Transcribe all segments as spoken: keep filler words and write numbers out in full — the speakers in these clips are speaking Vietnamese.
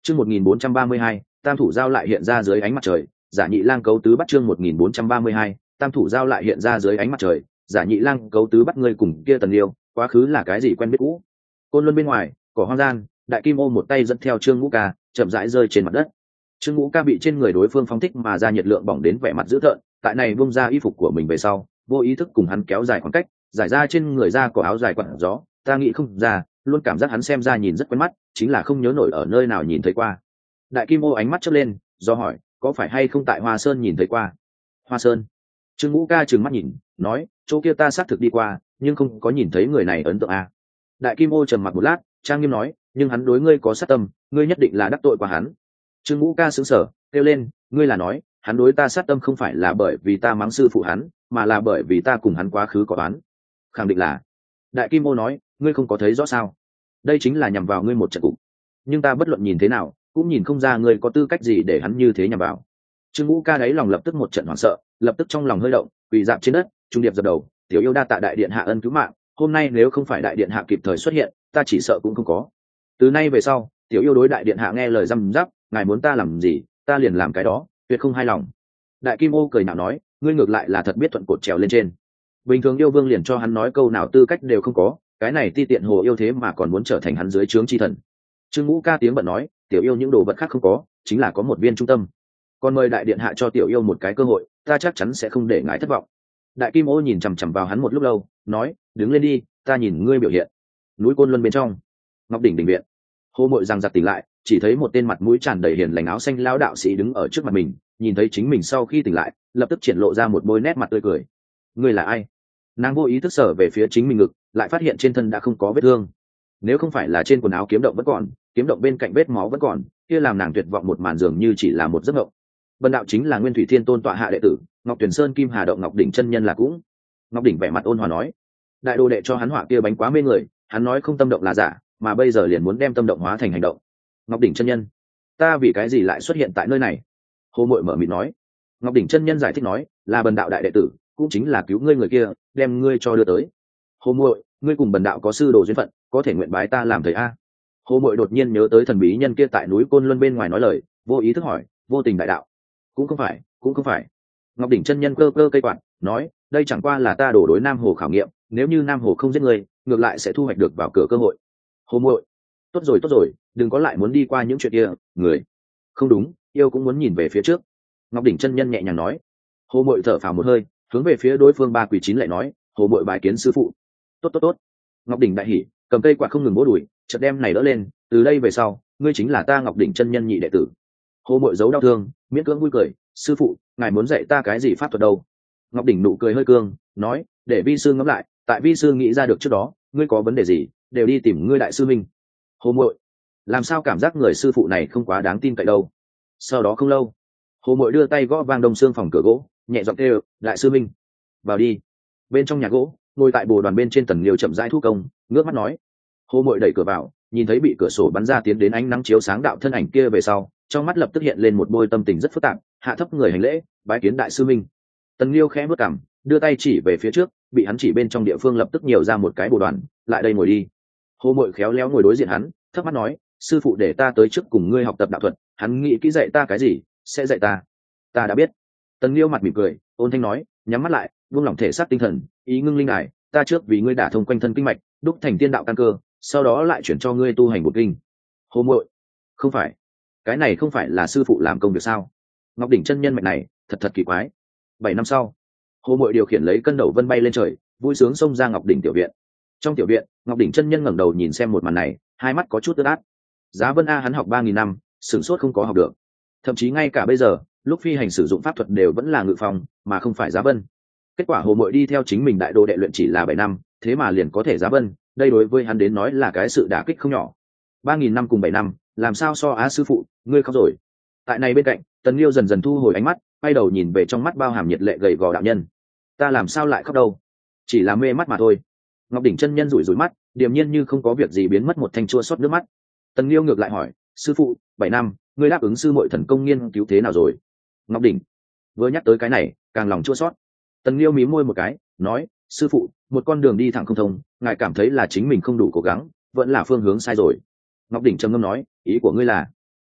Chương một nghìn bốn trăm ba mươi hai, tam thủ giao lại hiện ra dưới ánh mặt trời, giả nhị lang cấu tứ bắt. Chương một nghìn bốn trăm ba mươi hai, tam thủ giao lại hiện ra dưới ánh mặt trời, giả nhị lang cấu tứ bắt. Ngươi cùng kia Tần Liêu, quá khứ là cái gì quen biết cũ? Côn Luân bên ngoài, cỏ hoang gian, Đại Kim Ô một tay dẫn theo Trương Ngũ Ca, chậm rãi rơi trên mặt đất. Trương Ngũ Ca bị trên người đối phương phóng thích mà ra nhiệt lượng bỏng đến vẻ mặt dữ tợn, tại này bung ra y phục của mình về sau, vô ý thức cùng hắn kéo dài khoảng cách, giải ra trên người ra cỏ áo dài quặn gió. Ta nghĩ không ra, luôn cảm giác hắn xem ra nhìn rất quen mắt, chính là không nhớ nổi ở nơi nào nhìn thấy qua. Đại Kim Ô ánh mắt chớp lên, do hỏi, có phải hay không tại Hoa Sơn nhìn thấy qua? Hoa Sơn? Trương Ngũ Ca trừng mắt nhìn, nói, chỗ kia ta xác thực đi qua, nhưng không có nhìn thấy người này ấn tượng à. Đại Kim Ô trầm mặc một lát, trang nghiêm nói, nhưng hắn đối ngươi có sát tâm, ngươi nhất định là đắc tội qua hắn. Trương Ngũ Ca sững sờ, kêu lên, ngươi là nói, hắn đối ta sát tâm không phải là bởi vì ta mắng sư phụ hắn, mà là bởi vì ta cùng hắn quá khứ có oán. Khẳng định là. Đại Kim Ô nói, ngươi không có thấy rõ sao? Đây chính là nhằm vào ngươi một trận cục. Nhưng ta bất luận nhìn thế nào, cũng nhìn không ra ngươi có tư cách gì để hắn như thế nhằm vào. Trương Ngũ Ca đáy lòng lập tức một trận hoảng sợ, lập tức trong lòng hơi động, quỳ dạp trên đất, trung điệp dập đầu, tiểu yêu đa tạ đại điện hạ ân cứu mạng, hôm nay nếu không phải đại điện hạ kịp thời xuất hiện, ta chỉ sợ cũng không có. Từ nay về sau, tiểu yêu đối đại điện hạ nghe lời răm rắp, ngài muốn ta làm gì, ta liền làm cái đó, tuyệt không hài lòng. Đại Kim Ô cười nhạo nói, ngươi ngược lại là thật biết thuận cột trèo lên trên. Bình thường yêu vương liền cho hắn nói câu nào tư cách đều không có, cái này ti tiện hồ yêu thế mà còn muốn trở thành hắn dưới trướng chi thần. Trương Ngũ Ca tiếng bận nói, tiểu yêu những đồ vật khác không có, chính là có một viên trung tâm. Còn mời đại điện hạ cho tiểu yêu một cái cơ hội, ta chắc chắn sẽ không để ngài thất vọng. Đại Kim Ô nhìn chằm chằm vào hắn một lúc lâu, nói, đứng lên đi, ta nhìn ngươi biểu hiện. Núi Côn Luân bên trong, Ngọc đỉnh đình viện, Hồ Mội rằng giật tỉnh lại, chỉ thấy một tên mặt mũi tràn đầy hiền lành áo xanh lão đạo sĩ đứng ở trước mặt mình, nhìn thấy chính mình sau khi tỉnh lại, lập tức triển lộ ra một đôi nét mặt tươi cười. Ngươi là ai? Nàng vô ý thức sở về phía chính mình ngực, lại phát hiện trên thân đã không có vết thương. Nếu không phải là trên quần áo kiếm động vẫn còn, kiếm động bên cạnh vết máu vẫn còn, kia làm nàng tuyệt vọng một màn dường như chỉ là một giấc mộng. Bần đạo chính là Nguyên Thủy Thiên Tôn tọa hạ đệ tử, Ngọc Tuyền Sơn Kim Hà động Ngọc đỉnh chân nhân là cũng. Ngọc đỉnh vẻ mặt ôn hòa nói, đại đồ đệ cho hắn họa kia bánh quá mê người, hắn nói không tâm động là giả, mà bây giờ liền muốn đem tâm động hóa thành hành động. Ngọc đỉnh chân nhân, ta vì cái gì lại xuất hiện tại nơi này? Hồ Mội mở mịt nói. Ngọc đỉnh chân nhân giải thích nói, là bần đạo đại đệ tử, cũng chính là cứu ngươi người kia, đem ngươi cho đưa tới. Hồ Mội, ngươi cùng bần đạo có sư đồ duyên phận, có thể nguyện bái ta làm thầy a? Hồ Mội đột nhiên nhớ tới thần bí nhân kia tại núi Côn Luân bên ngoài nói lời, vô ý thức hỏi, vô tình đại đạo? Cũng không phải, cũng không phải. Ngọc đỉnh chân nhân cơ cơ cây quạt, nói, đây chẳng qua là ta đổ đối Nam Hồ khảo nghiệm, nếu như Nam Hồ không giết ngươi, ngược lại sẽ thu hoạch được vào cửa cơ hội. Hồ Muội, tốt rồi tốt rồi, đừng có lại muốn đi qua những chuyện kia, người. Không đúng, yêu cũng muốn nhìn về phía trước. Ngọc đỉnh chân nhân nhẹ nhàng nói. Hồ Muội thở phào một hơi, hướng về phía đối phương ba quỳ chín lại nói, Hồ Muội bái kiến sư phụ. Tốt tốt tốt. Ngọc đỉnh đại hỉ, cầm cây quạt không ngừng vỗ đùi, chợt đem này đỡ lên, từ đây về sau, ngươi chính là ta Ngọc đỉnh chân nhân nhị đệ tử. Hồ Muội giấu đau thương, miễn cưỡng vui cười, sư phụ, ngài muốn dạy ta cái gì pháp thuật đâu? Ngọc đỉnh nụ cười hơi cương, nói, để vi sư ngẫm lại, tại vi sư nghĩ ra được trước đó, ngươi có vấn đề gì, đều đi tìm ngươi đại sư minh. Hồ Muội, làm sao cảm giác người sư phụ này không quá đáng tin cậy đâu? Sau đó không lâu, Hồ Muội đưa tay gõ vang đông xương phòng cửa gỗ, nhẹ giọng kêu, đại sư minh, vào đi. Bên trong nhà gỗ, ngồi tại bồ đoàn bên trên Tần Liêu chậm rãi thu công, ngước mắt nói. Hồ Muội đẩy cửa vào, nhìn thấy bị cửa sổ bắn ra tiến đến ánh nắng chiếu sáng đạo thân ảnh kia về sau, trong mắt lập tức hiện lên một bôi tâm tình rất phức tạp, hạ thấp người hành lễ, bái kiến đại sư minh. Tần Liêu khẽ bước cằm, đưa tay chỉ về phía trước, bị hắn chỉ bên trong địa phương lập tức nhiều ra một cái bồ đoàn, lại đây ngồi đi. Hồ Muội khéo léo ngồi đối diện hắn, thấp mắt nói, sư phụ để ta tới trước cùng ngươi học tập đạo thuật, hắn nghĩ kỹ dạy ta cái gì, sẽ dạy ta. Ta đã biết. Tần Liêu mặt mỉm cười, ôn thanh nói, nhắm mắt lại, buông lỏng thể xác tinh thần, ý ngưng linh đài, ta trước vì ngươi đả thông quanh thân kinh mạch, đúc thành tiên đạo căn cơ, sau đó lại chuyển cho ngươi tu hành một kinh. Hồ Muội, không phải, cái này không phải là sư phụ làm công việc sao? Ngọc đỉnh chân nhân mạch này, thật thật kỳ quái. Bảy năm sau, Hồ Muội điều khiển lấy cân đầu vân bay lên trời, vui sướng xông ra Ngọc đỉnh tiểu viện. Trong tiểu viện, Ngọc đỉnh chân nhân ngẩng đầu nhìn xem một màn này, hai mắt có chút ướt át. Giá Vân A hắn học ba nghìn năm, sửng sốt không có học được. Thậm chí ngay cả bây giờ, lúc phi hành sử dụng pháp thuật đều vẫn là ngự phòng, mà không phải Giá Vân. Kết quả Hồ Muội đi theo chính mình đại đồ đệ luyện chỉ là bảy năm, thế mà liền có thể Giá Vân, đây đối với hắn đến nói là cái sự đả kích không nhỏ. Ba nghìn năm cùng bảy năm, làm sao so á sư phụ, ngươi khóc rồi. Tại này bên cạnh, Tần Liêu dần dần thu hồi ánh mắt, quay đầu nhìn về trong mắt bao hàm nhiệt lệ gầy gò đạo nhân. Ta làm sao lại khóc đâu, chỉ là mê mắt mà thôi. Ngọc đỉnh chân nhân rủi rủi mắt, điềm nhiên như không có việc gì biến mất một thanh chua xót nước mắt. Tần Liêu ngược lại hỏi, sư phụ, bảy năm, ngươi đáp ứng sư muội thần công nghiên cứu thế nào rồi? Ngọc đỉnh vừa nhắc tới cái này, càng lòng chua xót. Tần Liêu mí môi một cái, nói, sư phụ, một con đường đi thẳng không thông, ngài cảm thấy là chính mình không đủ cố gắng, vẫn là phương hướng sai rồi. Ngọc đỉnh trầm ngâm nói, ý của ngươi là?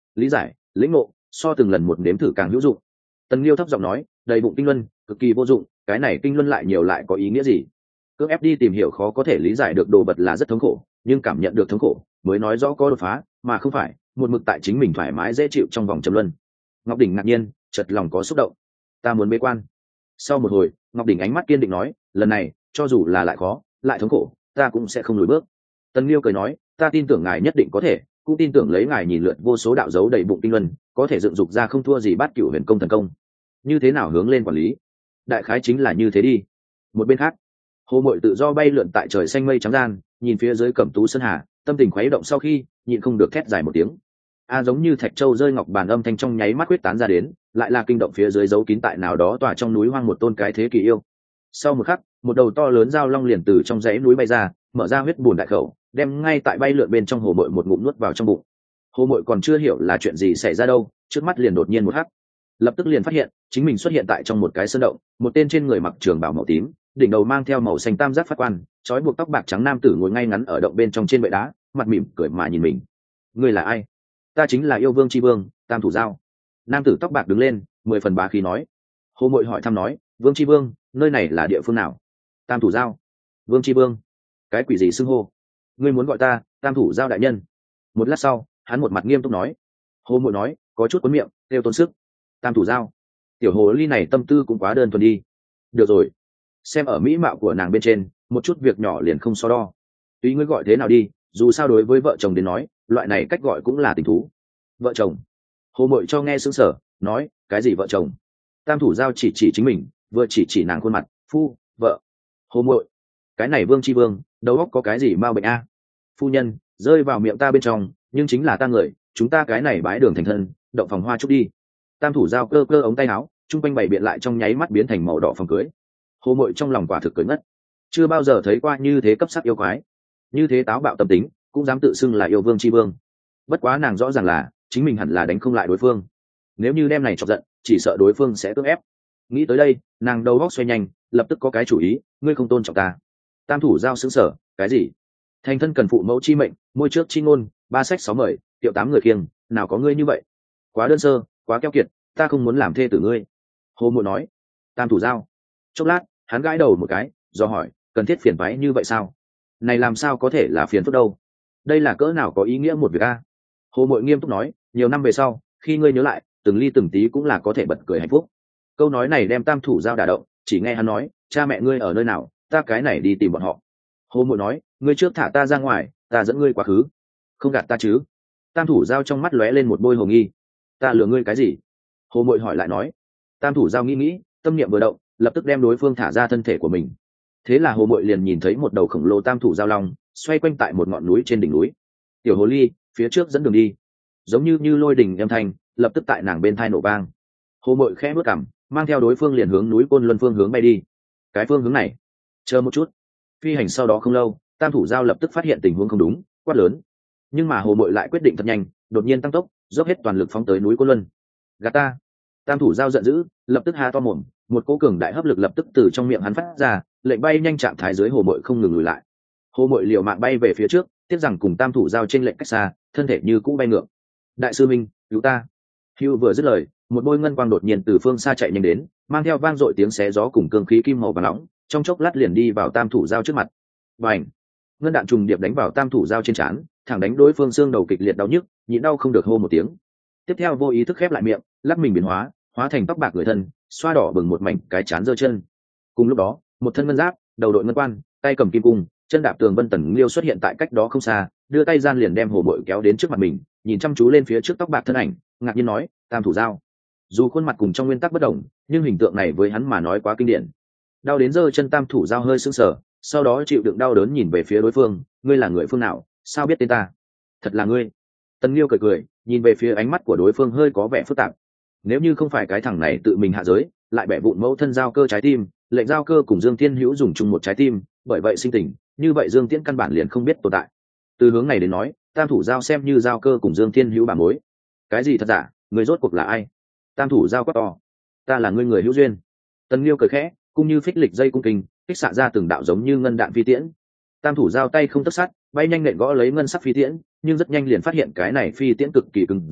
lý giải lĩnh ngộ so từng lần một nếm thử càng hữu dụng. Tần Liêu thấp giọng nói, đầy bụng kinh luân cực kỳ vô dụng, cái này kinh luân lại nhiều lại có ý nghĩa gì? Cưỡng ép đi tìm hiểu khó có thể lý giải được đồ vật là rất thống khổ, nhưng cảm nhận được thống khổ mới nói rõ có đột phá, mà không phải một mực tại chính mình thoải mái dễ chịu trong vòng trầm luân. Ngọc Đỉnh ngạc nhiên, chợt lòng có xúc động. Ta muốn bế quan. Sau một hồi, Ngọc Đỉnh ánh mắt kiên định nói, lần này cho dù là lại khó lại thống khổ ta cũng sẽ không lùi bước. Tần Liêu cười nói, ta tin tưởng ngài nhất định có thể, cũng tin tưởng lấy ngài nhìn lượt vô số đạo dấu đầy bụng kinh luân có thể dựng dục ra không thua gì Bát Cửu Huyền Công thần công. Như thế nào hướng lên quản lý? Đại khái chính là như thế đi. Một bên khác, Hồ Mội tự do bay lượn tại trời xanh mây trắng gian, nhìn phía dưới Cẩm Tú Sơn Hà, tâm tình khuấy động sau khi nhịn không được thét dài một tiếng. A giống như thạch châu rơi ngọc bàn âm thanh trong nháy mắt quyết tán ra đến, lại là kinh động phía dưới giấu kín tại nào đó tòa trong núi hoang một tôn cái thế kỳ yêu. Sau một khắc, một đầu to lớn dao long liền từ trong dãy núi bay ra, mở ra huyết bùn đại khẩu, đem ngay tại bay lượn bên trong Hồ Mội một ngụm nuốt vào trong bụng. Hồ Mội còn chưa hiểu là chuyện gì xảy ra đâu, trước mắt liền đột nhiên một hắc, lập tức liền phát hiện chính mình xuất hiện tại trong một cái sơn động, một tên trên người mặc trường bào màu tím, đỉnh đầu mang theo màu xanh tam giác phát quan, trói buộc tóc bạc trắng nam tử ngồi ngay ngắn ở động bên trong trên bệ đá, mặt mỉm cười mà nhìn mình. Ngươi là ai? Ta chính là yêu vương chi vương, Tam Thủ Giao. Nam tử tóc bạc đứng lên, mười phần bá khí nói. Hồ Mội hỏi thăm nói, vương chi vương, nơi này là địa phương nào? Tam Thủ Giao. Vương chi vương, cái quỷ gì xưng hô? Ngươi muốn gọi ta Tam Thủ Giao đại nhân? Một lát sau, hắn một mặt nghiêm túc nói. Hồ Mội nói, có chút cuốn miệng, kêu tôn sức. Tam Thủ Giao, tiểu hồ ly này tâm tư cũng quá đơn thuần đi. Được rồi, xem ở mỹ mạo của nàng bên trên, một chút việc nhỏ liền không so đo. Tùy ngươi gọi thế nào đi, dù sao đối với vợ chồng đến nói, loại này cách gọi cũng là tình thú. Vợ chồng? Hồ Mội cho nghe sững sờ, nói, cái gì vợ chồng? Tam Thủ Giao chỉ chỉ chính mình, vừa chỉ chỉ nàng khuôn mặt, phu, vợ. Hồ Mội, cái này vương chi vương, đầu óc có cái gì mau bệnh a? Phu nhân, rơi vào miệng ta bên trong, nhưng chính là ta người, chúng ta cái này bái đường thành thân, động phòng hoa chúc đi. Tam Thủ Giao cơ cơ ống tay áo, trung quanh bày biện lại trong nháy mắt biến thành màu đỏ phòng cưới. Hồ Mội trong lòng quả thực cười ngất, chưa bao giờ thấy qua như thế cấp sắc yêu quái, như thế táo bạo tâm tính, cũng dám tự xưng là yêu vương chi vương. Bất quá nàng rõ ràng là chính mình hẳn là đánh không lại đối phương, nếu như đem này chọc giận, chỉ sợ đối phương sẽ cưỡng ép. Nghĩ tới đây, nàng đầu óc xoay nhanh, lập tức có cái chủ ý, ngươi không tôn trọng ta. Tam Thủ Giao sững sờ, cái gì? Thành thân cần phụ mẫu chi mệnh, môi trước chi ngôn, ba sách sáu mời, tiệu tám người khiêng, nào có ngươi như vậy? Quá đơn sơ, quá keo kiệt, ta không muốn làm thê tử ngươi. Hồ Mội nói. Tam Thủ Giao. Chốc lát, hắn gãi đầu một cái, do hỏi, cần thiết phiền toái như vậy sao? Này làm sao có thể là phiền phức đâu? Đây là cỡ nào có ý nghĩa một việc a? Hồ Mội nghiêm túc nói, nhiều năm về sau, khi ngươi nhớ lại, từng ly từng tí cũng là có thể bật cười hạnh phúc. Câu nói này đem Tam Thủ Giao đả động, chỉ nghe hắn nói, cha mẹ ngươi ở nơi nào, ta cái này đi tìm bọn họ. Hồ Mội nói, ngươi trước thả ta ra ngoài, ta dẫn ngươi quá khứ. Không gạt ta chứ? Tam Thủ Giao trong mắt lóe lên một bôi hồ nghi. Ta lừa ngươi cái gì? Hồ Mội hỏi lại nói. Tam Thủ Giao nghĩ nghĩ, tâm niệm vừa động, lập tức đem đối phương thả ra thân thể của mình. Thế là Hồ Mội liền nhìn thấy một đầu khổng lồ Tam Thủ Giao long xoay quanh tại một ngọn núi trên đỉnh núi. Tiểu hồ ly, phía trước dẫn đường đi. Giống như như lôi đình âm thanh, lập tức tại nàng bên thai nổ vang. Hồ Mội khẽ bước cằm, mang theo đối phương liền hướng núi Côn Luân phương hướng bay đi. Cái phương hướng này? Chờ một chút. Phi hành sau đó không lâu, Tam Thủ Giao lập tức phát hiện tình huống không đúng, quát lớn. Nhưng mà Hồ Mội lại quyết định thật nhanh, đột nhiên tăng tốc, dốc hết toàn lực phóng tới núi Côn Luân. Gạt ta! Tam Thủ Giao giận dữ, lập tức há to mồm, một cỗ cường đại hấp lực lập tức từ trong miệng hắn phát ra, lệnh bay nhanh trạng thái dưới Hồ Mội không ngừng lùi lại. Hồ Mội liều mạng bay về phía trước, tiếc rằng cùng Tam Thủ Giao trên lệnh cách xa, thân thể như cũ bay ngược. Đại sư minh, cứu ta! Hưu vừa dứt lời, một bôi ngân quang đột nhiên từ phương xa chạy nhanh đến, mang theo vang dội tiếng xé gió cùng cương khí kim màu vàng nóng, trong chốc lát liền đi vào Tam Thủ Giao trước mặt. Bành! Ngân đạn trùng điệp đánh vào Tam Thủ Giao trên trán, thẳng đánh đối phương xương đầu kịch liệt đau nhức, nhịn đau không được hô một tiếng. Tiếp theo vô ý thức khép lại miệng, lắc mình biến hóa, hóa thành tóc bạc người thân, xoa đỏ bừng một mảnh cái chán giơ chân. Cùng lúc đó, một thân ngân giáp, đầu đội ngân quan, tay cầm kim cung, chân đạp tường vân Tần Liêu xuất hiện tại cách đó không xa, đưa tay gian liền đem Hồ Mội kéo đến trước mặt mình, nhìn chăm chú lên phía trước tóc bạc thân ảnh, ngạc nhiên nói, Tam Thủ Giao. Dù khuôn mặt cùng trong nguyên tắc bất đồng, nhưng hình tượng này với hắn mà nói quá kinh điển. Đau đến giơ chân Tam Thủ Giao hơi sưng sờ, sau đó chịu đựng đau đớn nhìn về phía đối phương, ngươi là người phương nào, sao biết tên ta? Thật là ngươi. Tần Liêu cười cười, nhìn về phía ánh mắt của đối phương hơi có vẻ phức tạp. Nếu như không phải cái thằng này tự mình hạ giới, lại bẻ vụn mẫu thân giao cơ trái tim, lệnh giao cơ cùng Dương Thiên Hữu dùng chung một trái tim, bởi vậy sinh tình, như vậy Dương Tiễn căn bản liền không biết tồn tại. Từ hướng này đến nói, Tam Thủ Giao xem như giao cơ cùng Dương Thiên Hữu bà mối. Cái gì thật giả, người rốt cuộc là ai? Tam Thủ Giao quát to, ta là ngươi người hữu duyên. Tần Liêu cười khẽ, cũng như phích lịch dây cung kình, kích xạ ra từng đạo giống như ngân đạn phi tiễn. Tam Thủ Giao tay không tấc sắt, bay nhanh nện gõ lấy ngân sắc phi tiễn, nhưng rất nhanh liền phát hiện cái này phi tiễn cực kỳ cứng rắn,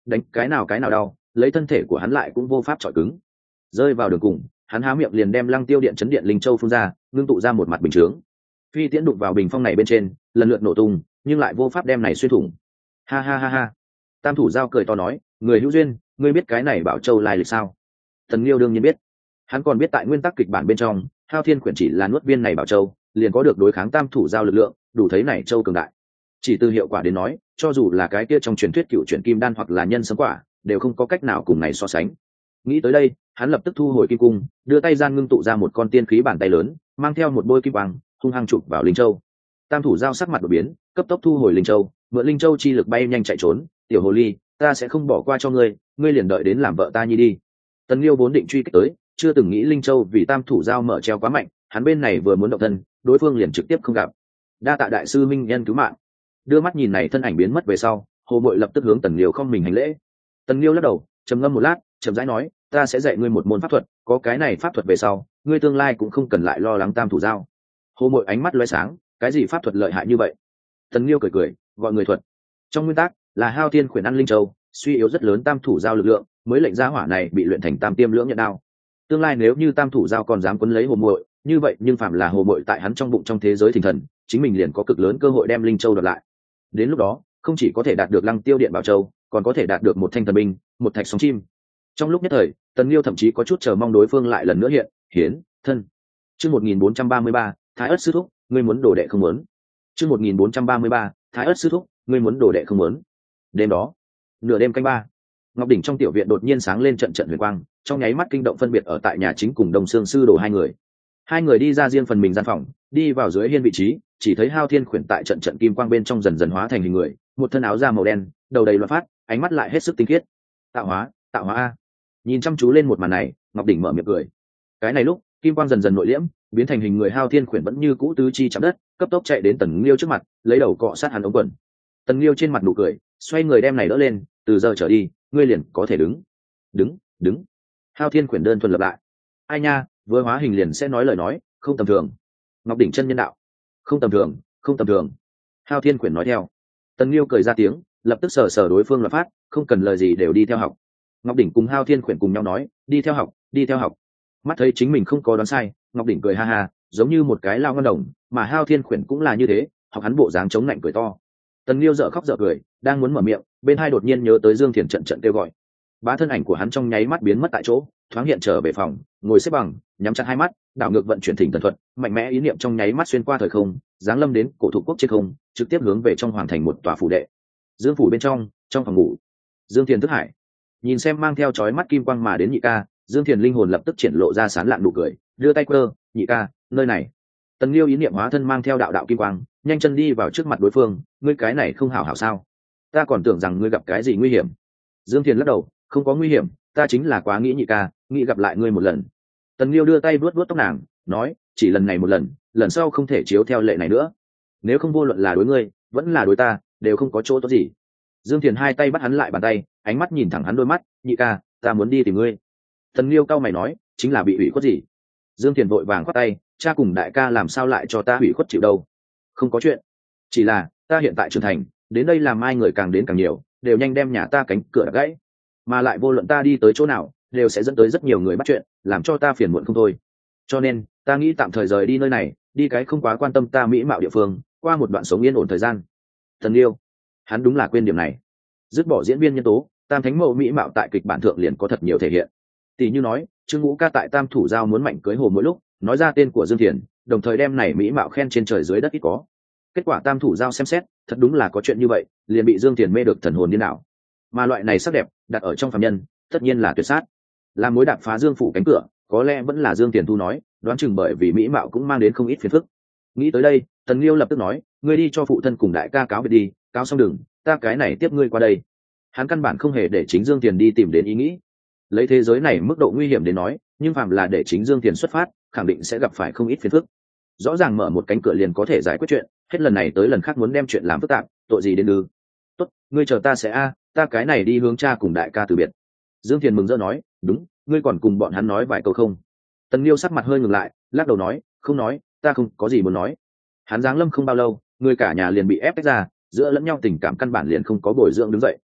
đánh cái nào cái nào đau, lấy thân thể của hắn lại cũng vô pháp chọi cứng. Rơi vào đường cùng, hắn há miệng liền đem Lăng Tiêu Điện chấn điện linh châu phun ra, ngưng tụ ra một mặt bình chướng. Phi tiễn đụng vào bình phong này bên trên, lần lượt nổ tung, nhưng lại vô pháp đem này xuyên thủng. Ha ha ha ha. Tam thủ giao cười to nói, người hữu duyên, ngươi biết cái này Bảo Châu lai lịch sao? Tần Liêu đương nhiên biết. Hắn còn biết tại nguyên tắc kịch bản bên trong, Hao Thiên Quyển chỉ là nuốt viên này Bảo Châu, liền có được đối kháng Tam thủ giao lực lượng, đủ thấy này châu cường đại. Chỉ từ hiệu quả đến nói, cho dù là cái kia trong truyền thuyết cựu truyền kim đan hoặc là nhân sấm quả, đều không có cách nào cùng này so sánh. Nghĩ tới đây, hắn lập tức thu hồi kim cung, đưa tay gian ngưng tụ ra một con tiên khí bàn tay lớn, mang theo một bôi kim quang, hung hăng chụp vào linh châu. Tam thủ giao sắc mặt đột biến, cấp tốc thu hồi linh châu, mượn linh châu chi lực bay nhanh chạy trốn. Tiểu hồ ly, ta sẽ không bỏ qua cho ngươi, ngươi liền đợi đến làm vợ ta nhi đi. Tần Liêu vốn định truy kích tới, chưa từng nghĩ linh châu vì tam thủ giao mở treo quá mạnh, hắn bên này vừa muốn động thân, đối phương liền trực tiếp không gặp. Đa tạ đại sư minh nhân cứu mạng. Đưa mắt nhìn này thân ảnh biến mất về sau, Hồ Bội lập tức hướng Tần Liêu không mình hành lễ. Tần Liêu lắc đầu, trầm ngâm một lát, chậm rãi nói, ta sẽ dạy ngươi một môn pháp thuật, có cái này pháp thuật về sau, ngươi tương lai cũng không cần lại lo lắng tam thủ giao. Hồ Bội ánh mắt lóe sáng, cái gì pháp thuật lợi hại như vậy? Tần Liêu cười cười, gọi người thuật. Trong nguyên tắc là Hao Thiên Quyển ăn linh châu, suy yếu rất lớn tam thủ giao lực lượng, mới lệnh gia hỏa này bị luyện thành tam tiêm lưỡng nhận đao. Tương lai nếu như tam thủ giao còn dám quấn lấy Hồ Muội, như vậy nhưng phạm là Hồ Muội tại hắn trong bụng trong thế giới thình thần, chính mình liền có cực lớn cơ hội đem linh châu đoạt lại. Đến lúc đó, không chỉ có thể đạt được Lăng Tiêu Điện Bảo Châu, còn có thể đạt được một thanh thần binh, một thạch sóng chim. Trong lúc nhất thời, Tần Liêu thậm chí có chút chờ mong đối phương lại lần nữa hiện hiến thân. Chương một nghìn bốn trăm ba mươi ba, Thái Ức sư thúc, ngươi muốn đồ đệ không muốn. Chương một nghìn bốn trăm ba mươi ba, Thái Ức sư thúc, ngươi muốn đồ đệ không muốn. Đêm đó, nửa đêm canh ba, Ngọc đỉnh trong tiểu viện đột nhiên sáng lên trận trận huyền quang, trong nháy mắt kinh động phân biệt ở tại nhà chính cùng Đông Sương sư đồ hai người. Hai người đi ra riêng phần mình gian phòng, đi vào dưới hiên vị trí, chỉ thấy Hao Thiên Quyển tại trận trận kim quang bên trong dần dần hóa thành hình người, một thân áo da màu đen, đầu đầy loạn phát, ánh mắt lại hết sức tinh khiết. Tạo hóa, tạo hóa a. Nhìn chăm chú lên một màn này, Ngọc đỉnh mở miệng cười. Cái này lúc, kim quang dần dần nội liễm, biến thành hình người Hao Thiên Quyển vẫn như cũ tứ chi chạm đất, cấp tốc chạy đến Tần Liêu trước mặt, lấy đầu cọ sát hắn ống quần. Tần Liêu trên mặt nụ cười, xoay người đem này đỡ lên, từ giờ trở đi, ngươi liền có thể đứng. Đứng, đứng. Hao Thiên Quyển đơn thuần lập lại. Ai nha, vừa hóa hình liền sẽ nói lời nói, không tầm thường. Ngọc đỉnh chân nhân đạo. Không tầm thường, không tầm thường. Hao Thiên Quyển nói theo. Tần Liêu cười ra tiếng, lập tức sờ sờ đối phương lập phát, không cần lời gì đều đi theo học. Ngọc đỉnh cùng Hao Thiên Quyển cùng nhau nói, đi theo học, đi theo học. Mắt thấy chính mình không có đoán sai, Ngọc đỉnh cười ha ha, giống như một cái lao ngân đồng, mà Hao Thiên Quyển cũng là như thế, học hắn bộ dáng chống lạnh cười to. Tần Liêu dở khóc dở cười, đang muốn mở miệng, bên hai đột nhiên nhớ tới Dương Thiền trận trận kêu gọi. Bá thân ảnh của hắn trong nháy mắt biến mất tại chỗ, thoáng hiện trở về phòng, ngồi xếp bằng, nhắm chặt hai mắt, đảo ngược vận chuyển thỉnh thần thuật, mạnh mẽ ý niệm trong nháy mắt xuyên qua thời không, giáng lâm đến cổ thụ quốc trên không, trực tiếp hướng về trong hoàng thành một tòa phủ đệ. Dương phủ bên trong, trong phòng ngủ, Dương Thiền thức hải, nhìn xem mang theo chói mắt kim quang mà đến nhị ca, Dương Thiền linh hồn lập tức triển lộ ra sán lạn nụ cười, đưa tay quơ, nhị ca, nơi này. Tần Liêu ý niệm hóa thân mang theo đạo đạo kim quang, nhanh chân đi vào trước mặt đối phương, ngươi cái này không hảo hảo sao? Ta còn tưởng rằng ngươi gặp cái gì nguy hiểm. Dương Thiền lắc đầu, không có nguy hiểm, ta chính là quá nghĩ nhị ca, nghĩ gặp lại ngươi một lần. Tần Liêu đưa tay vuốt vuốt tóc nàng, nói, chỉ lần này một lần, lần sau không thể chiếu theo lệ này nữa. Nếu không vô luận là đối ngươi, vẫn là đối ta, đều không có chỗ tốt gì. Dương Thiền hai tay bắt hắn lại bàn tay, ánh mắt nhìn thẳng hắn đôi mắt, nhị ca, ta muốn đi tìm ngươi. Tần Liêu cau mày nói, chính là bị ủy khuất gì? Dương Thiền vội vàng khoát tay, cha cùng đại ca làm sao lại cho ta ủy khuất chịu đâu? Không có chuyện, chỉ là ta hiện tại trưởng thành, đến đây làm ai người càng đến càng nhiều, đều nhanh đem nhà ta cánh cửa đập gãy, mà lại vô luận ta đi tới chỗ nào, đều sẽ dẫn tới rất nhiều người bắt chuyện, làm cho ta phiền muộn không thôi. Cho nên ta nghĩ tạm thời rời đi nơi này, đi cái không quá quan tâm ta mỹ mạo địa phương, qua một đoạn sống yên ổn thời gian. Thần Liêu, hắn đúng là quên điểm này. Dứt bỏ diễn viên nhân tố, tam thánh mẫu mỹ mạo tại kịch bản thượng liền có thật nhiều thể hiện. Tỷ như nói, Trương Ngũ Ca tại Tam Thủ Giao muốn mạnh cưới Hồ mỗi lúc, nói ra tên của Dương Thiền, đồng thời đem này mỹ mạo khen trên trời dưới đất ít có. Kết quả Tam Thủ Giao xem xét, thật đúng là có chuyện như vậy, liền bị Dương Thiền mê được thần hồn điên đảo. Mà loại này sắc đẹp, đặt ở trong phàm nhân, tất nhiên là tuyệt sát. Làm mối đạp phá Dương phủ cánh cửa, có lẽ vẫn là Dương Thiền Thu nói, đoán chừng bởi vì mỹ mạo cũng mang đến không ít phiền phức. Nghĩ tới đây, Tần Liêu lập tức nói, ngươi đi cho phụ thân cùng đại ca cáo biệt đi, cáo xong đừng, ta cái này tiếp ngươi qua đây. Hắn căn bản không hề để chính Dương Thiền đi tìm đến ý nghĩ. Lấy thế giới này mức độ nguy hiểm đến nói, nhưng phàm là để chính Dương Thiền xuất phát, khẳng định sẽ gặp phải không ít phiền phức. Rõ ràng mở một cánh cửa liền có thể giải quyết chuyện, hết lần này tới lần khác muốn đem chuyện làm phức tạp, tội gì đến ư? Tốt, ngươi chờ ta sẽ a, ta cái này đi hướng cha cùng đại ca từ biệt. Dương Thiền mừng rỡ nói, đúng, ngươi còn cùng bọn hắn nói vài câu không? Tần Liêu sắc mặt hơi ngừng lại, lắc đầu nói, không nói, ta không có gì muốn nói. Hắn giáng lâm không bao lâu, người cả nhà liền bị ép tách ra, giữa lẫn nhau tình cảm căn bản liền không có bồi dưỡng đứng dậy.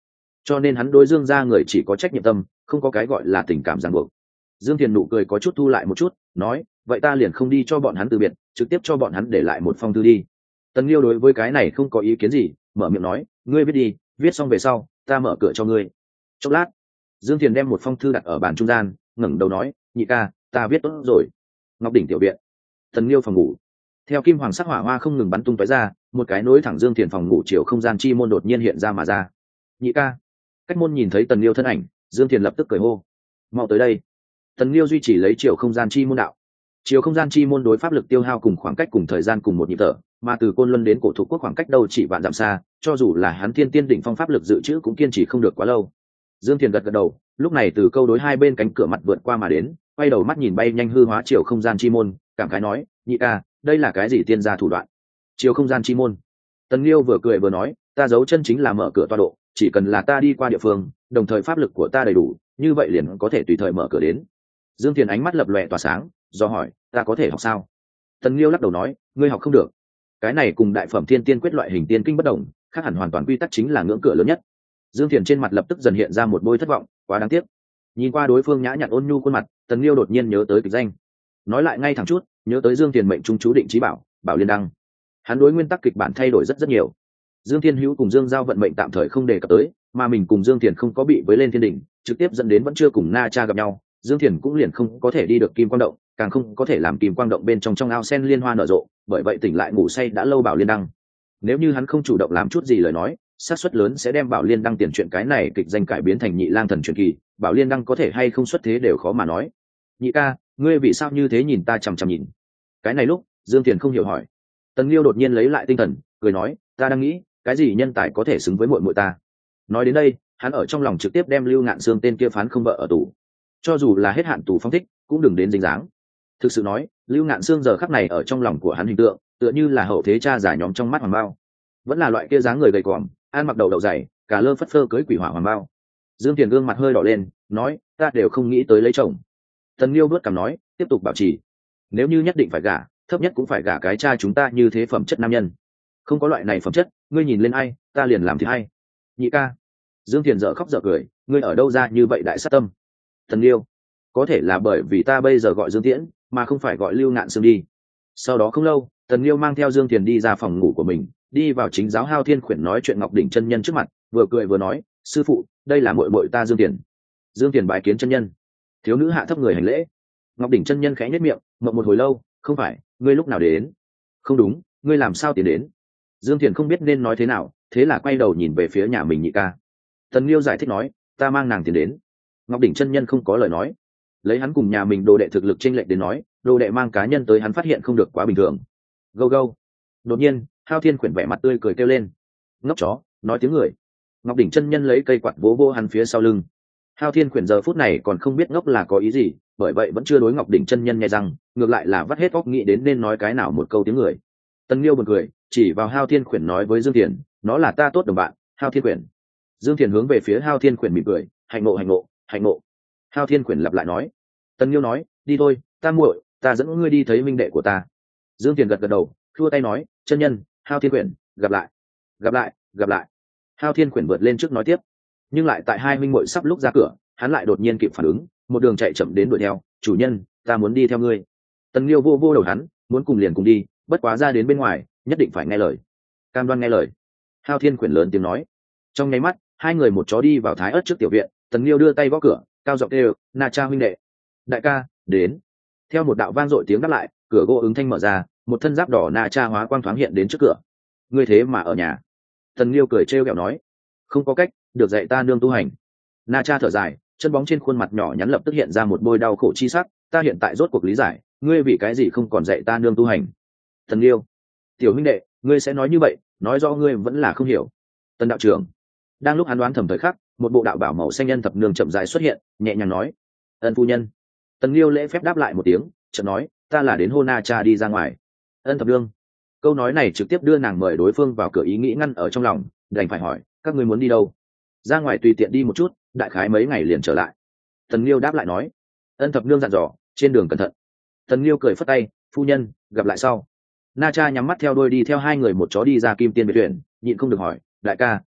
cho nên hắn đối Dương gia người chỉ có trách nhiệm tâm, không có cái gọi là tình cảm ràng buộc. Dương Thiền nụ cười có chút thu lại một chút, nói, vậy ta liền không đi cho bọn hắn từ biệt, trực tiếp cho bọn hắn để lại một phong thư đi. Tần Liêu đối với cái này không có ý kiến gì, mở miệng nói, ngươi viết đi, viết xong về sau ta mở cửa cho ngươi. Chốc lát, Dương Thiền đem một phong thư đặt ở bàn trung gian, ngẩng đầu nói, nhị ca, ta viết tốt rồi. Ngọc đỉnh tiểu viện, Tần Liêu phòng ngủ. Theo kim hoàng sắc hỏa hoa không ngừng bắn tung tóe ra, một cái nối thẳng Dương Thiền phòng ngủ chiều không gian chi môn đột nhiên hiện ra mà ra. Nhị ca. Cách môn nhìn thấy Tần Liêu thân ảnh, Dương Thiền lập tức cười hô, mau tới đây. Tần Liêu duy trì lấy chiều không gian chi môn đạo. Chiều không gian chi môn đối pháp lực tiêu hao cùng khoảng cách cùng thời gian cùng một nhịp thở, mà từ Côn Luân đến Cổ Thục Quốc khoảng cách đâu chỉ vạn dặm xa, cho dù là hắn thiên tiên đỉnh phong pháp lực dự trữ cũng kiên trì không được quá lâu. Dương Thiền gật gật đầu, lúc này từ câu đối hai bên cánh cửa mặt vượt qua mà đến, quay đầu mắt nhìn bay nhanh hư hóa chiều không gian chi môn, cảm khái nói, nhị ca, đây là cái gì tiên gia thủ đoạn? Chiều không gian chi môn. Tần Liêu vừa cười vừa nói, ta giấu chân chính là mở cửa toa độ, chỉ cần là ta đi qua địa phương, đồng thời pháp lực của ta đầy đủ, như vậy liền có thể tùy thời mở cửa đến. Dương Thiền ánh mắt lập lòe tỏa sáng, do hỏi, ta có thể học sao? Tần Liêu lắc đầu nói, ngươi học không được. Cái này cùng đại phẩm thiên tiên quyết loại hình tiên kinh bất đồng, khác hẳn hoàn toàn quy tắc chính là ngưỡng cửa lớn nhất. Dương Thiền trên mặt lập tức dần hiện ra một bôi thất vọng, quá đáng tiếc. Nhìn qua đối phương nhã nhặn ôn nhu khuôn mặt, Tần Liêu đột nhiên nhớ tới kịch danh. Nói lại ngay thẳng chút, nhớ tới Dương Thiền mệnh trung chú định chí bảo, Bảo Liên Đăng. Hắn đối nguyên tắc kịch bản thay đổi rất rất nhiều. Dương Thiên Hữu cùng Dương Giao vận mệnh tạm thời không đề cập tới, mà mình cùng Dương Thiền không có bị với lên thiên đỉnh, trực tiếp dẫn đến vẫn chưa cùng Na Cha gặp nhau, Dương Thiền cũng liền không có thể đi được Kim Quang Động, càng không có thể làm Kim Quang Động bên trong trong ao sen liên hoa nở rộ, bởi vậy tỉnh lại ngủ say đã lâu Bảo Liên Đăng. Nếu như hắn không chủ động làm chút gì lời nói, xác suất lớn sẽ đem Bảo Liên Đăng tiền chuyện cái này kịch danh cải biến thành Nhị Lang thần truyền kỳ, Bảo Liên Đăng có thể hay không xuất thế đều khó mà nói. Nhị ca, ngươi vì sao như thế nhìn ta chằm chằm nhìn? Cái này lúc, Dương Thiền không hiểu hỏi. Tần Liêu đột nhiên lấy lại tinh thần, cười nói, ta đang nghĩ, cái gì nhân tài có thể xứng với muội muội ta. Nói đến đây, hắn ở trong lòng trực tiếp đem Lưu Ngạn Sương tên kia phán không vợ ở tù. Cho dù là hết hạn tù phong thích, cũng đừng đến dính dáng. Thực sự nói, Lưu Ngạn Sương giờ khắc này ở trong lòng của hắn hình tượng, tựa như là hậu thế cha giả nhóm trong mắt Hoàng Bao. Vẫn là loại kia dáng người gầy còm, ăn mặc đầu đậu dày, cả lơ phất phơ cưới quỷ hỏa Hoàng Bao. Dương Tiền gương mặt hơi đỏ lên, nói, ta đều không nghĩ tới lấy chồng. Tần Liêu bước cằm nói, tiếp tục bảo trì. Nếu như nhất định phải gả, thấp nhất cũng phải gả cái cha chúng ta như thế phẩm chất nam nhân. Không có loại này phẩm chất, ngươi nhìn lên ai, ta liền làm thì hay. Nhị ca. Dương Tiền dở khóc dở cười, ngươi ở đâu ra như vậy đại sát tâm? Tần Liêu, có thể là bởi vì ta bây giờ gọi Dương Tiễn, mà không phải gọi Lưu Ngạn Sương đi. Sau đó không lâu, Tần Liêu mang theo Dương Tiền đi ra phòng ngủ của mình, đi vào chính giáo Hao Thiên Khuyển nói chuyện Ngọc Đỉnh chân nhân trước mặt, vừa cười vừa nói, sư phụ, đây là muội muội ta Dương Tiền. Dương Tiền bái kiến chân nhân. Thiếu nữ hạ thấp người hành lễ. Ngọc Đỉnh chân nhân khẽ nhếch miệng, mộng một hồi lâu, không phải, ngươi lúc nào đến? Không đúng, ngươi làm sao tiến đến? Dương Tiền không biết nên nói thế nào, thế là quay đầu nhìn về phía nhà mình nhị ca. Tần Liêu giải thích nói, ta mang nàng tiến đến. Ngọc Đỉnh chân nhân không có lời nói. Lấy hắn cùng nhà mình đồ đệ thực lực chênh lệch đến nói, đồ đệ mang cá nhân tới hắn phát hiện không được quá bình thường. Gâu gâu. Đột nhiên, Hao Thiên Khuyển vẻ mặt tươi cười kêu lên. Ngốc chó, nói tiếng người. Ngọc Đỉnh chân nhân lấy cây quạt vỗ vô hắn phía sau lưng. Hao Thiên Khuyển giờ phút này còn không biết ngốc là có ý gì, bởi vậy vẫn chưa đối Ngọc Đỉnh chân nhân nghe rằng, ngược lại là vắt hết óc nghĩ đến nên nói cái nào một câu tiếng người. Tần Liêu buồn cười, chỉ vào Hao Thiên Khuyển nói với Dương Tiền, nó là ta tốt đồng bạn, Hao Thiên Khuyển. Dương Tiền hướng về phía Hao Thiên Khuyển mỉm cười, hạnh ngộ hạnh ngộ, hạnh ngộ. Hao Thiên Khuyển lặp lại nói. Tần Liêu nói, đi thôi, ta muội, ta dẫn ngươi đi thấy minh đệ của ta. Dương Tiền gật gật đầu, khua tay nói, chân nhân, Hao Thiên Khuyển, gặp lại, gặp lại, gặp lại. Hao Thiên Khuyển vượt lên trước nói tiếp, nhưng lại tại hai minh muội sắp lúc ra cửa, hắn lại đột nhiên kịp phản ứng, một đường chạy chậm đến đuổi theo, chủ nhân, ta muốn đi theo ngươi. Tần Liêu vô vô đầu hắn, muốn cùng liền cùng đi, bất quá ra đến bên ngoài, nhất định phải nghe lời. Cam đoan nghe lời. Hao Thiên Khuyển lớn tiếng nói. Trong nháy mắt, hai người một chó đi vào Thái Ức trước tiểu viện, Tần Liêu đưa tay gõ cửa, cao giọng kêu, Na Cha huynh đệ. Đại ca, đến. Theo một đạo vang dội tiếng đáp lại, cửa gỗ ứng thanh mở ra, một thân giáp đỏ Na Cha hóa quang thoáng hiện đến trước cửa. Ngươi thế mà ở nhà? Tần Liêu cười trêu ghẹo nói. Không có cách, được dạy ta nương tu hành. Na Cha thở dài, chân bóng trên khuôn mặt nhỏ nhắn lập tức hiện ra một bôi đau khổ chi sắc, ta hiện tại rốt cuộc lý giải, ngươi vì cái gì không còn dạy ta nương tu hành. Tần Liêu, tiểu huynh đệ, ngươi sẽ nói như vậy, nói rõ ngươi vẫn là không hiểu. Tần đạo trưởng. Đang lúc hắn đoán thầm thời khắc, một bộ đạo bảo màu xanh nhân thập nương chậm rãi xuất hiện, nhẹ nhàng nói, ân phu nhân. Tần Liêu lễ phép đáp lại một tiếng, chợt nói, ta là đến hôn Na Cha đi ra ngoài. Ân thập nương. Câu nói này trực tiếp đưa nàng mời đối phương vào cửa ý nghĩ ngăn ở trong lòng, đành phải hỏi, các ngươi muốn đi đâu? Ra ngoài tùy tiện đi một chút, đại khái mấy ngày liền trở lại. Tần Liêu đáp lại nói. Ân thập nương dặn dò, trên đường cẩn thận. Tần Liêu cười phất tay, phu nhân, gặp lại sau. Na Cha nhắm mắt theo đôi đi theo hai người một chó đi ra Kim Tiên biệt tuyển, nhịn không được hỏi, đại ca,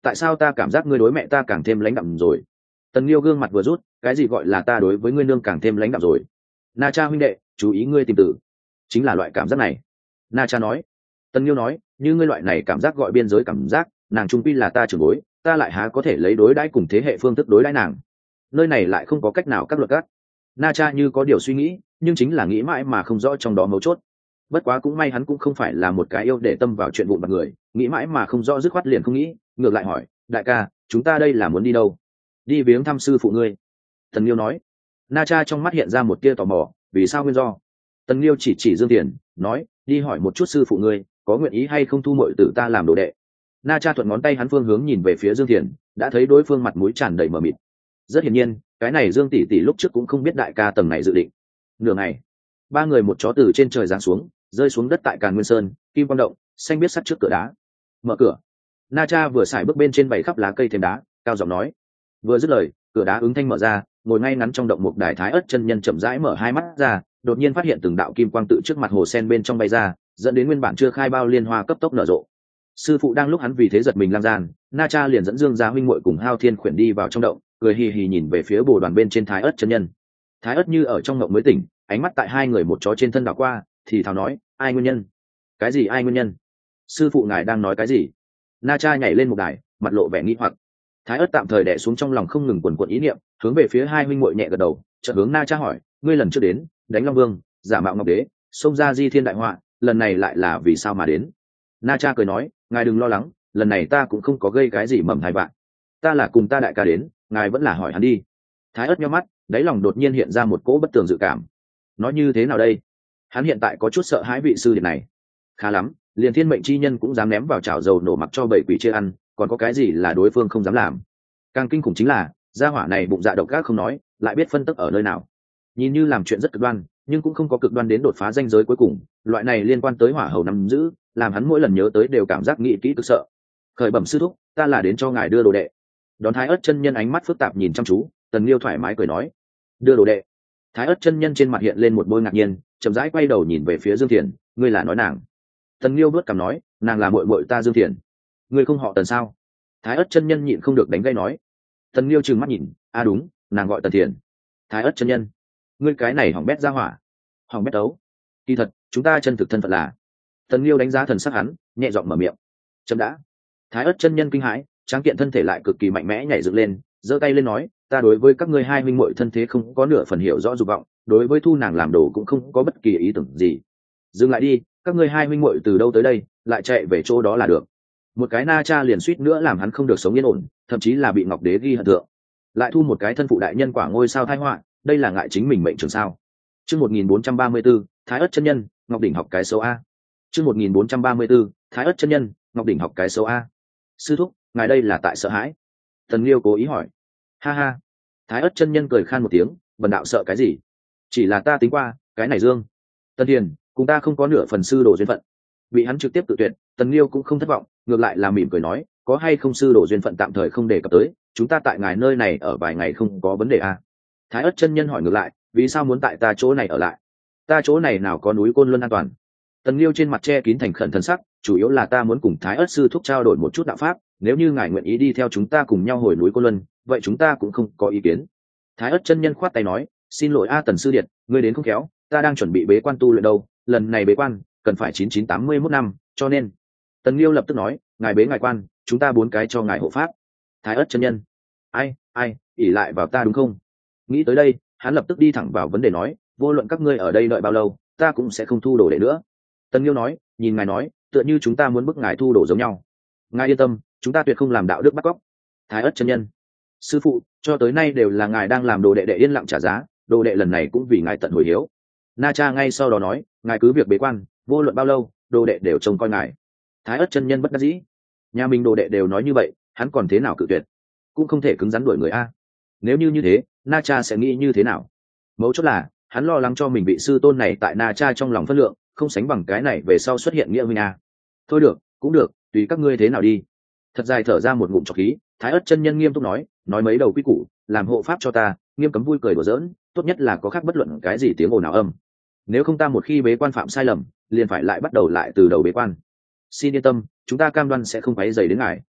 tại sao ta cảm giác ngươi đối mẹ ta càng thêm lãnh đạm rồi? Tần Liêu gương mặt vừa rút, cái gì gọi là ta đối với ngươi nương càng thêm lãnh đạm rồi? Na Cha huynh đệ, chú ý ngươi tìm tử, chính là loại cảm giác này. Na Cha nói. Tần Liêu nói, như ngươi loại này cảm giác gọi biên giới cảm giác, nàng trung quy là ta trưởng bối, ta lại há có thể lấy đối đãi cùng thế hệ phương thức đối đãi nàng? Nơi này lại không có cách nào các luật gắt. Na Cha như có điều suy nghĩ, nhưng chính là nghĩ mãi mà không rõ trong đó mấu chốt. Bất quá cũng may hắn cũng không phải là một cái yêu để tâm vào chuyện vụn vặt người, nghĩ mãi mà không rõ dứt khoát liền không nghĩ, ngược lại hỏi, đại ca, chúng ta đây là muốn đi đâu? Đi viếng thăm sư phụ ngươi. Tần Liêu nói. Na Cha trong mắt hiện ra một tia tò mò, vì sao nguyên do? Tần Liêu chỉ chỉ Dương Tiền, nói, đi hỏi một chút sư phụ ngươi, có nguyện ý hay không thu muội tử ta làm đồ đệ. Na Cha thuận ngón tay hắn phương hướng nhìn về phía Dương Tiền, đã thấy đối phương mặt mũi tràn đầy mờ mịt. Rất hiển nhiên, cái này Dương tỷ tỷ lúc trước cũng không biết đại ca tầng này dự định. Nửa ngày, ba người một chó từ trên trời giáng xuống, rơi xuống đất tại Càn Nguyên Sơn, kim quang động, xanh biết sắt trước cửa đá. Mở cửa. Na Cha vừa xài bước bên trên bảy khắp lá cây thêm đá, cao giọng nói. Vừa dứt lời, cửa đá ứng thanh mở ra, ngồi ngay ngắn trong động một đài Thái Ất chân nhân chậm rãi mở hai mắt ra, đột nhiên phát hiện từng đạo kim quang tự trước mặt hồ sen bên trong bay ra, dẫn đến nguyên bản chưa khai bao liên hoa cấp tốc nở rộ. Sư phụ đang lúc hắn vì thế giật mình lang gian, Na Cha liền dẫn Dương gia huynh muội cùng Hao Thiên khuyển đi vào trong động, cười hì hì nhìn về phía bồ đoàn bên trên Thái Ất chân nhân. Thái Ất như ở trong ngộng mới tỉnh, ánh mắt tại hai người một chó trên thân đảo qua, thì thào nói, ai nguyên nhân? Cái gì ai nguyên nhân? Sư phụ ngài đang nói cái gì? Na Cha nhảy lên một đài, mặt lộ vẻ nghi hoặc. Thái Ất tạm thời đè xuống trong lòng không ngừng quần quật ý niệm, hướng về phía hai huynh muội nhẹ gật đầu, chợt hướng Na Cha hỏi, ngươi lần trước đến, đánh Long Vương, giả mạo Ngọc Đế, xông ra di thiên đại họa, lần này lại là vì sao mà đến? Na Cha cười nói, ngài đừng lo lắng, lần này ta cũng không có gây cái gì mầm thai vạn, ta là cùng ta đại ca đến, ngài vẫn là hỏi hắn đi. Thái Ất nhíu mắt, đáy lòng đột nhiên hiện ra một cỗ bất tường dự cảm. Nói như thế nào đây? Hắn hiện tại có chút sợ hãi vị sư điệt này. Khá lắm, liền thiên mệnh chi nhân cũng dám ném vào chảo dầu nổ mặc cho bảy quỷ chia ăn, còn có cái gì là đối phương không dám làm? Càng kinh khủng chính là, gia hỏa này bụng dạ độc ác không nói, lại biết phân tức ở nơi nào. Nhìn như làm chuyện rất cực đoan, nhưng cũng không có cực đoan đến đột phá ranh giới cuối cùng, loại này liên quan tới hỏa hầu nắm giữ, làm hắn mỗi lần nhớ tới đều cảm giác nghĩ kỹ cực sợ. Khởi bẩm sư thúc, ta là đến cho ngài đưa đồ đệ. Đón Thái Ất chân nhân ánh mắt phức tạp nhìn chăm chú, Tần Liêu thoải mái cười nói, đưa đồ đệ. Thái Ất chân nhân trên mặt hiện lên một bôi ngạc nhiên, chậm rãi quay đầu nhìn về phía Dương Thiền, ngươi là nói nàng? Tần Liêu bước cằm nói, nàng là muội muội ta Dương Thiền. Ngươi không họ Tần sao? Thái Ất chân nhân nhịn không được đánh gây nói. Tần Liêu trừng mắt nhìn, a à đúng, nàng gọi Tần Thiền. Thái Ất chân nhân, ngươi cái này hỏng bét ra hỏa. Hỏng bét đấu. Kỳ thật, chúng ta chân thực thân phận là. Tần Liêu đánh giá thần sắc hắn, nhẹ giọng mở miệng. Chấm đã. Thái Ất chân nhân kinh hãi, tráng kiện thân thể lại cực kỳ mạnh mẽ nhảy dựng lên, giơ tay lên nói, ta đối với các ngươi hai huynh muội thân thế không có nửa phần hiểu rõ dục vọng, đối với thu nàng làm đồ cũng không có bất kỳ ý tưởng gì. Dừng lại đi, các ngươi hai huynh muội từ đâu tới đây, lại chạy về chỗ đó là được. Một cái Na Cha liền suýt nữa làm hắn không được sống yên ổn, thậm chí là bị Ngọc Đế ghi hận thượng. Lại thu một cái thân phụ đại nhân quả ngôi sao tai họa, đây là ngại chính mình mệnh trường sao? Chương một nghìn bốn trăm ba mươi b ố, Thái Ất chân nhân, Ngọc đỉnh học cái xấu a. Chương một nghìn bốn trăm ba mươi b ố, Thái Ất chân nhân, Ngọc đỉnh học cái xấu a. Sư thúc, ngài đây là tại sợ hãi? Tần Liêu cố ý hỏi. Ha ha. Thái Ất chân nhân cười khan một tiếng, bần đạo sợ cái gì? Chỉ là ta tính qua, cái này Dương Tần Thiền, cùng ta không có nửa phần sư đồ duyên phận. Bị hắn trực tiếp tự tuyệt, Tần Liêu cũng không thất vọng, ngược lại là mỉm cười nói, có hay không sư đồ duyên phận tạm thời không đề cập tới, chúng ta tại ngài nơi này ở vài ngày không có vấn đề à? Thái Ất chân nhân hỏi ngược lại, vì sao muốn tại ta chỗ này ở lại? Ta chỗ này nào có núi Côn Luân an toàn? Tần Liêu trên mặt che kín thành khẩn thân sắc, chủ yếu là ta muốn cùng Thái Ất sư thúc trao đổi một chút đạo pháp, nếu như ngài nguyện ý đi theo chúng ta cùng nhau hồi núi Côn Luân, vậy chúng ta cũng không có ý kiến. Thái Ất chân nhân khoát tay nói, xin lỗi a Tần sư điệt, ngươi đến không khéo, ta đang chuẩn bị bế quan tu luyện đâu, lần này bế quan cần phải chín chín tám mươi mốt năm, cho nên. Tần Liêu lập tức nói, ngài bế ngài quan, chúng ta bốn cái cho ngài hộ pháp. Thái Ất chân nhân, ai, ai, ỷ lại vào ta đúng không? Nghĩ tới đây, hắn lập tức đi thẳng vào vấn đề nói, vô luận các ngươi ở đây đợi bao lâu, ta cũng sẽ không thu đồ đệ nữa. Tần Liêu nói, nhìn ngài nói, tựa như chúng ta muốn bức ngài thu đồ giống nhau. Ngài yên tâm, chúng ta tuyệt không làm đạo đức bắt cóc. Thái Ất chân nhân, sư phụ, cho tới nay đều là ngài đang làm đồ đệ để yên lặng trả giá, đồ đệ lần này cũng vì ngài tận hồi hiếu. Na Cha ngay sau đó nói, ngài cứ việc bế quan, vô luận bao lâu, đồ đệ đều trông coi ngài. Thái Ất chân nhân bất đắc dĩ, nhà mình đồ đệ đều nói như vậy, hắn còn thế nào cự tuyệt? Cũng không thể cứng rắn đuổi người a. Nếu như như thế, Na Cha sẽ nghĩ như thế nào? Mấu chốt là, hắn lo lắng cho mình bị sư tôn này tại Na Cha trong lòng phân lượng, không sánh bằng cái này về sau xuất hiện nghĩa huynh a. Thôi được, cũng được, tùy các ngươi thế nào đi. Thật dài thở ra một ngụm trọc khí, Thái Ất chân nhân nghiêm túc nói, nói mấy đầu quy củ, làm hộ pháp cho ta, nghiêm cấm vui cười đùa giỡn, tốt nhất là có khác bất luận cái gì tiếng ồn nào âm. Nếu không ta một khi bế quan phạm sai lầm, liền phải lại bắt đầu lại từ đầu bế quan. Xin yên tâm, chúng ta cam đoan sẽ không quấy rầy đến ngài.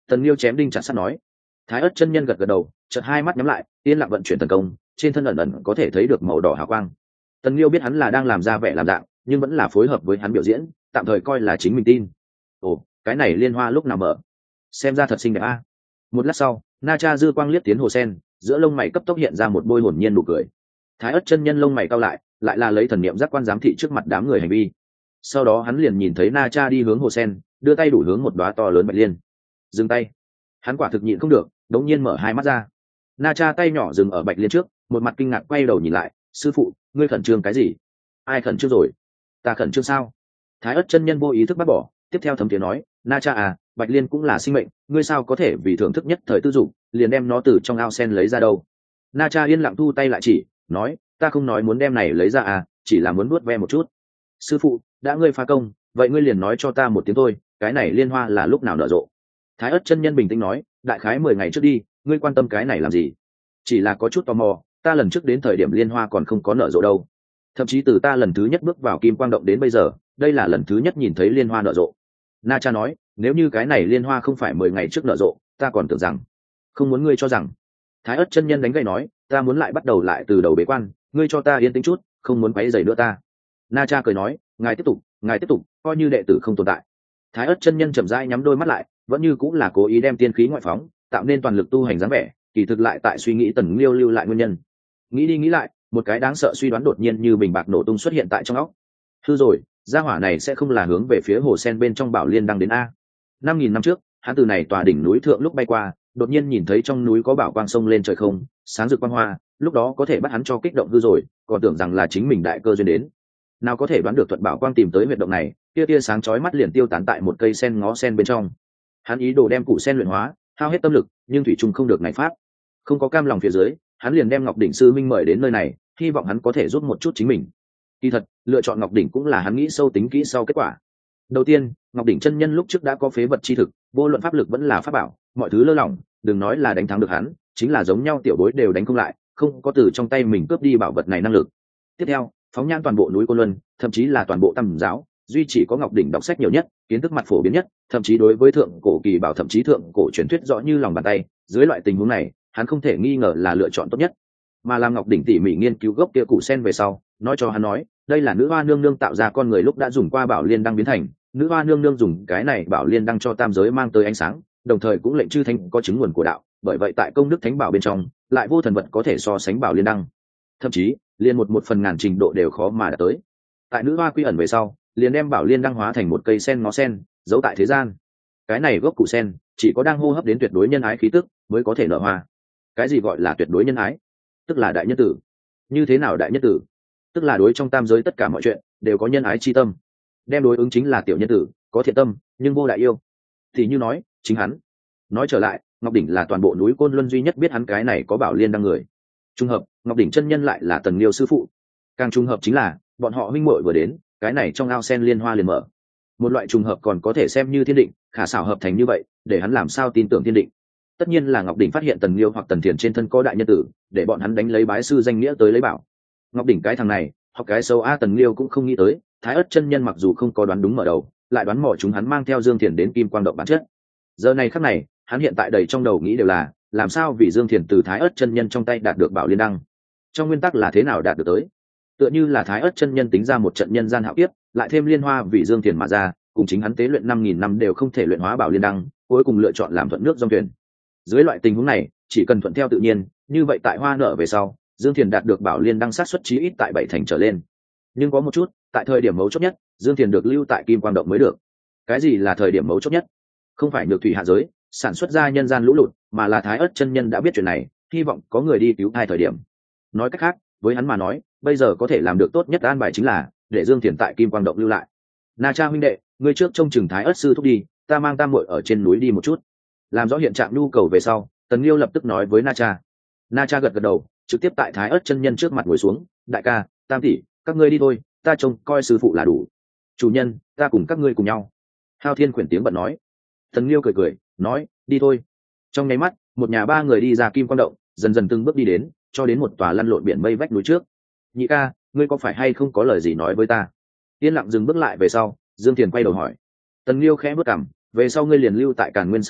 Tần Liêu chém đinh chặt sắt nói. Thái ất chân nhân gật gật đầu, chợt hai mắt nhắm lại, yên lặng vận chuyển tấn công, trên thân ẩn ẩn có thể thấy được màu đỏ hào quang. Tần Liêu biết hắn là đang làm ra vẻ làm dạng, nhưng vẫn là phối hợp với hắn biểu diễn, tạm thời coi là chính mình tin. Ồ, cái này liên hoa lúc nào mở? Xem ra thật xinh đẹp a. Một lát sau, Na Cha dư quang liếc tiến hồ sen, giữa lông mày cấp tốc hiện ra một bôi hồn nhiên nụ cười. Thái ất chân nhân lông mày cau lại, lại là lấy thần niệm giác quan giám thị trước mặt đám người hành vi. Sau đó hắn liền nhìn thấy Na Cha đi hướng hồ sen, đưa tay đủ hướng một đóa to lớn bạch liên. Dừng tay. Hắn quả thực nhịn không được, đống nhiên mở hai mắt ra. Na Cha tay nhỏ dừng ở bạch liên trước, một mặt kinh ngạc quay đầu nhìn lại, sư phụ, ngươi khẩn trương cái gì? Ai khẩn trương rồi? Ta khẩn trương sao? Thái ất chân nhân vô ý thức bắt bỏ, tiếp theo thấm tiếng nói, Na Cha à, bạch liên cũng là sinh mệnh, ngươi sao có thể vì thưởng thức nhất thời tư dụng, liền đem nó từ trong ao sen lấy ra đâu? Na Cha yên lặng thu tay lại chỉ, nói, ta không nói muốn đem này lấy ra à, chỉ là muốn nuốt ve một chút. Sư phụ, đã ngươi phá công, vậy ngươi liền nói cho ta một tiếng thôi, cái này liên hoa là lúc nào nở rộ? Thái ất chân nhân bình tĩnh nói, đại khái mười ngày trước đi, ngươi quan tâm cái này làm gì? Chỉ là có chút tò mò, ta lần trước đến thời điểm liên hoa còn không có nở rộ đâu. Thậm chí từ ta lần thứ nhất bước vào kim quang động đến bây giờ, đây là lần thứ nhất nhìn thấy liên hoa nở rộ. Na Cha nói, nếu như cái này liên hoa không phải mười ngày trước nở rộ, ta còn tưởng rằng, không muốn ngươi cho rằng. Thái ất chân nhân đánh gậy nói, ta muốn lại bắt đầu lại từ đầu bế quan, ngươi cho ta yên tĩnh chút, không muốn quấy rầy nữa ta. Na Cha cười nói, ngài tiếp tục, ngài tiếp tục, coi như đệ tử không tồn tại. Thái ất chân nhân chậm rãi nhắm đôi mắt lại, vẫn như cũng là cố ý đem tiên khí ngoại phóng, tạo nên toàn lực tu hành dáng vẻ, kỳ thực lại tại suy nghĩ Tần Liêu lưu lại nguyên nhân. Nghĩ đi nghĩ lại, một cái đáng sợ suy đoán đột nhiên như bình bạc nổ tung xuất hiện tại trong óc. Hư rồi, gia hỏa này sẽ không là hướng về phía hồ sen bên trong bảo liên đang đến a. Năm nghìn năm trước, hắn từ này tòa đỉnh núi thượng lúc bay qua, đột nhiên nhìn thấy trong núi có bảo quang sông lên trời không, sáng rực quang hoa, lúc đó có thể bắt hắn cho kích động hư rồi, còn tưởng rằng là chính mình đại cơ duyên đến. Nào có thể đoán được thuận bảo quang tìm tới huyệt động này, tia tia sáng chói mắt liền tiêu tán tại một cây sen ngó sen bên trong. Hắn ý đồ đem củ sen luyện hóa, hao hết tâm lực, nhưng thủy trung không được này pháp. Không có cam lòng phía dưới, hắn liền đem Ngọc đỉnh sư minh mời đến nơi này, hy vọng hắn có thể giúp một chút chính mình. Kỳ thật, lựa chọn Ngọc đỉnh cũng là hắn nghĩ sâu tính kỹ sau kết quả. Đầu tiên, Ngọc đỉnh chân nhân lúc trước đã có phế vật chi thực, vô luận pháp lực vẫn là pháp bảo, mọi thứ lơ lỏng, đừng nói là đánh thắng được hắn, chính là giống nhau tiểu bối đều đánh không lại, không có từ trong tay mình cướp đi bảo vật này năng lực. Tiếp theo, phóng nhãn toàn bộ núi Côn Luân, thậm chí là toàn bộ Tam giáo, duy chỉ có Ngọc đỉnh đọc sách nhiều nhất, kiến thức mặt phổ biến nhất, thậm chí đối với thượng cổ kỳ bảo thậm chí thượng cổ truyền thuyết rõ như lòng bàn tay, dưới loại tình huống này, hắn không thể nghi ngờ là lựa chọn tốt nhất. Mà làm Ngọc đỉnh tỉ mỉ nghiên cứu gốc kia củ sen về sau, nói cho hắn nói, đây là nữ hoa nương nương tạo ra con người lúc đã dùng qua bảo liên đăng biến thành, nữ hoa nương nương dùng cái này bảo liên đăng cho tam giới mang tới ánh sáng, đồng thời cũng lệnh chư thánh có chứng nguồn của đạo, bởi vậy tại công đức thánh bảo bên trong, lại vô thần vật có thể so sánh bảo liên đăng. Thậm chí, liên một một phần ngàn trình độ đều khó mà đạt tới. Tại nữ hoa quy ẩn về sau, liền đem bảo liên đăng hóa thành một cây sen ngó sen, giấu tại thế gian. Cái này gốc củ sen, chỉ có đang hô hấp đến tuyệt đối nhân ái khí tức, mới có thể nở hoa. Cái gì gọi là tuyệt đối nhân ái? Tức là đại nhân tử. Như thế nào đại nhân tử? Tức là đối trong tam giới tất cả mọi chuyện đều có nhân ái chi tâm. Đem đối ứng chính là tiểu nhân tử, có thiện tâm nhưng vô đại yêu. Thì như nói, chính hắn. Nói trở lại, Ngọc đỉnh là toàn bộ núi Côn Luân duy nhất biết hắn cái này có bảo liên đăng người. Trùng hợp, Ngọc đỉnh chân nhân lại là Tần Liêu sư phụ. Càng trùng hợp chính là, bọn họ huynh muội vừa đến, cái này trong ao sen liên hoa liền mở. Một loại trùng hợp còn có thể xem như thiên định, khả xảo hợp thành như vậy, để hắn làm sao tin tưởng thiên định. Tất nhiên là Ngọc đỉnh phát hiện Tần Liêu hoặc Tần Thiền trên thân có đại nhân tử, để bọn hắn đánh lấy bái sư danh nghĩa tới lấy bảo. Ngọc đỉnh cái thằng này, hoặc cái xấu a Tần Liêu cũng không nghĩ tới, Thái ất chân nhân mặc dù không có đoán đúng mở đầu, lại đoán mò chúng hắn mang theo Dương Thiền đến Kim Quang động bản chất. Giờ này khắc này, hắn hiện tại đầy trong đầu nghĩ đều là, làm sao vì Dương Thiền từ Thái ất chân nhân trong tay đạt được bảo liên đăng. Trong nguyên tắc là thế nào đạt được tới? Tựa như là Thái ất chân nhân tính ra một trận nhân gian hạo kiếp, lại thêm liên hoa vì Dương Thiền mà ra, cùng chính hắn tế luyện năm nghìn năm đều không thể luyện hóa bảo liên đăng, cuối cùng lựa chọn làm thuận nước dòng thuyền. Dưới loại tình huống này, chỉ cần thuận theo tự nhiên, như vậy tại hoa nở về sau, Dương Thiền đạt được bảo liên đăng sát suất chí ít tại bảy thành trở lên. Nhưng có một chút, tại thời điểm mấu chốt nhất, Dương Thiền được lưu tại Kim Quang động mới được. Cái gì là thời điểm mấu chốt nhất? Không phải nhược thủy hạ giới sản xuất ra nhân gian lũ lụt, mà là Thái ất chân nhân đã biết chuyện này, hy vọng có người đi cứu thai thời điểm. Nói cách khác, với hắn mà nói, bây giờ có thể làm được tốt nhất an bài chính là để Dương Thiền tại Kim Quang động lưu lại. Na Cha huynh đệ, ngươi trước trông chừng Thái ất sư thúc đi, ta mang tam muội ở trên núi đi một chút. Làm rõ hiện trạng nhu cầu về sau, Tần Liêu lập tức nói với Na Cha. Na Cha gật gật đầu, trực tiếp tại Thái ất chân nhân trước mặt ngồi xuống, đại ca, tam tỷ, các ngươi đi thôi, ta trông coi sư phụ là đủ. Chủ nhân, ta cùng các ngươi cùng nhau. Hao Thiên khuyển tiếng bận nói. Tần Liêu cười cười, nói, đi thôi. Trong nháy mắt, một nhà ba người đi ra Kim Quang động, dần dần từng bước đi đến, cho đến một tòa lăn lộn biển mây vách núi trước. Nhị ca, ngươi có phải hay không có lời gì nói với ta? Yên lặng dừng bước lại về sau, Dương Thiền quay đầu hỏi. Tần Liêu khẽ bước cằm, về sau ngươi liền lưu tại Càn Nguyên Sơn đi,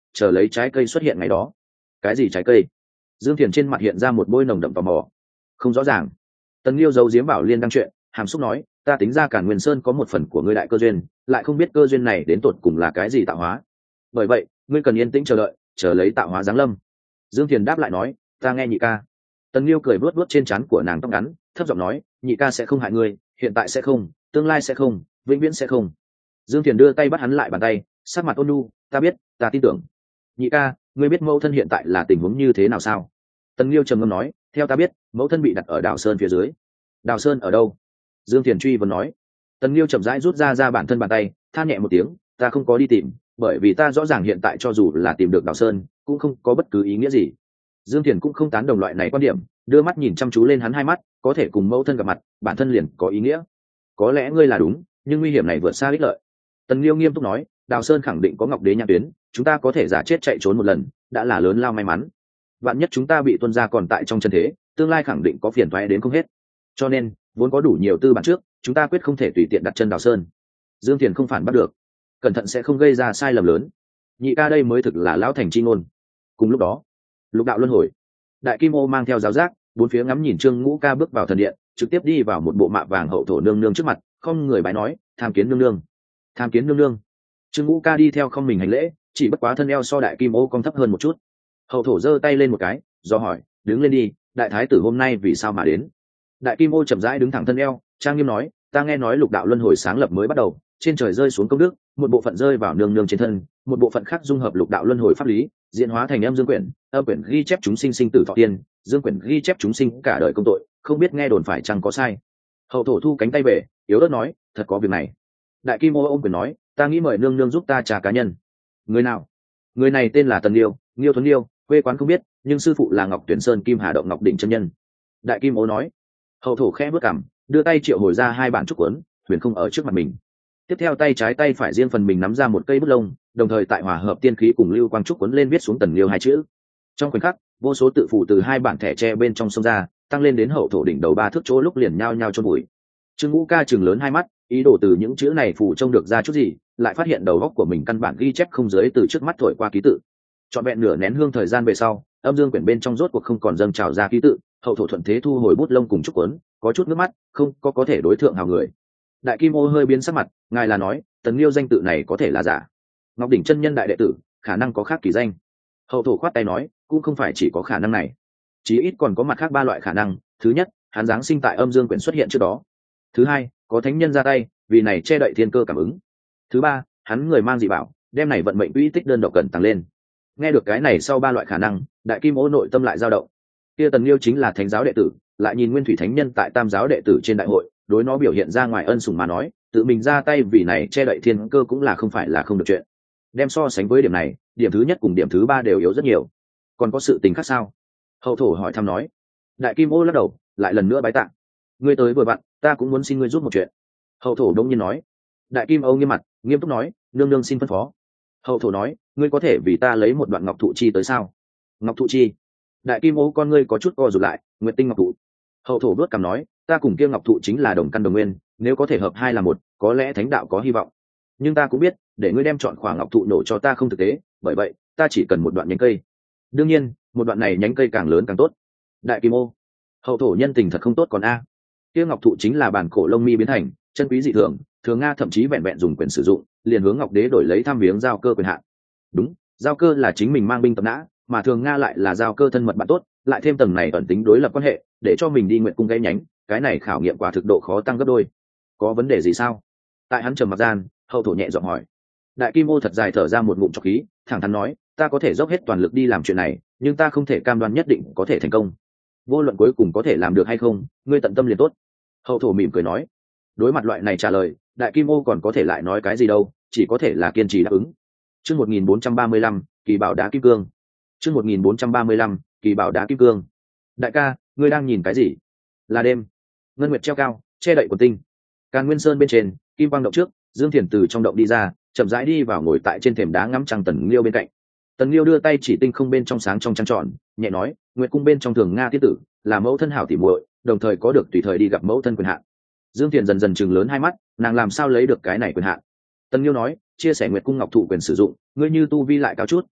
chờ lấy trái cây xuất hiện ngày đó. Cái gì trái cây? Dương Thiền trên mặt hiện ra một bôi nồng đậm tò mò. Không rõ ràng. Tần Liêu giấu giếm Bảo Liên đăng chuyện, hàm xúc nói, ta tính ra Càn Nguyên Sơn có một phần của ngươi đại cơ duyên, lại không biết cơ duyên này đến tột cùng là cái gì tạo hóa. Bởi vậy, ngươi cần yên tĩnh chờ đợi, chờ lấy tạo hóa giáng lâm. Dương Thiền đáp lại nói, ta nghe nhị ca. Tần Liêu cười vuốt vuốt trên trán của nàng tóc ngắn, thấp giọng nói, nhị ca sẽ không hại ngươi, hiện tại sẽ không, tương lai sẽ không, vĩnh viễn sẽ không. Dương Thiền đưa tay bắt hắn lại bàn tay, sắc mặt ôn nhu, ta biết, ta tin tưởng. Nhị ca, ngươi biết mẫu thân hiện tại là tình huống như thế nào sao? Tần Liêu trầm ngâm nói, theo ta biết, mẫu thân bị đặt ở đảo sơn phía dưới. Đào sơn ở đâu? Dương Thiền truy vấn nói. Tần Liêu chậm rãi rút ra ra bản thân bàn tay, than nhẹ một tiếng, ta không có đi tìm, bởi vì ta rõ ràng hiện tại cho dù là tìm được Đào sơn cũng không có bất cứ ý nghĩa gì. Dương Thiền cũng không tán đồng loại này quan điểm, đưa mắt nhìn chăm chú lên hắn hai mắt, có thể cùng mẫu thân gặp mặt, bản thân liền có ý nghĩa. Có lẽ ngươi là đúng, nhưng nguy hiểm này vượt xa ích lợi. Tần Liêu nghiêm túc nói, Đào sơn khẳng định có Ngọc Đế nhãn tuyến, chúng ta có thể giả chết chạy trốn một lần, đã là lớn lao may mắn. Vạn nhất chúng ta bị tuân gia còn tại trong chân thế, tương lai khẳng định có phiền toái đến không hết. Cho nên vốn có đủ nhiều tư bản trước, chúng ta quyết không thể tùy tiện đặt chân Đào sơn. Dương Thiền không phản bắt được, cẩn thận sẽ không gây ra sai lầm lớn. Nhị ca đây mới thực là lão thành chi ngôn. Cùng lúc đó, lục đạo luân hồi, Đại Kim Ô mang theo giáo giác, bốn phía ngắm nhìn Trương Ngũ Ca bước vào thần điện, trực tiếp đi vào một bộ mạ vàng hậu thổ nương nương trước mặt, không người bái nói, tham kiến nương nương, tham kiến nương nương. Trương Ngũ Ca đi theo không mình hành lễ, chỉ bất quá thân eo so Đại Kim Ô cong thấp hơn một chút. Hậu thổ giơ tay lên một cái, do hỏi, đứng lên đi, đại thái tử hôm nay vì sao mà đến? Đại Kim Ô chậm rãi đứng thẳng thân eo, trang nghiêm nói, ta nghe nói lục đạo luân hồi sáng lập mới bắt đầu, trên trời rơi xuống công đức, một bộ phận rơi vào nương nương trên thân, một bộ phận khác dung hợp lục đạo luân hồi pháp lý, diễn hóa thành âm dương quyển, âm quyển ghi chép chúng sinh sinh tử thọ tiên, dương quyển ghi chép chúng sinh cả đời công tội, không biết nghe đồn phải chăng có sai. Hậu thổ thu cánh tay về, yếu ớt nói, thật có việc này. Đại Kim Ô ôm quyền nói, ta nghĩ mời nương nương giúp ta trả cá nhân. Người nào? Người này tên là Tần Liêu, Liêu Tuấn Liêu, quê quán không biết, nhưng sư phụ là Ngọc Tuyển Sơn Kim Hà Động Ngọc Đỉnh chân nhân. Đại Kim Ô nói. Hậu thổ khẽ bước cằm, đưa tay triệu hồi ra hai bản trúc cuốn, huyền không ở trước mặt mình. Tiếp theo tay trái tay phải riêng phần mình nắm ra một cây bút lông, đồng thời tại hòa hợp tiên khí cùng lưu quang trúc cuốn lên viết xuống Tần Liêu hai chữ. Trong khoảnh khắc, vô số tự phụ từ hai bản thẻ tre bên trong sông ra, tăng lên đến hậu thổ đỉnh đầu ba thước chỗ lúc liền nhao nhao chôn bụi. Trương Ngũ Ca chừng lớn hai mắt, ý đồ từ những chữ này phụ trông được ra chút gì, lại phát hiện đầu óc của mình căn bản ghi chép không dưới từ trước mắt thổi qua ký tự. Trọn vẹn nửa nén hương thời gian về sau, âm dương quyển bên trong rốt cuộc không còn dâng trào ra ký tự, hậu thổ thuận thế thu hồi bút lông cùng trúc cuốn, có chút nước mắt, không có có thể đối thượng hào người. Đại Kim Ô hơi biến sắc mặt, ngài là nói, Tần Liêu danh tự này có thể là giả? Ngọc Đỉnh chân nhân đại đệ tử, khả năng có khác kỳ danh. Hậu thổ khoát tay nói, cũng không phải chỉ có khả năng này, chí ít còn có mặt khác ba loại khả năng. Thứ nhất, hắn giáng sinh tại âm dương quyển xuất hiện trước đó. Thứ hai, có thánh nhân ra tay, vì này che đậy thiên cơ cảm ứng. Thứ ba, hắn người mang dị bảo, đem này vận mệnh uy tích đơn độc cần tăng lên. Nghe được cái này sau ba loại khả năng, Đại Kim Ô nội tâm lại dao động. Kia Tần Liêu chính là thánh giáo đệ tử, lại nhìn Nguyên Thủy Thánh Nhân tại Tam giáo đệ tử trên đại hội, đối nó biểu hiện ra ngoài ân sủng mà nói, tự mình ra tay vì này che đậy thiên cơ cũng là không phải là không được chuyện. Đem so sánh với điểm này, điểm thứ nhất cùng điểm thứ ba đều yếu rất nhiều. Còn có sự tình khác sao? Hậu thổ hỏi thăm nói. Đại Kim Ô lắc đầu, lại lần nữa bái tạ. Ngươi tới vừa vặn, ta cũng muốn xin ngươi giúp một chuyện. Hậu thổ đông nhiên nói. Đại Kim Ô nghiêm mặt, nghiêm túc nói, nương nương xin phân phó. Hậu thổ nói, ngươi có thể vì ta lấy một đoạn ngọc thụ chi tới sao? Ngọc thụ chi? Đại Kim Ô con ngươi có chút co rụt lại, nguyệt tinh ngọc thụ. Hậu thổ đuốt cằm nói, ta cùng kia ngọc thụ chính là đồng căn đồng nguyên, nếu có thể hợp hai là một, có lẽ thánh đạo có hy vọng. Nhưng ta cũng biết, để ngươi đem chọn khoảng ngọc thụ nổ cho ta không thực tế, bởi vậy ta chỉ cần một đoạn nhánh cây. Đương nhiên, một đoạn này nhánh cây càng lớn càng tốt. Đại Kim Ô, hậu thổ nhân tình thật không tốt còn a. Kia ngọc thụ chính là bản cổ lông mi biến thành, chân quý dị thường, thường Nga thậm chí vẹn vẹn dùng quyền sử dụng, liền hướng Ngọc Đế đổi lấy tham viếng giao cơ quyền hạn. Đúng, giao cơ là chính mình mang binh tập nã, mà thường Nga lại là giao cơ thân mật bạn tốt, lại thêm tầng này ẩn tính đối lập quan hệ, để cho mình đi nguyện cung gây nhánh, cái này khảo nghiệm quả thực độ khó tăng gấp đôi. Có vấn đề gì sao? Tại hắn trầm mặc gian, hậu thổ nhẹ giọng hỏi. Đại Kim Ô thật dài thở ra một ngụm trọc khí, thẳng thắn nói, ta có thể dốc hết toàn lực đi làm chuyện này, nhưng ta không thể cam đoan nhất định có thể thành công. Vô luận cuối cùng có thể làm được hay không, ngươi tận tâm liền tốt. Hậu thổ mỉm cười nói. Đối mặt loại này trả lời, Đại Kim Ô còn có thể lại nói cái gì đâu, chỉ có thể là kiên trì đáp ứng. Chương một nghìn bốn trăm ba mươi lăm, kỳ bảo đá kim cương. Chương một nghìn bốn trăm ba mươi lăm, kỳ bảo đá kim cương. Đại ca, ngươi đang nhìn cái gì? Là đêm, ngân nguyệt treo cao, che đậy quần tinh. Càn Nguyên Sơn bên trên, kim quang động trước, Dương Thiền từ trong động đi ra, chậm rãi đi vào ngồi tại trên thềm đá ngắm trăng Tần Liêu bên cạnh. Tần Liêu đưa tay chỉ tinh không bên trong sáng trong trăng tròn, nhẹ nói, nguyệt cung bên trong thường Nga tiết tử, là mẫu thân hảo tỉ muội, đồng thời có được tùy thời đi gặp mẫu thân quyền hạn. Dương Thiền dần dần chừng lớn hai mắt, nàng làm sao lấy được cái này quyền hạn? Tần Liêu nói, chia sẻ nguyệt cung ngọc thụ quyền sử dụng, ngươi như tu vi lại cao chút,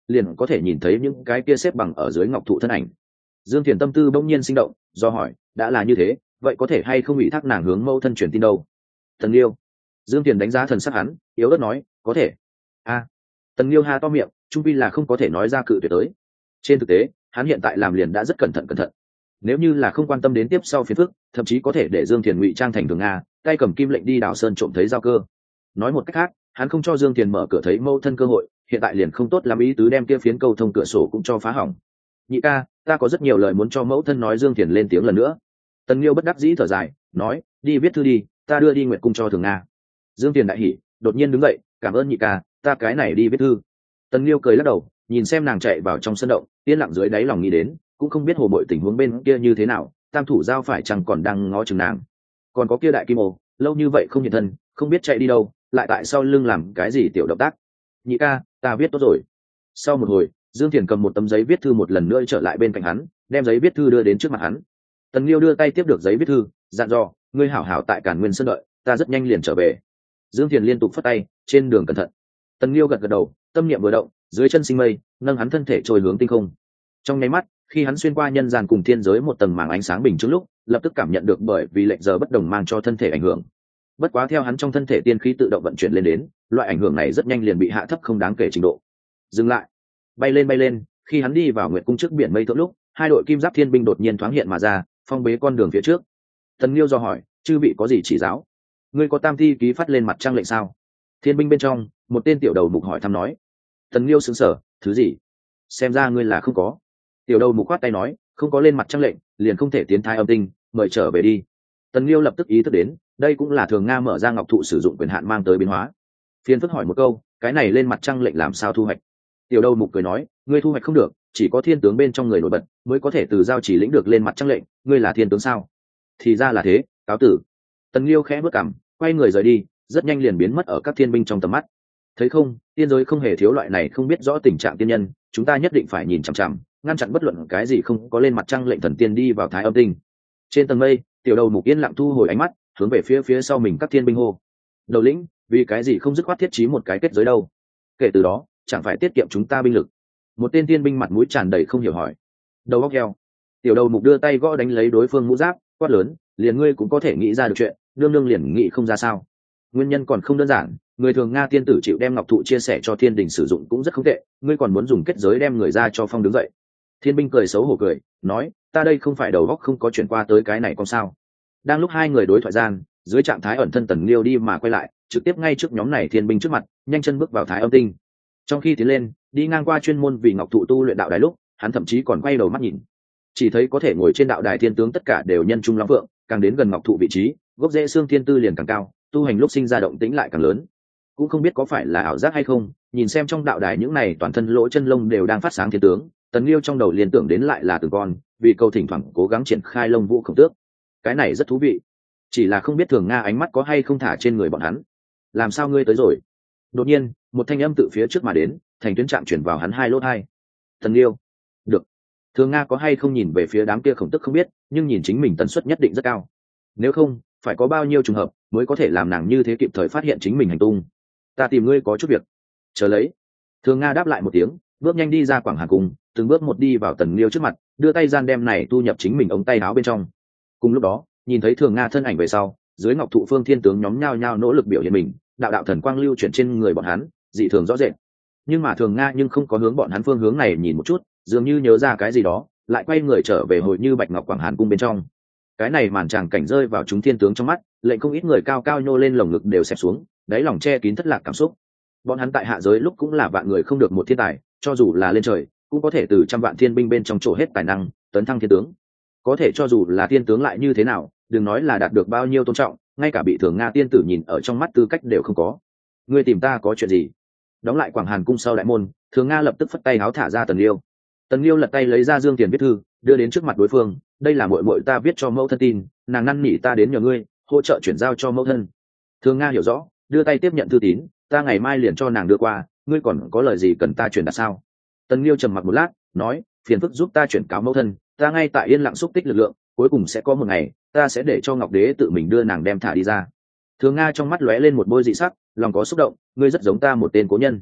liền có thể nhìn thấy những cái kia xếp bằng ở dưới ngọc thụ thân ảnh. Dương Thiền tâm tư bỗng nhiên sinh động, do hỏi, đã là như thế, vậy có thể hay không ủy thác nàng hướng mẫu thân truyền tin đâu? Tần Liêu. Dương Thiền đánh giá thần sắc hắn, yếu ớt nói, có thể. A. Tần Liêu ha to miệng, trung pi là không có thể nói ra cự tuyệt tới. Trên thực tế, hắn hiện tại làm liền đã rất cẩn thận cẩn thận. Nếu như là không quan tâm đến tiếp sau phiền phức, thậm chí có thể để Dương Thiền ngụy trang thành Thường Nga, tay cầm kim lệnh đi đào sơn trộm thấy giao cơ. Nói một cách khác, hắn không cho Dương Thiền mở cửa thấy mẫu thân cơ hội, hiện tại liền không tốt làm ý tứ đem kia phiến câu thông cửa sổ cũng cho phá hỏng. Nhị ca, ta có rất nhiều lời muốn cho mẫu thân nói. Dương Thiền lên tiếng lần nữa. Tần Liêu bất đắc dĩ thở dài, nói, đi viết thư đi, ta đưa đi Nguyệt cung cho Thường Nga. Dương Thiền đại hỉ, đột nhiên đứng dậy, cảm ơn nhị ca, ta cái này đi viết thư. Tần Liêu cười lắc đầu, nhìn xem nàng chạy vào trong sân động, yên lặng dưới đáy lòng nghĩ đến, cũng không biết hồ bội tình huống bên kia như thế nào, tam thủ giao phải chăng còn đang ngó chừng nàng. Còn có kia đại kim ô, lâu như vậy không hiện thân, không biết chạy đi đâu, lại tại sau lưng làm cái gì tiểu động tác. Nhị ca, ta viết tốt rồi. Sau một hồi, Dương Thiền cầm một tấm giấy viết thư một lần nữa trở lại bên cạnh hắn, đem giấy viết thư đưa đến trước mặt hắn. Tần Liêu đưa tay tiếp được giấy viết thư, dặn dò, ngươi hảo hảo tại Càn Nguyên Sơn đợi, ta rất nhanh liền trở về. Dương Thiền liên tục phất tay, trên đường cẩn thận. Tần Liêu gật gật đầu, tâm niệm vừa động, dưới chân sinh mây, nâng hắn thân thể trôi hướng tinh không. Trong nháy mắt, khi hắn xuyên qua nhân gian cùng thiên giới một tầng màng ánh sáng bình chứng lúc, lập tức cảm nhận được bởi vì lệch giờ bất đồng mang cho thân thể ảnh hưởng. Bất quá theo hắn trong thân thể tiên khí tự động vận chuyển lên đến, loại ảnh hưởng này rất nhanh liền bị hạ thấp không đáng kể trình độ. Dừng lại, bay lên bay lên, khi hắn đi vào Nguyệt cung trước biển mây thượng lúc, hai đội kim giáp thiên binh đột nhiên thoáng hiện mà ra, phong bế con đường phía trước. Tần Liêu do hỏi, chư vị có gì chỉ giáo? Ngươi có tam thi ký phát lên mặt trăng lệnh sao? Thiên binh bên trong, một tên tiểu đầu mục hỏi thăm nói. Tần Liêu sững sờ, thứ gì? Xem ra ngươi là không có. Tiểu đầu mục khoát tay nói, không có lên mặt trăng lệnh, liền không thể tiến thai âm tinh, mời trở về đi. Tần Liêu lập tức ý thức đến, đây cũng là Thường Nga mở ra ngọc thụ sử dụng quyền hạn mang tới biến hóa. Phiền phức hỏi một câu, cái này lên mặt trăng lệnh làm sao thu hoạch? Tiểu đầu mục cười nói, ngươi thu hoạch không được, chỉ có thiên tướng bên trong người nổi bật mới có thể từ giao chỉ lĩnh được lên mặt trăng lệnh, ngươi là thiên tướng sao? Thì ra là thế, cáo tử. Tần Liêu khẽ bước cằm, quay người rời đi, rất nhanh liền biến mất ở các thiên binh trong tầm mắt. Thấy không, tiên giới không hề thiếu loại này không biết rõ tình trạng tiên nhân, chúng ta nhất định phải nhìn chằm chằm, ngăn chặn bất luận cái gì không có lên mặt trăng lệnh thần tiên đi vào thái âm tinh. Trên tầng mây, tiểu đầu mục yên lặng thu hồi ánh mắt, hướng về phía phía sau mình các thiên binh hô. Đầu lĩnh, vì cái gì không dứt khoát thiết trí một cái kết giới đâu? Kể từ đó, chẳng phải tiết kiệm chúng ta binh lực? Một tên thiên binh mặt mũi tràn đầy không hiểu hỏi. Đầu óc heo. Tiểu đầu mục đưa tay gõ đánh lấy đối phương mũ giáp, quát lớn, liền ngươi cũng có thể nghĩ ra được chuyện, nương nương liền nghĩ không ra sao? Nguyên nhân còn không đơn giản, người thường Nga tiên tử chịu đem ngọc thụ chia sẻ cho thiên đình sử dụng cũng rất không tệ, ngươi còn muốn dùng kết giới đem người ra cho phong đứng dậy. Thiên binh cười xấu hổ cười, nói, ta đây không phải đầu óc không có chuyển qua tới cái này con sao? Đang lúc hai người đối thoại gian, dưới trạng thái ẩn thân Tần Liêu đi mà quay lại, trực tiếp ngay trước nhóm này thiên binh trước mặt, nhanh chân bước vào thái âm tinh. Trong khi tiến lên, đi ngang qua chuyên môn vì ngọc thụ tu luyện đạo đài lúc, hắn thậm chí còn quay đầu mắt nhìn, chỉ thấy có thể ngồi trên đạo đài thiên tướng tất cả đều nhân trung lắm vượng, càng đến gần ngọc thụ vị trí, gốc rễ xương thiên tư liền càng cao, tu hành lúc sinh ra động tĩnh lại càng lớn. Cũng không biết có phải là ảo giác hay không, nhìn xem trong đạo đài những này toàn thân lỗ chân lông đều đang phát sáng thiên tướng, Tần Liêu trong đầu liên tưởng đến lại là từng con, vì câu thỉnh thoảng cố gắng triển khai lông vũ khổng tước. Cái này rất thú vị, chỉ là không biết Thường Nga ánh mắt có hay không thả trên người bọn hắn. Làm sao ngươi tới rồi? Đột nhiên, một thanh âm tự phía trước mà đến, thành tuyến trạm chuyển vào hắn hai lỗ tai. Tần Liêu, được. Thường Nga có hay không nhìn về phía đám kia khổng tức không biết, nhưng nhìn chính mình tần suất nhất định rất cao. Nếu không, phải có bao nhiêu trùng hợp mới có thể làm nàng như thế kịp thời phát hiện chính mình hành tung. Ta tìm ngươi có chút việc. Chờ lấy. Thường Nga đáp lại một tiếng, bước nhanh đi ra quảng hà cung, từng bước một đi vào Tần Liêu trước mặt, đưa tay gian đem này tu nhập chính mình ống tay áo bên trong. Cùng lúc đó, nhìn thấy Thường Nga thân ảnh về sau, dưới ngọc thụ phương thiên tướng nhóm nhao nhao nỗ lực biểu hiện mình, đạo đạo thần quang lưu chuyển trên người bọn hắn, dị thường rõ rệt. Nhưng mà Thường Nga nhưng không có hướng bọn hắn phương hướng này nhìn một chút, dường như nhớ ra cái gì đó, lại quay người trở về hồi như bạch ngọc quảng hàn cung bên trong. Cái này màn tràng cảnh rơi vào chúng thiên tướng trong mắt, lệnh không ít người cao cao nhô lên lồng ngực đều xẹp xuống, đáy lòng che kín thất lạc cảm xúc. Bọn hắn tại hạ giới lúc cũng là vạn người không được một thiên tài, cho dù là lên trời cũng có thể từ trăm vạn thiên binh bên trong chỗ hết tài năng tấn thăng thiên tướng. Có thể cho dù là thiên tướng lại như thế nào, đừng nói là đạt được bao nhiêu tôn trọng, ngay cả bị Thường Nga tiên tử nhìn ở trong mắt tư cách đều không có. Ngươi tìm ta có chuyện gì? Đóng lại quảng hàn cung sau đại môn, Thường Nga lập tức phất tay áo thả ra Tần Liêu. Tần Liêu lật tay lấy ra Dương Tiền viết thư, đưa đến trước mặt đối phương, đây là muội muội ta viết cho mẫu thân tin, nàng năn nỉ ta đến nhờ ngươi hỗ trợ chuyển giao cho mẫu thân. Thường Nga hiểu rõ, đưa tay tiếp nhận thư tín, ta ngày mai liền cho nàng đưa qua, ngươi còn có lời gì cần ta chuyển đạt sao? Tần Liêu trầm mặc một lát, nói, phiền phức giúp ta chuyển cáo mẫu thân, ta ngay tại yên lặng xúc tích lực lượng, cuối cùng sẽ có một ngày, ta sẽ để cho Ngọc Đế tự mình đưa nàng đem thả đi ra. Thường Nga trong mắt lóe lên một bôi dị sắc, lòng có xúc động, ngươi rất giống ta một tên cố nhân.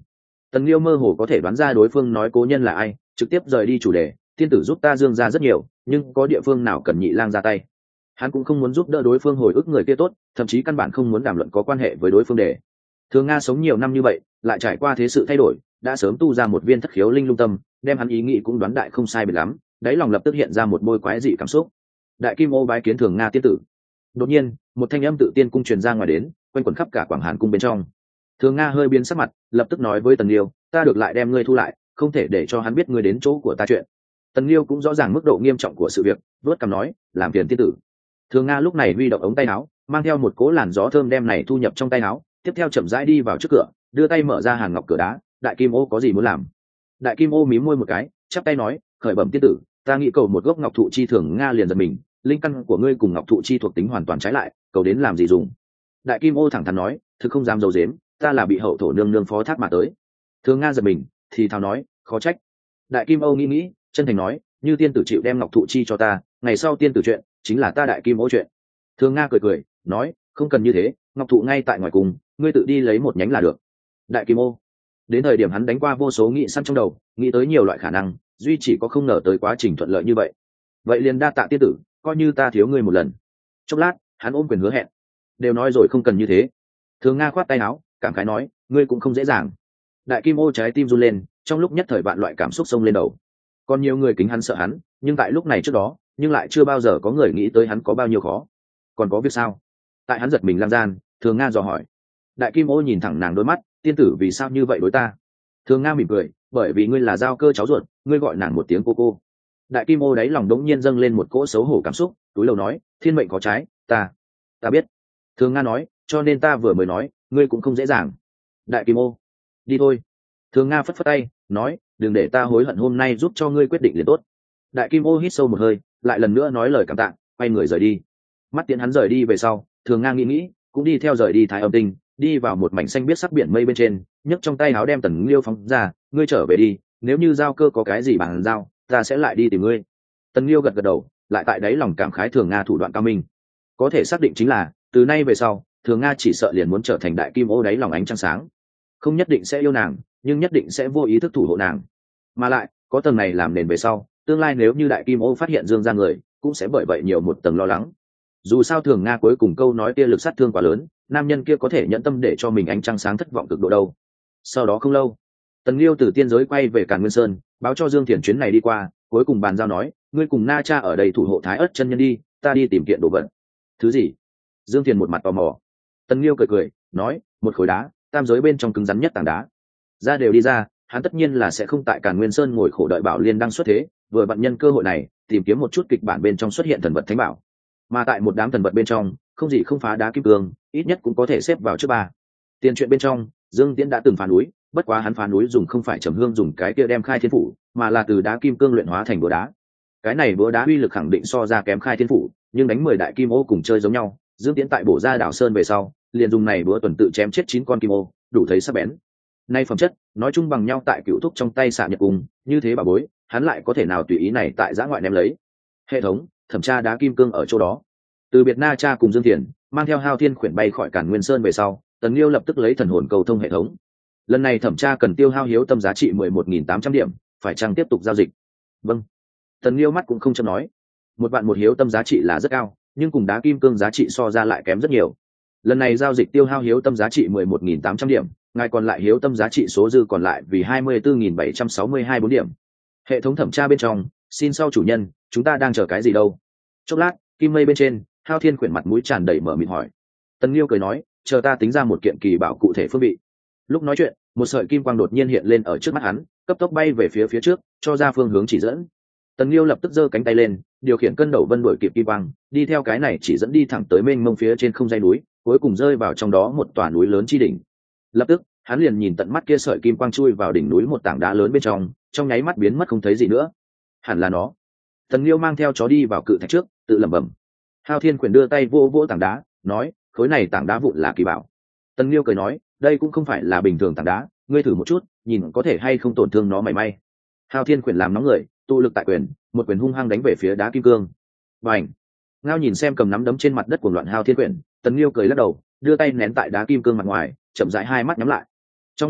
Tần Liêu mơ hồ có thể đoán ra đối phương nói cố nhân là ai, trực tiếp rời đi chủ đề. Tiên tử giúp ta dương ra rất nhiều, nhưng có địa phương nào cần nhị lang ra tay. Hắn cũng không muốn giúp đỡ đối phương hồi ức người kia tốt, thậm chí căn bản không muốn đàm luận có quan hệ với đối phương để. Thường Nga sống nhiều năm như vậy, lại trải qua thế sự thay đổi, đã sớm tu ra một viên thất khiếu linh lung tâm, đem hắn ý nghĩ cũng đoán đại không sai biệt lắm, đáy lòng lập tức hiện ra một bôi quái dị cảm xúc. Đại Kim Ô bái kiến Thường Nga tiên tử. Đột nhiên, một thanh âm tự tiên cung truyền ra ngoài đến, quanh quẩn khắp cả Quảng Hàn cung bên trong. Thường Nga hơi biến sắc mặt, lập tức nói với Tần Liêu, ta được lại đem ngươi thu lại, không thể để cho hắn biết ngươi đến chỗ của ta chuyện. Tần Liêu cũng rõ ràng mức độ nghiêm trọng của sự việc, vớt cằm nói, làm phiền tiên tử. Thường Nga lúc này huy động ống tay áo, mang theo một cỗ làn gió thơm đem này thu nhập trong tay áo, tiếp theo chậm rãi đi vào trước cửa, đưa tay mở ra hàn ngọc cửa đá. Đại Kim Ô có gì muốn làm? Đại Kim Ô mím môi một cái, chắp tay nói, khởi bẩm tiên tử, ta nghĩ cầu một gốc ngọc thụ chi. Thường Nga liền giật mình, linh căn của ngươi cùng ngọc thụ chi thuộc tính hoàn toàn trái lại, cầu đến làm gì dùng? Đại Kim Ô thẳng thắn nói, thực không dám dầu dếm, ta là bị hậu thổ nương nương phó thác mà tới. Thường Nga giật mình, thì thào nói, khó trách. Đại Kim Ô nghĩ nghĩ, chân thành nói, như tiên tử chịu đem ngọc thụ chi cho ta, ngày sau tiên tử chuyện chính là ta Đại Kim Ô chuyện. Thường Nga cười cười, nói, không cần như thế, ngọc thụ ngay tại ngoài cùng, ngươi tự đi lấy một nhánh là được. Đại Kim Ô đến thời điểm hắn đánh qua vô số nghĩ săn trong đầu, nghĩ tới nhiều loại khả năng, duy chỉ có không ngờ tới quá trình thuận lợi như vậy. Vậy liền đa tạ tiên tử, coi như ta thiếu ngươi một lần. Chốc lát, hắn ôm quyền hứa hẹn, đều nói rồi không cần như thế. Thường Nga khoát tay áo, cảm khái nói, ngươi cũng không dễ dàng. Đại Kim Ô trái tim run lên, trong lúc nhất thời vạn loại cảm xúc xông lên đầu. Còn nhiều người kính hắn sợ hắn, nhưng tại lúc này trước đó, nhưng lại chưa bao giờ có người nghĩ tới hắn có bao nhiêu khó. Còn có việc sao? Tại hắn giật mình lang gian, Thường Nga dò hỏi. Đại Kim Ô nhìn thẳng nàng đôi mắt, tiên tử vì sao như vậy đối ta? Thường Nga mỉm cười, bởi vì ngươi là giao cơ cháu ruột, ngươi gọi nàng một tiếng cô cô. Đại Kim Ô đáy lòng đống nhiên dâng lên một cỗ xấu hổ cảm xúc, túi lầu nói, thiên mệnh có trái, ta, ta biết. Thường Nga nói, cho nên ta vừa mới nói, ngươi cũng không dễ dàng. Đại Kim Ô, đi thôi. Thường Nga phất phất tay, nói, đừng để ta hối hận hôm nay giúp cho ngươi quyết định liền tốt. Đại Kim Ô hít sâu một hơi, lại lần nữa nói lời cảm tạ, quay người rời đi. Mắt tiễn hắn rời đi về sau, Thường Nga nghĩ nghĩ, cũng đi theo rời đi Thái Âm Tinh, đi vào một mảnh xanh biết sắc biển mây bên trên, nhấc trong tay áo đem Tần Liêu phóng ra, ngươi trở về đi, nếu như giao cơ có cái gì bằng giao, ta sẽ lại đi tìm ngươi. Tần Liêu gật gật đầu, lại tại đấy lòng cảm khái Thường Nga thủ đoạn cao minh. Có thể xác định chính là, từ nay về sau, Thường Nga chỉ sợ liền muốn trở thành Đại Kim Ô đáy lòng ánh trăng sáng. Không nhất định sẽ yêu nàng, nhưng nhất định sẽ vô ý thức thủ hộ nàng. Mà lại, có tầng này làm nền về sau, tương lai nếu như Đại Kim Ô phát hiện Dương ra người, cũng sẽ bởi vậy nhiều một tầng lo lắng. Dù sao Thường Nga cuối cùng câu nói kia lực sát thương quá lớn, nam nhân kia có thể nhận tâm để cho mình ánh trăng sáng thất vọng cực độ đâu. Sau đó không lâu, Tần Liêu từ tiên giới quay về Càn Nguyên Sơn, báo cho Dương Thiền chuyến này đi qua, cuối cùng bàn giao nói, ngươi cùng Na Cha ở đây thủ hộ Thái Ất chân nhân đi, ta đi tìm kiện đồ vật. Thứ gì? Dương Thiền một mặt tò mò. Tần Liêu cười cười, nói, một khối đá, tam giới bên trong cứng rắn nhất tảng đá. Ra đều đi ra, hắn tất nhiên là sẽ không tại Càn Nguyên Sơn ngồi khổ đợi Bảo Liên đang xuất thế, vừa bận nhân cơ hội này, tìm kiếm một chút kịch bản bên trong xuất hiện thần vật thánh bảo. Mà tại một đám thần vật bên trong, không gì không phá đá kim cương, ít nhất cũng có thể xếp vào trước ba. Tiền chuyện bên trong, Dương Tiễn đã từng phá núi, bất quá hắn phá núi dùng không phải trầm hương dùng cái kia đem khai thiên phủ, mà là từ đá kim cương luyện hóa thành búa đá. Cái này búa đá uy lực khẳng định so ra kém khai thiên phủ, nhưng đánh mười đại kim ô cùng chơi giống nhau. Dương Tiễn tại bổ ra đảo sơn về sau, liền dùng này búa tuần tự chém chết chín con kim ô, đủ thấy sắc bén. Nay phẩm chất, nói chung bằng nhau tại cựu thúc trong tay xạ nhật cùng, như thế bà bối, hắn lại có thể nào tùy ý này tại giã ngoại ném lấy. Hệ thống thẩm tra đá kim cương ở chỗ đó. Từ biệt Na Cha cùng Dương Thiền, mang theo Hao Thiên khuyển bay khỏi Càn Nguyên Sơn về sau, Tần Liêu lập tức lấy thần hồn cầu thông hệ thống. Lần này thẩm tra cần tiêu hao hiếu tâm giá trị mười một nghìn tám trăm điểm, phải chăng tiếp tục giao dịch? Vâng. Tần Liêu mắt cũng không chậm nói, một vạn một hiếu tâm giá trị là rất cao, nhưng cùng đá kim cương giá trị so ra lại kém rất nhiều. Lần này giao dịch tiêu hao hiếu tâm giá trị mười một nghìn tám trăm điểm, ngài còn lại hiếu tâm giá trị số dư còn lại vì hai mươi tư nghìn bảy trăm sáu mươi hai bốn điểm. Hệ thống thẩm tra bên trong, xin sau chủ nhân, chúng ta đang chờ cái gì đâu? Chốc lát, kim mây bên trên, Hao Thiên khuyển mặt mũi tràn đầy mở mịt hỏi. Tần Liêu cười nói, chờ ta tính ra một kiện kỳ bảo cụ thể phương vị. Lúc nói chuyện, một sợi kim quang đột nhiên hiện lên ở trước mắt hắn, cấp tốc bay về phía phía trước, cho ra phương hướng chỉ dẫn. Tần Liêu lập tức giơ cánh tay lên, điều khiển cân đầu vân đuổi kịp kim quang, đi theo cái này chỉ dẫn đi thẳng tới mênh mông phía trên không dãy núi, cuối cùng rơi vào trong đó một tòa núi lớn chi đỉnh. Lập tức, hắn liền nhìn tận mắt kia sợi kim quang chui vào đỉnh núi một tảng đá lớn bên trong, trong nháy mắt biến mất không thấy gì nữa. Hẳn là nó. Tần Liêu mang theo chó đi vào cự thạch trước, tự lẩm bẩm. Hao Thiên khuyển đưa tay vô vỗ tảng đá, nói, khối này tảng đá vụn là kỳ bảo. Tần Liêu cười nói, đây cũng không phải là bình thường tảng đá, ngươi thử một chút, nhìn có thể hay không tổn thương nó mảy may. Hao Thiên khuyển làm nóng người, tụ lực tại quyền, một quyền hung hăng đánh về phía đá kim cương. Bành! Ngao nhìn xem cầm nắm đấm trên mặt đất cuồng loạn Hao Thiên khuyển, Tần Liêu cười lắc đầu, đưa tay nén tại đá kim cương mặt ngoài, chậm rãi hai mắt nhắm lại. Trong nguyên tắc,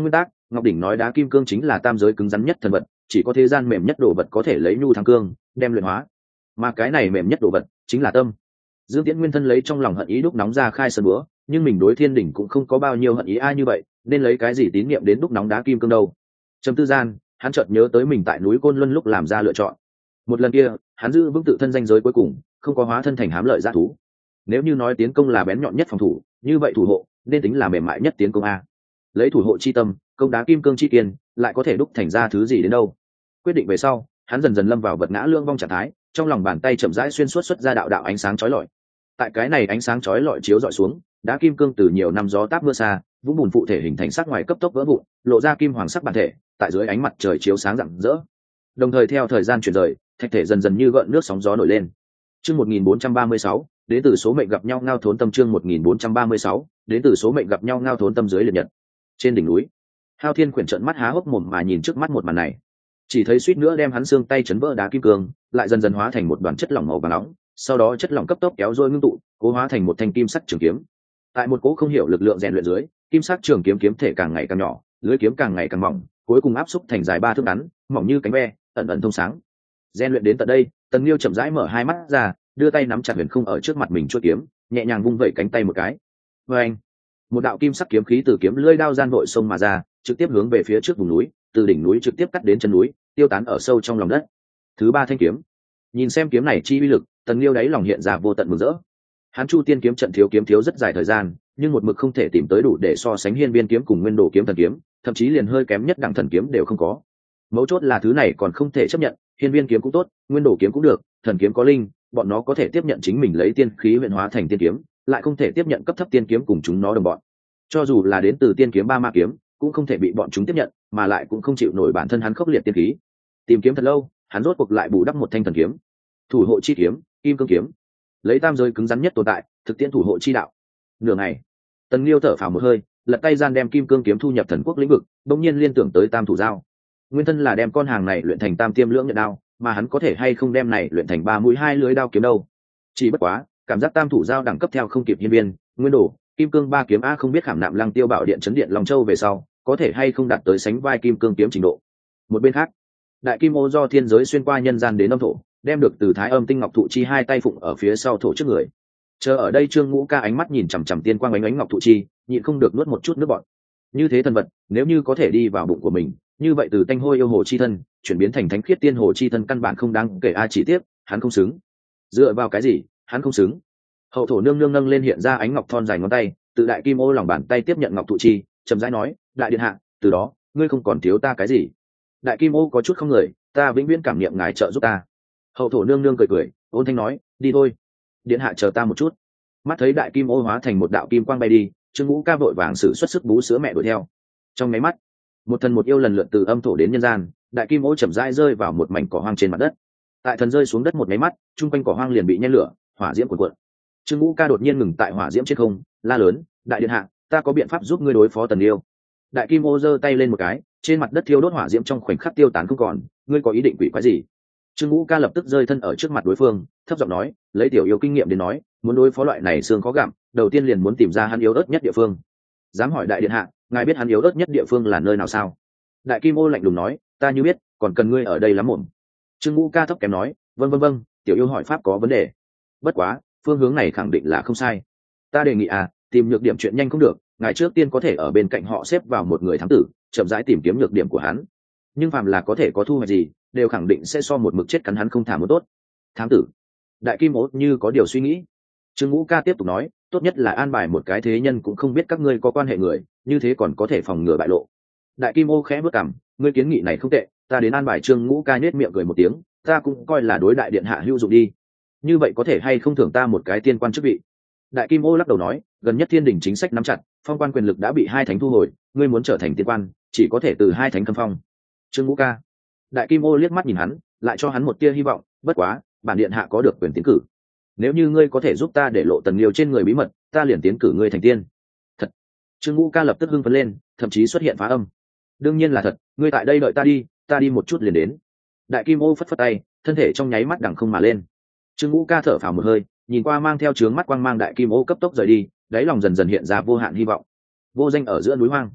Ngọc Đỉnh nói đá kim cương chính là tam giới cứng rắn nhất thần vật, chỉ có thế gian mềm nhất đồ vật có thể lấy nhu thắng cương, đem luyện hóa, mà cái này mềm nhất đồ vật chính là tâm. Dương Tiễn nguyên thân lấy trong lòng hận ý đúc nóng ra khai sơn búa, nhưng mình đối thiên đỉnh cũng không có bao nhiêu hận ý ai như vậy, nên lấy cái gì tín niệm đến đúc nóng đá kim cương đâu. Trầm tư gian, hắn chợt nhớ tới mình tại núi Côn Luân lúc làm ra lựa chọn. Một lần kia, hắn giữ vững tự thân danh giới cuối cùng, không có hóa thân thành hám lợi dã thú. Nếu như nói tiến công là bén nhọn nhất phòng thủ, như vậy thủ hộ nên tính là mềm mại nhất tiến công a. Lấy thủ hộ chi tâm, công đá kim cương chi kiên, lại có thể đúc thành ra thứ gì đến đâu. Quyết định về sau, hắn dần dần lâm vào vật ngã lương vong trạng thái, trong lòng bàn tay chậm rãi xuyên suốt xuất ra đạo đạo ánh sáng chói lọi. Tại cái này ánh sáng chói lọi chiếu dọi xuống, đá kim cương từ nhiều năm gió táp mưa xa, vũng bùn phụ thể hình thành sắc ngoài cấp tốc vỡ vụn, lộ ra kim hoàng sắc bản thể, tại dưới ánh mặt trời chiếu sáng rạng rỡ. Đồng thời theo thời gian chuyển rời, thạch thể dần dần như gợn nước sóng gió nổi lên. Chương một nghìn bốn trăm ba mươi sáu, đến từ số mệnh gặp nhau ngao thốn tâm chương một nghìn bốn trăm ba mươi sáu, đến từ số mệnh gặp nhau ngao thốn tâm dưới liệt nhật. Trên đỉnh núi, Hao Thiên Quyển trợn mắt há hốc mồm mà nhìn trước mắt một màn này. Chỉ thấy suýt nữa đem hắn xương tay chấn vỡ đá kim cương, lại dần dần hóa thành một đoàn chất lỏng màu vàng nóng, sau đó chất lỏng cấp tốc kéo dôi ngưng tụ, cố hóa thành một thanh kim sắc trường kiếm. Tại một cỗ không hiểu lực lượng rèn luyện dưới, kim sắc trường kiếm kiếm thể càng ngày càng nhỏ, lưỡi kiếm càng ngày càng mỏng, cuối cùng áp xúc thành dài ba thước ngắn, mỏng như cánh ve, ẩn ẩn thông sáng. Rèn luyện đến tận đây, Tần Liêu chậm rãi mở hai mắt ra, đưa tay nắm chặt huyền không ở trước mặt mình chuôi kiếm, nhẹ nhàng vung vẩy cánh tay một cái. Oeng! Một đạo kim sắc kiếm khí từ kiếm lưỡi đao gian vội xông mà ra, trực tiếp hướng về phía trước vùng núi, từ đỉnh núi trực tiếp cắt đến chân núi, tiêu tán ở sâu trong lòng đất. Thứ ba thanh kiếm. Nhìn xem kiếm này chi uy lực, Tần Liêu đáy lòng hiện ra vô tận mừng rỡ. Hắn Chu Tiên kiếm trận thiếu kiếm thiếu rất dài thời gian, nhưng một mực không thể tìm tới đủ để so sánh Hiên Viên kiếm cùng Nguyên Đồ kiếm thần kiếm, thậm chí liền hơi kém nhất đẳng thần kiếm đều không có. Mấu chốt là thứ này còn không thể chấp nhận, Hiên Viên kiếm cũng tốt, Nguyên Đồ kiếm cũng được, thần kiếm có linh, bọn nó có thể tiếp nhận chính mình lấy tiên khí luyện hóa thành tiên kiếm, lại không thể tiếp nhận cấp thấp tiên kiếm cùng chúng nó đồng bọn. Cho dù là đến từ tiên kiếm ba ma kiếm, cũng không thể bị bọn chúng tiếp nhận, mà lại cũng không chịu nổi bản thân hắn khốc liệt tiên khí. Tìm kiếm thật lâu, hắn rốt cuộc lại bù đắp một thanh thần kiếm. Thủ hộ chi kiếm, Kim Cương kiếm. Lấy tam giới cứng rắn nhất tồn tại, thực tiễn thủ hộ chi đạo. Nửa ngày, Tần Liêu thở phào một hơi, lật tay gian đem Kim Cương kiếm thu nhập thần quốc lĩnh vực, bỗng nhiên liên tưởng tới Tam thủ dao. Nguyên thân là đem con hàng này luyện thành Tam tiêm lưỡng nhận đao, mà hắn có thể hay không đem này luyện thành ba mũi hai lưới đao kiếm đâu. Chỉ bất quá, cảm giác Tam thủ dao đẳng cấp theo không kịp Hiên Viên, Nguyên Đồ, Kim Cương ba kiếm a không biết khảm nạm Lăng Tiêu Bảo Điện chấn điện Long Châu về sau, có thể hay không đạt tới sánh vai Kim Cương kiếm trình độ. Một bên khác, Đại Kim Ô do thiên giới xuyên qua nhân gian đến âm thổ, đem được từ Thái Âm Tinh Ngọc Thụ Chi hai tay phụng ở phía sau thổ trước người. Chờ ở đây Trương Ngũ Ca ánh mắt nhìn chằm chằm tiên quang ánh ánh Ngọc Thụ Chi, nhịn không được nuốt một chút nước bọt. Như thế thần vật, nếu như có thể đi vào bụng của mình, như vậy từ tanh hôi yêu hồ chi thân, chuyển biến thành thánh khiết tiên hồ chi thân căn bản không đáng kể a chỉ tiếc, hắn không xứng. Dựa vào cái gì, hắn không xứng? Hậu thổ nương nương nâng lên hiện ra ánh ngọc thon dài ngón tay, từ Đại Kim Ô lòng bàn tay tiếp nhận Ngọc Thụ Chi, chậm rãi nói, đại điện hạ, từ đó, ngươi không còn thiếu ta cái gì. Đại Kim Ô có chút không người, ta vĩnh viễn cảm niệm ngài trợ giúp ta. Hậu thổ nương nương cười cười, ôn thanh nói, đi thôi, điện hạ chờ ta một chút. Mắt thấy Đại Kim Ô hóa thành một đạo kim quang bay đi, Trương Ngũ Ca vội vàng sử xuất sức bú sữa mẹ đuổi theo. Trong máy mắt, một thần một yêu lần lượt từ âm thổ đến nhân gian, Đại Kim Ô chậm rãi rơi vào một mảnh cỏ hoang trên mặt đất. Tại thần rơi xuống đất một máy mắt, trung quanh cỏ hoang liền bị nhen lửa, hỏa diễm cuồn cuộn. Trương Ngũ Ca đột nhiên ngừng tại hỏa diễm trên không, la lớn, đại điện hạ, ta có biện pháp giúp ngươi đối phó Tần Liêu. Đại Kim Ô giơ tay lên một cái, trên mặt đất thiêu đốt hỏa diễm trong khoảnh khắc tiêu tán không còn. Ngươi có ý định quỷ quái gì? Trương Ngũ Ca lập tức rơi thân ở trước mặt đối phương, thấp giọng nói, lấy tiểu yêu kinh nghiệm đến nói, muốn đối phó loại này xương khó gặm, đầu tiên liền muốn tìm ra hắn yếu ớt nhất địa phương. Dám hỏi đại điện hạ, ngài biết hắn yếu ớt nhất địa phương là nơi nào sao? Đại Kim Ô lạnh lùng nói, ta như biết, còn cần ngươi ở đây lắm mồm. Trương Ngũ Ca thấp kém nói, vâng vâng vâng, tiểu yêu hỏi pháp có vấn đề. Bất quá, phương hướng này khẳng định là không sai. Ta đề nghị à, tìm nhược điểm chuyện nhanh không được, ngài trước tiên có thể ở bên cạnh họ xếp vào một người thám tử, chậm rãi tìm kiếm nhược điểm của hắn. Nhưng phàm là có thể có thu hoạch gì, đều khẳng định sẽ so một mực chết cắn hắn không thả một tốt. Thám tử. Đại Kim Ô như có điều suy nghĩ. Trương Ngũ Ca tiếp tục nói, tốt nhất là an bài một cái thế nhân cũng không biết các ngươi có quan hệ người, như thế còn có thể phòng ngừa bại lộ. Đại Kim Ô khẽ bước cằm, ngươi kiến nghị này không tệ, ta đến an bài. Trương Ngũ Ca nhếch miệng cười một tiếng, ta cũng coi là đối đại điện hạ hữu dụng đi. Như vậy có thể hay không thưởng ta một cái tiên quan chức vị? Đại Kim Ô lắc đầu nói, gần nhất thiên đình chính sách nắm chặt, phong quan quyền lực đã bị hai thánh thu hồi, ngươi muốn trở thành tiên quan, chỉ có thể từ hai thánh khâm phong. Trương Ngũ Ca. Đại Kim Ô liếc mắt nhìn hắn, lại cho hắn một tia hy vọng, bất quá, bản điện hạ có được quyền tiến cử. Nếu như ngươi có thể giúp ta để lộ Tần Liêu trên người bí mật, ta liền tiến cử ngươi thành tiên. Thật? Trương Ngũ Ca lập tức hưng phấn lên, thậm chí xuất hiện phá âm. Đương nhiên là thật, ngươi tại đây đợi ta đi, ta đi một chút liền đến. Đại Kim Ô phất phất tay, thân thể trong nháy mắt đằng không mà lên. Trương Ngũ Ca thở phào một hơi, nhìn qua mang theo trướng mắt quang mang Đại Kim Ô cấp tốc rời đi, đáy lòng dần dần hiện ra vô hạn hy vọng. Vô danh ở giữa núi hoang,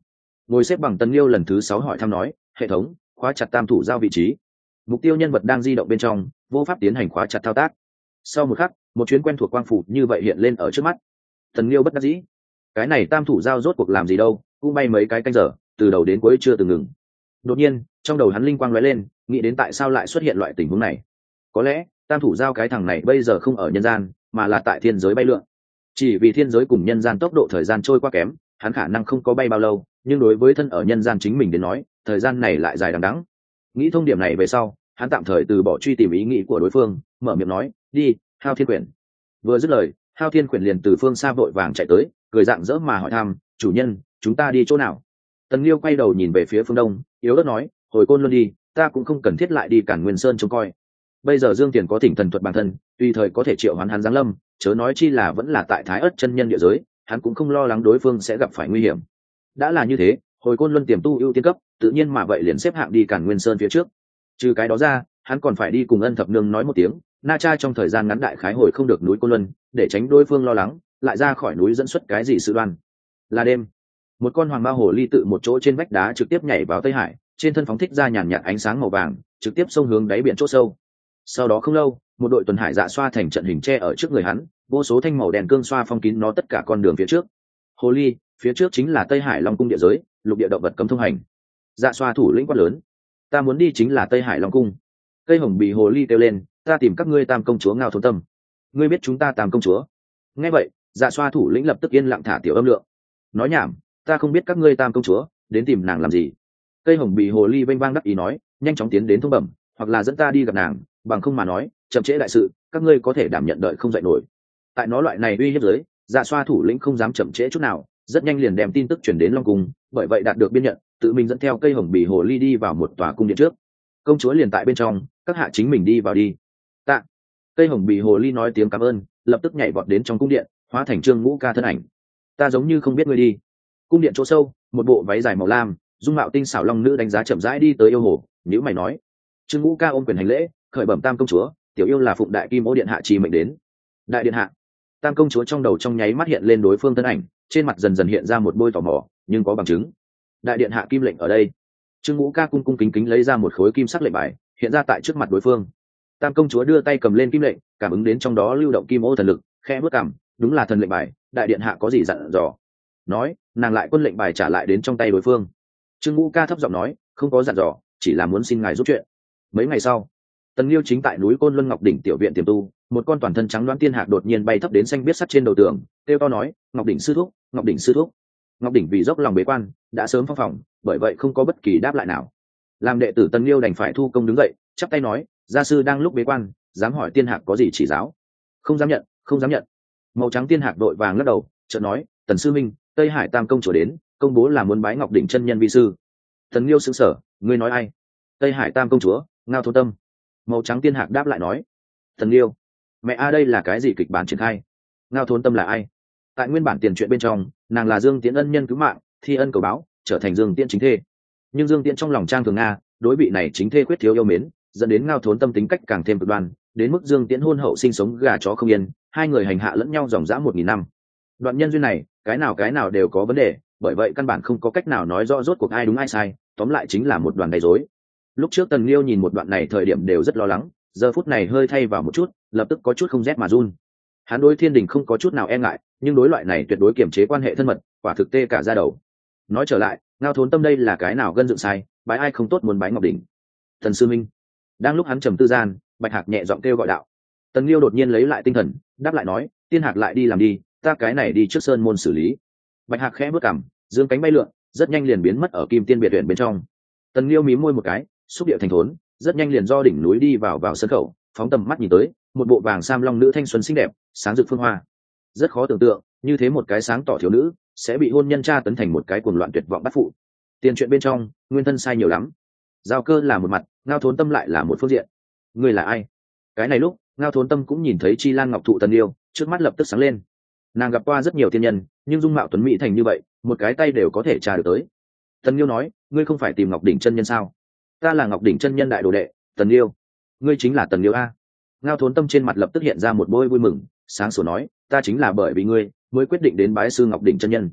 Ngồi xếp bằng Tần Liêu lần thứ sáu hỏi thăm nói, hệ thống khóa chặt tam thủ giao vị trí. Mục tiêu nhân vật đang di động bên trong, vô pháp tiến hành khóa chặt thao tác. Sau một khắc, một chuyến quen thuộc quang phủ như vậy hiện lên ở trước mắt. Tần Liêu bất đắc dĩ, cái này tam thủ giao rốt cuộc làm gì đâu, cũng bay mấy cái canh giờ, từ đầu đến cuối chưa từng ngừng. Đột nhiên, trong đầu hắn linh quang lóe lên, nghĩ đến tại sao lại xuất hiện loại tình huống này. Có lẽ tam thủ giao cái thằng này bây giờ không ở nhân gian, mà là tại thiên giới bay lượn. Chỉ vì thiên giới cùng nhân gian tốc độ thời gian trôi qua kém, hắn khả năng không có bay bao lâu, nhưng đối với thân ở nhân gian chính mình đến nói, thời gian này lại dài đằng đẵng. Nghĩ thông điểm này về sau, hắn tạm thời từ bỏ truy tìm ý nghĩ của đối phương, mở miệng nói, đi, Hao Thiên Quyển. Vừa dứt lời, Hao Thiên Quyển liền từ phương xa vội vàng chạy tới, cười rạng rỡ mà hỏi thăm, chủ nhân, chúng ta đi chỗ nào? Tần Liêu quay đầu nhìn về phía phương đông, yếu ớt nói, hồi Côn Luân đi, ta cũng không cần thiết lại đi Cản Nguyên Sơn trông coi. Bây giờ Dương Tiền có thỉnh thần thuật bản thân, tùy thời có thể triệu hoán hắn giáng lâm, chớ nói chi là vẫn là tại Thái Ức chân nhân địa giới, hắn cũng không lo lắng đối phương sẽ gặp phải nguy hiểm. Đã là như thế, hồi Côn Luân tiềm tu ưu tiên cấp, tự nhiên mà vậy liền xếp hạng đi Cản Nguyên Sơn phía trước. Trừ cái đó ra, hắn còn phải đi cùng Ân Thập Nương nói một tiếng, Na Cha trong thời gian ngắn đại khái hồi không được núi Côn Luân, để tránh đối phương lo lắng, lại ra khỏi núi dẫn xuất cái gì sự đoan. Là đêm, một con hoàng ma hồ ly tự một chỗ trên vách đá trực tiếp nhảy vào Tây Hải, trên thân phóng thích ra nhàn nhạt ánh sáng màu vàng, trực tiếp xông hướng đáy biển chỗ sâu. Sau đó không lâu, một đội tuần hải dạ xoa thành trận hình tre ở trước người hắn, vô số thanh màu đèn cương xoa phong kín nó tất cả con đường phía trước. Hồ ly, phía trước chính là Tây Hải Long cung địa giới, lục địa động vật cấm thông hành. Dạ xoa thủ lĩnh quát lớn, ta muốn đi chính là Tây Hải Long cung. Cây hồng bì hồ ly kêu lên, ta tìm các ngươi tam công chúa Ngao Thôn Tâm. Ngươi biết chúng ta tam công chúa? Nghe vậy, dạ xoa thủ lĩnh lập tức yên lặng thả tiểu âm lượng. Nói nhảm, ta không biết các ngươi tam công chúa đến tìm nàng làm gì. Cây hồng bì hồ ly vênh vang đắc ý nói, nhanh chóng tiến đến thông bẩm, hoặc là dẫn ta đi gặp nàng, bằng không mà nói chậm trễ đại sự, các ngươi có thể đảm nhận đợi không dậy nổi. Tại nó loại này uy hiếp giới, dạ xoa thủ lĩnh không dám chậm trễ chút nào, rất nhanh liền đem tin tức chuyển đến Long cung, bởi vậy đạt được biên nhận, tự mình dẫn theo cây hồng bì hồ ly đi vào một tòa cung điện trước. Công chúa liền tại bên trong, các hạ chính mình đi vào đi. Tạ. Cây hồng bì hồ ly nói tiếng cảm ơn, lập tức nhảy vọt đến trong cung điện, hóa thành Trương Ngũ Ca thân ảnh. Ta giống như không biết ngươi đi. Cung điện chỗ sâu, một bộ váy dài màu lam, dung mạo tinh xảo long nữ đánh giá chậm rãi đi tới yêu hồ, nhữ mày nói. Trương Ngũ Ca ôm quyền hành lễ, khởi bẩm tam công chúa, tiểu yêu là phụng đại kim ô điện hạ trì mệnh đến. Đại điện hạ. Tam công chúa trong đầu trong nháy mắt hiện lên đối phương thân ảnh, trên mặt dần dần hiện ra một bôi tò mò, nhưng có bằng chứng. Đại điện hạ kim lệnh ở đây. Trương Ngũ Ca cung cung kính kính lấy ra một khối kim sắc lệnh bài, hiện ra tại trước mặt đối phương. Tam công chúa đưa tay cầm lên kim lệnh, cảm ứng đến trong đó lưu động kim ô thần lực, khẽ bước cằm, đúng là thần lệnh bài, đại điện hạ có gì dặn dò? Nói, nàng lại quân lệnh bài trả lại đến trong tay đối phương. Trương Ngũ Ca thấp giọng nói, không có dặn dò, chỉ là muốn xin ngài giúp chuyện. Mấy ngày sau, Tần Liêu chính tại núi Côn Luân Ngọc đỉnh tiểu viện tiềm tu, một con toàn thân trắng đoán tiên hạc đột nhiên bay thấp đến xanh biết sắt trên đầu tường, kêu to nói, Ngọc đỉnh sư thúc, Ngọc đỉnh sư thúc. Ngọc đỉnh vì dốc lòng bế quan, đã sớm phong phòng, bởi vậy không có bất kỳ đáp lại nào. Làm đệ tử Tần Liêu đành phải thu công đứng dậy, chắp tay nói, gia sư đang lúc bế quan, dám hỏi tiên hạc có gì chỉ giáo? Không dám nhận, không dám nhận. Màu trắng tiên hạc đội vàng lắc đầu, chợt nói, Tần sư minh, Tây Hải Tam công chúa đến, công bố là muốn bái Ngọc đỉnh chân nhân vi sư. Tần Liêu sững sờ, ngươi nói ai? Tây Hải Tam công chúa, Ngao Thôn Tâm. Màu trắng tiên hạc đáp lại nói, Tần Liêu, mẹ a đây là cái gì kịch bản triển khai? Ngao Thôn Tâm là ai? Tại nguyên bản tiền truyện bên trong, nàng là Dương Tiễn ân nhân cứu mạng, thi ân cầu báo, trở thành Dương Tiễn chính thê. Nhưng Dương Tiễn trong lòng trang thường nga, đối vị này chính thê khuyết thiếu yêu mến, dẫn đến Ngao Thôn Tâm tính cách càng thêm cực đoan, đến mức Dương Tiễn hôn hậu sinh sống gà chó không yên, hai người hành hạ lẫn nhau dòng dã một nghìn năm. Đoạn nhân duyên này, cái nào cái nào đều có vấn đề, bởi vậy căn bản không có cách nào nói rõ rốt cuộc ai đúng ai sai, tóm lại chính là một đoàn đầy rối. Lúc trước Tần Liêu nhìn một đoạn này thời điểm đều rất lo lắng, giờ phút này hơi thay vào một chút, lập tức có chút không rét mà run. Hắn đối Thiên Đình không có chút nào e ngại, nhưng đối loại này tuyệt đối kiềm chế quan hệ thân mật, quả thực tê cả da đầu. Nói trở lại, Ngao Thốn Tâm đây là cái nào gân dựng sai, bái ai không tốt muốn bái Ngọc đỉnh. Thần sư minh. Đang lúc hắn trầm tư gian, Bạch Hạc nhẹ giọng kêu gọi đạo. Tần Liêu đột nhiên lấy lại tinh thần, đáp lại nói, Tiên Hạc lại đi làm đi, ta cái này đi trước sơn môn xử lý. Bạch Hạc khẽ bước cằm, dương cánh bay lượn, rất nhanh liền biến mất ở Kim Tiên biệt viện bên trong. Tần Liêu mím môi một cái, xúc điệu thành thốn, rất nhanh liền do đỉnh núi đi vào vào sân khẩu, phóng tầm mắt nhìn tới, một bộ vàng sam long nữ thanh xuân xinh đẹp, sáng rực phương hoa. Rất khó tưởng tượng, như thế một cái sáng tỏ thiếu nữ, sẽ bị hôn nhân tra tấn thành một cái cuồng loạn tuyệt vọng bắt phụ. Tiền chuyện bên trong, nguyên thân sai nhiều lắm. Giao Cơ là một mặt, Ngao Thốn Tâm lại là một phương diện. Ngươi là ai? Cái này lúc, Ngao Thốn Tâm cũng nhìn thấy Chi Lan Ngọc Thụ Tần Liêu, trước mắt lập tức sáng lên. Nàng gặp qua rất nhiều tiên nhân, nhưng dung mạo tuấn mỹ thành như vậy, một cái tay đều có thể tra được tới. Tần Liêu nói, ngươi không phải tìm Ngọc đỉnh chân nhân sao? Ta là Ngọc đỉnh chân nhân đại đồ đệ. Tần Liêu, ngươi chính là Tần Liêu a? Ngao Thốn Tâm trên mặt lập tức hiện ra một bôi vui mừng, sáng sủa nói, ta chính là bởi vì ngươi mới quyết định đến bái sư Ngọc đỉnh chân nhân.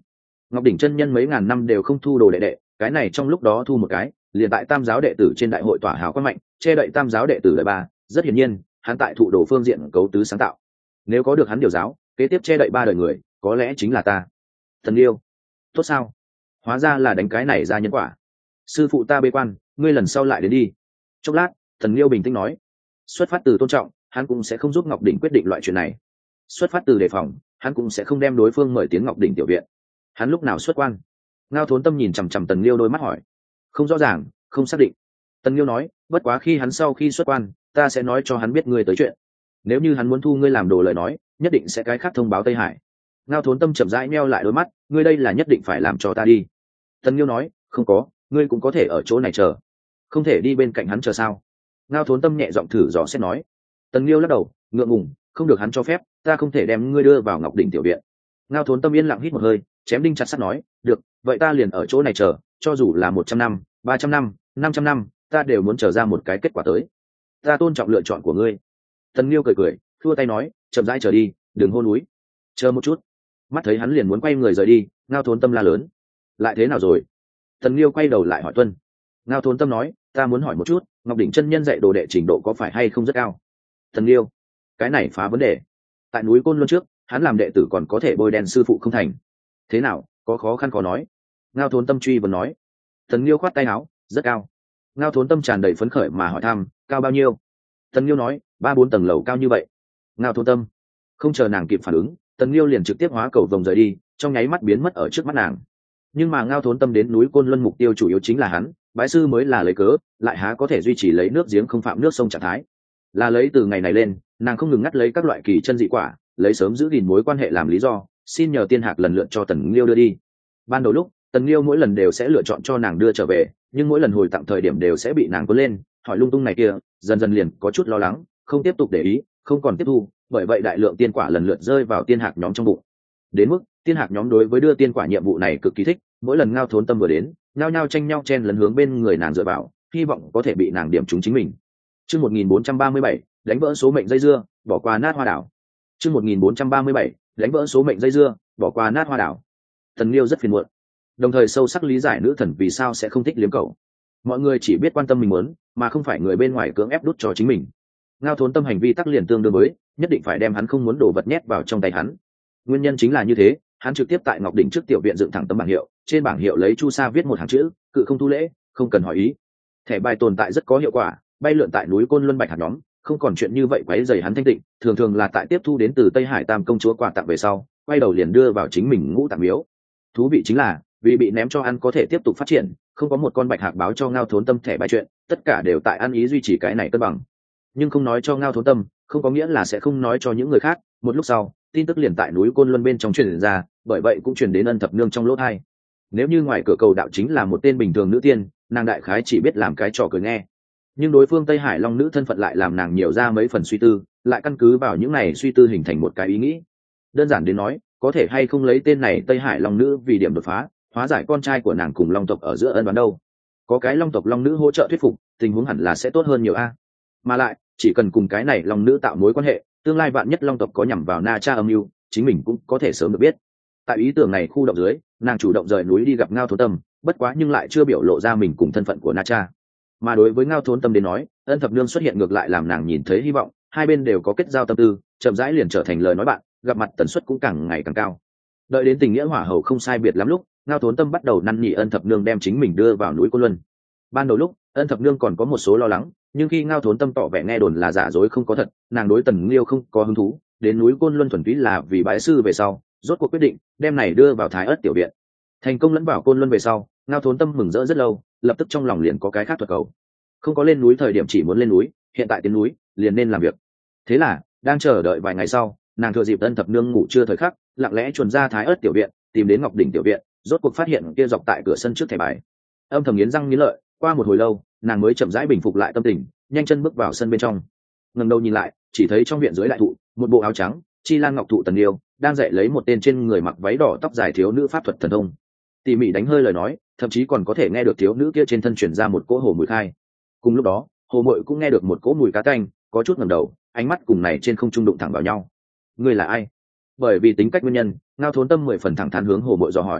Ngọc đỉnh chân nhân mấy ngàn năm đều không thu đồ đệ đệ, cái này trong lúc đó thu một cái, liền tại tam giáo đệ tử trên đại hội tỏa hào quang mạnh, che đậy tam giáo đệ tử đời ba, rất hiển nhiên hắn tại thụ đồ phương diện cấu tứ sáng tạo. Nếu có được hắn điều giáo, kế tiếp che đậy ba đời người, có lẽ chính là ta. Thần Liêu, tốt sao? Hóa ra là đánh cái này ra nhân quả. Sư phụ ta bế quan, ngươi lần sau lại đến đi. Chốc lát, Thần Liêu bình tĩnh nói, xuất phát từ tôn trọng, hắn cũng sẽ không giúp Ngọc đỉnh quyết định loại chuyện này. Xuất phát từ đề phòng, hắn cũng sẽ không đem đối phương mời tiếng Ngọc đỉnh tiểu viện. Hắn lúc nào xuất quan? Ngao Thốn Tâm nhìn chằm chằm Tần Liêu đôi mắt hỏi. Không rõ ràng, không xác định. Tần Liêu nói, bất quá khi hắn sau khi xuất quan, ta sẽ nói cho hắn biết ngươi tới chuyện. Nếu như hắn muốn thu ngươi làm đồ lời nói, nhất định sẽ cái khác thông báo Tây Hải. Ngao Thốn Tâm chậm rãi meo lại đôi mắt, ngươi đây là nhất định phải làm cho ta đi. Tần Liêu nói, không có, ngươi cũng có thể ở chỗ này chờ. Không thể đi bên cạnh hắn chờ sao? Ngao Thốn Tâm nhẹ giọng thử dò xét nói. Tần Liêu lắc đầu, ngượng ngùng, không được hắn cho phép, ta không thể đem ngươi đưa vào Ngọc đỉnh tiểu viện. Ngao Thốn Tâm yên lặng hít một hơi, chém đinh chặt sắt nói, được, vậy ta liền ở chỗ này chờ, cho dù là một trăm năm, ba trăm năm, năm trăm năm, ta đều muốn chờ ra một cái kết quả tới. Ta tôn trọng lựa chọn của ngươi. Tần Liêu cười cười, thua tay nói, chậm rãi chờ đi, đừng hôn núi. Chờ một chút. Mắt thấy hắn liền muốn quay người rời đi, Ngao Thốn Tâm la lớn, lại thế nào rồi? Tần Liêu quay đầu lại hỏi Tuân. Ngao Thốn Tâm nói, ta muốn hỏi một chút, Ngọc đỉnh chân nhân dạy đồ đệ trình độ có phải hay không rất cao? Tần Liêu, cái này phá vấn đề. Tại núi Côn Luân trước, hắn làm đệ tử còn có thể bôi đen sư phụ không thành. Thế nào, có khó khăn khó nói? Ngao Thốn Tâm truy vấn nói. Tần Liêu khoát tay áo, rất cao. Ngao Thốn Tâm tràn đầy phấn khởi mà hỏi thăm, cao bao nhiêu? Tần Liêu nói, ba bốn tầng lầu cao như vậy. Ngao Thốn Tâm không chờ nàng kịp phản ứng, Tần Liêu liền trực tiếp hóa cầu vồng rời đi, trong nháy mắt biến mất ở trước mắt nàng. Nhưng mà Ngao Thốn Tâm đến núi Côn Luân mục tiêu chủ yếu chính là hắn, bái sư mới là lấy cớ, lại há có thể duy trì lấy nước giếng không phạm nước sông trạng thái. Là lấy từ ngày này lên, nàng không ngừng ngắt lấy các loại kỳ chân dị quả, lấy sớm giữ gìn mối quan hệ làm lý do, xin nhờ Tiên Hạc lần lượt cho Tần Liêu đưa đi. Ban đầu lúc, Tần Liêu mỗi lần đều sẽ lựa chọn cho nàng đưa trở về, nhưng mỗi lần hồi tặng thời điểm đều sẽ bị nàng cuốn lên, hỏi lung tung này kia, dần dần liền có chút lo lắng, không tiếp tục để ý, không còn tiếp thu, bởi vậy đại lượng tiên quả lần lượt rơi vào Tiên Hạc nhóm trong bụng. Đến mức Tiên Hạc nhóm đối với đưa tiên quả nhiệm vụ này cực kỳ thích, mỗi lần Ngao Thốn Tâm vừa đến, nhao nhao tranh nhau chen lấn hướng bên người nàng dựa vào, hy vọng có thể bị nàng điểm trúng chính mình. Chương một nghìn bốn trăm ba mươi bảy, đánh vỡ số mệnh dây dưa, bỏ qua nát hoa đảo. Chương một nghìn bốn trăm ba mươi bảy, đánh vỡ số mệnh dây dưa, bỏ qua nát hoa đảo. Tần Liêu rất phiền muộn, đồng thời sâu sắc lý giải nữ thần vì sao sẽ không thích liếm cậu. Mọi người chỉ biết quan tâm mình muốn, mà không phải người bên ngoài cưỡng ép đút cho chính mình. Ngao Thốn Tâm hành vi tắc liền tương đương với, nhất định phải đem hắn không muốn đổ vật nhét vào trong tay hắn. Nguyên nhân chính là như thế, hắn trực tiếp tại Ngọc đỉnh trước tiểu viện dựng thẳng tấm bảng hiệu, trên bảng hiệu lấy chu sa viết một hàng chữ, cự không thu lễ, không cần hỏi ý. Thẻ bài tồn tại rất có hiệu quả, bay lượn tại núi Côn Luân Bạch hạt nhóm, không còn chuyện như vậy quấy rầy hắn thanh tịnh, thường thường là tại tiếp thu đến từ Tây Hải Tam công chúa quà tặng về sau, quay đầu liền đưa vào chính mình ngũ tạng miếu. Thú vị chính là, vì bị ném cho ăn có thể tiếp tục phát triển, không có một con bạch hạc báo cho Ngao Thốn Tâm thẻ bài chuyện, tất cả đều tại ăn ý duy trì cái này cân bằng. Nhưng không nói cho Ngao Thốn Tâm, không có nghĩa là sẽ không nói cho những người khác. Một lúc sau, tin tức liền tại núi Côn Luân bên trong truyền ra, bởi vậy cũng truyền đến Ân Thập Nương trong lỗ tai. Nếu như ngoài cửa cầu đạo chính là một tên bình thường nữ tiên, nàng đại khái chỉ biết làm cái trò cười nghe. Nhưng đối phương Tây Hải Long nữ thân phận lại làm nàng nhiều ra mấy phần suy tư, lại căn cứ vào những này suy tư hình thành một cái ý nghĩ. Đơn giản đến nói, có thể hay không lấy tên này Tây Hải Long nữ vì điểm đột phá, hóa giải con trai của nàng cùng Long tộc ở giữa ân đoán đâu. Có cái Long tộc Long nữ hỗ trợ thuyết phục, tình huống hẳn là sẽ tốt hơn nhiều a. Mà lại, chỉ cần cùng cái này Long nữ tạo mối quan hệ, tương lai vạn nhất Long tộc có nhằm vào Na Cha âm mưu, chính mình cũng có thể sớm được biết. Tại ý tưởng này khu động dưới, nàng chủ động rời núi đi gặp Ngao Thốn Tâm, bất quá nhưng lại chưa biểu lộ ra mình cùng thân phận của Na Cha. Mà đối với Ngao Thốn Tâm đến nói, Ân Thập Nương xuất hiện ngược lại làm nàng nhìn thấy hy vọng, hai bên đều có kết giao tâm tư, chậm rãi liền trở thành lời nói bạn, gặp mặt tần suất cũng càng ngày càng cao. Đợi đến tình nghĩa hỏa hầu không sai biệt lắm lúc, Ngao Thốn Tâm bắt đầu năn nỉ Ân Thập Nương đem chính mình đưa vào núi Côn Luân. Ban đầu lúc, Ân Thập Nương còn có một số lo lắng, nhưng khi Ngao Thốn Tâm tỏ vẻ nghe đồn là giả dối không có thật, nàng đối Tần Liêu không có hứng thú, đến núi Côn Luân thuần túy là vì bái sư về sau, rốt cuộc quyết định đem này đưa vào Thái Ất tiểu viện. Thành công lẫn vào Côn Luân về sau, Ngao Thốn Tâm mừng rỡ rất lâu, lập tức trong lòng liền có cái khác thuật cầu. Không có lên núi thời điểm chỉ muốn lên núi, hiện tại tiến núi liền nên làm việc. Thế là đang chờ đợi vài ngày sau, nàng thừa dịp Ân Thập Nương ngủ trưa thời khắc, lặng lẽ chuồn ra Thái Ất tiểu viện, tìm đến Ngọc đỉnh tiểu viện, rốt cuộc phát hiện kia dọc tại cửa sân trước thẻ bài. Âm thầm nghiến răng nghiến lợi, qua một hồi lâu, nàng mới chậm rãi bình phục lại tâm tình, nhanh chân bước vào sân bên trong. Ngẩng đầu nhìn lại, chỉ thấy trong viện dưới đại thụ, một bộ áo trắng, chi lan ngọc thụ Tần Liêu, đang dạy lấy một tên trên người mặc váy đỏ tóc dài thiếu nữ pháp thuật thần thông. Tỉ mỉ đánh hơi lời nói, thậm chí còn có thể nghe được thiếu nữ kia trên thân truyền ra một cỗ hồ mùi khai. Cùng lúc đó, hồ mội cũng nghe được một cỗ mùi cá tanh, có chút ngẩng đầu, ánh mắt cùng này trên không trung đụng thẳng vào nhau. Ngươi là ai? Bởi vì tính cách nguyên nhân, Ngao Thốn Tâm mười phần thẳng thắn hướng hồ mội dò hỏi.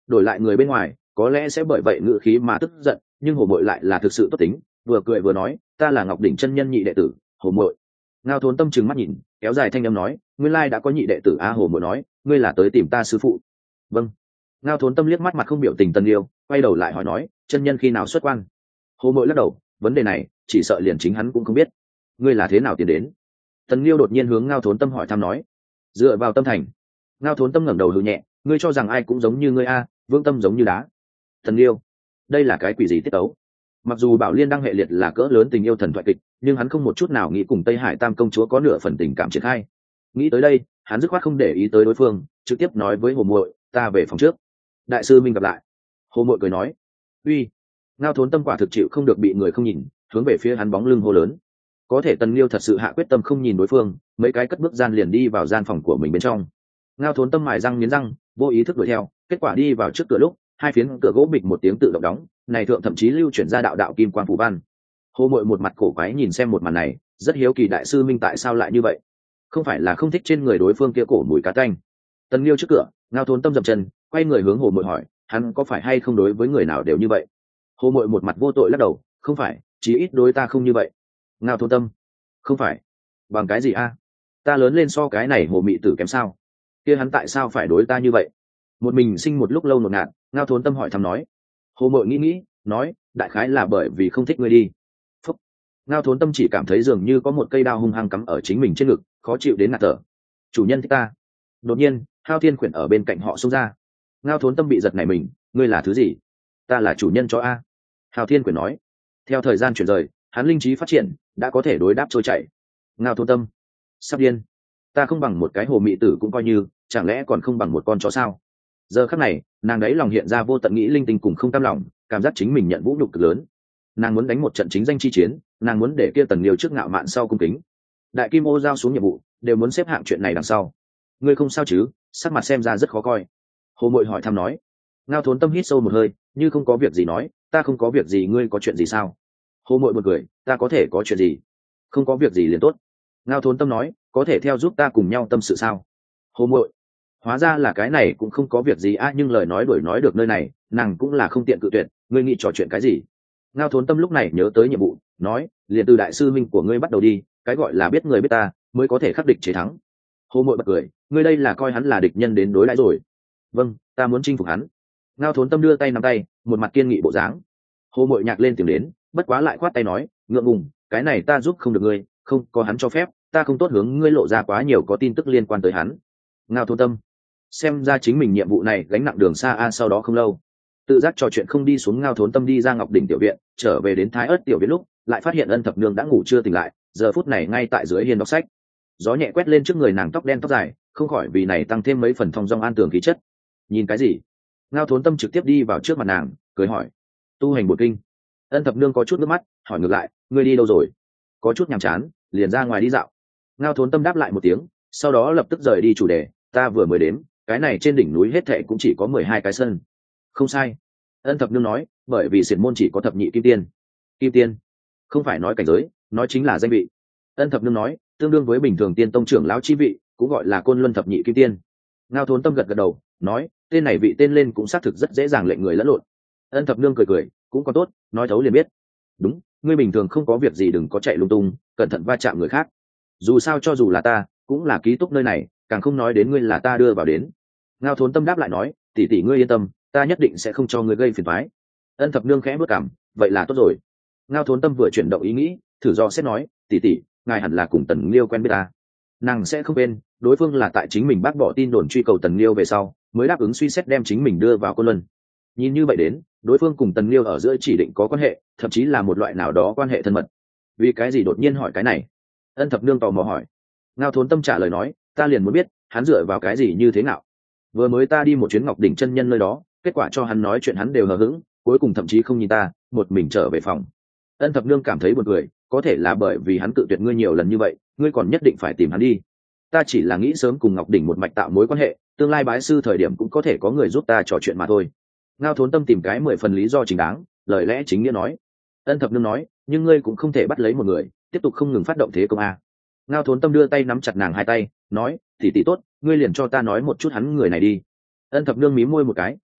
đổi lại người bên ngoài có lẽ sẽ bởi vậy ngự khí mà tức giận, nhưng hồ mội lại là thực sự tốt tính, vừa cười vừa nói, ta là Ngọc Đỉnh chân nhân nhị đệ tử hồ mội. Ngao Thốn Tâm trừng mắt nhìn, kéo dài thanh âm nói, nguyên lai đã có nhị đệ tử a. Hồ mội nói, ngươi là tới tìm ta sư phụ? Vâng. Ngao Thốn Tâm liếc mắt mặt không biểu tình Tần Liêu, quay đầu lại hỏi nói, chân nhân khi nào xuất quan? Hồ mội lắc đầu, vấn đề này chỉ sợ liền chính hắn cũng không biết. Ngươi là thế nào tiến đến? Tần Liêu đột nhiên hướng Ngao Thốn Tâm hỏi thăm nói. Dựa vào tâm thành. Ngao Thốn Tâm ngẩng đầu hừ nhẹ, ngươi cho rằng ai cũng giống như ngươi a, vương tâm giống như đá. Tần Liêu, đây là cái quỷ gì tiết tấu? Mặc dù Bảo Liên đăng hệ liệt là cỡ lớn tình yêu thần thoại kịch, nhưng hắn không một chút nào nghĩ cùng Tây Hải Tam công chúa có nửa phần tình cảm triển khai. Nghĩ tới đây, hắn dứt khoát không để ý tới đối phương, trực tiếp nói với Hồ muội, ta về phòng trước. Đại sư minh gặp lại. Hồ muội cười nói, uy. Ngao Thốn Tâm quả thực chịu không được bị người không nhìn, hướng về phía hắn bóng lưng hô lớn. Có thể Tần Liêu thật sự hạ quyết tâm không nhìn đối phương, mấy cái cất bước gian liền đi vào gian phòng của mình bên trong. Ngao Thốn Tâm mài răng nghiến răng, vô ý thức đuổi theo, kết quả đi vào trước cửa lúc, hai phiến cửa gỗ bịch một tiếng tự động đóng, này thượng thậm chí lưu chuyển ra đạo đạo kim quang phù văn. Hồ muội một mặt cổ quái nhìn xem một màn này, rất hiếu kỳ đại sư minh tại sao lại như vậy, không phải là không thích trên người đối phương kia cổ mùi cá tanh. Tần Liêu trước cửa, Ngao Thốn Tâm dậm chân, quay người hướng Hồ muội hỏi, hắn có phải hay không đối với người nào đều như vậy? Hồ muội một mặt vô tội lắc đầu, không phải, chí ít đối ta không như vậy. Ngao Thốn Tâm, không phải, bằng cái gì a? Ta lớn lên so cái này hồ mị tử kém sao? Kia hắn tại sao phải đối ta như vậy? Một mình sinh một lúc lâu ngột ngạt, Ngao Thốn Tâm hỏi thăm nói. Hồ muội nghĩ nghĩ, nói, đại khái là bởi vì không thích ngươi đi. Phúc. Ngao Thốn Tâm chỉ cảm thấy dường như có một cây đao hung hăng cắm ở chính mình trên ngực, khó chịu đến ngạt thở. Chủ nhân thích ta. Đột nhiên, Hao Thiên Khuyển ở bên cạnh họ xông ra. Ngao Thốn Tâm bị giật nảy mình, ngươi là thứ gì? Ta là chủ nhân chó a. Hao Thiên Khuyển nói. Theo thời gian chuyển rời, hắn linh trí phát triển, đã có thể đối đáp trôi chảy. Ngao Thốn Tâm, sắp điên. Ta không bằng một cái hồ mị tử cũng coi như, chẳng lẽ còn không bằng một con chó sao? Giờ khắc này, nàng đấy lòng hiện ra vô tận nghĩ linh tinh cùng không cam lòng, cảm giác chính mình nhận vũ nhục cực lớn. Nàng muốn đánh một trận chính danh chi chiến, nàng muốn để kia Tần Liêu trước ngạo mạn sau cung kính. Đại Kim Ô giao xuống nhiệm vụ, đều muốn xếp hạng chuyện này đằng sau. Ngươi không sao chứ? Sắc mặt xem ra rất khó coi. Hồ muội hỏi thăm nói. Ngao Thốn Tâm hít sâu một hơi, như không có việc gì nói, ta không có việc gì, ngươi có chuyện gì sao? Hồ muội bật cười, ta có thể có chuyện gì? Không có việc gì liền tốt. Ngao Thốn Tâm nói, có thể theo giúp ta cùng nhau tâm sự sao? Hồ muội, hóa ra là cái này cũng không có việc gì a, à, nhưng lời nói đuổi nói được nơi này, nàng cũng là không tiện cự tuyệt, ngươi nghĩ trò chuyện cái gì? Ngao Thốn Tâm lúc này nhớ tới nhiệm vụ, nói, liền từ đại sư minh của ngươi bắt đầu đi, cái gọi là biết người biết ta, mới có thể khắc địch chế thắng. Hồ muội bật cười, ngươi đây là coi hắn là địch nhân đến đối đãi rồi. Vâng, ta muốn chinh phục hắn. Ngao Thốn Tâm đưa tay nắm tay, một mặt kiên nghị bộ dáng. Hồ muội nhạc lên tìm đến, bất quá lại khoát tay nói, ngượng ngùng, cái này ta giúp không được ngươi, không có hắn cho phép, ta không tốt hướng ngươi lộ ra quá nhiều có tin tức liên quan tới hắn. Ngao Thốn Tâm, xem ra chính mình nhiệm vụ này gánh nặng đường xa a. Sau đó không lâu, tự giác trò chuyện không đi xuống, Ngao Thốn Tâm đi ra Ngọc Đỉnh tiểu viện, trở về đến Thái Ất tiểu viện lúc, lại phát hiện Ân Thập Nương đã ngủ chưa tỉnh lại, giờ phút này ngay tại dưới hiên đọc sách. Gió nhẹ quét lên trước người nàng, tóc đen tóc dài, không khỏi vì này tăng thêm mấy phần thong dong an tường khí chất. Nhìn cái gì? Ngao Thốn Tâm trực tiếp đi vào trước mặt nàng, cười hỏi. Tu hành bổn kinh. Ân Thập Nương có chút nước mắt, hỏi ngược lại, ngươi đi đâu rồi? Có chút nhàm chán, liền ra ngoài đi dạo. Ngao Thốn Tâm đáp lại một tiếng, sau đó lập tức rời đi chủ đề, ta vừa mới đếm, cái này trên đỉnh núi hết thệ cũng chỉ có mười hai cái sân. Không sai. Ân Thập Nương nói, bởi vì xiển môn chỉ có thập nhị kim tiên. Kim tiên, không phải nói cảnh giới, nói chính là danh vị. Ân Thập Nương nói, tương đương với bình thường tiên tông trưởng lão chi vị, cũng gọi là côn luân thập nhị kim tiên. Ngao Thốn Tâm gật gật đầu, nói, tên này vị tên lên cũng xác thực rất dễ dàng lệnh người lẫn lộn. Ân Thập Nương cười cười, cũng có tốt, nói thấu liền biết. Đúng, ngươi bình thường không có việc gì đừng có chạy lung tung, cẩn thận va chạm người khác. Dù sao cho dù là ta, cũng là ký túc nơi này, càng không nói đến ngươi là ta đưa vào đến. Ngao Thốn Tâm đáp lại nói, tỷ tỷ ngươi yên tâm, ta nhất định sẽ không cho ngươi gây phiền toái. Ân Thập Nương khẽ bước cảm, vậy là tốt rồi. Ngao Thốn Tâm vừa chuyển động ý nghĩ, thử do xét nói, tỷ tỷ, ngài hẳn là cùng Tần Liêu quen biết ta. Nàng sẽ không quên, đối phương là tại chính mình bác bỏ tin đồn truy cầu Tần Liêu về sau, mới đáp ứng suy xét đem chính mình đưa vào Côn Luân. Nhìn như vậy đến, đối phương cùng Tần Liêu ở giữa chỉ định có quan hệ, thậm chí là một loại nào đó quan hệ thân mật. Vì cái gì đột nhiên hỏi cái này? Ân Thập Nương tò mò hỏi. Ngao Thốn Tâm trả lời nói, ta liền muốn biết, hắn dựa vào cái gì như thế nào? Vừa mới ta đi một chuyến Ngọc Đỉnh chân nhân nơi đó, kết quả cho hắn nói chuyện hắn đều hờ hững, cuối cùng thậm chí không nhìn ta, một mình trở về phòng. Ân Thập Nương cảm thấy buồn cười, có thể là bởi vì hắn cự tuyệt ngươi nhiều lần như vậy, ngươi còn nhất định phải tìm hắn đi. Ta chỉ là nghĩ sớm cùng Ngọc Đỉnh một mạch tạo mối quan hệ, tương lai bái sư thời điểm cũng có thể có người giúp ta trò chuyện mà thôi. Ngao Thốn Tâm tìm cái mười phần lý do chính đáng, lời lẽ chính nghĩa nói. Ân Thập Nương nói, nhưng ngươi cũng không thể bắt lấy một người, tiếp tục không ngừng phát động thế công a. Ngao Thốn Tâm đưa tay nắm chặt nàng hai tay, nói, tỷ tỷ tốt, ngươi liền cho ta nói một chút hắn người này đi. Ân Thập Nương mím môi một cái,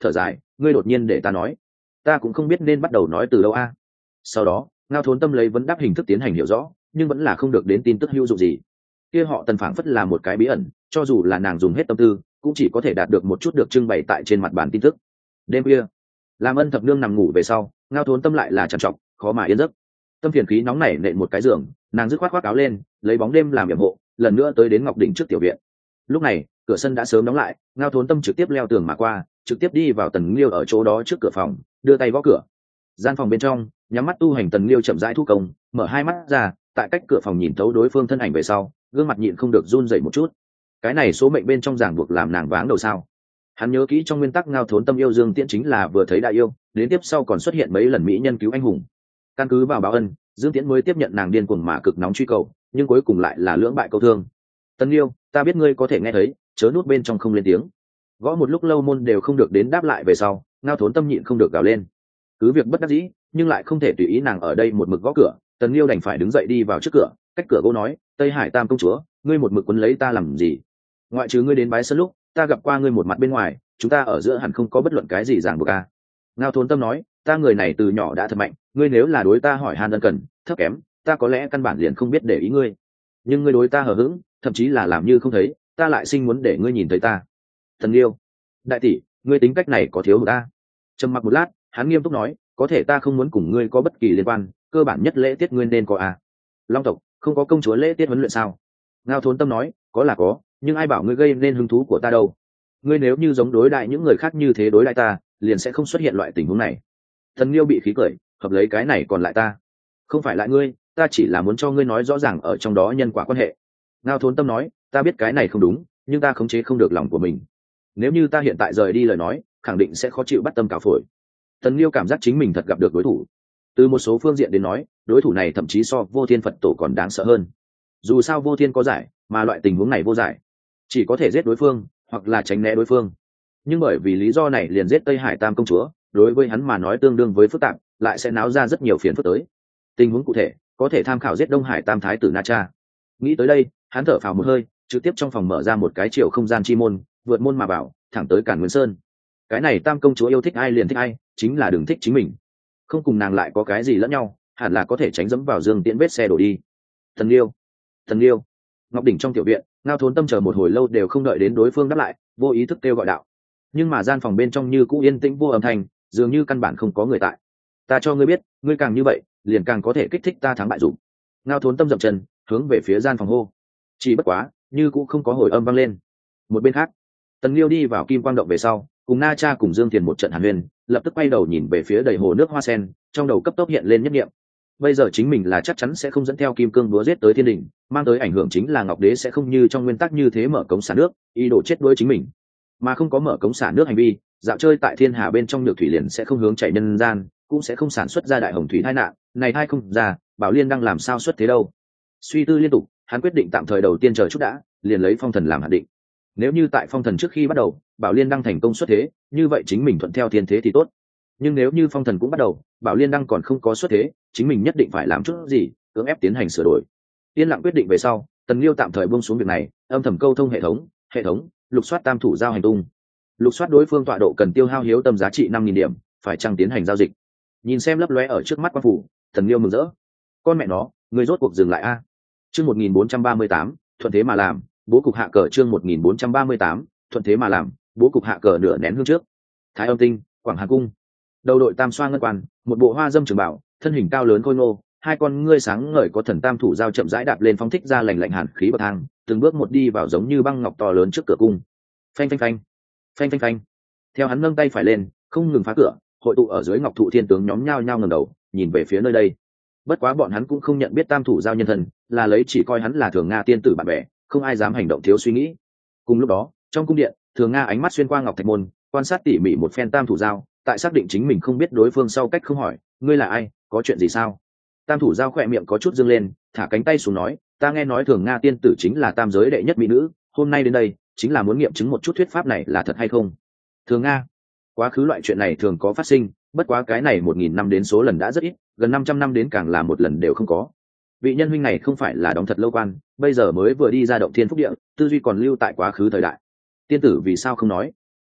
thở dài, ngươi đột nhiên để ta nói, ta cũng không biết nên bắt đầu nói từ đâu a. Sau đó Ngao Thốn Tâm lấy vấn đáp hình thức tiến hành hiểu rõ, nhưng vẫn là không được đến tin tức hữu dụng gì. Kia họ Tần phảng phất là một cái bí ẩn, cho dù là nàng dùng hết tâm tư cũng chỉ có thể đạt được một chút được trưng bày tại trên mặt bàn tin tức. Đêm khuya, làm Ân Thập Nương nằm ngủ về sau, Ngao Thốn Tâm lại là trằn trọc khó mà yên giấc. Tâm phiền khí nóng nảy nện một cái giường, nàng dứt khoát khoác áo lên, lấy bóng đêm làm yểm hộ, lần nữa tới đến Ngọc đỉnh trước tiểu viện. Lúc này cửa sân đã sớm đóng lại, Ngao Thốn Tâm trực tiếp leo tường mà qua, trực tiếp đi vào Tần Liêu ở chỗ đó trước cửa phòng, đưa tay gõ cửa. Gian phòng bên trong, nhắm mắt tu hành Tần Liêu chậm rãi thu công, mở hai mắt ra, tại cách cửa phòng nhìn thấu đối phương thân ảnh về sau, gương mặt nhịn không được run rẩy một chút. Cái này số mệnh bên trong ràng buộc làm nàng váng đầu sao? Hắn nhớ kỹ trong nguyên tắc Ngao Thốn Tâm yêu Dương Tiễn chính là vừa thấy đại yêu, đến tiếp sau còn xuất hiện mấy lần mỹ nhân cứu anh hùng. Căn cứ vào báo ân, Dương Tiễn mới tiếp nhận nàng điên cuồng mà cực nóng truy cầu, nhưng cuối cùng lại là lưỡng bại câu thương. Tần Liêu, ta biết ngươi có thể nghe thấy, chớ nút bên trong không lên tiếng. Gõ một lúc lâu môn đều không được đến đáp lại về sau, Ngao Thốn Tâm nhịn không được gào lên. Cứ việc bất đắc dĩ, nhưng lại không thể tùy ý nàng ở đây một mực gõ cửa. Tần Liêu đành phải đứng dậy đi vào trước cửa, cách cửa gỗ nói, Tây Hải Tam công chúa, ngươi một mực quấn lấy ta làm gì? Ngoại trừ ngươi đến bái sân lúc, ta gặp qua ngươi một mặt bên ngoài, chúng ta ở giữa hẳn không có bất luận cái gì ràng buộc à? Ngao Thốn Tâm nói, ta người này từ nhỏ đã thật mạnh, ngươi nếu là đối ta hỏi han ân cần, thấp kém, ta có lẽ căn bản liền không biết để ý ngươi. Nhưng ngươi đối ta hờ hững, thậm chí là làm như không thấy, ta lại sinh muốn để ngươi nhìn thấy ta. Thần Liêu, đại tỷ, ngươi tính cách này có thiếu hụt ta. Trầm mặc một lát, hắn nghiêm túc nói, có thể ta không muốn cùng ngươi có bất kỳ liên quan, cơ bản nhất lễ tiết ngươi nên có à? Long tộc không có công chúa lễ tiết huấn luyện sao? Ngao Thốn Tâm nói, có là có, nhưng ai bảo ngươi gây nên hứng thú của ta đâu? Ngươi nếu như giống đối đại những người khác như thế đối lại ta, liền sẽ không xuất hiện loại tình huống này. Thần Liêu bị khí cười, hợp lấy cái này còn lại ta, không phải lại ngươi, ta chỉ là muốn cho ngươi nói rõ ràng ở trong đó nhân quả quan hệ. Ngao Thốn Tâm nói, ta biết cái này không đúng, nhưng ta khống chế không được lòng của mình. Nếu như ta hiện tại rời đi lời nói, khẳng định sẽ khó chịu bắt tâm cào phổi. Tần Liêu cảm giác chính mình thật gặp được đối thủ. Từ một số phương diện đến nói, đối thủ này thậm chí so Vô Thiên Phật Tổ còn đáng sợ hơn. Dù sao Vô Thiên có giải, mà loại tình huống này vô giải, chỉ có thể giết đối phương, hoặc là tránh né đối phương. Nhưng bởi vì lý do này liền giết Tây Hải Tam công chúa, đối với hắn mà nói tương đương với phức tạp, lại sẽ náo ra rất nhiều phiền phức tới. Tình huống cụ thể có thể tham khảo giết Đông Hải Tam Thái tử Na Cha. Nghĩ tới đây, hắn thở phào một hơi, trực tiếp trong phòng mở ra một cái chiều không gian chi môn, vượt môn mà vào, thẳng tới Càn Nguyên Sơn. Cái này Tam công chúa yêu thích ai liền thích ai, chính là đừng thích chính mình. Không cùng nàng lại có cái gì lẫn nhau, hẳn là có thể tránh dẫm vào Dương Tiễn vết xe đổ đi. Thần Liêu, Thần Liêu. Ngọc đỉnh trong tiểu viện, Ngao Thốn Tâm chờ một hồi lâu đều không đợi đến đối phương đáp lại, vô ý thức kêu gọi đạo. Nhưng mà gian phòng bên trong như cũ yên tĩnh vô âm thanh, dường như căn bản không có người tại. Ta cho ngươi biết, ngươi càng như vậy, liền càng có thể kích thích ta thắng bại dụng. Ngao Thốn Tâm dậm chân, hướng về phía gian phòng hô. Chỉ bất quá, như cũng không có hồi âm vang lên. Một bên khác, Tần Liêu đi vào Kim Quang động về sau, cùng Na Cha cùng Dương Thiền một trận hàn huyên, lập tức quay đầu nhìn về phía đầy hồ nước hoa sen, trong đầu cấp tốc hiện lên nhất niệm. Bây giờ chính mình là chắc chắn sẽ không dẫn theo kim cương búa giết tới thiên đình, mang tới ảnh hưởng chính là Ngọc Đế sẽ không như trong nguyên tắc như thế mở cống xả nước, ý đồ chết đuối chính mình, mà không có mở cống xả nước hành vi, dạo chơi tại thiên hà bên trong nhược thủy liền sẽ không hướng chảy nhân gian, cũng sẽ không sản xuất ra đại hồng thủy tai nạn, này thai không ra, Bảo Liên đang làm sao xuất thế đâu. Suy tư liên tục, hắn quyết định tạm thời đầu tiên chờ chút đã, liền lấy phong thần làm hạn định. Nếu như tại phong thần trước khi bắt đầu, Bảo Liên đang thành công xuất thế, như vậy chính mình thuận theo thiên thế thì tốt. Nhưng nếu như phong thần cũng bắt đầu, Bảo Liên đang còn không có xuất thế, chính mình nhất định phải làm chút gì, cưỡng ép tiến hành sửa đổi. Yên lặng quyết định về sau, Tần Liêu tạm thời buông xuống việc này, âm thầm câu thông hệ thống, hệ thống lục soát tam thủ giao hành tung. Lục soát đối phương tọa độ cần tiêu hao hiếu tâm giá trị năm nghìn điểm, phải chăng tiến hành giao dịch. Nhìn xem lấp lóe ở trước mắt quan phủ, Tần Liêu mừng rỡ. Con mẹ nó, người rốt cuộc dừng lại a. Chương một nghìn bốn trăm ba mươi tám, thuận thế mà làm, bố cục hạ cờ chương một nghìn bốn trăm ba mươi tám, thuận thế mà làm, bố cục hạ cờ nửa nén hương trước. Thái Âm Tinh, Quảng Hà cung. Đầu đội tam xoa ngân quan, một bộ hoa dâm trường bảo, thân hình cao lớn khôi ngô, hai con ngươi sáng ngời có thần tam thủ giao chậm rãi đạp lên phong thích ra lành lạnh hàn khí bậc thang, từng bước một đi vào giống như băng ngọc to lớn trước cửa cung. Phanh phanh phanh, phanh phanh phanh. Theo hắn nâng tay phải lên, không ngừng phá cửa, hội tụ ở dưới ngọc thụ thiên tướng nhóm nhao nhao ngẩng đầu, nhìn về phía nơi đây. Bất quá bọn hắn cũng không nhận biết tam thủ giao nhân thân, là lấy chỉ coi hắn là Thường Nga tiên tử bạn bè, không ai dám hành động thiếu suy nghĩ. Cùng lúc đó, trong cung điện, Thường Nga ánh mắt xuyên qua ngọc thạch môn, quan sát tỉ mỉ một phen tam thủ giao, tại xác định chính mình không biết đối phương sau cách không hỏi, ngươi là ai, có chuyện gì sao? Tam thủ giao khỏe miệng có chút dương lên, thả cánh tay xuống nói, ta nghe nói Thường Nga tiên tử chính là tam giới đệ nhất mỹ nữ, hôm nay đến đây chính là muốn nghiệm chứng một chút thuyết pháp này là thật hay không. Thường Nga, quá khứ loại chuyện này thường có phát sinh, bất quá cái này một nghìn năm đến số lần đã rất ít, gần năm trăm năm đến càng là một lần đều không có. Vị nhân huynh này không phải là đóng thật lâu quan, bây giờ mới vừa đi ra động thiên phúc địa, tư duy còn lưu tại quá khứ thời đại. Tiên tử vì sao không nói?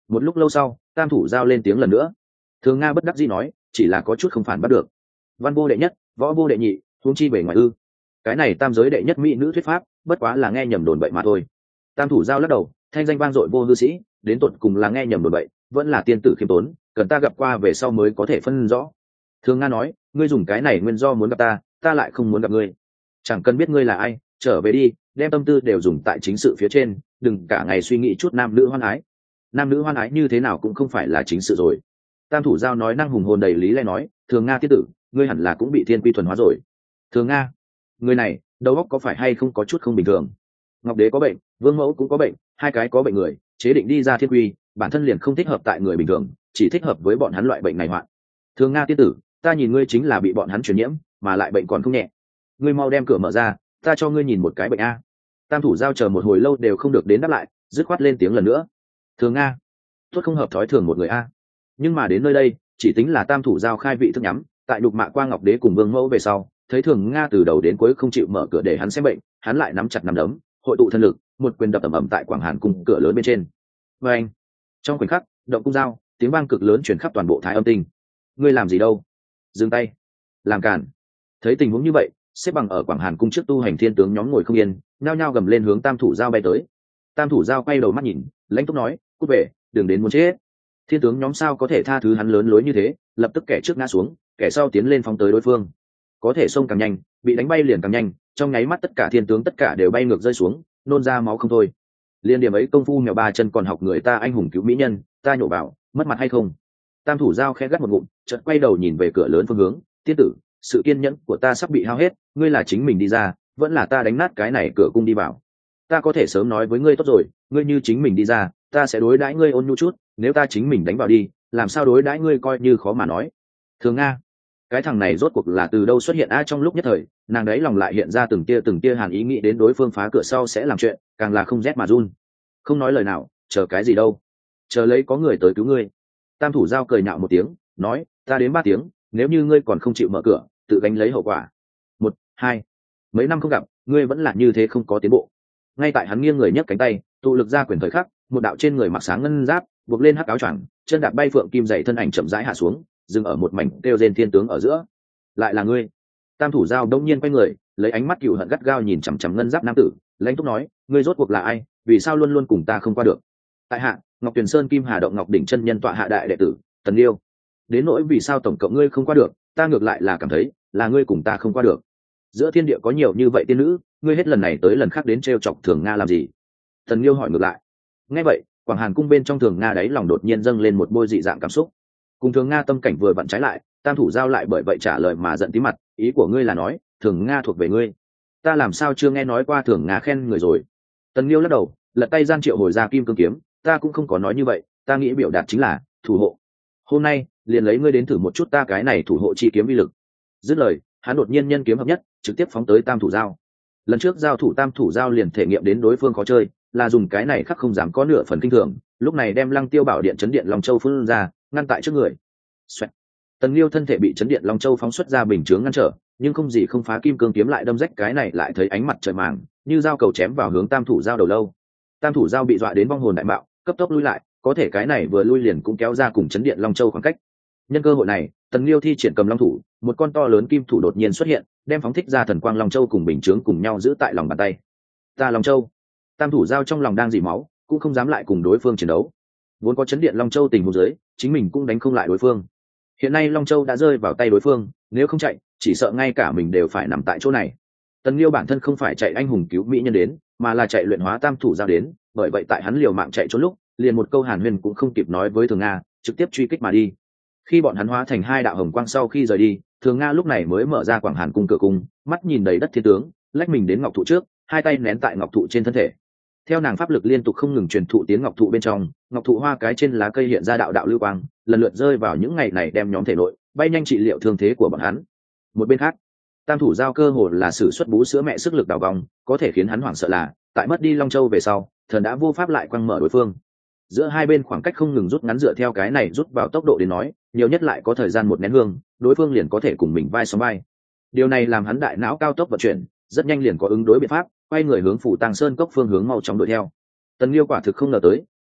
Một lúc lâu sau tam thủ giao lên tiếng lần nữa. Thường Nga bất đắc dĩ nói, chỉ là có chút không phản bắt được. Văn vô đệ nhất, võ vô đệ nhị, huống chi bề ngoài ư? Cái này tam giới đệ nhất mỹ nữ thuyết pháp bất quá là nghe nhầm đồn bậy mà thôi. Tam thủ giao lắc đầu, thanh danh vang dội vô hư sĩ, đến tột cùng là nghe nhầm đồn bậy vẫn là tiên tử khiêm tốn, cần ta gặp qua về sau mới có thể phân rõ. Thường Nga nói, ngươi dùng cái này nguyên do muốn gặp ta, ta lại không muốn gặp ngươi. Chẳng cần biết ngươi là ai, trở về đi, đem tâm tư đều dùng tại chính sự phía trên, đừng cả ngày suy nghĩ chút nam nữ hoan ái. Nam nữ hoan ái như thế nào cũng không phải là chính sự rồi. Tam thủ giao nói năng hùng hồn đầy lý lẽ nói, Thường Nga tiết tử, ngươi hẳn là cũng bị thiên quy thuần hóa rồi. Thường Nga, người này đầu óc có phải hay không có chút không bình thường? Ngọc đế có bệnh, vương mẫu cũng có bệnh, hai cái có bệnh người chế định đi ra thiên quy, bản thân liền không thích hợp tại người bình thường, chỉ thích hợp với bọn hắn loại bệnh này hoạn. Thường Nga tiết tử, ta nhìn ngươi chính là bị bọn hắn truyền nhiễm, mà lại bệnh còn không nhẹ. Ngươi mau đem cửa mở ra, ta cho ngươi nhìn một cái bệnh a. Tam thủ giao chờ một hồi lâu đều không được đến đáp lại, dứt khoát lên tiếng lần nữa. Thường Nga, tốt không hợp thói thường một người a. Nhưng mà đến nơi đây chỉ tính là tam thủ giao khai vị thức nhắm, tại đục mạ qua ngọc đế cùng vương mẫu về sau, thấy Thường Nga từ đầu đến cuối không chịu mở cửa để hắn xem bệnh, hắn lại nắm chặt nắm đấm, hội tụ thân lực, một quyền đập ầm ầm tại quảng hàn cung cửa lớn bên trên. Và anh, trong khoảnh khắc động cung dao, tiếng vang cực lớn truyền khắp toàn bộ thái âm tinh. Ngươi làm gì đâu? Dừng tay, làm cản. Thấy tình huống như vậy, xếp bằng ở quảng hàn cung trước tu hành thiên tướng nhóm ngồi không yên, nhao nhao gầm lên hướng tam thủ giao bay tới. Tam thủ giao quay đầu mắt nhìn, lãnh túc nói, cút về, đừng đến muốn chết. Thiên tướng nhóm sao có thể tha thứ hắn lớn lối như thế, lập tức kẻ trước ngã xuống, kẻ sau tiến lên phóng tới đối phương. Có thể xông càng nhanh, bị đánh bay liền càng nhanh, trong nháy mắt tất cả thiên tướng tất cả đều bay ngược rơi xuống, nôn ra máu không thôi. Liên điểm ấy công phu mèo ba chân còn học người ta anh hùng cứu mỹ nhân, ta nhổ bảo, mất mặt hay không? Tam thủ giao khẽ gắt một ngụm, chợt quay đầu nhìn về cửa lớn phương hướng, tiên tử, sự kiên nhẫn của ta sắp bị hao hết, ngươi là chính mình đi ra, vẫn là ta đánh nát cái này cửa cung đi vào? Ta có thể sớm nói với ngươi tốt rồi, ngươi như chính mình đi ra, ta sẽ đối đãi ngươi ôn nhu chút, nếu ta chính mình đánh vào đi, làm sao đối đãi ngươi coi như khó mà nói. Thường Nga, cái thằng này rốt cuộc là từ đâu xuất hiện a? Trong lúc nhất thời, nàng đấy lòng lại hiện ra từng tia từng tia hàn ý nghĩ đến đối phương phá cửa sau sẽ làm chuyện, càng là không rét mà run. Không nói lời nào, chờ cái gì đâu? Chờ lấy có người tới cứu ngươi. Tam thủ giao cười nhạo một tiếng, nói, ta đến ba tiếng, nếu như ngươi còn không chịu mở cửa, tự gánh lấy hậu quả. Một, hai, mấy năm không gặp, ngươi vẫn là như thế không có tiến bộ. Ngay tại hắn nghiêng người nhấc cánh tay, tụ lực ra quyền thời khắc, một đạo trên người mặc sáng ngân giáp, buộc lên hắc áo choàng, chân đạp bay phượng kim dày thân ảnh chậm rãi hạ xuống, dừng ở một mảnh kêu rên thiên tướng ở giữa. Lại là ngươi? Tam thủ giao đông nhiên quay người, lấy ánh mắt cừu hận gắt gao nhìn chằm chằm ngân giáp nam tử, lãnh túc nói, ngươi rốt cuộc là ai, vì sao luôn luôn cùng ta không qua được? Tại hạ Ngọc Tuyền Sơn Kim Hà Động Ngọc đỉnh chân nhân tọa hạ đại đệ tử Tần Liêu. Đến nỗi vì sao tổng cộng ngươi không qua được, ta ngược lại là cảm thấy là ngươi cùng ta không qua được. Giữa thiên địa có nhiều như vậy tiên nữ, ngươi hết lần này tới lần khác đến trêu chọc Thường Nga làm gì? Tần Liêu hỏi ngược lại. Nghe vậy, quảng hàn cung bên trong Thường Nga đáy lòng đột nhiên dâng lên một bôi dị dạng cảm xúc. Cùng Thường Nga tâm cảnh vừa vặn trái lại, tam thủ giao lại bởi vậy trả lời mà giận tí mặt, ý của ngươi là nói Thường Nga thuộc về ngươi? Ta làm sao chưa nghe nói qua Thường Nga khen người rồi? Tần Liêu lắc đầu, lật tay gian triệu hồi ra kim cương kiếm, ta cũng không có nói như vậy, ta nghĩ biểu đạt chính là thủ hộ. Hôm nay liền lấy ngươi đến thử một chút ta cái này thủ hộ chi kiếm uy lực. Dứt lời, hắn đột nhiên nhân kiếm hợp nhất, trực tiếp phóng tới tam thủ giao. Lần trước giao thủ tam thủ giao liền thể nghiệm đến đối phương khó chơi, là dùng cái này khắc không dám có nửa phần kinh thường, lúc này đem Lăng Tiêu Bảo Điện chấn điện Long Châu phun ra, ngăn tại trước người. Xoẹt. Tần Liêu thân thể bị chấn điện Long Châu phóng xuất ra bình chướng ngăn trở, nhưng không gì không phá kim cương kiếm lại đâm rách cái này lại thấy ánh mặt trời màng, như dao cầu chém vào hướng tam thủ giao đầu lâu. Tam thủ giao bị dọa đến vong hồn đại bạo, cấp tốc lui lại, có thể cái này vừa lui liền cũng kéo ra cùng chấn điện Long Châu khoảng cách. Nhân cơ hội này, Tần Liêu thi triển cầm long thủ, một con to lớn kim thủ đột nhiên xuất hiện, đem phóng thích ra thần quang Long Châu cùng bình chướng cùng nhau giữ tại lòng bàn tay. Ta Long Châu. Tam thủ giao trong lòng đang dỉ máu, cũng không dám lại cùng đối phương chiến đấu. Vốn có chấn điện Long Châu tình huống dưới, chính mình cũng đánh không lại đối phương. Hiện nay Long Châu đã rơi vào tay đối phương, nếu không chạy, chỉ sợ ngay cả mình đều phải nằm tại chỗ này. Tần Liêu bản thân không phải chạy anh hùng cứu mỹ nhân đến, mà là chạy luyện hóa tam thủ giao đến, bởi vậy tại hắn liều mạng chạy trốn lúc, liền một câu hàn huyền cũng không kịp nói với Thường Nga, trực tiếp truy kích mà đi. Khi bọn hắn hóa thành hai đạo hồng quang sau khi rời đi, Thường Nga lúc này mới mở ra quảng hàn cung cửa cung, mắt nhìn đầy đất thiên tướng, lách mình đến ngọc thụ trước, hai tay nén tại ngọc thụ trên thân thể. Theo nàng pháp lực liên tục không ngừng truyền thụ tiến ngọc thụ bên trong, ngọc thụ hoa cái trên lá cây hiện ra đạo đạo lưu quang, lần lượt rơi vào những ngày này đem nhóm thể nội, bay nhanh trị liệu thương thế của bọn hắn. Một bên khác, tam thủ giao cơ hồ là sử xuất bú sữa mẹ sức lực đào vòng, có thể khiến hắn hoảng sợ là, tại mất đi Long Châu về sau, thần đã vô pháp lại quăng mở đối phương. Giữa hai bên khoảng cách không ngừng rút ngắn, dựa theo cái này rút vào tốc độ đến nói, nhiều nhất lại có thời gian một nén hương, đối phương liền có thể cùng mình vai sóng vai. Điều này làm hắn đại não cao tốc vận chuyển, rất nhanh liền có ứng đối biện pháp, quay người hướng phủ Tàng Sơn cốc phương hướng mau chóng đuổi theo. Tần Liêu quả thực không ngờ tới,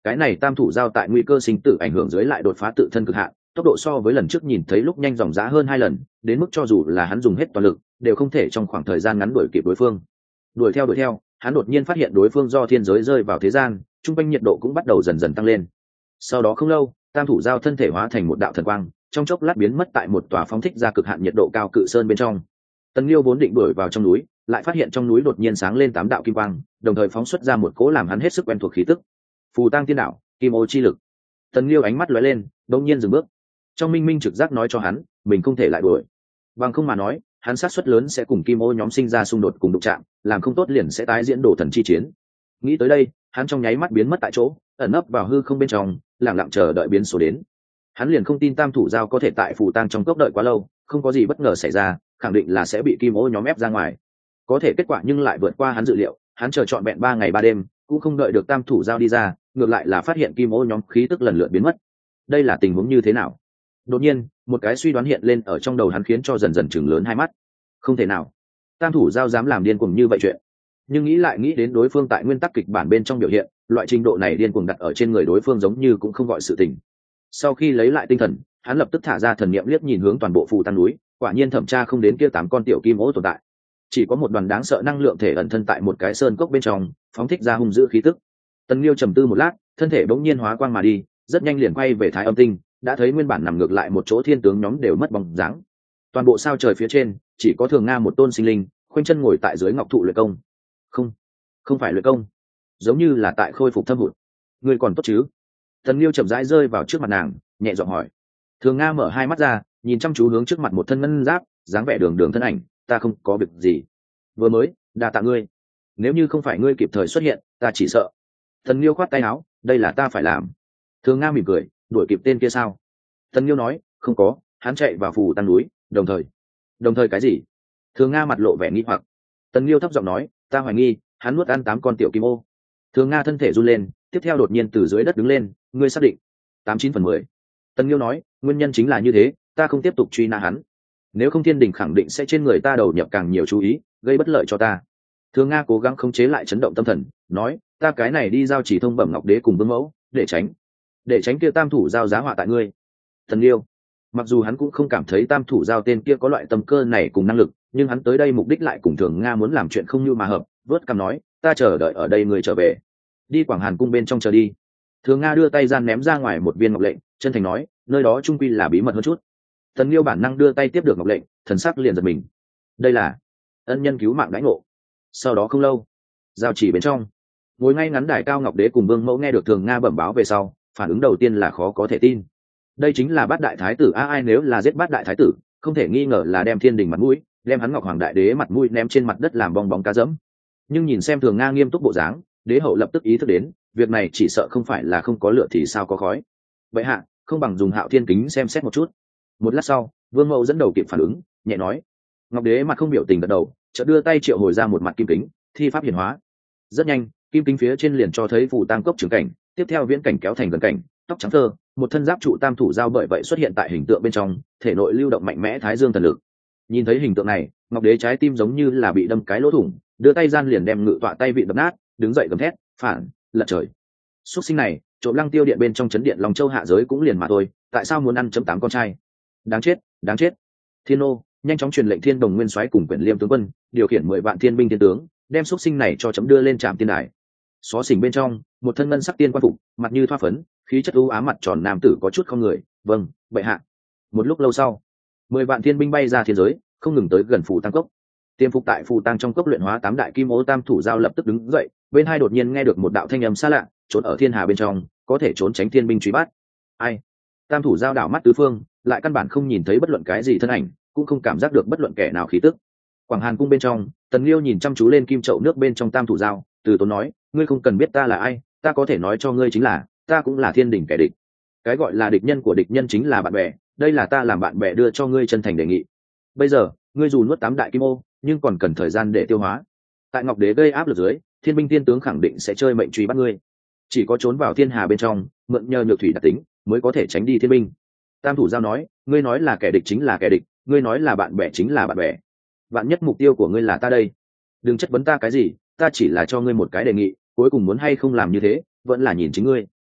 cái này tam thủ giao tại nguy cơ sinh tử ảnh hưởng dưới lại đột phá tự thân cực hạn, tốc độ so với lần trước nhìn thấy lúc nhanh dòng giá hơn hai lần, đến mức cho dù là hắn dùng hết toàn lực đều không thể trong khoảng thời gian ngắn đuổi kịp đối phương. Đuổi theo đuổi theo, hắn đột nhiên phát hiện đối phương do thiên giới rơi vào thế gian, trung quanh nhiệt độ cũng bắt đầu dần dần tăng lên. Sau đó không lâu, tam thủ giao thân thể hóa thành một đạo thần quang, trong chốc lát biến mất tại một tòa phóng thích ra cực hạn nhiệt độ cao cự sơn bên trong. Tần Liêu vốn định đuổi vào trong núi, lại phát hiện trong núi đột nhiên sáng lên tám đạo kim quang, đồng thời phóng xuất ra một cỗ làm hắn hết sức quen thuộc khí tức. Phù Tang Tiên Đạo, Kim Ô chi lực. Tần Liêu ánh mắt lóe lên, đột nhiên dừng bước. Trong minh minh trực giác nói cho hắn, mình không thể lại đuổi. Bằng không mà nói, hắn sát suất lớn sẽ cùng Kim Ô nhóm sinh ra xung đột cùng đụng chạm, làm không tốt liền sẽ tái diễn đổ thần chi chiến. Nghĩ tới đây, hắn trong nháy mắt biến mất tại chỗ, ẩn nấp vào hư không bên trong, lặng lặng chờ đợi biến số đến. Hắn liền không tin tam thủ giao có thể tại Phù Tang trong cốc đợi quá lâu, không có gì bất ngờ xảy ra, khẳng định là sẽ bị Kim Ô nhóm ép ra ngoài. Có thể kết quả nhưng lại vượt qua hắn dự liệu, hắn chờ trọn vẹn ba ngày ba đêm, cũng không đợi được tam thủ giao đi ra, ngược lại là phát hiện Kim Ô nhóm khí tức lần lượt biến mất. Đây là tình huống như thế nào? Đột nhiên, một cái suy đoán hiện lên ở trong đầu hắn, khiến cho dần dần chừng lớn hai mắt. Không thể nào, tam thủ giao dám làm điên cuồng như vậy chuyện. Nhưng nghĩ lại nghĩ đến đối phương tại nguyên tắc kịch bản bên trong biểu hiện, loại trình độ này điên cuồng đặt ở trên người đối phương giống như cũng không gọi sự tình. Sau khi lấy lại tinh thần, hắn lập tức thả ra thần niệm liếc nhìn hướng toàn bộ Phù Tang núi, quả nhiên thẩm tra không đến kia tám con tiểu kim ô tồn tại, chỉ có một đoàn đáng sợ năng lượng thể ẩn thân tại một cái sơn cốc bên trong, phóng thích ra hung dữ khí tức. Tần Liêu trầm tư một lát, thân thể bỗng nhiên hóa quang mà đi, rất nhanh liền quay về Thái Âm Tinh, đã thấy nguyên bản nằm ngược lại một chỗ thiên tướng nhóm đều mất bóng dáng. Toàn bộ sao trời phía trên chỉ có Thường Nga một tôn sinh linh, khoanh chân ngồi tại dưới ngọc thụ luyện công. Không, không phải luyện công, giống như là tại khôi phục thâm hụt. Ngươi còn tốt chứ? Tần Liêu chậm rãi rơi vào trước mặt nàng, nhẹ giọng hỏi. Thường Nga mở hai mắt ra, nhìn chăm chú hướng trước mặt một thân ngân giáp, dáng vẻ đường đường thân ảnh. Ta không có việc gì, vừa mới đa tạ ngươi, nếu như không phải ngươi kịp thời xuất hiện ta chỉ sợ. Tần Liêu khoát tay áo, đây là ta phải làm. Thường Nga mỉm cười, đuổi kịp tên kia sao? Tần Liêu nói, không có, hắn chạy vào Phù Tang núi, đồng thời đồng thời cái gì? Thường Nga mặt lộ vẻ nghi hoặc. Tần Liêu thấp giọng nói, ta hoài nghi hắn nuốt ăn tám con tiểu kim ô. Thường Nga thân thể run lên, tiếp theo đột nhiên từ dưới đất đứng lên, ngươi xác định? Tám chín phần mười. Tần Liêu nói, nguyên nhân chính là như thế, ta không tiếp tục truy nã hắn, nếu không thiên đình khẳng định sẽ trên người ta đầu nhập càng nhiều chú ý, gây bất lợi cho ta. Thường Nga cố gắng khống chế lại chấn động tâm thần, nói, ta cái này đi giao chỉ thông bẩm ngọc đế cùng vương mẫu, để tránh để tránh kia tam thủ giao giá họa tại ngươi. Thần Liêu, mặc dù hắn cũng không cảm thấy tam thủ giao tên kia có loại tâm cơ này cùng năng lực, nhưng hắn tới đây mục đích lại cùng Thường Nga muốn làm chuyện không như mà hợp, vớt cằm nói, ta chờ đợi ở đây người trở về, đi Quảng Hàn cung bên trong chờ đi. Thường Nga đưa tay gian ném ra ngoài một viên ngọc lệnh, chân thành nói, nơi đó trung quy là bí mật hơn chút. Thần Liêu bản năng đưa tay tiếp được ngọc lệnh, thần sắc liền giật mình. Đây là ân nhân cứu mạng đãi ngộ. Sau đó không lâu, giao chỉ bên trong, ngồi ngay ngắn đài cao ngọc đế cùng vương mẫu nghe được Thường Nga bẩm báo về sau, phản ứng đầu tiên là khó có thể tin. Đây chính là bát đại thái tử a, ai nếu là giết bát đại thái tử, không thể nghi ngờ là đem thiên đình mặt mũi, đem hắn ngọc hoàng đại đế mặt mũi ném trên mặt đất làm bong bóng cá dẫm. Nhưng nhìn xem Thường Nga nghiêm túc bộ dáng, đế hậu lập tức ý thức đến, việc này chỉ sợ không phải là không có lửa thì sao có khói. Vậy hạ, không bằng dùng Hạo Thiên kính xem xét một chút. Một lát sau, vương mẫu dẫn đầu kịp phản ứng, nhẹ nói. Ngọc đế mặt không biểu tình gật đầu, chợt đưa tay triệu hồi ra một mặt kim kính, thi pháp hiển hóa. Rất nhanh, kim kính phía trên liền cho thấy Phù Tang cốc trưởng cảnh, tiếp theo viễn cảnh kéo thành gần cảnh, tóc trắng thơ, một thân giáp trụ tam thủ giao bởi vậy xuất hiện tại hình tượng bên trong, thể nội lưu động mạnh mẽ thái dương thần lực. Nhìn thấy hình tượng này, Ngọc đế trái tim giống như là bị đâm cái lỗ thủng, đưa tay gian liền đem ngự tọa tay vị đập nát, đứng dậy gầm thét, phản, lật trời. Xuất sinh này, trộm Lăng Tiêu điện bên trong chấn điện Long Châu hạ giới cũng liền mà thôi, tại sao muốn ăn chấm tám con trai? Đáng chết, đáng chết. Thiên ô, nhanh chóng truyền lệnh Thiên Đồng Nguyên Soái cùng Quyển Liêm tướng quân, điều khiển mười vạn thiên binh thiên tướng, đem xuất sinh này cho chấm đưa lên trạm tiên đài. Xó xỉnh bên trong, một thân ngân sắc tiên quan phục, mặt như thoa phấn, khí chất u ám mặt tròn nam tử có chút không người, vâng, bệ hạ. Một lúc lâu sau, mười vạn thiên binh bay ra thiên giới, không ngừng tới gần Phù Tang cốc. Tiêm phục tại Phù Tang trong cốc luyện hóa tám đại kim ô tam thủ giao lập tức đứng dậy, bên hai đột nhiên nghe được một đạo thanh âm xa lạ, trốn ở thiên hà bên trong, có thể trốn tránh thiên binh truy bắt. Ai? Tam thủ giao đảo mắt tứ phương, lại căn bản không nhìn thấy bất luận cái gì thân ảnh, cũng không cảm giác được bất luận kẻ nào khí tức. Quảng Hàn cung bên trong, Tần Liêu nhìn chăm chú lên kim chậu nước bên trong tam thủ giao, từ tốn nói, ngươi không cần biết ta là ai, ta có thể nói cho ngươi chính là, ta cũng là thiên đình kẻ địch. Cái gọi là địch nhân của địch nhân chính là bạn bè, đây là ta làm bạn bè đưa cho ngươi chân thành đề nghị. Bây giờ, ngươi dù nuốt tám đại kim ô, nhưng còn cần thời gian để tiêu hóa. Tại Ngọc đế gây áp lực dưới, thiên binh tiên tướng khẳng định sẽ chơi mệnh truy bắt ngươi. Chỉ có trốn vào thiên hà bên trong, mượn nhờ nhược thủy đặc tính, mới có thể tránh đi thiên binh. Tam thủ giao nói, ngươi nói là kẻ địch chính là kẻ địch, ngươi nói là bạn bè chính là bạn bè. Vạn nhất mục tiêu của ngươi là ta đây, đừng chất vấn ta cái gì, ta chỉ là cho ngươi một cái đề nghị, cuối cùng muốn hay không làm như thế, vẫn là nhìn chính ngươi.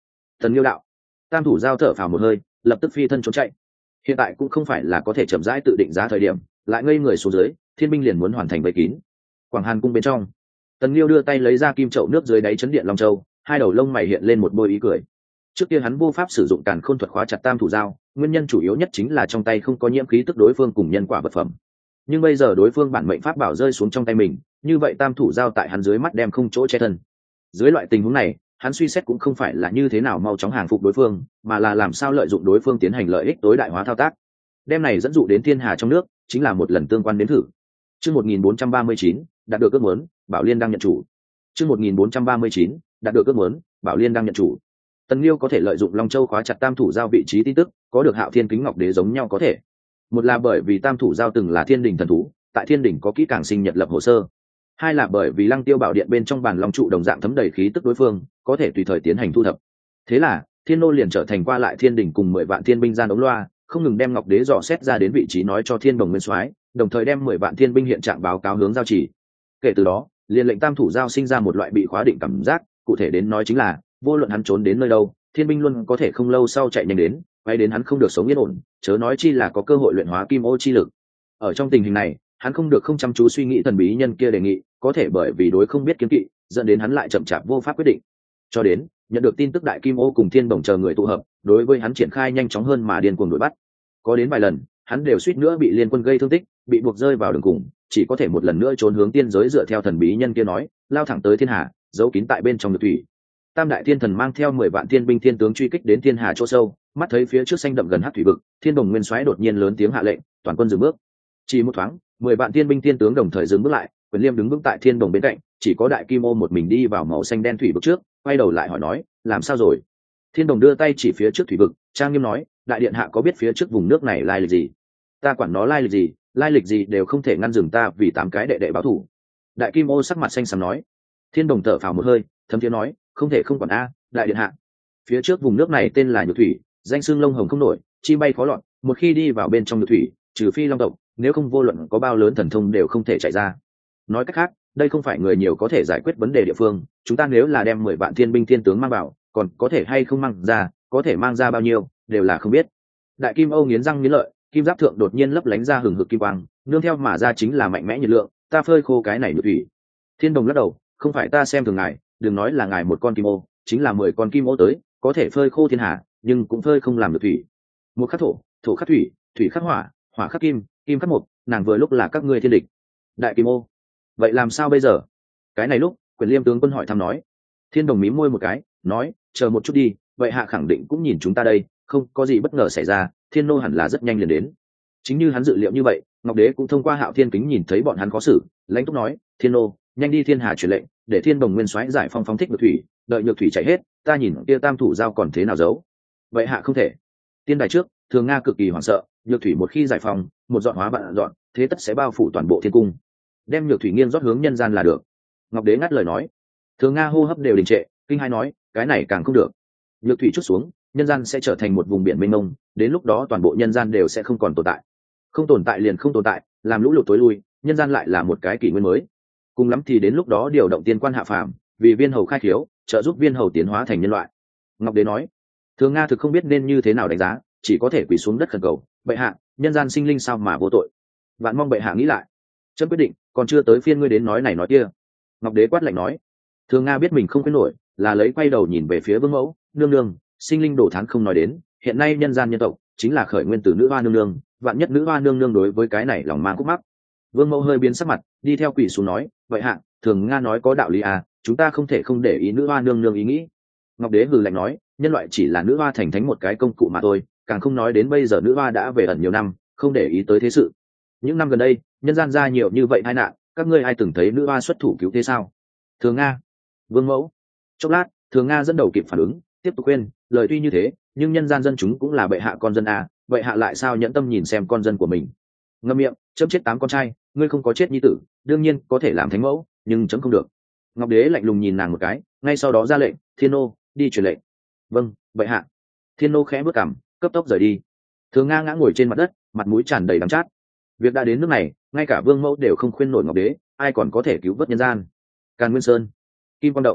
Tần Liêu đạo. Tam thủ giao thở phào một hơi, lập tức phi thân trốn chạy. Hiện tại cũng không phải là có thể chậm rãi tự định giá thời điểm, lại ngây người xuống dưới, thiên binh liền muốn hoàn thành vây kín. Quảng Hàn cung bên trong, Tần Liêu đưa tay lấy ra kim chậu nước dưới đáy chấn điện Long Châu, hai đầu lông mày hiện lên một bôi ý cười. Trước kia hắn vô pháp sử dụng càn khôn thuật khóa chặt tam thủ giao, nguyên nhân chủ yếu nhất chính là trong tay không có nhiễm khí tức đối phương cùng nhân quả vật phẩm. Nhưng bây giờ đối phương bản mệnh pháp bảo rơi xuống trong tay mình, như vậy tam thủ giao tại hắn dưới mắt đem không chỗ che thân. Dưới loại tình huống này, hắn suy xét cũng không phải là như thế nào mau chóng hàng phục đối phương, mà là làm sao lợi dụng đối phương tiến hành lợi ích tối đại hóa thao tác. Đem này dẫn dụ đến thiên hà trong nước, chính là một lần tương quan đến thử. Chương một nghìn bốn trăm ba mươi chín, đạt được ước muốn, Bảo Liên đang nhận chủ. Chương một nghìn bốn trăm ba mươi chín, đạt được ước muốn, Bảo Liên đang nhận chủ. Tần Liêu có thể lợi dụng Long Châu khóa chặt tam thủ giao vị trí tin tức, có được Hạo Thiên Kính Ngọc Đế giống nhau có thể. Một là bởi vì tam thủ giao từng là thiên đình thần thú, tại thiên đình có kỹ càng sinh nhật lập hồ sơ. Hai là bởi vì Lăng Tiêu Bảo Điện bên trong bàn long trụ đồng dạng thấm đầy khí tức đối phương, có thể tùy thời tiến hành thu thập. Thế là, Thiên Nô liền trở thành qua lại thiên đình cùng mười vạn thiên binh gian ống loa, không ngừng đem Ngọc Đế dò xét ra đến vị trí nói cho Thiên Đồng Nguyên Soái, đồng thời đem mười vạn thiên binh hiện trạng báo cáo hướng giao chỉ. Kể từ đó, liền lệnh tam thủ giao sinh ra một loại bị khóa định cảm giác, cụ thể đến nói chính là, vô luận hắn trốn đến nơi đâu, thiên binh luôn có thể không lâu sau chạy nhanh đến, quay đến hắn không được sống yên ổn, chớ nói chi là có cơ hội luyện hóa kim ô chi lực. Ở trong tình hình này, hắn không được không chăm chú suy nghĩ thần bí nhân kia đề nghị, có thể bởi vì đối không biết kiêng kỵ, dẫn đến hắn lại chậm chạp vô pháp quyết định. Cho đến nhận được tin tức đại kim ô cùng thiên bổng chờ người tụ hợp, đối với hắn triển khai nhanh chóng hơn mà điên cuồng đuổi bắt. Có đến vài lần, hắn đều suýt nữa bị liên quân gây thương tích, bị buộc rơi vào đường cùng, chỉ có thể một lần nữa trốn hướng tiên giới dựa theo thần bí nhân kia nói, lao thẳng tới thiên hà, giấu kín tại bên trong nhược thủy. Tam đại thiên thần mang theo mười vạn thiên binh thiên tướng truy kích đến thiên hà chỗ sâu, mắt thấy phía trước xanh đậm gần hắc thủy vực, Thiên Đồng Nguyên Soái đột nhiên lớn tiếng hạ lệnh, toàn quân dừng bước. Chỉ một thoáng, mười vạn thiên binh thiên tướng đồng thời dừng bước lại, Quyền Liêm đứng vững tại Thiên Đồng bên cạnh, chỉ có đại kim ô một mình đi vào màu xanh đen thủy vực trước, quay đầu lại hỏi nói, làm sao rồi? Thiên Đồng đưa tay chỉ phía trước thủy vực, trang nghiêm nói, đại điện hạ có biết phía trước vùng nước này lai lịch gì? Ta quản nó lai lịch gì, lai lịch gì đều không thể ngăn dừng ta vì tám cái đệ đệ báo thù. Đại kim ô sắc mặt xanh xám nói. Thiên Đồng thở phào một hơi, thấm thiế nói, không thể không quản a, đại điện hạ. Phía trước vùng nước này tên là Nhược Thủy, danh xưng lông hồng không nổi, chi bay khó lọt, một khi đi vào bên trong Nhược Thủy, trừ phi long tộc, nếu không vô luận có bao lớn thần thông đều không thể chạy ra. Nói cách khác, đây không phải người nhiều có thể giải quyết vấn đề địa phương, chúng ta nếu là đem mười vạn thiên binh thiên tướng mang vào, còn có thể hay không mang ra, có thể mang ra bao nhiêu, đều là không biết. Đại kim ô nghiến răng nghiến lợi, kim giáp thượng đột nhiên lấp lánh ra hừng hực kim quang, nương theo mà ra chính là mạnh mẽ nhiệt lượng, ta phơi khô cái này Nhược Thủy. Thiên Đồng lắc đầu, không phải ta xem thường ngài, đừng nói là ngài một con kim ô, chính là mười con kim ô tới, có thể phơi khô thiên hà, nhưng cũng phơi không làm được thủy. Một khắc thổ, thổ khắc thủy, thủy khắc hỏa, hỏa khắc kim, kim khắc mộc, nàng vừa lúc là các ngươi thiên địch. Đại kim ô, vậy làm sao bây giờ? Cái này lúc, Quyền Liêm tướng quân hỏi thăm nói. Thiên Đồng mím môi một cái, nói, chờ một chút đi, vậy hạ khẳng định cũng nhìn chúng ta đây, không có gì bất ngờ xảy ra, Thiên Nô hẳn là rất nhanh liền đến. Chính như hắn dự liệu như vậy, Ngọc Đế cũng thông qua Hạo Thiên Kính nhìn thấy bọn hắn khó xử, lãnh túc nói, Thiên Nô, nhanh đi thiên hà truyền lệnh, để Thiên Đồng Nguyên Soái giải phong phóng thích Nhược Thủy, đợi Nhược Thủy chạy hết, ta nhìn kia tam thủ giao còn thế nào giấu. Vậy hạ không thể. Tiên đài trước, Thường Nga cực kỳ hoảng sợ, Nhược Thủy một khi giải phong, một dọn hóa vạn dọn, thế tất sẽ bao phủ toàn bộ thiên cung. Đem Nhược Thủy nghiêng rót hướng nhân gian là được. Ngọc Đế ngắt lời nói. Thường Nga hô hấp đều đình trệ, kinh hai nói, cái này càng không được. Nhược Thủy chút xuống, nhân gian sẽ trở thành một vùng biển mênh mông, đến lúc đó toàn bộ nhân gian đều sẽ không còn tồn tại. Không tồn tại liền không tồn tại, làm lũ lụt tối lui, nhân gian lại là một cái kỷ nguyên mới. Cùng lắm thì đến lúc đó điều động tiên quan hạ phàm, vì viên hầu khai khiếu, trợ giúp viên hầu tiến hóa thành nhân loại. Ngọc Đế nói. Thường Nga thực không biết nên như thế nào đánh giá, chỉ có thể quỳ xuống đất khẩn cầu, bệ hạ, nhân gian sinh linh sao mà vô tội. Vạn mong bệ hạ nghĩ lại. Chấm quyết định, còn chưa tới phiên ngươi đến nói này nói kia. Ngọc Đế quát lạnh nói. Thường Nga biết mình không quyết nổi, là lấy quay đầu nhìn về phía Vương Mẫu, nương nương, sinh linh đổ thán không nói đến, hiện nay nhân gian nhân tộc chính là khởi nguyên từ nữ hoa nương nương, vạn nhất nữ hoa nương nương đối với cái này lòng mang khúc mắc. Vương Mẫu hơi biến sắc mặt, đi theo quỳ xuống nói, vậy hạ, Thường Nga nói có đạo lý à, chúng ta không thể không để ý nữ hoa nương nương ý nghĩ. Ngọc Đế hừ lạnh nói, nhân loại chỉ là nữ hoa thành thánh một cái công cụ mà thôi, càng không nói đến bây giờ nữ hoa đã về ẩn nhiều năm, không để ý tới thế sự. Những năm gần đây, nhân gian ra nhiều như vậy tai nạn, các ngươi ai từng thấy nữ hoa xuất thủ cứu thế sao? Thường Nga, Vương Mẫu. Chốc lát, Thường Nga dẫn đầu kịp phản ứng, tiếp tục khuyên, lời tuy như thế, nhưng nhân gian dân chúng cũng là bệ hạ con dân à, bệ hạ lại sao nhẫn tâm nhìn xem con dân của mình? Ngậm miệng, chấm chết tám con trai, ngươi không có chết nhi tử, đương nhiên có thể làm thánh mẫu, nhưng chấm không được. Ngọc Đế lạnh lùng nhìn nàng một cái, ngay sau đó ra lệnh, Thiên Nô, đi truyền lệnh. Vâng, bệ hạ. Thiên Nô khẽ bước cằm, cấp tốc rời đi. Thường Nga ngã ngồi trên mặt đất, mặt mũi tràn đầy đắng chát. Việc đã đến nước này, ngay cả Vương Mẫu đều không khuyên nổi Ngọc Đế, ai còn có thể cứu vớt nhân gian? Càn Nguyên Sơn, Kim Quang Động.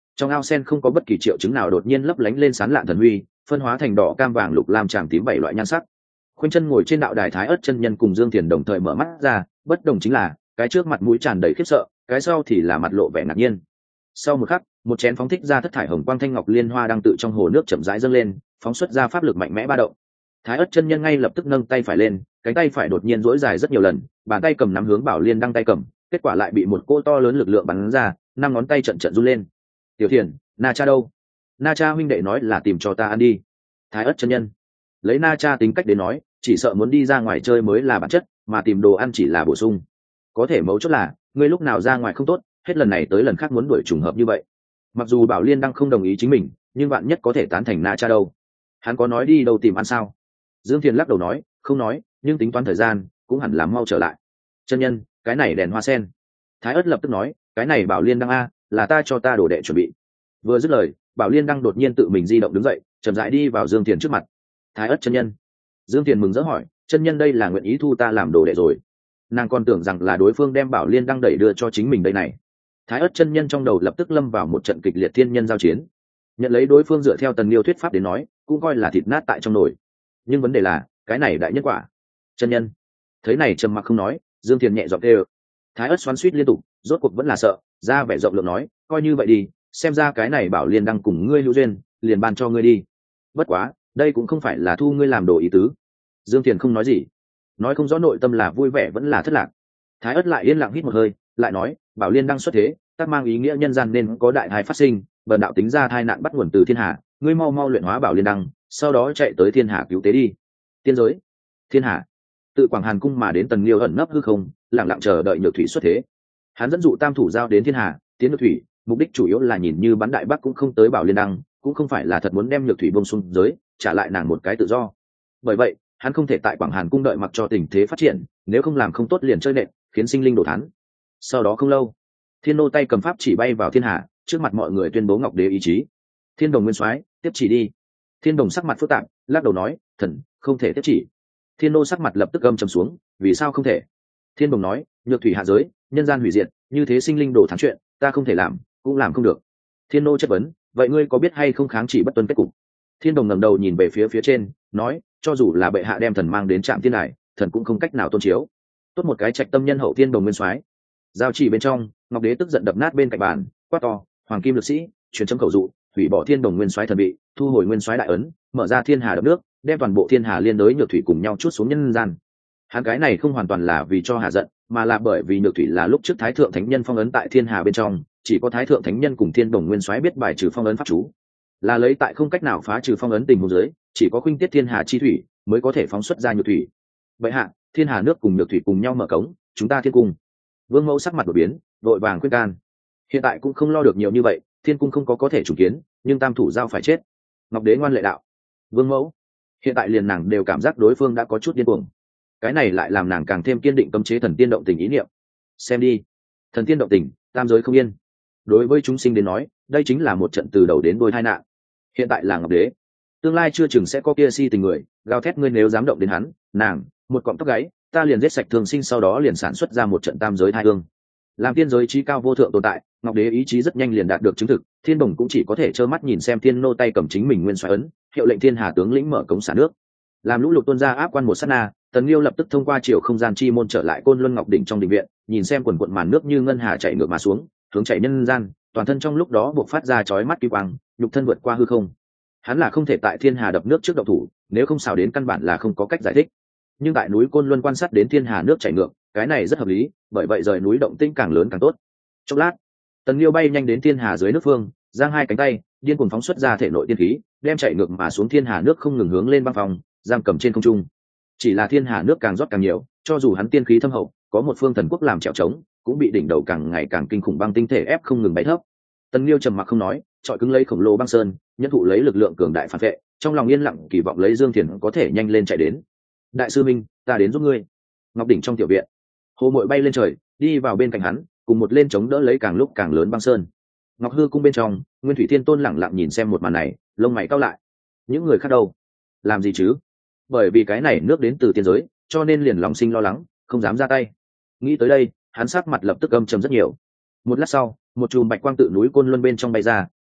Trong ao sen không có bất kỳ triệu chứng nào đột nhiên lấp lánh lên sán lạn thần huy, phân hóa thành đỏ, cam, vàng, lục, lam, tràm, tím bảy loại nhan sắc. Khoanh chân ngồi trên đạo đài Thái Ức chân nhân cùng Dương Thiền đồng thời mở mắt ra, bất đồng chính là cái trước mặt mũi tràn đầy khiếp sợ, cái sau thì là mặt lộ vẻ ngạc nhiên. Sau một khắc, một chén phóng thích ra thất thải hồng quang thanh ngọc liên hoa đang tự trong hồ nước chậm rãi dâng lên, phóng xuất ra pháp lực mạnh mẽ ba động. Thái Ức chân nhân ngay lập tức nâng tay phải lên, cánh tay phải đột nhiên duỗi dài rất nhiều lần, bàn tay cầm nắm hướng Bảo Liên đang tay cầm, kết quả lại bị một cỗ to lớn lực lượng bắn ra, năm ngón tay trận trận run lên. Tiểu Thiền, Na Cha đâu? Na Cha huynh đệ nói là tìm cho ta ăn đi. Thái Ức chân nhân lấy Na Cha tính cách đến nói, chỉ sợ muốn đi ra ngoài chơi mới là bản chất, mà tìm đồ ăn chỉ là bổ sung. Có thể mấu chốt là ngươi lúc nào ra ngoài không tốt, hết lần này tới lần khác muốn đuổi trùng hợp như vậy. Mặc dù Bảo Liên đang không đồng ý chính mình, nhưng bạn nhất có thể tán thành Na Cha đâu. Hắn có nói đi đâu tìm ăn sao? Dương Thiền lắc đầu nói, không nói, nhưng tính toán thời gian cũng hẳn là mau trở lại. Chân nhân, cái này đèn hoa sen. Thái Ức lập tức nói, cái này Bảo Liên đang a, là ta cho ta đồ đệ chuẩn bị. Vừa dứt lời, Bảo Liên đang đột nhiên tự mình di động đứng dậy, chậm rãi đi vào Dương Thiền trước mặt. Thái Ức chân nhân. Dương Thiền mừng rỡ hỏi, chân nhân đây là nguyện ý thu ta làm đồ đệ rồi? Nàng còn tưởng rằng là đối phương đem Bảo Liên đang đẩy đưa cho chính mình đây này. Thái Ức chân nhân trong đầu lập tức lâm vào một trận kịch liệt thiên nhân giao chiến. Nhận lấy đối phương dựa theo Tần Liêu thuyết pháp đến nói, cũng coi là thịt nát tại trong nồi. Nhưng vấn đề là, cái này đại nhân quả. Chân nhân thấy này trầm mặc không nói, Dương Thiền nhẹ giọng kêu. Thái Ức xoắn xuýt liên tục, rốt cuộc vẫn là sợ, ra vẻ rộng lượng nói, coi như vậy đi, xem ra cái này Bảo Liên đang cùng ngươi hữu duyên, liền ban cho ngươi đi. Bất quá, đây cũng không phải là thu ngươi làm đồ ý tứ. Dương Thiền không nói gì, nói không rõ nội tâm là vui vẻ vẫn là thất lạc. Thái Ức lại yên lặng hít một hơi, lại nói, Bảo Liên đang xuất thế, tác mang ý nghĩa nhân gian nên có đại thai phát sinh, bần đạo tính ra thai nạn bắt nguồn từ thiên hà, ngươi mau mau luyện hóa Bảo Liên đăng, sau đó chạy tới thiên hà cứu tế đi. Tiên giới, thiên hà, tự Quảng Hàn cung mà đến Tần Liêu ẩn nấp hư không, lặng lặng chờ đợi Nhược Thủy xuất thế. Hắn dẫn dụ Tam thủ giao đến thiên hà, tiến Nhược Thủy, mục đích chủ yếu là nhìn như bắn đại bắc cũng không tới Bảo Liên đăng, cũng không phải là thật muốn đem Nhược Thủy buông xuống giới, trả lại nàng một cái tự do. Bởi vậy, hắn không thể tại Quảng Hàn cung đợi mặc cho tình thế phát triển, nếu không làm không tốt liền chơi nện, khiến sinh linh đổ thán. Sau đó không lâu, Thiên Nô tay cầm pháp chỉ bay vào thiên hà, trước mặt mọi người tuyên bố Ngọc Đế ý chí. Thiên Đồng nguyên soái, tiếp chỉ đi. Thiên Đồng sắc mặt phức tạp, lắc đầu nói, thần không thể tiếp chỉ. Thiên Nô sắc mặt lập tức gầm trầm xuống, vì sao không thể? Thiên Đồng nói, Nhược Thủy hạ giới, nhân gian hủy diệt, như thế sinh linh đổ thán chuyện, ta không thể làm, cũng làm không được. Thiên Nô chất vấn, vậy ngươi có biết hay không kháng chỉ bất tuân kết cục? Thiên Đồng ngẩng đầu nhìn về phía phía trên, nói, cho dù là bệ hạ đem thần mang đến trạm thiên đài, thần cũng không cách nào tôn chiếu. Tốt một cái trạch tâm nhân hậu Thiên Đồng nguyên soái. Giao chỉ bên trong, Ngọc Đế tức giận đập nát bên cạnh bàn, quát to, hoàng kim lực sĩ, truyền chấm khẩu dụ, hủy bỏ Thiên Đồng nguyên soái thần bị, thu hồi nguyên soái đại ấn, mở ra thiên hà đập nước, đem toàn bộ thiên hà liên đới Nhược Thủy cùng nhau chút xuống nhân gian. Hắn cái này không hoàn toàn là vì cho hà giận, mà là bởi vì Nhược Thủy là lúc trước thái thượng thánh nhân phong ấn tại thiên hà bên trong, chỉ có thái thượng thánh nhân cùng Thiên Đồng nguyên soái biết bài trừ phong ấn pháp chú, là lấy tại không cách nào phá trừ phong ấn tình huống dưới, chỉ có khuynh tiết thiên hà chi thủy mới có thể phóng xuất ra Nhược Thủy. Vậy hạ, thiên hà nước cùng Nhược Thủy cùng nhau mở cống, chúng ta thiên cung. Vương Mẫu sắc mặt đổi biến, vội vàng khuyên can. Hiện tại cũng không lo được nhiều như vậy, thiên cung không có có thể chủ kiến, nhưng Tam thủ giao phải chết. Ngọc Đế ngoan lệ đạo. Vương Mẫu, hiện tại liền nàng đều cảm giác đối phương đã có chút điên cuồng, cái này lại làm nàng càng thêm kiên định cấm chế thần tiên động tình ý niệm. Xem đi, thần tiên động tình, tam giới không yên. Đối với chúng sinh đến nói, đây chính là một trận từ đầu đến đuôi tai nạn. Hiện tại là Ngọc Đế, tương lai chưa chừng sẽ có kia si tình người gào thét, ngươi nếu dám động đến hắn, nàng một cọng tóc gáy, ta liền giết sạch thường sinh, sau đó liền sản xuất ra một trận tam giới thai hương. Làm tiên giới trí cao vô thượng tồn tại, Ngọc Đế ý chí rất nhanh liền đạt được chứng thực. Thiên Đồng cũng chỉ có thể trơ mắt nhìn xem Thiên Nô tay cầm chính mình nguyên soái ấn, hiệu lệnh thiên hà tướng lĩnh mở cống xả nước. Làm lũ lụt tuôn ra áp quan một sát na, Tần Liêu lập tức thông qua chiều không gian chi môn trở lại Côn Luân Ngọc đỉnh trong đình viện, nhìn xem quần quần màn nước như ngân hà chảy ngược mà xuống, hướng chảy nhân gian, toàn thân trong lúc đó buộc phát ra chói mắt kim quang, nhục thân vượt qua hư không. Hắn là không thể tại thiên hà đập nước trước động thủ, nếu không xào đến căn bản là không có cách giải thích. Nhưng tại núi Côn Luân quan sát đến thiên hà nước chảy ngược, cái này rất hợp lý, bởi vậy rời núi động tĩnh càng lớn càng tốt. Chốc lát, Tần Liêu bay nhanh đến thiên hà dưới nước phương, giang hai cánh tay, điên cuồng phóng xuất ra thể nội tiên khí, đem chảy ngược mà xuống thiên hà nước không ngừng hướng lên băng phòng, giam cầm trên không trung. Chỉ là thiên hà nước càng rót càng nhiều, cho dù hắn tiên khí thâm hậu, có một phương thần quốc làm trèo trống, cũng bị đỉnh đầu càng ngày càng kinh khủng băng tinh thể ép không ngừng bay thấp. Tần Liêu trầm mặc không nói, trọi cứng lấy khổng lồ băng sơn, nhân thụ lấy lực lượng cường đại phản vệ, trong lòng yên lặng kỳ vọng lấy Dương Thiền có thể nhanh lên chạy đến. Đại sư minh, ta đến giúp ngươi. Ngọc đỉnh trong tiểu viện, Hồ Muội bay lên trời, đi vào bên cạnh hắn, cùng một lên chống đỡ lấy càng lúc càng lớn băng sơn. Ngọc hư cung bên trong, Nguyên Thủy Thiên Tôn lẳng lặng nhìn xem một màn này, lông mày cau lại. Những người khác đâu? Làm gì chứ? Bởi vì cái này nước đến từ tiên giới, cho nên liền lòng sinh lo lắng, không dám ra tay. Nghĩ tới đây, hắn sắc mặt lập tức âm trầm rất nhiều. Một lát sau, một chùm bạch quang tự núi Côn Luân bên trong bay ra,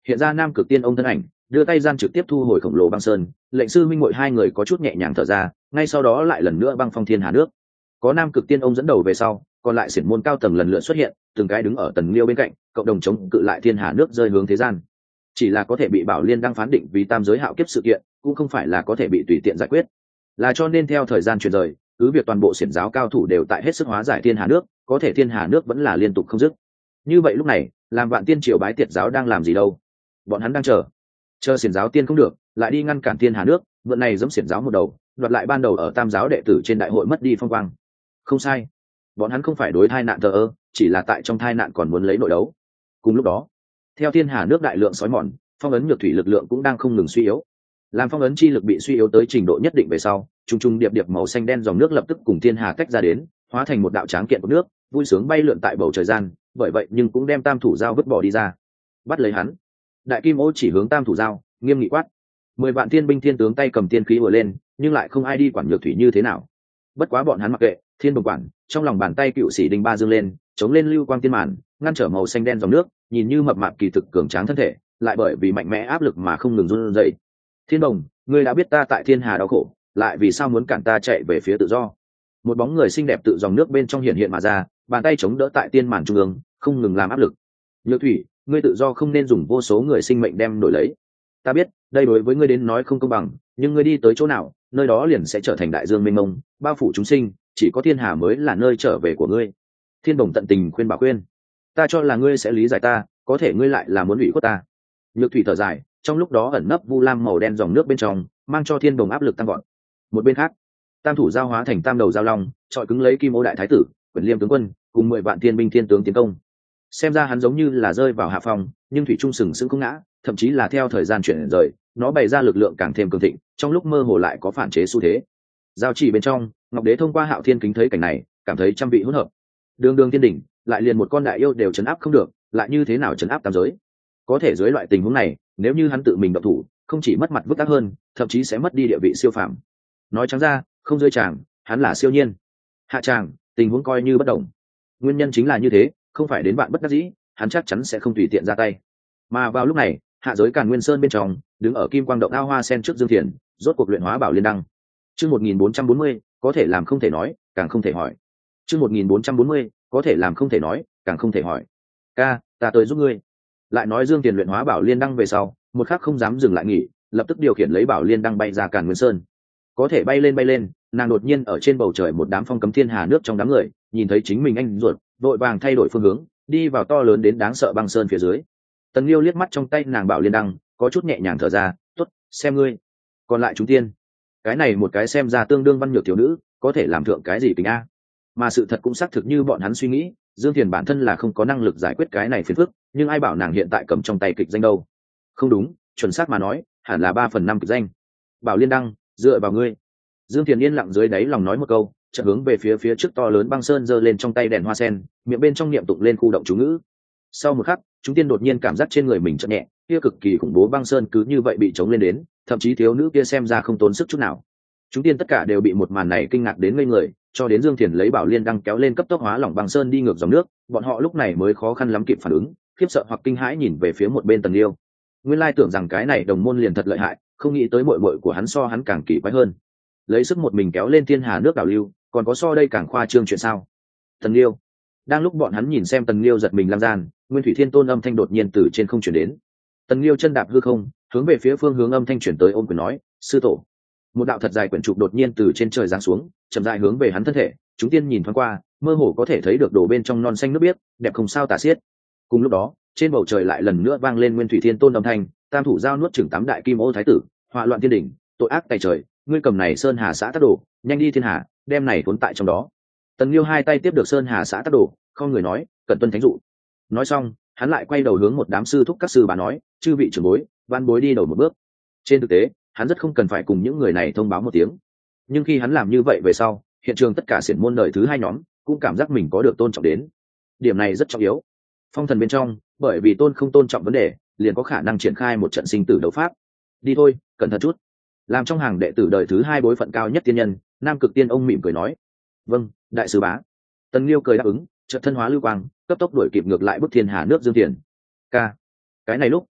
hiện ra nam cực tiên ông thân ảnh, đưa tay gian trực tiếp thu hồi khổng lồ băng sơn. Lệnh sư minh muội hai người có chút nhẹ nhàng thở ra, ngay sau đó lại lần nữa băng phong thiên hà nước. Có nam cực tiên ông dẫn đầu về sau, còn lại xiển môn cao tầng lần lượt xuất hiện, từng cái đứng ở Tần Liêu bên cạnh, cộng đồng chống cự lại thiên hà nước rơi hướng thế gian. Chỉ là có thể bị Bảo Liên đang phán định vì tam giới hạo kiếp sự kiện, cũng không phải là có thể bị tùy tiện giải quyết. Là cho nên theo thời gian chuyển rời, cứ việc toàn bộ xiển giáo cao thủ đều tại hết sức hóa giải thiên hà nước, có thể thiên hà nước vẫn là liên tục không dứt. Như vậy lúc này, làm Vạn Tiên triều bái tiệt giáo đang làm gì đâu? Bọn hắn đang chờ, chờ xiển giáo tiên không được, lại đi ngăn cản thiên hà nước, mượn này giẫm xiển giáo một đầu, đoạt lại ban đầu ở tam giáo đệ tử trên đại hội mất đi phong quang. Không sai, bọn hắn không phải đối thai nạn thờ ơ, chỉ là tại trong thai nạn còn muốn lấy nội đấu. Cùng lúc đó, theo thiên hà nước đại lượng sói mòn, phong ấn nhược thủy lực lượng cũng đang không ngừng suy yếu. Làm phong ấn chi lực bị suy yếu tới trình độ nhất định về sau, trung trung điệp điệp màu xanh đen dòng nước lập tức cùng thiên hà tách ra đến, hóa thành một đạo tráng kiện của nước, vui sướng bay lượn tại bầu trời gian, bởi vậy nhưng cũng đem tam thủ giao vứt bỏ đi ra. Bắt lấy hắn. Đại kim ô chỉ hướng tam thủ giao, nghiêm nghị quát. Mười vạn thiên binh thiên tướng tay cầm tiên khí vừa lên, nhưng lại không ai đi quản nhược thủy như thế nào. Bất quá bọn hắn mặc kệ, thiên bồng quản, trong lòng bàn tay cựu sĩ đinh ba dương lên, chống lên lưu quang tiên màn, ngăn trở màu xanh đen dòng nước, nhìn như mập mạp kỳ thực cường tráng thân thể, lại bởi vì mạnh mẽ áp lực mà không ngừng run rẩy. Thiên đồng, ngươi đã biết ta tại thiên hà đau khổ, lại vì sao muốn cản ta chạy về phía tự do? Một bóng người xinh đẹp tự dòng nước bên trong hiện hiện mà ra, bàn tay chống đỡ tại tiên màn trung ương, không ngừng làm áp lực. Nhược thủy, ngươi tự do không nên dùng vô số người sinh mệnh đem đổi lấy. Ta biết, đây đối với ngươi đến nói không công bằng, nhưng ngươi đi tới chỗ nào, nơi đó liền sẽ trở thành đại dương mênh mông, bao phủ chúng sinh, chỉ có thiên hà mới là nơi trở về của ngươi. Thiên đồng tận tình khuyên bảo khuyên. Ta cho là ngươi sẽ lý giải ta, có thể ngươi lại là muốn ủy khuất ta. Nhược thủy thở dài, trong lúc đó ẩn nấp vu lam màu đen dòng nước bên trong, mang cho thiên đồng áp lực tăng gọn. Một bên khác, tam thủ giao hóa thành tam đầu giao long, trọi cứng lấy kim ô đại thái tử, quyền liêm tướng quân, cùng mười vạn thiên binh thiên tướng tiến công. Xem ra hắn giống như là rơi vào hạ phòng, nhưng thủy trung sừng sững không ngã, thậm chí là theo thời gian chuyển rời, nó bày ra lực lượng càng thêm cường thịnh, trong lúc mơ hồ lại có phản chế xu thế. Giao chỉ bên trong, Ngọc Đế thông qua Hạo Thiên kính thấy cảnh này, cảm thấy trăm vị hỗn hợp. Đường đường thiên đỉnh, lại liền một con đại yêu đều chấn áp không được, lại như thế nào chấn áp tam giới? Có thể dưới loại tình huống này, nếu như hắn tự mình động thủ, không chỉ mất mặt vứt ác hơn, thậm chí sẽ mất đi địa vị siêu phàm. Nói trắng ra, không dưới chàng, hắn là siêu nhiên. Hạ chàng, tình huống coi như bất động. Nguyên nhân chính là như thế, không phải đến bạn bất đắc dĩ, hắn chắc chắn sẽ không tùy tiện ra tay. Mà vào lúc này, hạ giới Càn Nguyên Sơn bên trong, đứng ở kim quang động ao hoa sen trước Dương Thiền, rốt cuộc luyện hóa Bảo Liên đăng. Chương một nghìn bốn trăm bốn mươi, có thể làm không thể nói, càng không thể hỏi. Chương một nghìn bốn trăm bốn mươi, có thể làm không thể nói, càng không thể hỏi. Ca, ta tới giúp ngươi. Lại nói Dương Tiền luyện hóa Bảo Liên đăng về sau, một khắc không dám dừng lại nghỉ, lập tức điều khiển lấy Bảo Liên đăng bay ra Càn Nguyên Sơn. Có thể bay lên bay lên, nàng đột nhiên ở trên bầu trời một đám phong cấm thiên hà nước trong đám người, nhìn thấy chính mình anh ruột, vội vàng thay đổi phương hướng, đi vào to lớn đến đáng sợ băng sơn phía dưới. Tần Liêu liếc mắt trong tay nàng Bảo Liên đăng, có chút nhẹ nhàng thở ra, "Tốt, xem ngươi." Còn lại chúng tiên, cái này một cái xem ra tương đương văn nhược thiếu nữ, có thể làm thượng cái gì tình a? Mà sự thật cũng xác thực như bọn hắn suy nghĩ, Dương Thiền bản thân là không có năng lực giải quyết cái này phiền phức, nhưng ai bảo nàng hiện tại cầm trong tay kịch danh đâu? Không đúng, chuẩn xác mà nói, hẳn là ba phần năm kịch danh. Bảo Liên đăng, dựa vào ngươi. Dương Thiền yên lặng dưới đáy lòng nói một câu, chợt hướng về phía phía trước to lớn băng sơn giơ lên trong tay đèn hoa sen, miệng bên trong niệm tụng lên khu động chú ngữ. Sau một khắc, chúng tiên đột nhiên cảm giác trên người mình chợt nhẹ, kia cực kỳ khủng bố băng sơn cứ như vậy bị chống lên đến, thậm chí thiếu nữ kia xem ra không tốn sức chút nào. Chúng tiên tất cả đều bị một màn này kinh ngạc đến ngây người, cho đến Dương Thiền lấy Bảo Liên đăng kéo lên cấp tốc hóa lỏng băng sơn đi ngược dòng nước, bọn họ lúc này mới khó khăn lắm kịp phản ứng, khiếp sợ hoặc kinh hãi nhìn về phía một bên Tần Liêu. Nguyên lai tưởng rằng cái này đồng môn liền thật lợi hại, không nghĩ tới muội muội của hắn so hắn càng kỳ quái hơn. Lấy sức một mình kéo lên thiên hà nước đảo lưu, còn có so đây càng khoa trương chuyện sao? Tần Liêu. Đang lúc bọn hắn nhìn xem Tần Liêu giật mình lăng gian, Nguyên Thủy Thiên Tôn âm thanh đột nhiên từ trên không chuyển đến. Tần Liêu chân đạp hư không, hướng về phía phương hướng âm thanh chuyển tới ôm quyền nói, sư tổ. Một đạo thật dài quyển trục đột nhiên từ trên trời giáng xuống, chậm rãi hướng về hắn thân thể, chúng tiên nhìn thoáng qua, mơ hồ có thể thấy được đổ bên trong non xanh nước biếc, đẹp không sao tả xiết. Cùng lúc đó, trên bầu trời lại lần nữa vang lên Nguyên Thủy Thiên Tôn âm thanh, tam thủ giao nuốt chửng tám đại kim ô thái tử, họa loạn thiên đỉnh, tội ác tày trời, ngươi cầm này sơn hà xã tắc đồ, nhanh đi thiên hà, đem này cuốn tại trong đó. Tần Liêu hai tay tiếp được sơn hà xã tắc đồ, không người nói, cẩn tuân thánh dụ. Nói xong, hắn lại quay đầu hướng một đám sư thúc các sư bà nói, chư vị trưởng bối, văn bối đi đầu một bước. Trên thực tế, hắn rất không cần phải cùng những người này thông báo một tiếng, nhưng khi hắn làm như vậy về sau, hiện trường tất cả xiển môn đời thứ hai nhóm cũng cảm giác mình có được tôn trọng đến. Điểm này rất trọng yếu. Phong thần bên trong, bởi vì tôn không tôn trọng vấn đề, liền có khả năng triển khai một trận sinh tử đấu pháp. Đi thôi, cẩn thận chút. Làm trong hàng đệ tử đời thứ hai bối phận cao nhất tiên nhân, Nam Cực Tiên ông mỉm cười nói, vâng, đại sứ bá. Tần Liêu cười đáp ứng, chợt thân hóa lưu quang, cấp tốc đuổi kịp ngược lại bức thiên hà nước Dương Tiền. Ca. Cái này lúc,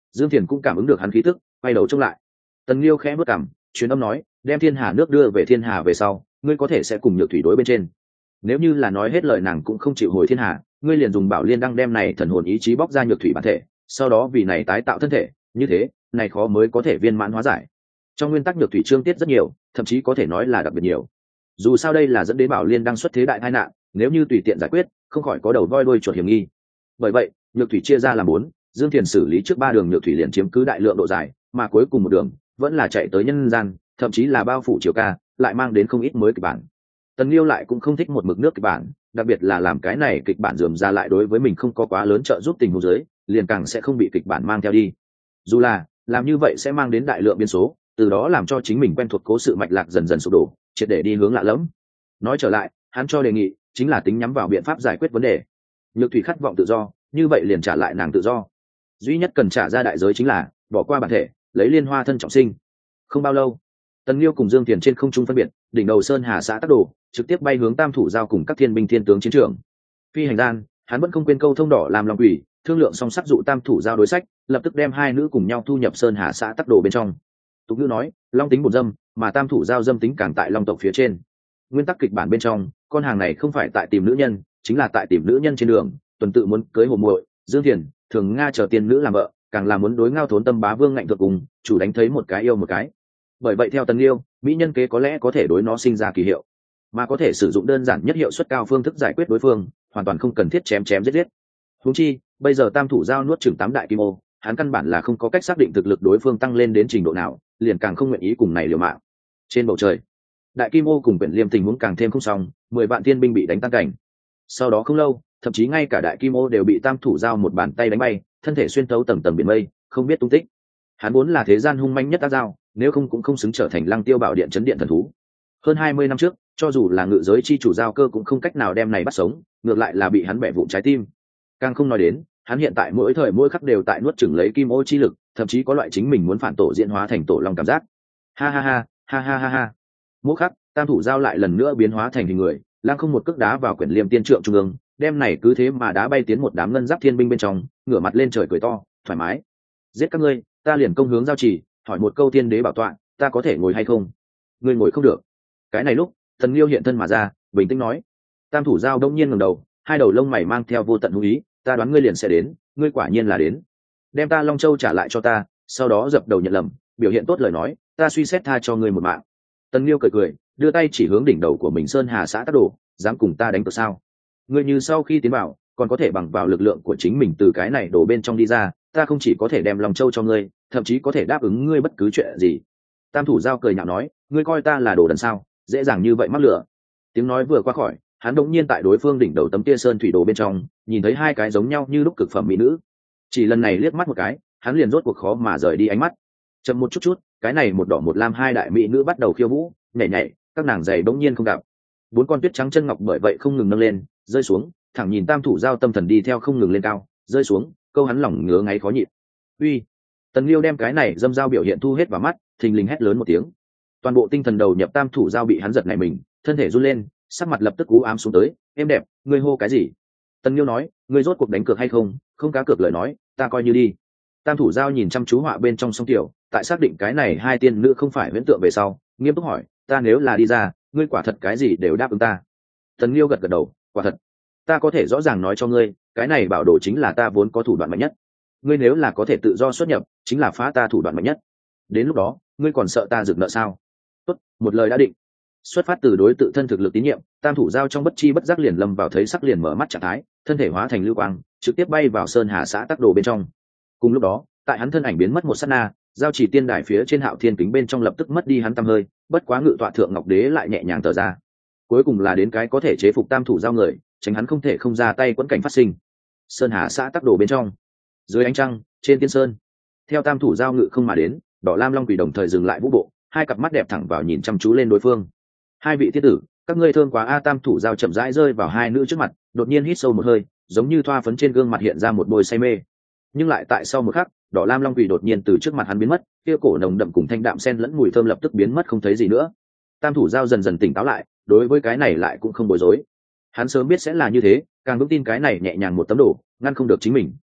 Dương Thiền cũng cảm ứng được hắn khí tức, quay đầu trông lại. Tần Liêu khẽ bước cằm, truyền âm nói, đem thiên hà nước đưa về thiên hà về sau, ngươi có thể sẽ cùng Nhược Thủy đối bên trên. Nếu như là nói hết lời nàng cũng không chịu hồi thiên hà, ngươi liền dùng Bảo Liên đăng đem này thần hồn ý chí bóc ra Nhược Thủy bản thể, sau đó vì này tái tạo thân thể, như thế, này khó mới có thể viên mãn hóa giải. Trong nguyên tắc Nhược Thủy chương tiết rất nhiều, thậm chí có thể nói là đặc biệt nhiều. Dù sao đây là dẫn đến Bảo Liên đăng xuất thế đại tai nạn, nếu như tùy tiện giải quyết, không khỏi có đầu voi đuôi chuột hiểm nghi. Bởi vậy, Nhược Thủy chia ra làm bốn, Dương Thiền xử lý trước ba đường Nhược Thủy liền chiếm cứ đại lượng độ dài, mà cuối cùng một đường vẫn là chạy tới nhân gian, thậm chí là bao phủ chiều ca, lại mang đến không ít mới kịch bản. Tần Liêu lại cũng không thích một mực nước kịch bản, đặc biệt là làm cái này kịch bản rườm ra lại đối với mình không có quá lớn trợ giúp tình huống dưới, liền càng sẽ không bị kịch bản mang theo đi. Dù là làm như vậy sẽ mang đến đại lượng biến số, từ đó làm cho chính mình quen thuộc cố sự mạch lạc dần dần sụp đổ, triệt để đi hướng lạ lẫm. Nói trở lại, hắn cho đề nghị chính là tính nhắm vào biện pháp giải quyết vấn đề. Nhược Thủy khát vọng tự do, như vậy liền trả lại nàng tự do. Duy nhất cần trả ra đại giới chính là bỏ qua bản thể, lấy liên hoa thân trọng sinh. Không bao lâu, Tần Liêu cùng Dương Tiền trên không trung phân biệt, đỉnh đầu sơn hà xã Tắc Đồ, trực tiếp bay hướng Tam Thủ Giao cùng các thiên binh thiên tướng chiến trường. Phi hành gian, hắn vẫn không quên câu thông đỏ làm lòng quỷ, thương lượng song sắc dụ Tam Thủ Giao đối sách, lập tức đem hai nữ cùng nhau thu nhập sơn hà xã Tắc Đồ bên trong. Tục ngữ nói, long tính bổn dâm, mà Tam Thủ Giao dâm tính càng tại long tộc phía trên. Nguyên tắc kịch bản bên trong, con hàng này không phải tại tìm nữ nhân, chính là tại tìm nữ nhân trên đường, tuần tự muốn cưới hồ muội, Dương Thiền, Thường Nga chờ tiên nữ làm vợ, càng là muốn đối ngao thốn tâm bá vương ngạnh thượng cùng, chủ đánh thấy một cái yêu một cái. Bởi vậy theo Tần Liêu, mỹ nhân kế có lẽ có thể đối nó sinh ra kỳ hiệu, mà có thể sử dụng đơn giản nhất hiệu suất cao phương thức giải quyết đối phương, hoàn toàn không cần thiết chém chém giết giết. Huống chi, bây giờ Tam Thủ Giao nuốt chửng tám đại kim ô, hắn căn bản là không có cách xác định thực lực đối phương tăng lên đến trình độ nào, liền càng không nguyện ý cùng này liều mạng. Trên bầu trời, đại kim ô cùng Quyển Liêm tình huống càng thêm không xong, mười vạn thiên binh bị đánh tan cảnh. Sau đó không lâu, thậm chí ngay cả đại kim ô đều bị Tam Thủ Giao một bàn tay đánh bay, thân thể xuyên thấu tầng tầng biển mây, không biết tung tích. Hắn vốn là thế gian hung manh nhất ác dao, nếu không cũng không xứng trở thành Lăng Tiêu Bảo Điện chấn điện thần thú. Hơn hai mươi năm trước, cho dù là ngự giới chi chủ giao cơ cũng không cách nào đem này bắt sống, ngược lại là bị hắn bẻ vụn trái tim. Càng không nói đến, hắn hiện tại mỗi thời mỗi khắc đều tại nuốt chửng lấy kim ô chi lực, thậm chí có loại chính mình muốn phản tổ diễn hóa thành tổ long cảm giác. Ha ha ha, ha ha ha ha. Mỗi khắc, Tam Thủ Giao lại lần nữa biến hóa thành hình người, Lăng không một cước đá vào Quyển Liêm tiên trượng trung ương, đem này cứ thế mà đá bay tiến một đám ngân giáp thiên binh bên trong, ngửa mặt lên trời cười to, thoải mái. Giết các ngươi, ta liền công hướng giao chỉ, hỏi một câu tiên đế bảo tọa, ta có thể ngồi hay không? Ngươi ngồi không được. Cái này lúc, Thần Liêu hiện thân mà ra, bình tĩnh nói. Tam Thủ Giao đông nhiên ngẩng đầu, hai đầu lông mày mang theo vô tận hung ý, ta đoán ngươi liền sẽ đến, ngươi quả nhiên là đến. Đem ta Long Châu trả lại cho ta, sau đó dập đầu nhận lầm, biểu hiện tốt lời nói, ta suy xét tha cho ngươi một mạng. Tần Liêu cười cười, đưa tay chỉ hướng đỉnh đầu của mình sơn hà xã Tắc Đồ, dám cùng ta đánh cược sao? Ngươi như sau khi tiến vào, còn có thể bằng vào lực lượng của chính mình từ cái này đổ bên trong đi ra, ta không chỉ có thể đem Long Châu cho ngươi, thậm chí có thể đáp ứng ngươi bất cứ chuyện gì. Tam Thủ Giao cười nhạo nói, ngươi coi ta là đồ đần sao, dễ dàng như vậy mắc lửa. Tiếng nói vừa qua khỏi, hắn đống nhiên tại đối phương đỉnh đầu tấm kia sơn thủy đồ bên trong, nhìn thấy hai cái giống nhau như lúc cực phẩm mỹ nữ. Chỉ lần này liếc mắt một cái, hắn liền rốt cuộc khó mà rời đi ánh mắt. Chậm một chút chút, cái này một đỏ một lam hai đại mỹ nữ bắt đầu khiêu vũ, nhảy nhảy, các nàng giày đống nhiên không gặp. Bốn con tuyết trắng chân ngọc bởi vậy không ngừng nâng lên, rơi xuống, thẳng nhìn Tam Thủ Giao tâm thần đi theo không ngừng lên cao, rơi xuống, câu hắn lòng ngứa ngáy khó nhịn. Uy! Tần Liêu đem cái này dâm dao biểu hiện thu hết vào mắt, thình lình hét lớn một tiếng. Toàn bộ tinh thần đầu nhập Tam Thủ Giao bị hắn giật nảy mình, thân thể run lên, sắc mặt lập tức u ám xuống tới. Em đẹp, ngươi hô cái gì? Tần Liêu nói, ngươi rốt cuộc đánh cược hay không? Không cá cược lời nói, ta coi như đi. Tam Thủ Giao nhìn chăm chú họa bên trong sông tiểu, tại xác định cái này hai tiên nữ không phải huyễn tượng về sau, nghiêm túc hỏi, ta nếu là đi ra, ngươi quả thật cái gì đều đáp ứng ta? Tần Liêu gật gật đầu, quả thật. Ta có thể rõ ràng nói cho ngươi, cái này bảo đồ chính là ta vốn có thủ đoạn mạnh nhất. Ngươi nếu là có thể tự do xuất nhập, chính là phá ta thủ đoạn mạnh nhất. Đến lúc đó, ngươi còn sợ ta dựng nợ sao? Tốt, một lời đã định. Xuất phát từ đối tự thân thực lực tín nhiệm, Tam Thủ Giao trong bất chi bất giác liền lâm vào thấy sắc liền mở mắt trạng thái, thân thể hóa thành lưu quang, trực tiếp bay vào sơn hà xã Tắc Đồ bên trong. Cùng lúc đó, tại hắn thân ảnh biến mất một sát na, giao chỉ tiên đài phía trên Hạo Thiên kính bên trong lập tức mất đi hắn tăm hơi, bất quá ngự tọa thượng ngọc đế lại nhẹ nhàng thở ra. Cuối cùng là đến cái có thể chế phục Tam Thủ Giao người, tránh hắn không thể không ra tay quẫn cảnh phát sinh. Sơn hà xã Tắc Đồ bên trong, dưới ánh trăng, trên tiên sơn, theo Tam Thủ Giao ngự không mà đến, đỏ lam long quỷ đồng thời dừng lại vũ bộ, hai cặp mắt đẹp thẳng vào nhìn chăm chú lên đối phương. Hai vị thiết tử, các ngươi thương quá a. Tam Thủ Giao chậm rãi rơi vào hai nữ trước mặt, đột nhiên hít sâu một hơi, giống như thoa phấn trên gương mặt hiện ra một bôi say mê. Nhưng lại tại sau một khắc, đỏ lam long quỷ đột nhiên từ trước mặt hắn biến mất, kia cổ nồng đậm cùng thanh đạm sen lẫn mùi thơm lập tức biến mất không thấy gì nữa. Tam Thủ Giao dần dần tỉnh táo lại, đối với cái này lại cũng không bối rối. Hắn sớm biết sẽ là như thế, càng vững tin cái này nhẹ nhàng một tấm đồ, ngăn không được chính mình.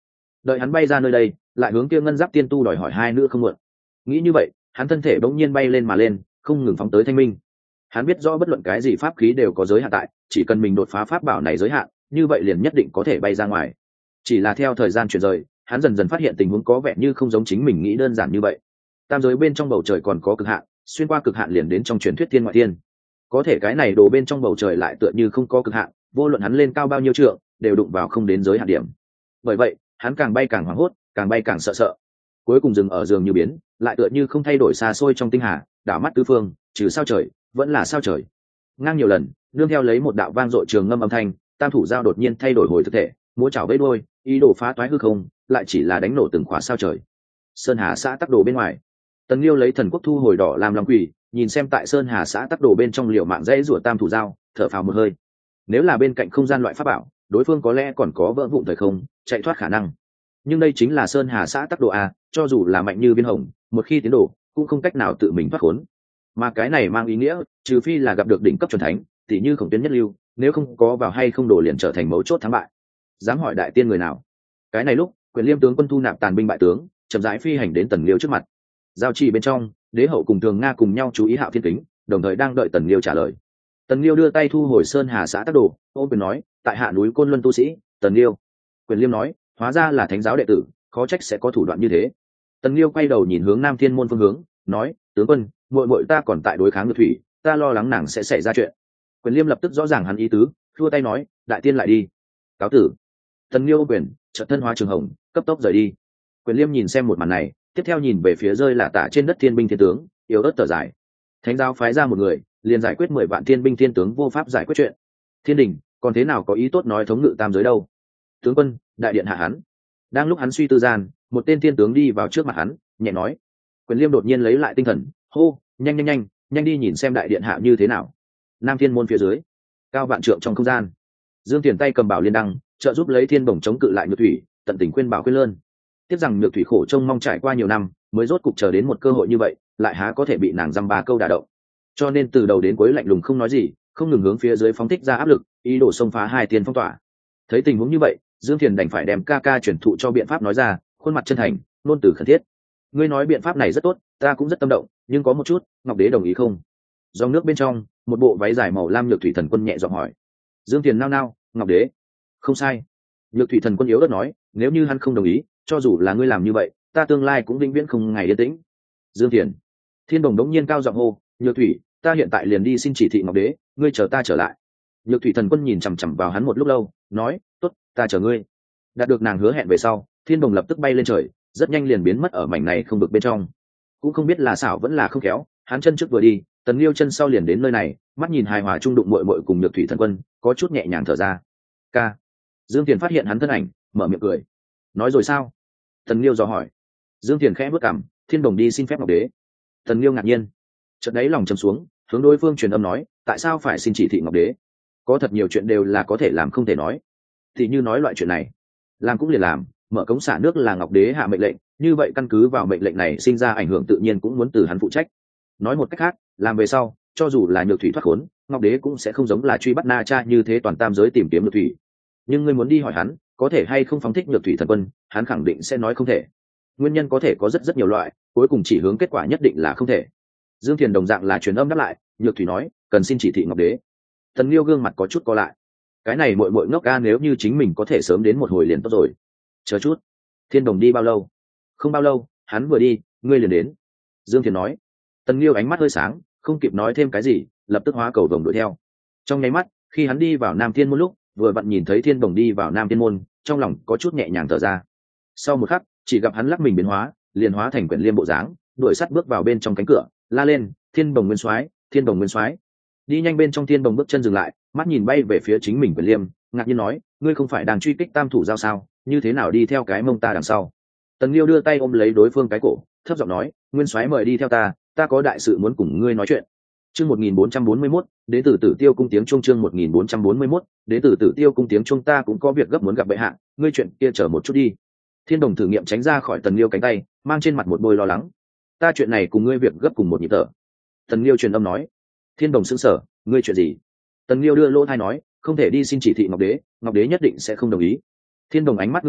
đợi hắn bay ra nơi đây lại hướng kia ngân giáp tiên tu đòi hỏi hai nữ không muộn. Nghĩ như vậy hắn thân thể bỗng nhiên bay lên mà lên, không ngừng phóng tới thanh minh. Hắn biết rõ bất luận cái gì pháp khí đều có giới hạn tại, chỉ cần mình đột phá pháp bảo này giới hạn, như vậy liền nhất định có thể bay ra ngoài. Chỉ là theo thời gian chuyển rời, hắn dần dần phát hiện tình huống có vẻ như không giống chính mình nghĩ đơn giản như vậy. Tam giới bên trong bầu trời còn có cực hạn, xuyên qua cực hạn liền đến trong truyền thuyết thiên ngoại thiên. Có thể cái này đồ bên trong bầu trời lại tựa như không có cực hạn, vô luận hắn lên cao bao nhiêu trượng, đều đụng vào không đến giới hạn điểm. Bởi vậy, hắn càng bay càng hoảng hốt, càng bay càng sợ sợ. Cuối cùng dừng ở giường như biến, lại tựa như không thay đổi xa xôi trong tinh hà, đảo mắt tứ phương, trừ sao trời, vẫn là sao trời. Ngang nhiều lần, nương theo lấy một đạo vang dội trường ngâm âm thanh, tam thủ giao đột nhiên thay đổi hồi thực thể, múa chảo vẫy đuôi, ý đồ phá toái hư không, lại chỉ là đánh nổ từng khóa sao trời. Sơn Hà xã tắc đồ bên ngoài, Tần Liêu lấy thần quốc thu hồi đỏ làm long quỷ, nhìn xem tại Sơn Hà xã tắc đồ bên trong liều mạng dãy rủa tam thủ giao, thở phào một hơi. Nếu là bên cạnh không gian loại pháp bảo, đối phương có lẽ còn có vỡ vụn thời không, chạy thoát khả năng. Nhưng đây chính là Sơn Hà xã tắc đồ a, cho dù là mạnh như viên hồng, một khi tiến đổ, cũng không cách nào tự mình thoát khốn. Mà cái này mang ý nghĩa, trừ phi là gặp được đỉnh cấp chuẩn thánh, tỉ như Khổng Tuyến nhất lưu, nếu không có vào hay không đổ liền trở thành mấu chốt thắng bại. Dám hỏi đại tiên người nào? Cái này lúc, Quyền Liêm tướng quân thu nạp tàn binh bại tướng, chậm rãi phi hành đến Tần Liêu trước mặt. Giao chỉ bên trong, Đế hậu cùng Thường Nga cùng nhau chú ý Hạo Thiên Kính, đồng thời đang đợi Tần Liêu trả lời. Tần Liêu đưa tay thu hồi Sơn Hà xã tắc đồ, ôm quyền nói, tại hạ núi Côn Luân tu sĩ, Tần Liêu. Quyền Liêm nói, hóa ra là thánh giáo đệ tử, khó trách sẽ có thủ đoạn như thế. Tần Liêu quay đầu nhìn hướng Nam Thiên môn phương hướng, nói, tướng quân, muội muội ta còn tại đối kháng Nhược Thủy, ta lo lắng nàng sẽ xảy ra chuyện. Quyền Liêm lập tức rõ ràng hắn ý tứ, thua tay nói, đại tiên lại đi. Cáo tử. Tần Liêu quyền, chợt thân hóa trường hồng, cấp tốc rời đi. Quyền Liêm nhìn xem một màn này, tiếp theo nhìn về phía rơi lả tả trên đất thiên binh thiên tướng, yếu ớt thở dài. Thánh giáo phái ra một người, liền giải quyết mười vạn thiên binh thiên tướng vô pháp giải quyết chuyện. Thiên đình, còn thế nào có ý tốt nói thống ngự tam giới đâu? Tướng quân, đại điện hạ hắn. Đang lúc hắn suy tư gian, một tên thiên tướng đi vào trước mặt hắn, nhẹ nói. Quyền Liêm đột nhiên lấy lại tinh thần, hô, nhanh nhanh nhanh, nhanh đi nhìn xem đại điện hạ như thế nào. Nam Thiên môn phía dưới, cao vạn trượng trong không gian, Dương Tiền tay cầm bảo liên đăng, trợ giúp lấy thiên bổng chống cự lại Nhược Thủy, tận tình khuyên bảo khuyên lơn. Tiếc rằng Nhược Thủy khổ trông mong trải qua nhiều năm, mới rốt cục chờ đến một cơ hội như vậy, lại há có thể bị nàng dăm ba câu đả động. Cho nên từ đầu đến cuối lạnh lùng không nói gì, không ngừng hướng phía dưới phóng thích ra áp lực, ý đồ xông phá hai tiền phong tỏa. Thấy tình huống như vậy, Dương Thiền đành phải đem ca ca chuyển thụ cho biện pháp nói ra, khuôn mặt chân thành, ngôn từ khẩn thiết. Ngươi nói biện pháp này rất tốt, ta cũng rất tâm động, nhưng có một chút, Ngọc Đế đồng ý không? Dòng nước bên trong, một bộ váy dài màu lam Nhược Thủy thần quân nhẹ giọng hỏi. Dương Thiền nao nao, Ngọc Đế. Không sai. Nhược Thủy thần quân yếu ớt nói, nếu như hắn không đồng ý, cho dù là ngươi làm như vậy, ta tương lai cũng vĩnh viễn không ngày yên tĩnh. Dương Thiền. Thiên Đồng đống nhiên cao giọng hô, Nhược Thủy, ta hiện tại liền đi xin chỉ thị Ngọc Đế, ngươi chờ ta trở lại. Nhược Thủy thần quân nhìn chằm chằm vào hắn một lúc lâu, nói, tốt, ta chờ ngươi. Đạt được nàng hứa hẹn về sau, Thiên Đồng lập tức bay lên trời, rất nhanh liền biến mất ở mảnh này không được bên trong. Cũng không biết là xảo vẫn là không khéo, hắn chân trước vừa đi, Tần Liêu chân sau liền đến nơi này, mắt nhìn hài hòa trung đụng muội muội cùng Nhược Thủy thần quân, có chút nhẹ nhàng thở ra. Ca. Dương Tiền phát hiện hắn thân ảnh, mở miệng cười. Nói rồi sao? Tần Liêu dò hỏi. Dương Tiền khẽ bước cằm, Thiên Đồng đi xin phép Ngọc Đế. Tần Liêu ngạc nhiên, chợt đáy lòng trầm xuống, hướng đối phương truyền âm nói, tại sao phải xin chỉ thị Ngọc Đế? Có thật nhiều chuyện đều là có thể làm không thể nói. Thì như nói loại chuyện này, làm cũng liền làm, mở cống xả nước là Ngọc Đế hạ mệnh lệnh, như vậy căn cứ vào mệnh lệnh này sinh ra ảnh hưởng tự nhiên cũng muốn từ hắn phụ trách. Nói một cách khác, làm về sau, cho dù là Nhược Thủy thoát khốn, Ngọc Đế cũng sẽ không giống là truy bắt Na Cha như thế toàn tam giới tìm kiếm Nhược Thủy. Nhưng ngươi muốn đi hỏi hắn, có thể hay không phóng thích Nhược Thủy thần quân, hắn khẳng định sẽ nói không thể. Nguyên nhân có thể có rất rất nhiều loại, cuối cùng chỉ hướng kết quả nhất định là không thể. Dương Thiền đồng dạng là truyền âm đáp lại, Nhược Thủy nói, cần xin chỉ thị Ngọc Đế. Tần Liêu gương mặt có chút co lại. Cái này muội muội ngốc ca, nếu như chính mình có thể sớm đến một hồi liền tốt rồi. Chờ chút, Thiên Đồng đi bao lâu? Không bao lâu, hắn vừa đi, ngươi liền đến. Dương Thiền nói. Tần Liêu ánh mắt hơi sáng, không kịp nói thêm cái gì, lập tức hóa cầu vồng đuổi theo. Trong nháy mắt, khi hắn đi vào Nam Thiên môn lúc, vừa vặn nhìn thấy Thiên Đồng đi vào Nam Thiên môn, trong lòng có chút nhẹ nhàng thở ra. Sau một khắc, chỉ gặp hắn lắc mình biến hóa, liền hóa thành quyển liêm bộ dáng, đuổi sắt bước vào bên trong cánh cửa, la lên, Thiên Đồng nguyên soái, Thiên Đồng nguyên soái. Đi nhanh bên trong Thiên Đồng bước chân dừng lại, mắt nhìn bay về phía chính mình quyển liêm, ngạc nhiên nói, ngươi không phải đang truy kích tam thủ giao sao, như thế nào đi theo cái mông ta đằng sau? Tần Liêu đưa tay ôm lấy đối phương cái cổ, thấp giọng nói, nguyên soái mời đi theo ta, ta có đại sự muốn cùng ngươi nói chuyện. Chương một nghìn bốn trăm bốn mươi mốt, đến từ Tử Tiêu cung tiếng chuông. Chương một nghìn bốn trăm bốn mươi mốt, đến từ Tử Tiêu cung tiếng chuông. Ta cũng có việc gấp muốn gặp bệ hạ, ngươi chuyện kia chờ một chút đi. Thiên Đồng thử nghiệm tránh ra khỏi Tần Liêu cánh tay, mang trên mặt một bôi lo lắng. Ta chuyện này cùng ngươi việc gấp cùng một nhịp thở. Tần Liêu truyền âm nói. Thiên Đồng sững sờ, ngươi chuyện gì? Tần Liêu đưa lỗ tai nói, không thể đi xin chỉ thị Ngọc Đế, Ngọc Đế nhất định sẽ không đồng ý. Thiên Đồng ánh mắt ngưng lại,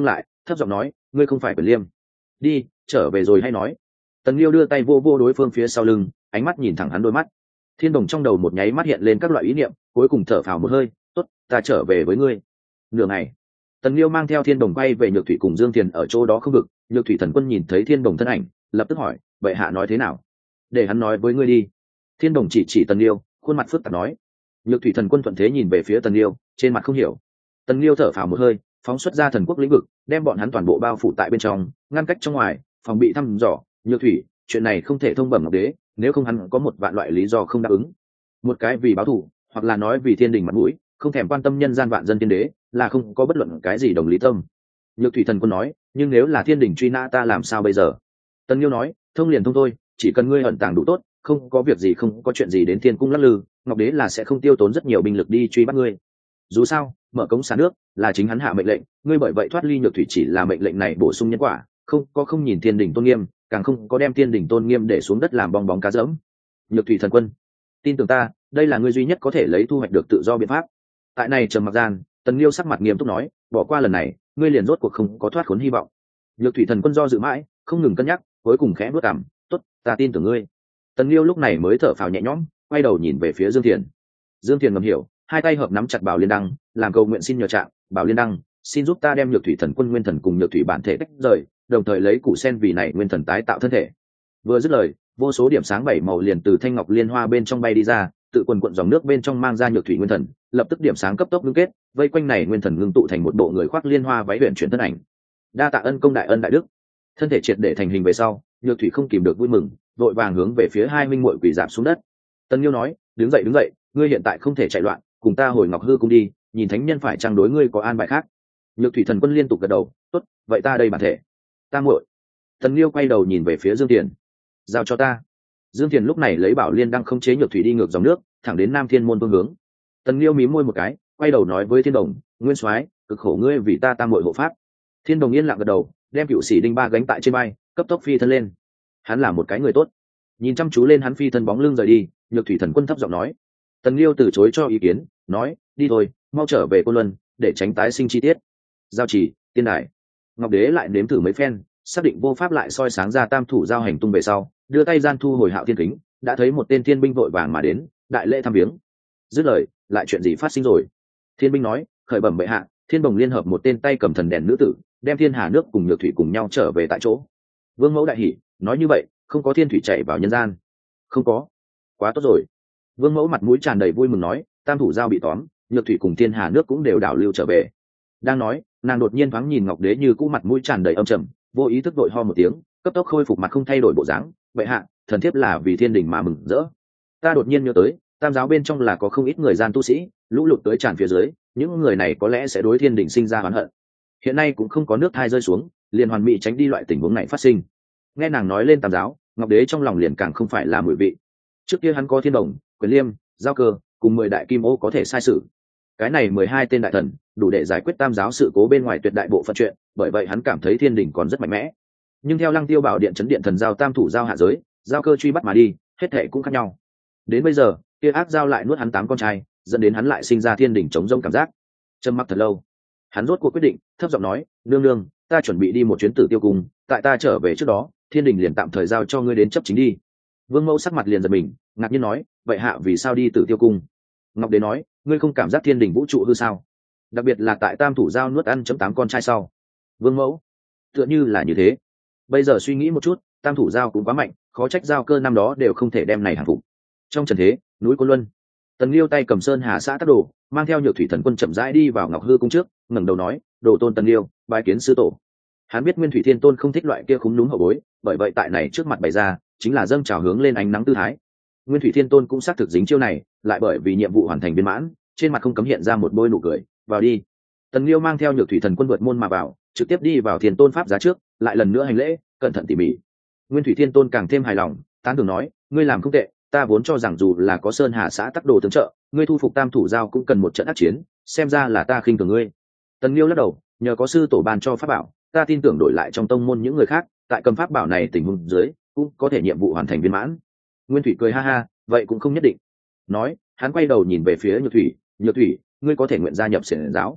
thấp giọng nói, ngươi không phải Quyền Liêm. Đi, trở về rồi hay nói. Tần Liêu đưa tay vô vô đối phương phía sau lưng, ánh mắt nhìn thẳng hắn đôi mắt. Thiên Đồng trong đầu một nháy mắt hiện lên các loại ý niệm, cuối cùng thở phào một hơi, tốt, ta trở về với ngươi. Nửa ngày, Tần Liêu mang theo Thiên Đồng quay về Nhược Thủy cùng Dương Tiền ở chỗ đó không vực. Nhược Thủy thần quân nhìn thấy Thiên Đồng thân ảnh, lập tức hỏi, vậy hạ nói thế nào? Để hắn nói với ngươi đi. Thiên Đồng chỉ chỉ Tần Liêu, khuôn mặt phức tạp nói. Nhược Thủy thần quân thuận thế nhìn về phía Tần Liêu, trên mặt không hiểu. Tần Liêu thở phào một hơi, phóng xuất ra thần quốc lĩnh vực, đem bọn hắn toàn bộ bao phủ tại bên trong, ngăn cách trong ngoài, phòng bị thăm dò. Nhược Thủy, chuyện này không thể thông bẩm ngọc đế, nếu không hắn có một vạn loại lý do không đáp ứng. Một cái vì báo thù, hoặc là nói vì thiên đình mặt mũi, không thèm quan tâm nhân gian vạn dân tiên đế, là không có bất luận cái gì đồng lý tâm. Nhược Thủy thần quân nói, nhưng nếu là thiên đình truy nã ta làm sao bây giờ? Tần Liêu nói, thông liền thông thôi, chỉ cần ngươi ẩn tàng đủ tốt, không có việc gì không có chuyện gì đến thiên cung lắc lư, ngọc đế là sẽ không tiêu tốn rất nhiều binh lực đi truy bắt ngươi. Dù sao mở cống xả nước là chính hắn hạ mệnh lệnh, ngươi bởi vậy thoát ly Nhược Thủy chỉ là mệnh lệnh này bổ sung nhân quả, không có không nhìn thiên đình tôn nghiêm, càng không có đem thiên đình tôn nghiêm để xuống đất làm bong bóng cá dẫm. Nhược Thủy thần quân, tin tưởng ta, đây là ngươi duy nhất có thể lấy thu hoạch được tự do biện pháp. Tại này trầm mặc gian, Tần Liêu sắc mặt nghiêm túc nói, bỏ qua lần này ngươi liền rốt cuộc không có thoát khốn hy vọng. Nhược Thủy thần quân do dự mãi, không ngừng cân nhắc, cuối cùng khẽ bước cằm, tốt, ta tin tưởng ngươi. Tần Liêu lúc này mới thở phào nhẹ nhõm, quay đầu nhìn về phía Dương Thiền. Dương Thiền ngầm hiểu, hai tay hợp nắm chặt Bảo Liên Đăng, làm cầu nguyện xin nhờ trạng, Bảo Liên Đăng, xin giúp ta đem Nhược Thủy thần quân nguyên thần cùng Nhược Thủy bản thể tách rời, đồng thời lấy củ sen vì này nguyên thần tái tạo thân thể. Vừa dứt lời, vô số điểm sáng bảy màu liền từ thanh ngọc liên hoa bên trong bay đi ra, tự quần quận dòng nước bên trong mang ra Nhược Thủy nguyên thần, lập tức điểm sáng cấp tốc ngưng kết, vây quanh này nguyên thần ngưng tụ thành một bộ người khoác liên hoa váy huyền chuyển thân ảnh. Đa tạ ân công đại ân đại đức. Thân thể triệt để thành hình về sau, Nhược Thủy không kìm được vui mừng, vội vàng hướng về phía hai minh muội quỳ rạp xuống đất. Tần Liêu nói, đứng dậy đứng dậy, ngươi hiện tại không thể chạy loạn, cùng ta hồi Ngọc Hư cung đi, nhìn thánh nhân phải chăng đối ngươi có an bài khác. Nhược Thủy thần quân liên tục gật đầu, tốt, vậy ta đây bản thể. Ta muội. Tần Liêu quay đầu nhìn về phía Dương Tiền, giao cho ta. Dương Tiền lúc này lấy Bảo Liên đang khống chế Nhược Thủy đi ngược dòng nước, thẳng đến Nam Thiên môn phương hướng. Tần Liêu mím môi một cái, quay đầu nói với Thiên Đồng, Nguyên Soái, cực khổ ngươi vì ta tam muội hộ pháp. Thiên Đồng yên lặng gật đầu, đem cựu sĩ đinh ba gánh tại trên vai, cấp tốc phi thân lên. Hắn là một cái người tốt. Nhìn chăm chú lên hắn phi thân bóng lưng rời đi, Nhược Thủy thần quân thấp giọng nói. Tần Liêu từ chối cho ý kiến, nói, đi thôi, mau trở về Côn Luân, để tránh tái sinh chi tiết. Giao chỉ, tiên đài. Ngọc đế lại nếm thử mấy phen, xác định vô pháp lại soi sáng ra tam thủ giao hành tung về sau, đưa tay gian thu hồi Hạo Thiên kính, đã thấy một tên thiên binh vội vàng mà đến, đại lễ thăm viếng. Dứt lời, lại chuyện gì phát sinh rồi? Thiên binh nói, khởi bẩm bệ hạ, Thiên Bồng liên hợp một tên tay cầm thần đèn nữ tử, đem thiên hà nước cùng Nhược Thủy cùng nhau trở về tại chỗ. Vương mẫu đại hỉ, nói như vậy, không có thiên thủy chạy vào nhân gian. Không có. Quá tốt rồi. Vương mẫu mặt mũi tràn đầy vui mừng nói, tam thủ giao bị tóm, Nhược Thủy cùng thiên hà nước cũng đều đảo lưu trở về. Đang nói, nàng đột nhiên thoáng nhìn Ngọc đế như cũ mặt mũi tràn đầy âm trầm, vô ý thức đội ho một tiếng, cấp tốc khôi phục mặt không thay đổi bộ dáng. Bệ hạ, thần thiếp là vì thiên đình mà mừng rỡ. Ta đột nhiên nhớ tới, tam giáo bên trong là có không ít người gian tu sĩ, lũ lụt tới tràn phía dưới, những người này có lẽ sẽ đối thiên đình sinh ra oán hận. Hiện nay cũng không có nước thai rơi xuống, liền hoàn mỹ tránh đi loại tình huống này phát sinh. Nghe nàng nói lên tam giáo, Ngọc đế trong lòng liền càng không phải là mùi vị. Trước kia hắn có Thiên Đồng, Quyền Liêm, Giao Cơ cùng mười đại kim ô có thể sai sự, cái này mười hai tên đại thần đủ để giải quyết tam giáo sự cố bên ngoài tuyệt đại bộ phận chuyện, bởi vậy hắn cảm thấy thiên đình còn rất mạnh mẽ. Nhưng theo Lăng Tiêu Bảo điện chấn điện thần giao tam thủ giao hạ giới, Giao Cơ truy bắt mà đi, hết thệ cũng khác nhau. Đến bây giờ, kia ác giao lại nuốt hắn tám con trai, dẫn đến hắn lại sinh ra thiên đình chống rông cảm giác. Trầm mặc thật lâu, hắn rốt cuộc quyết định, thấp giọng nói, nương nương, ta chuẩn bị đi một chuyến Tử Tiêu cung, tại ta trở về trước đó, thiên đình liền tạm thời giao cho ngươi đến chấp chính đi. Vương mẫu sắc mặt liền giật mình, ngạc nhiên nói, vậy hạ vì sao đi Tử Tiêu cung? Ngọc đế nói, ngươi không cảm giác thiên đình vũ trụ hư sao? Đặc biệt là tại tam thủ giao nuốt ăn chấm tám con trai sau. Vương mẫu, tựa như là như thế. Bây giờ suy nghĩ một chút, tam thủ giao cũng quá mạnh, khó trách Giao Cơ năm đó đều không thể đem này hàng phục. Trong trần thế, núi Côn Luân, Tần Liêu tay cầm sơn hà xã tắc đồ, mang theo Nhược Thủy thần quân chậm rãi đi vào Ngọc Hư cung trước, ngẩng đầu nói, đồ tôn Tần Liêu, bái kiến sư tổ. Hắn biết Nguyên Thủy Thiên Tôn không thích loại kia khúm núm hậu bối, bởi vậy tại này trước mặt bày ra chính là dâng trào hướng lên ánh nắng tư thái. Nguyên Thủy Thiên Tôn cũng xác thực dính chiêu này, lại bởi vì nhiệm vụ hoàn thành viên mãn, trên mặt không cấm hiện ra một bôi nụ cười. Vào đi. Tần Liêu mang theo Nhược Thủy thần quân vượt môn mà vào, trực tiếp đi vào Thiên Tôn pháp giá trước, lại lần nữa hành lễ, cẩn thận tỉ mỉ. Nguyên Thủy Thiên Tôn càng thêm hài lòng, tán thưởng nói, ngươi làm không tệ, ta vốn cho rằng dù là có sơn hà xã tắc đồ tương trợ, ngươi thu phục tam thủ giao cũng cần một trận ác chiến, xem ra là ta khinh thường ngươi. Tần Liêu lắc đầu, nhờ có sư tổ ban cho pháp bảo, ta tin tưởng đổi lại trong tông môn những người khác, tại cầm pháp bảo này tình huống dưới, cũng có thể nhiệm vụ hoàn thành viên mãn. Nguyên Thủy cười ha ha, vậy cũng không nhất định. Nói, hắn quay đầu nhìn về phía Nhược Thủy, Nhược Thủy, ngươi có thể nguyện gia nhập xiển giáo.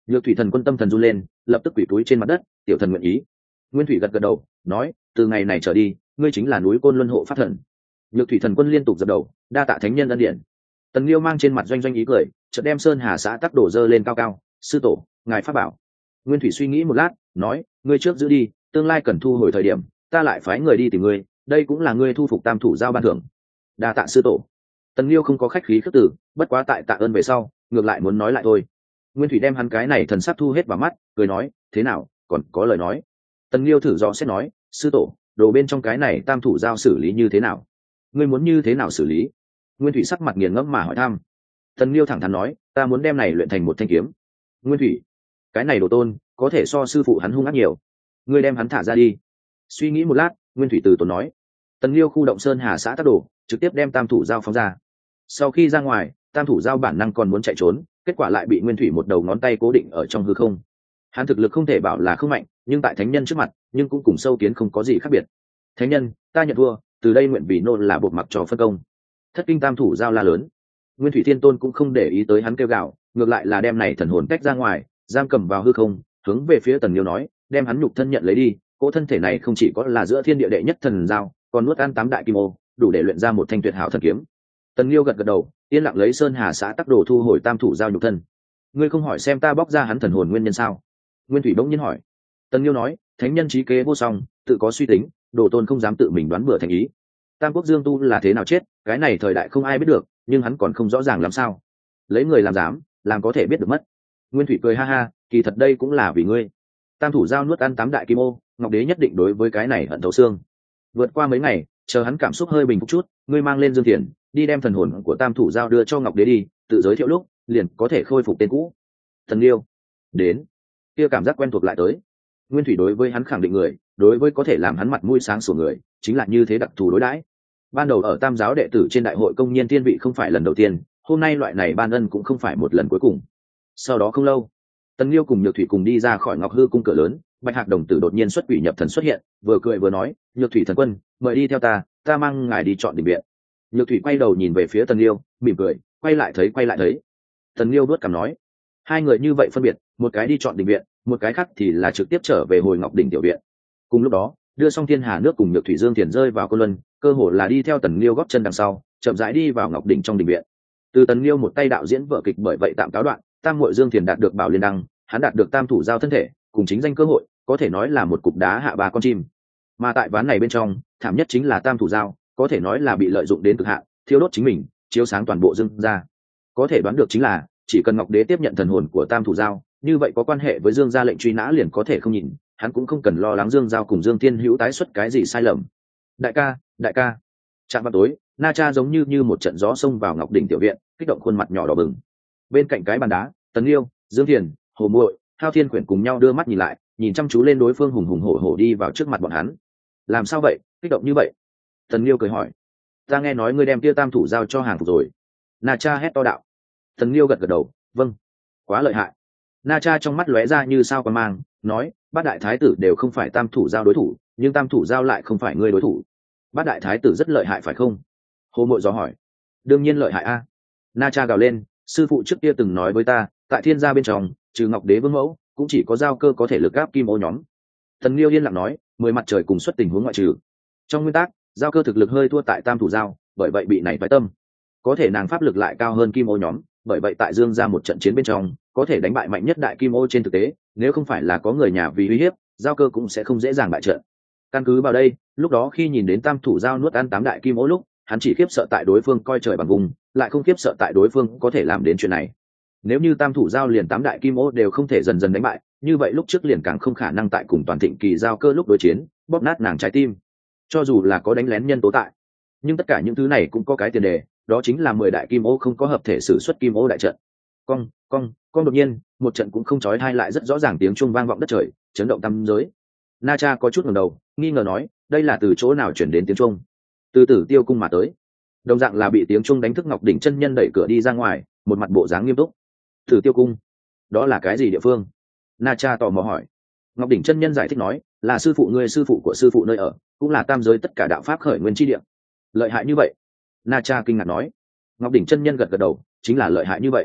Nhược thủy thần quân tâm thần run lên, lập tức quỳ túi trên mặt đất, tiểu thần nguyện ý. Nguyên thủy gật gật đầu, nói, từ ngày này trở đi, ngươi chính là núi Côn Luân hộ pháp thần. Nhược thủy thần quân liên tục dập đầu, đa tạ thánh nhân ân điển. Tần Liêu mang trên mặt doanh doanh ý cười, chợt đem sơn hà xã tắc đổ dơ lên cao cao, sư tổ, ngài pháp bảo. Nguyên thủy suy nghĩ một lát, nói, ngươi trước giữ đi, tương lai cần thu hồi thời điểm, ta lại phái người đi tìm ngươi, đây cũng là ngươi thu phục tam thủ giao ban thưởng. Đa tạ sư tổ. Tần Liêu không có khách khí khước từ, bất quá tại tạ ơn về sau, ngược lại muốn nói lại thôi. Nguyên thủy đem hắn cái này thần sắc thu hết vào mắt, cười nói, thế nào, còn có lời nói. Tần Liêu thử dò xét nói, sư tổ, đồ bên trong cái này tam thủ giao xử lý như thế nào? Ngươi muốn như thế nào xử lý? Nguyên thủy sắc mặt nghiền ngẫm mà hỏi thăm. Tần Liêu thẳng thắn nói, ta muốn đem này luyện thành một thanh kiếm. Nguyên thủy, cái này đồ tôn, có thể so sư phụ hắn hung ác nhiều. Ngươi đem hắn thả ra đi. Suy nghĩ một lát, Nguyên thủy từ tốn nói. Tần Liêu khu động sơn hà xã tác đồ, trực tiếp đem tam thủ giao phóng ra. Sau khi ra ngoài, tam thủ giao bản năng còn muốn chạy trốn, kết quả lại bị Nguyên thủy một đầu ngón tay cố định ở trong hư không. Hắn thực lực không thể bảo là không mạnh, nhưng tại thánh nhân trước mặt, nhưng cũng cùng sâu kiến không có gì khác biệt. Thánh nhân, ta nhận thua, từ đây nguyện vì nô là bột mặc trò phân công. Thất kinh tam thủ giao la lớn. Nguyên thủy thiên tôn cũng không để ý tới hắn kêu gào, ngược lại là đem này thần hồn cách ra ngoài, giam cầm vào hư không, hướng về phía Tần Liêu nói, đem hắn nhục thân nhận lấy đi, cỗ thân thể này không chỉ có là giữa thiên địa đệ nhất thần giao, còn nuốt ăn tám đại kim ô, đủ để luyện ra một thanh tuyệt hảo thần kiếm. Tần Liêu gật gật đầu, yên lặng lấy sơn hà xã tắc đồ thu hồi tam thủ giao nhục thân. Ngươi không hỏi xem ta bóc ra hắn thần hồn nguyên nhân sao? Nguyên thủy bỗng nhiên hỏi. Tần Liêu nói, thánh nhân trí kế vô song, tự có suy tính, đồ tôn không dám tự mình đoán bừa thành ý. Tam quốc dương tu là thế nào chết, cái này thời đại không ai biết được, nhưng hắn còn không rõ ràng làm sao. Lấy người làm dám, làm có thể biết được mất. Nguyên thủy cười ha ha, kỳ thật đây cũng là vì ngươi. Tam thủ giao nuốt ăn tám đại kim ô, ngọc đế nhất định đối với cái này hận thấu xương. Vượt qua mấy ngày, chờ hắn cảm xúc hơi bình phục chút, ngươi mang lên dương thiền, đi đem thần hồn của tam thủ giao đưa cho ngọc đế đi, tự giới thiệu lúc liền có thể khôi phục tên cũ. Thần Liêu đến, kia cảm giác quen thuộc lại tới. Nguyên thủy đối với hắn khẳng định người, đối với có thể làm hắn mặt mũi sáng sủa người, chính là như thế đặc thù đối đãi. Ban đầu ở tam giáo đệ tử trên đại hội công nhiên tiên vị không phải lần đầu tiên, hôm nay loại này ban ân cũng không phải một lần cuối cùng. Sau đó không lâu, Tần Liêu cùng Nhược thủy cùng đi ra khỏi Ngọc Hư cung cửa lớn, Bạch Hạc đồng tử đột nhiên xuất quỷ nhập thần xuất hiện, vừa cười vừa nói, Nhược thủy thần quân, mời đi theo ta, ta mang ngài đi chọn định viện. Nhược thủy quay đầu nhìn về phía Tần Liêu, mỉm cười, quay lại thấy quay lại thấy. Tần Liêu đuốt cằm nói, hai người như vậy phân biệt, một cái đi chọn định viện, một cái khác thì là trực tiếp trở về hồi Ngọc đỉnh tiểu viện. Cùng lúc đó, đưa xong thiên hà nước cùng Nhược thủy dương thiền rơi vào Côn Luân, cơ hồ là đi theo Tần Liêu góp chân đằng sau, chậm rãi đi vào Ngọc đỉnh trong đình viện. Từ Tần Liêu một tay đạo diễn vở kịch bởi vậy tạm cáo đoạn, tam muội dương thiền đạt được bảo liên đăng, hắn đạt được tam thủ giao thân thể, cùng chính danh cơ hội, có thể nói là một cục đá hạ ba con chim. Mà tại ván này bên trong, thảm nhất chính là tam thủ giao, có thể nói là bị lợi dụng đến cực hạn, thiêu đốt chính mình, chiếu sáng toàn bộ dương gia. Có thể đoán được chính là, chỉ cần Ngọc đế tiếp nhận thần hồn của tam thủ giao, như vậy có quan hệ với Dương gia lệnh truy nã liền có thể không nhìn, hắn cũng không cần lo lắng Dương giao cùng Dương Thiên Hữu tái xuất cái gì sai lầm. Đại ca, đại ca. Trạm vào tối, Na Cha giống như như một trận gió xông vào Ngọc đỉnh tiểu viện, kích động khuôn mặt nhỏ đỏ bừng. Bên cạnh cái bàn đá, Tần Liêu, Dương Thiền, Hồ Muội, Thao Thiên Quyển cùng nhau đưa mắt nhìn lại, nhìn chăm chú lên đối phương hùng hùng hổ hổ đi vào trước mặt bọn hắn. Làm sao vậy, kích động như vậy? Tần Liêu cười hỏi. Ta nghe nói ngươi đem kia tam thủ giao cho hàng phục rồi. Na Cha hét to đạo. Tần Liêu gật gật đầu, vâng. Quá lợi hại. Na Cha trong mắt lóe ra như sao quan mang, nói, bát đại thái tử đều không phải tam thủ giao đối thủ, nhưng tam thủ giao lại không phải ngươi đối thủ. Bát đại thái tử rất lợi hại phải không? Hồ Mội dò hỏi. Đương nhiên lợi hại a. Na Cha gào lên, sư phụ trước kia từng nói với ta, tại thiên gia bên trong, trừ Ngọc đế vương mẫu, cũng chỉ có giao cơ có thể lực áp kim ô nhóm. Thần Liêu yên lặng nói, mười mặt trời cùng xuất tình huống ngoại trừ. Trong nguyên tắc, giao cơ thực lực hơi thua tại tam thủ giao, bởi vậy bị này phái tâm. Có thể nàng pháp lực lại cao hơn kim ô nhóm, bởi vậy tại Dương gia một trận chiến bên trong, có thể đánh bại mạnh nhất đại kim ô trên thực tế, nếu không phải là có người nhà vì uy hiếp, giao cơ cũng sẽ không dễ dàng bại trận. Căn cứ vào đây, lúc đó khi nhìn đến tam thủ giao nuốt ăn tám đại kim ô lúc, hắn chỉ khiếp sợ tại đối phương coi trời bằng vùng, lại không khiếp sợ tại đối phương có thể làm đến chuyện này. Nếu như tam thủ giao liền tám đại kim ô đều không thể dần dần đánh bại, như vậy lúc trước liền càng không khả năng tại cùng toàn thịnh kỳ giao cơ lúc đối chiến, bóp nát nàng trái tim. Cho dù là có đánh lén nhân tố tại, nhưng tất cả những thứ này cũng có cái tiền đề, đó chính là mười đại kim ô không có hợp thể sử xuất kim ô đại trận. Cong, cong, cong đột nhiên, một trận cũng không chói tai lại rất rõ ràng tiếng chuông vang vọng đất trời, chấn động tam giới. Na Cha có chút ngẩng đầu, nghi ngờ nói, đây là từ chỗ nào truyền đến tiếng chuông? Từ Tử Tiêu cung mà tới. Đồng dạng là bị tiếng chuông đánh thức Ngọc đỉnh chân nhân đẩy cửa đi ra ngoài, một mặt bộ dáng nghiêm túc. Tử Tiêu cung, đó là cái gì địa phương? Na Cha tò mò hỏi. Ngọc đỉnh chân nhân giải thích nói, là sư phụ ngươi sư phụ của sư phụ nơi ở, cũng là tam giới tất cả đạo pháp khởi nguyên chi địa. Lợi hại như vậy? Na Cha kinh ngạc nói. Ngọc đỉnh chân nhân gật gật đầu, chính là lợi hại như vậy.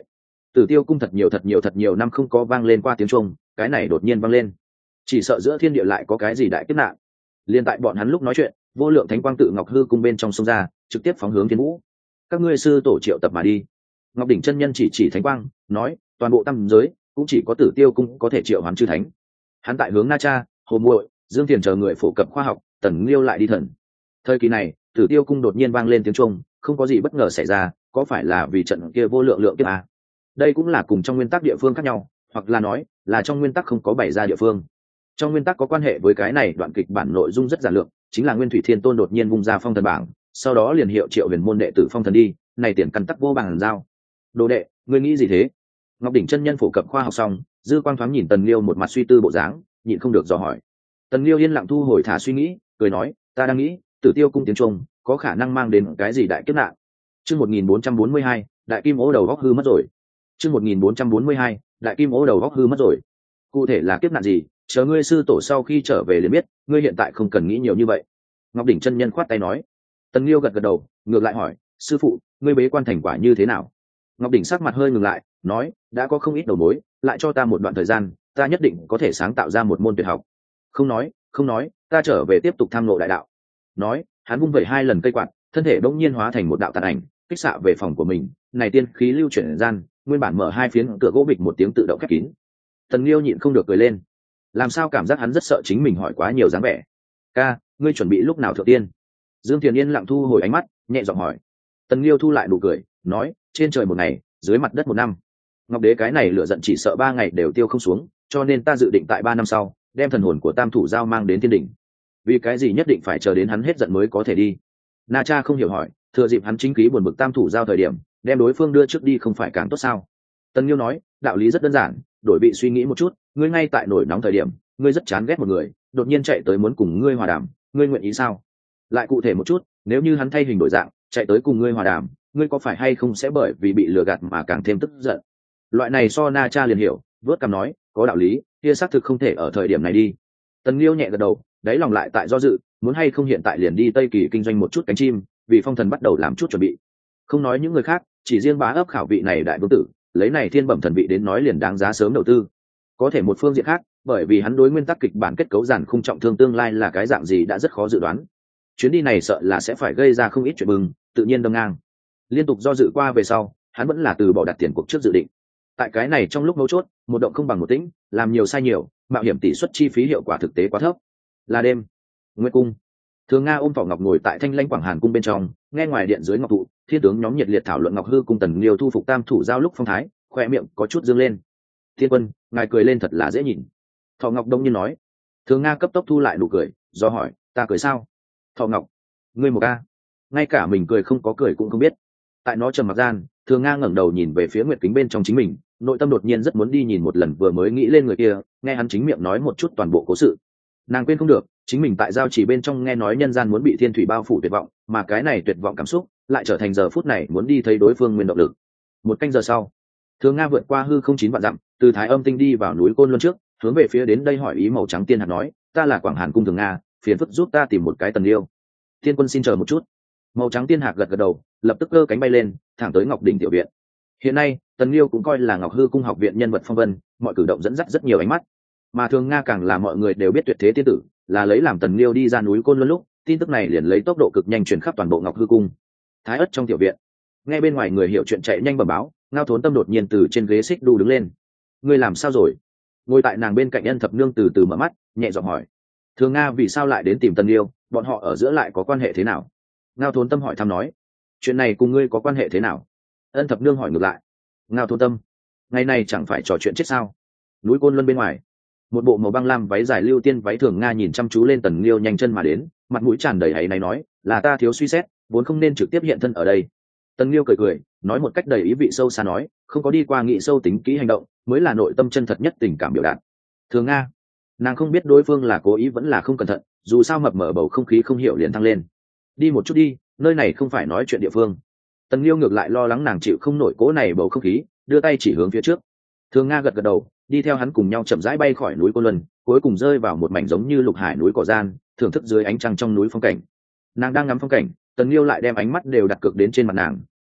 Tử Tiêu cung thật nhiều thật nhiều thật nhiều năm không có vang lên qua tiếng chuông, cái này đột nhiên vang lên, chỉ sợ giữa thiên địa lại có cái gì đại kiếp nạn. Liên tại bọn hắn lúc nói chuyện, vô lượng thánh quang tự Ngọc Hư cung bên trong sông ra, trực tiếp phóng hướng Thiên Vũ. Các ngươi sư tổ triệu tập mà đi. Ngọc đỉnh chân nhân chỉ chỉ thánh quang, nói, toàn bộ tam giới cũng chỉ có Tử Tiêu cung có thể triệu hoán chư thánh. Hắn tại hướng Na Cha, Hồ Muội, Dương Thiền chờ người phổ cập khoa học, Tần Liêu lại đi thần. Thời kỳ này, Tử Tiêu cung đột nhiên vang lên tiếng chuông, không có gì bất ngờ xảy ra, có phải là vì trận kia vô lượng lượng kiếp à? Đây cũng là cùng trong nguyên tắc địa phương khác nhau, hoặc là nói là trong nguyên tắc không có bày ra địa phương. Trong nguyên tắc có quan hệ với cái này đoạn kịch bản nội dung rất giản lược, chính là Nguyên Thủy Thiên Tôn đột nhiên vung ra phong thần bảng, sau đó liền hiệu triệu huyền môn đệ tử phong thần đi, này tiền căn tắc vô bằng giao. Đồ đệ, ngươi nghĩ gì thế? Ngọc đỉnh chân nhân phổ cập khoa học xong, dư quang thoáng nhìn Tần Liêu một mặt suy tư bộ dáng, nhịn không được dò hỏi. Tần Liêu yên lặng thu hồi thả suy nghĩ, cười nói, ta đang nghĩ, Tử Tiêu cung tiếng chuông có khả năng mang đến cái gì đại kiếp nạn. Chương một nghìn bốn trăm bốn mươi hai, đại kim ố đầu góc hư mất rồi. Chương một nghìn bốn trăm bốn mươi hai, đại kim ố đầu góc hư mất rồi. Cụ thể là kiếp nạn gì, chờ ngươi sư tổ sau khi trở về liền biết, ngươi hiện tại không cần nghĩ nhiều như vậy. Ngọc đỉnh chân nhân khoát tay nói. Tần Liêu gật gật đầu, ngược lại hỏi, sư phụ, ngươi bế quan thành quả như thế nào? Ngọc đỉnh sắc mặt hơi ngừng lại, nói, đã có không ít đầu mối, lại cho ta một đoạn thời gian, ta nhất định có thể sáng tạo ra một môn tuyệt học. Không nói, không nói, ta trở về tiếp tục tham ngộ đại đạo. Nói, hắn vung vẩy hai lần cây quạt, thân thể bỗng nhiên hóa thành một đạo tàn ảnh, kích xạ về phòng của mình. Này tiên khí lưu chuyển gian, nguyên bản mở hai phiến cửa gỗ bịch một tiếng tự động khép kín. Tần Liêu nhịn không được cười lên, làm sao cảm giác hắn rất sợ chính mình hỏi quá nhiều dáng vẻ. Ca, ngươi chuẩn bị lúc nào thượng tiên? Dương Thiền Yên lặng thu hồi ánh mắt, nhẹ giọng hỏi. Tần Liêu thu lại nụ cười, nói, trên trời một ngày, dưới mặt đất một năm. Ngọc đế cái này lửa giận chỉ sợ ba ngày đều tiêu không xuống, cho nên ta dự định tại ba năm sau đem thần hồn của Tam thủ giao mang đến thiên đỉnh. Vì cái gì nhất định phải chờ đến hắn hết giận mới có thể đi? Na Cha không hiểu hỏi, thừa dịp hắn chính khí buồn bực Tam thủ giao thời điểm, đem đối phương đưa trước đi không phải càng tốt sao? Tần Liêu nói, đạo lý rất đơn giản, đổi vị suy nghĩ một chút, ngươi ngay tại nổi nóng thời điểm, ngươi rất chán ghét một người, đột nhiên chạy tới muốn cùng ngươi hòa đàm, ngươi nguyện ý sao? Lại cụ thể một chút, nếu như hắn thay hình đổi dạng, chạy tới cùng ngươi hòa đàm, ngươi có phải hay không sẽ bởi vì bị lừa gạt mà càng thêm tức giận? Loại này so Na Cha liền hiểu, vớt cằm nói, có đạo lý, kia xác thực không thể ở thời điểm này đi. Tần Liêu nhẹ gật đầu, đáy lòng lại tại do dự, muốn hay không hiện tại liền đi Tây Kỳ kinh doanh một chút cánh chim, vì phong thần bắt đầu làm chút chuẩn bị. Không nói những người khác, chỉ riêng bá ấp khảo vị này đại vương tử, lấy này thiên bẩm thần vị đến nói liền đáng giá sớm đầu tư. Có thể một phương diện khác, bởi vì hắn đối nguyên tắc kịch bản kết cấu giản khung trọng thương tương lai là cái dạng gì đã rất khó dự đoán. Chuyến đi này sợ là sẽ phải gây ra không ít chuyện bừng, tự nhiên đâm ngang. Liên tục do dự qua về sau, hắn vẫn là từ bỏ đặt tiền cuộc trước dự định. Tại cái này trong lúc mấu chốt, một động không bằng một tĩnh, làm nhiều sai nhiều, mạo hiểm tỷ suất chi phí hiệu quả thực tế quá thấp. Là đêm, Nguyệt cung, Thường Nga ôm Thỏ Ngọc ngồi tại Thanh Lãnh Quảng Hàn cung bên trong, nghe ngoài điện dưới ngọc thụ, thiên tướng nhóm nhiệt liệt thảo luận Ngọc Hư cung Tần Liêu thu phục Tam thủ giao lúc phong thái, khoe miệng có chút dương lên. Thiên quân, ngài cười lên thật là dễ nhìn. Thỏ Ngọc đông nhiên nói. Thường Nga cấp tốc thu lại nụ cười, do hỏi, ta cười sao? Thỏ Ngọc, ngươi một ca, ngay cả mình cười không có cười cũng không biết. Tại nó trầm mặc gian, Thường Nga ngẩng đầu nhìn về phía nguyệt kính bên trong chính mình, nội tâm đột nhiên rất muốn đi nhìn một lần vừa mới nghĩ lên người kia, nghe hắn chính miệng nói một chút toàn bộ cố sự. Nàng quên không được, chính mình tại giao chỉ bên trong nghe nói nhân gian muốn bị thiên thủy bao phủ tuyệt vọng, mà cái này tuyệt vọng cảm xúc lại trở thành giờ phút này muốn đi thấy đối phương nguyên động lực. Một canh giờ sau, Thường Nga vượt qua hư không chín vạn dặm, từ Thái Âm tinh đi vào núi Côn Luân trước, hướng về phía đến đây hỏi ý màu trắng tiên hạt nói, ta là Quảng Hàn cung Thường Nga, phiền phức giúp ta tìm một cái Tần Liêu. Thiên quân xin chờ một chút. Màu trắng tiên hạc gật gật đầu, lập tức cơ cánh bay lên, thẳng tới Ngọc đỉnh tiểu viện. Hiện nay, Tần Liêu cũng coi là Ngọc Hư cung học viện nhân vật phong vân, mọi cử động dẫn dắt rất nhiều ánh mắt. Mà Thường Nga càng là mọi người đều biết tuyệt thế tiên tử, là lấy làm Tần Liêu đi ra núi Côn Luân lúc, tin tức này liền lấy tốc độ cực nhanh truyền khắp toàn bộ Ngọc Hư cung. Thái Ất trong tiểu viện, nghe bên ngoài người hiểu chuyện chạy nhanh bẩm báo, Ngao Thốn Tâm đột nhiên từ trên ghế xích đu đứng lên. Ngươi làm sao rồi? Ngồi tại nàng bên cạnh Ân Thập Nương từ từ mở mắt, nhẹ giọng hỏi. Thường Nga vì sao lại đến tìm Tần Liêu, bọn họ ở giữa lại có quan hệ thế nào? Ngao Thốn Tâm hỏi thăm nói. Chuyện này cùng ngươi có quan hệ thế nào? Ân Thập Nương hỏi ngược lại. Ngao Thốn Tâm, ngày này chẳng phải trò chuyện chết sao? Núi Côn Luân bên ngoài, một bộ màu băng lam váy dài lưu tiên váy Thường Nga nhìn chăm chú lên Tần Liêu nhanh chân mà đến, mặt mũi tràn đầy áy náy nói, là ta thiếu suy xét, vốn không nên trực tiếp hiện thân ở đây. Tần Liêu cười cười, nói một cách đầy ý vị sâu xa nói, không có đi qua nghĩ sâu tính kỹ hành động, mới là nội tâm chân thật nhất tình cảm biểu đạt. Thường Nga, nàng không biết đối phương là cố ý vẫn là không cẩn thận, dù sao mập mờ bầu không khí không hiểu liền thăng lên. Đi một chút đi, nơi này không phải nói chuyện địa phương. Tần Liêu ngược lại lo lắng nàng chịu không nổi cố này bầu không khí, đưa tay chỉ hướng phía trước. Thường Nga gật gật đầu, đi theo hắn cùng nhau chậm rãi bay khỏi núi Côn Luân, cuối cùng rơi vào một mảnh giống như lục hải núi cỏ gian, thưởng thức dưới ánh trăng trong núi phong cảnh. Nàng đang ngắm phong cảnh, Tần Liêu lại đem ánh mắt đều đặt cược đến trên mặt nàng,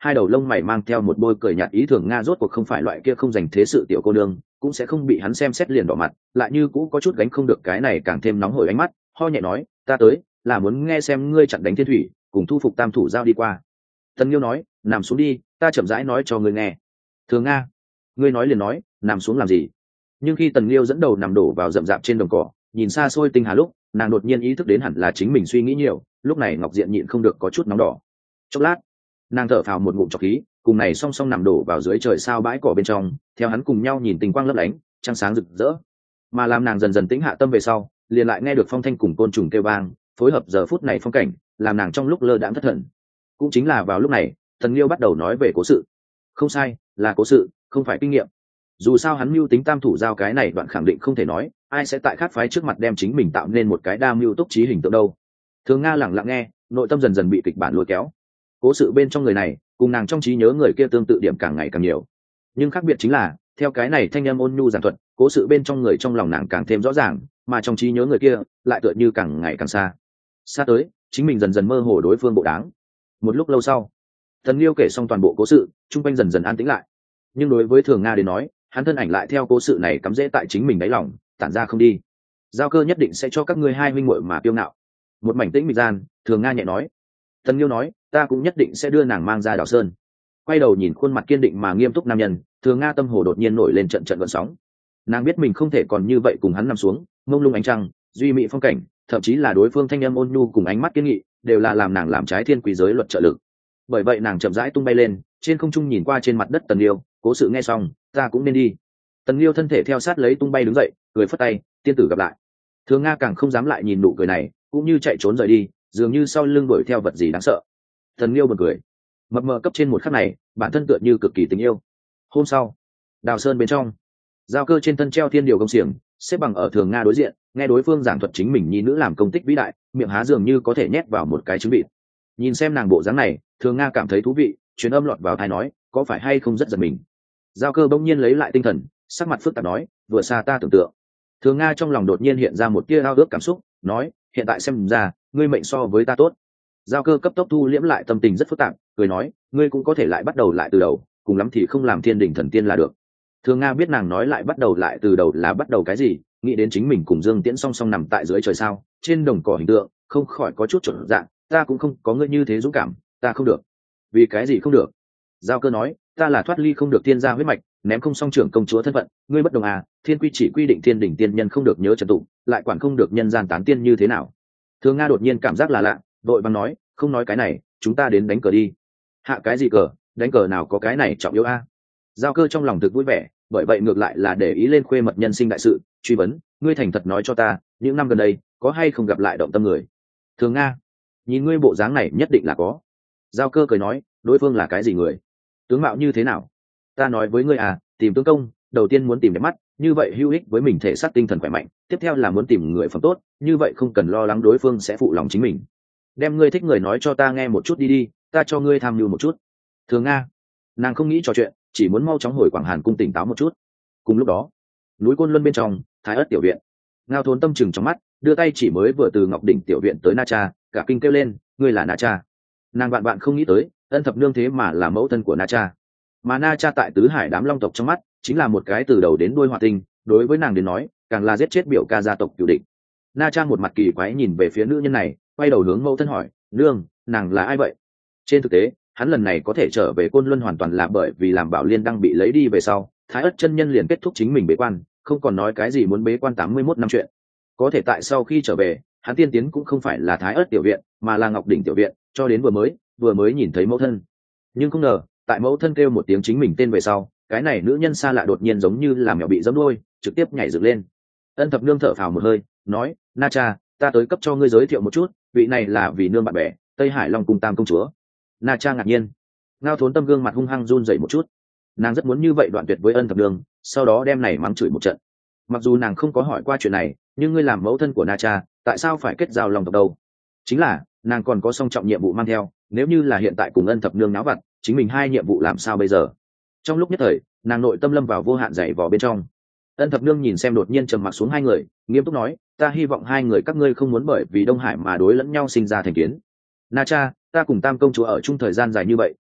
hai đầu lông mày mang theo một bôi cười nhạt ý thường nga rốt cuộc không phải loại kia không dành thế sự tiểu cô nương, cũng sẽ không bị hắn xem xét liền đỏ mặt, lại như cũ có chút gánh không được cái này càng thêm nóng hổi ánh mắt, ho nhẹ nói, ta tới là muốn nghe xem ngươi chặn đánh thiên thủy cùng thu phục tam thủ giao đi qua. Tần Nghiêu nói, nằm xuống đi, ta chậm rãi nói cho ngươi nghe. Thường nga, ngươi nói liền nói, nằm xuống làm gì? Nhưng khi Tần Nghiêu dẫn đầu nằm đổ vào rậm rạp trên đồng cỏ, nhìn xa xôi tinh hà lúc, nàng đột nhiên ý thức đến hẳn là chính mình suy nghĩ nhiều, lúc này Ngọc Diện nhịn không được có chút nóng đỏ. Chốc lát, nàng thở phào một ngụm trọc khí, cùng này song song nằm đổ vào dưới trời sao bãi cỏ bên trong, theo hắn cùng nhau nhìn tình quang lấp lánh, trăng sáng rực rỡ. Mà làm nàng dần dần tĩnh hạ tâm về sau, liền lại nghe được phong thanh cùng côn trùng kêu vang, phối hợp giờ phút này phong cảnh, làm nàng trong lúc lơ đãng thất thần. Cũng chính là vào lúc này, Tần Nghiêu bắt đầu nói về cố sự. Không sai, là cố sự, không phải kinh nghiệm. Dù sao hắn mưu tính tam thủ giao cái này đoạn khẳng định không thể nói, ai sẽ tại khác phái trước mặt đem chính mình tạo nên một cái đa mưu túc trí hình tượng đâu. Thường Nga lẳng lặng nghe, nội tâm dần dần bị kịch bản lôi kéo. Cố sự bên trong người này, cùng nàng trong trí nhớ người kia tương tự điểm càng ngày càng nhiều. Nhưng khác biệt chính là, theo cái này thanh âm ôn nhu giản thuật, cố sự bên trong người trong lòng nàng càng thêm rõ ràng, mà trong trí nhớ người kia lại tựa như càng ngày càng xa. Xa tới, chính mình dần dần mơ hồ đối phương bộ đáng. Một lúc lâu sau, Tần Nghiêu kể xong toàn bộ cố sự, trung quanh dần dần an tĩnh lại. Nhưng đối với Thường Nga đến nói, hắn thân ảnh lại theo cố sự này cắm rễ tại chính mình đáy lòng, tản ra không đi. Giao Cơ nhất định sẽ cho các ngươi hai huynh muội mà kiêu ngạo. Một mảnh tĩnh mịch gian, Thường Nga nhẹ nói. Tần Nghiêu nói, ta cũng nhất định sẽ đưa nàng mang ra Đào Sơn. Quay đầu nhìn khuôn mặt kiên định mà nghiêm túc nam nhân, Thường Nga tâm hồ đột nhiên nổi lên trận trận gợn sóng. Nàng biết mình không thể còn như vậy cùng hắn nằm xuống, mông lung ánh trăng, duy mỹ phong cảnh, thậm chí là đối phương thanh âm ôn nhu cùng ánh mắt kiên nghị, đều là làm nàng làm trái thiên quý giới luật trợ lực. Bởi vậy nàng chậm rãi tung bay lên, trên không trung nhìn qua trên mặt đất Tần Nghiêu, cố sự nghe xong, ta cũng nên đi. Tần Nghiêu thân thể theo sát lấy tung bay đứng dậy, cười phất tay, tiên tử gặp lại. Thường Nga càng không dám lại nhìn nụ cười này, cũng như chạy trốn rời đi, dường như sau lưng đuổi theo vật gì đáng sợ. Tần Nghiêu bật cười, mập mờ cấp trên một khắc này, bản thân tựa như cực kỳ tình yêu. Hôm sau, Đào Sơn bên trong, Giao Cơ trên thân treo thiên điều công xiềng, xếp bằng ở Thường Nga đối diện, nghe đối phương giảng thuật chính mình nhi nữ làm công tích vĩ đại, miệng há dường như có thể nhét vào một cái trứng vịt. Nhìn xem nàng bộ dáng này, Thường Nga cảm thấy thú vị, truyền âm lọt vào tai nói, có phải hay không rất giật mình. Giao Cơ bỗng nhiên lấy lại tinh thần, sắc mặt phức tạp nói, vừa xa ta tưởng tượng. Thường Nga trong lòng đột nhiên hiện ra một tia ao ước cảm xúc, nói, hiện tại xem ra, ngươi mệnh so với ta tốt. Giao Cơ cấp tốc thu liễm lại tâm tình rất phức tạp, cười nói, ngươi cũng có thể lại bắt đầu lại từ đầu, cùng lắm thì không làm thiên đình thần tiên là được. Thường Nga biết nàng nói lại bắt đầu lại từ đầu là bắt đầu cái gì, nghĩ đến chính mình cùng Dương Tiễn song song nằm tại dưới trời sao, trên đồng cỏ hình tượng, không khỏi có chút chột dạ, ta cũng không có ngươi như thế dũng cảm, ta không được. Vì cái gì không được? Giao Cơ nói, ta là thoát ly không được tiên gia huyết mạch, ném không song trưởng công chúa thân phận, ngươi bất đồng à, thiên quy chỉ quy định thiên đỉnh tiên nhân không được nhớ trần tụng, lại quản không được nhân gian tán tiên như thế nào. Thường Nga đột nhiên cảm giác là lạ, vội vàng nói, không nói cái này, chúng ta đến đánh cờ đi. Hạ cái gì cờ, đánh cờ nào có cái này trọng yếu a. À? Giao Cơ trong lòng thực vui vẻ, bởi vậy ngược lại là để ý lên khuê mật nhân sinh đại sự, truy vấn, ngươi thành thật nói cho ta, những năm gần đây có hay không gặp lại động tâm người? Thường Nga, nhìn ngươi bộ dáng này nhất định là có. Giao Cơ cười nói, đối phương là cái gì người, tướng mạo như thế nào? Ta nói với ngươi à, tìm tướng công, đầu tiên muốn tìm đẹp mắt, như vậy hữu ích với mình thể xác tinh thần khỏe mạnh, tiếp theo là muốn tìm người phẩm tốt, như vậy không cần lo lắng đối phương sẽ phụ lòng chính mình. Đem ngươi thích người nói cho ta nghe một chút đi đi, ta cho ngươi tham mưu một chút. Thường Nga, nàng không nghĩ trò chuyện, chỉ muốn mau chóng hồi Quảng Hàn cung tỉnh táo một chút. Cùng lúc đó, núi Côn Luân bên trong, Thái Ất tiểu viện, Ngao Thốn tâm chừng trong mắt, đưa tay chỉ mới vừa từ Ngọc đỉnh tiểu viện tới Na Cha, cả kinh kêu lên, ngươi là Na Cha. Nàng bạn bạn không nghĩ tới, Ân Thập Nương thế mà là mẫu thân của Na Cha. Mà Na Cha tại tứ hải đám long tộc trong mắt, chính là một cái từ đầu đến đuôi hỏa tinh, đối với nàng đến nói, càng là giết chết biểu ca gia tộc cửu địch. Na Cha một mặt kỳ quái nhìn về phía nữ nhân này, quay đầu hướng mẫu thân hỏi, nương, nàng là ai vậy? Trên thực tế, hắn lần này có thể trở về Côn Luân hoàn toàn là bởi vì làm Bảo Liên đang bị lấy đi về sau, Thái Ất chân nhân liền kết thúc chính mình bế quan, không còn nói cái gì muốn bế quan tám mươi mốt năm chuyện. Có thể tại sau khi trở về, hắn tiên tiến cũng không phải là Thái Ất tiểu viện, mà là Ngọc đỉnh tiểu viện, cho đến vừa mới, vừa mới nhìn thấy mẫu thân. Nhưng không ngờ, tại mẫu thân kêu một tiếng chính mình tên về sau, cái này nữ nhân xa lạ đột nhiên giống như là mèo bị giẫm đuôi, trực tiếp nhảy dựng lên. Ân Thập Nương thở phào một hơi, nói, Na Cha, ta tới cấp cho ngươi giới thiệu một chút, vị này là vì nương bạn bè, Tây Hải Long cung tam công chúa. Na Cha ngạc nhiên, Ngao Thốn tâm gương mặt hung hăng run rẩy một chút, nàng rất muốn như vậy đoạn tuyệt với Ân Thập Nương, sau đó đem này mắng chửi một trận. Mặc dù nàng không có hỏi qua chuyện này, nhưng ngươi làm mẫu thân của Na Cha, tại sao phải kết giao lòng tộc đâu? Chính là, nàng còn có song trọng nhiệm vụ mang theo, nếu như là hiện tại cùng Ân Thập Nương náo vặt, chính mình hai nhiệm vụ làm sao bây giờ? Trong lúc nhất thời, nàng nội tâm lâm vào vô hạn dày vò bên trong. Ân Thập Nương nhìn xem đột nhiên trầm mặc xuống hai người, nghiêm túc nói, ta hy vọng hai người các ngươi không muốn bởi vì Đông Hải mà đối lẫn nhau sinh ra thành kiến. Na Cha, ta cùng tam công chúa ở chung thời gian dài như vậy,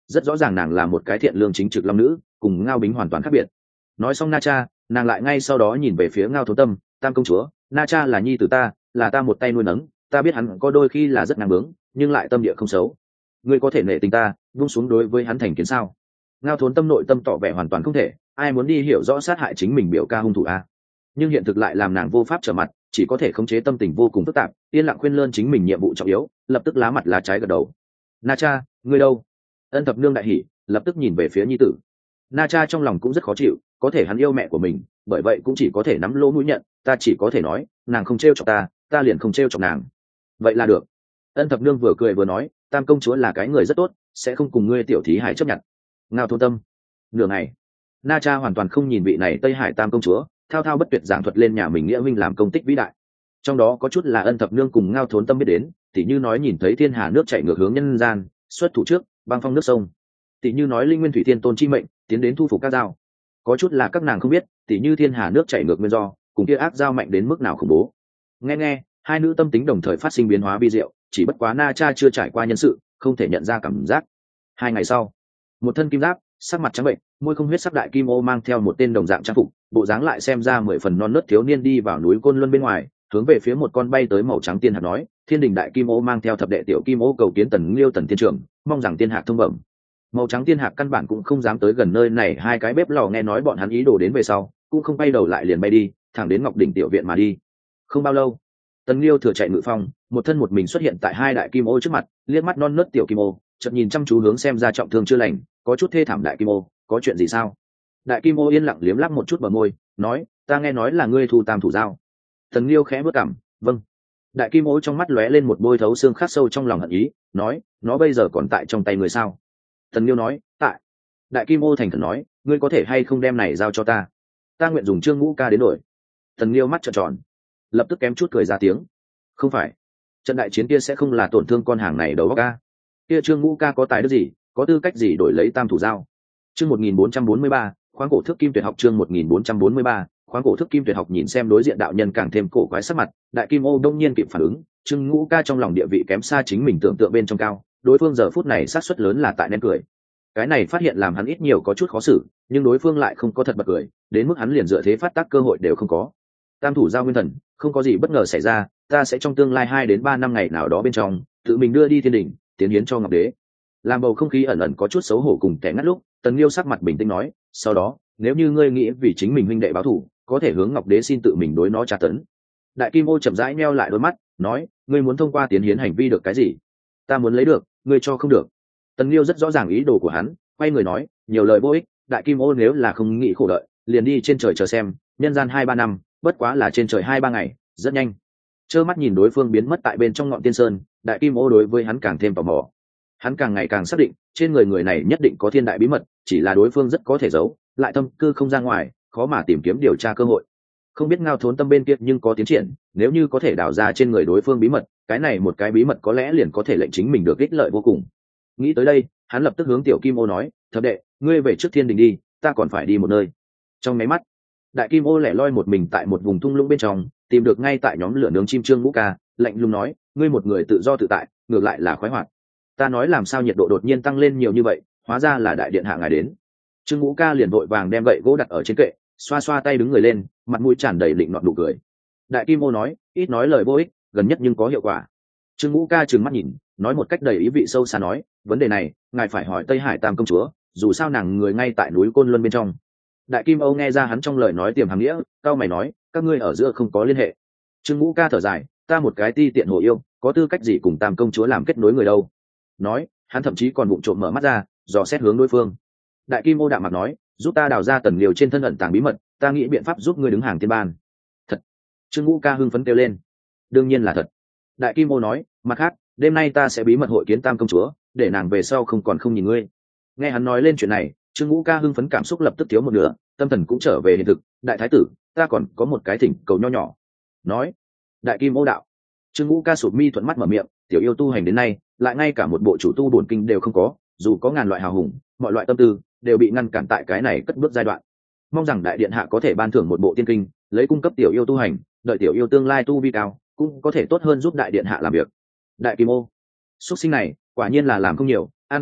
rất rõ ràng nàng là một cái thiện lương chính trực long nữ, cùng Ngao Bính hoàn toàn khác biệt. Nói xong Na Cha, nàng lại ngay sau đó nhìn về phía Ngao Thốn Tâm, tam công chúa, Na Cha là nhi tử ta, là ta một tay nuôi nấng, ta biết hắn có đôi khi là rất ngang bướng, nhưng lại tâm địa không xấu. Ngươi có thể nể tình ta, buông xuống đối với hắn thành kiến sao? Ngao Thốn Tâm nội tâm tỏ vẻ hoàn toàn không thể, ai muốn đi hiểu rõ sát hại chính mình biểu ca hung thủ a? Nhưng hiện thực lại làm nàng vô pháp trở mặt, chỉ có thể khống chế tâm tình vô cùng phức tạp, yên lặng khuyên lơn chính mình nhiệm vụ trọng yếu, lập tức lá mặt lá trái gật đầu. Na Cha, ngươi đâu? Ân Thập Nương đại hỉ, lập tức nhìn về phía nhi tử. Na Cha trong lòng cũng rất khó chịu, có thể hắn yêu mẹ của mình, bởi vậy cũng chỉ có thể nắm lỗ mũi nhận, ta chỉ có thể nói, nàng không trêu chọc ta, ta liền không trêu chọc nàng. Vậy là được. Ân Thập Nương vừa cười vừa nói, tam công chúa là cái người rất tốt, sẽ không cùng ngươi tiểu thí hải chấp nhận. Ngao Thốn Tâm. Nửa ngày, Na Cha hoàn toàn không nhìn vị này Tây Hải tam công chúa, thao thao bất tuyệt giảng thuật lên nhà mình nghĩa minh làm công tích vĩ đại. Trong đó có chút là Ân Thập Nương cùng Ngao Thốn Tâm biết đến, tỉ như nói nhìn thấy thiên hà nước chảy ngược hướng nhân gian, xuất thủ trước, băng phong nước sông. Tỉ như nói linh nguyên thủy thiên tôn chi mệnh, tiến đến thu phục các dao. Có chút là các nàng không biết, tỉ như thiên hà nước chảy ngược nguyên do, cùng kia ác dao mạnh đến mức nào khủng bố. Nghe nghe, hai nữ tâm tính đồng thời phát sinh biến hóa vi diệu, chỉ bất quá Na Cha chưa trải qua nhân sự, không thể nhận ra cảm giác. Hai ngày sau, một thân kim giáp, sắc mặt trắng bệnh, môi không huyết sắc đại kim ô mang theo một tên đồng dạng trang phục, bộ dáng lại xem ra mười phần non nớt thiếu niên đi vào núi Côn Luân bên ngoài, hướng về phía một con bay tới màu trắng tiên hạc nói, thiên đình đại kim ô mang theo thập đệ tiểu kim ô cầu kiến Tần Liêu Tần tiên trưởng, mong rằng tiên hạc thông bẩm. Màu trắng tiên hạc căn bản cũng không dám tới gần nơi này, hai cái bếp lò nghe nói bọn hắn ý đồ đến về sau, cũng không bay đầu lại liền bay đi, thẳng đến Ngọc đỉnh tiểu viện mà đi. Không bao lâu, Tần Liêu thừa chạy ngự phong, một thân một mình xuất hiện tại hai đại kim ô trước mặt, liếc mắt non nớt tiểu kim ô, chợt nhìn chăm chú hướng xem ra trọng thương chưa lành, có chút thê thảm đại kim ô, có chuyện gì sao? Đại kim ô yên lặng liếm lắp một chút bờ môi, nói, ta nghe nói là ngươi thu tam thủ dao. Tần Liêu khẽ bước cằm, vâng. Đại kim ô trong mắt lóe lên một bôi thấu xương khắc sâu trong lòng hận ý, nói, nó bây giờ còn tại trong tay người sao? Tần Liêu nói, tại. Đại kim ô thành khẩn nói, ngươi có thể hay không đem này giao cho ta? Ta nguyện dùng Trương Ngũ Ca đến đổi. Tần Liêu mắt trợn tròn, lập tức kém chút cười ra tiếng. Không phải, trận đại chiến kia sẽ không là tổn thương con hàng này đầu óc ca. Kia Trương Ngũ Ca có tài đức gì, có tư cách gì đổi lấy tam thủ dao? Chương một nghìn bốn trăm bốn mươi ba, khoáng cổ thước kim tuyệt học. Chương một nghìn bốn trăm bốn mươi ba, khoáng cổ thước kim tuyệt học. Nhìn xem đối diện đạo nhân càng thêm cổ quái sắc mặt, đại kim ô đông nhiên kịp phản ứng, Trương Ngũ Ca trong lòng địa vị kém xa chính mình tưởng tượng bên trong cao, đối phương giờ phút này xác suất lớn là tại nén cười. Cái này phát hiện làm hắn ít nhiều có chút khó xử, nhưng đối phương lại không có thật bật cười, đến mức hắn liền dựa thế phát tác cơ hội đều không có. Tam thủ giao nguyên thần, không có gì bất ngờ xảy ra, ta sẽ trong tương lai hai đến ba năm ngày nào đó bên trong, tự mình đưa đi thiên đình, tiến hiến cho Ngọc Đế. Làm bầu không khí ẩn ẩn có chút xấu hổ cùng kẻ ngắt lúc, Tần Liêu sắc mặt bình tĩnh nói, sau đó, nếu như ngươi nghĩ vì chính mình huynh đệ báo thù, có thể hướng Ngọc Đế xin tự mình đối nó tra tấn. Đại kim ô chậm rãi meo lại đôi mắt, nói, ngươi muốn thông qua tiến hiến hành vi được cái gì? Ta muốn lấy được, ngươi cho không được. Tần Liêu rất rõ ràng ý đồ của hắn, quay người nói, nhiều lời vô ích, đại kim ô nếu là không nghĩ khổ đợi, liền đi trên trời chờ xem, nhân gian hai ba năm, bất quá là trên trời hai ba ngày, rất nhanh. Trơ mắt nhìn đối phương biến mất tại bên trong ngọn tiên sơn, đại kim ô đối với hắn càng thêm tò mò. Hắn càng ngày càng xác định, trên người người này nhất định có thiên đại bí mật, chỉ là đối phương rất có thể giấu, lại thâm cư không ra ngoài, khó mà tìm kiếm điều tra cơ hội. Không biết Ngao Thốn Tâm bên kia nhưng có tiến triển, nếu như có thể đào ra trên người đối phương bí mật, cái này một cái bí mật có lẽ liền có thể lệnh chính mình được ích lợi vô cùng. Nghĩ tới đây, hắn lập tức hướng tiểu kim ô nói, thập đệ, ngươi về trước thiên đình đi, ta còn phải đi một nơi. Trong máy mắt, đại kim ô lẻ loi một mình tại một vùng thung lũng bên trong, tìm được ngay tại nhóm lửa nướng chim Trương Ngũ Ca, lạnh lùng nói, ngươi một người tự do tự tại, ngược lại là khoái hoạt. Ta nói làm sao nhiệt độ đột nhiên tăng lên nhiều như vậy, hóa ra là đại điện hạ ngài đến. Trương Ngũ Ca liền vội vàng đem gậy gỗ đặt ở trên kệ, xoa xoa tay đứng người lên, mặt mũi tràn đầy lịnh nọt nụ cười. Đại kim ô nói, ít nói lời vô ích, gần nhất nhưng có hiệu quả. Trương Ngũ Ca trừng mắt nhìn, nói một cách đầy ý vị sâu xa nói, vấn đề này ngài phải hỏi Tây Hải tam công chúa, dù sao nàng người ngay tại núi Côn Luân bên trong. Đại kim ô nghe ra hắn trong lời nói tiềm hàm nghĩa, cao mày nói, các ngươi ở giữa không có liên hệ. Trương Ngũ Ca thở dài, ta một cái ti tiện hồ yêu, có tư cách gì cùng tam công chúa làm kết nối người đâu. Nói, hắn thậm chí còn vụng trộm mở mắt ra, dò xét hướng đối phương. Đại kim ô đạm mặt nói, giúp ta đào ra Tần Liêu trên thân ẩn tàng bí mật, ta nghĩ biện pháp giúp ngươi đứng hàng tiên ban. Thật? Trương Ngũ Ca hưng phấn kêu lên. Đương nhiên là thật. Đại kim ô nói, mặt khác, đêm nay ta sẽ bí mật hội kiến tam công chúa, để nàng về sau không còn không nhìn ngươi. Nghe hắn nói lên chuyện này, Trương Ngũ Ca hưng phấn cảm xúc lập tức thiếu một nửa, tâm thần cũng trở về hiện thực. Đại thái tử, ta còn có một cái thỉnh cầu nho nhỏ. Nói, đại kim ô đạo. Trương Ngũ Ca sụp mi thuận mắt mở miệng, tiểu yêu tu hành đến nay, lại ngay cả một bộ chủ tu bổn kinh đều không có, dù có ngàn loại hào hùng, mọi loại tâm tư đều bị ngăn cản tại cái này cất bước giai đoạn. Mong rằng đại điện hạ có thể ban thưởng một bộ tiên kinh, lấy cung cấp tiểu yêu tu hành, đợi tiểu yêu tương lai tu vi cao, cũng có thể tốt hơn giúp đại điện hạ làm việc. Đại kim ô, xuất sinh này quả nhiên là làm không nhiều, ăn không ít,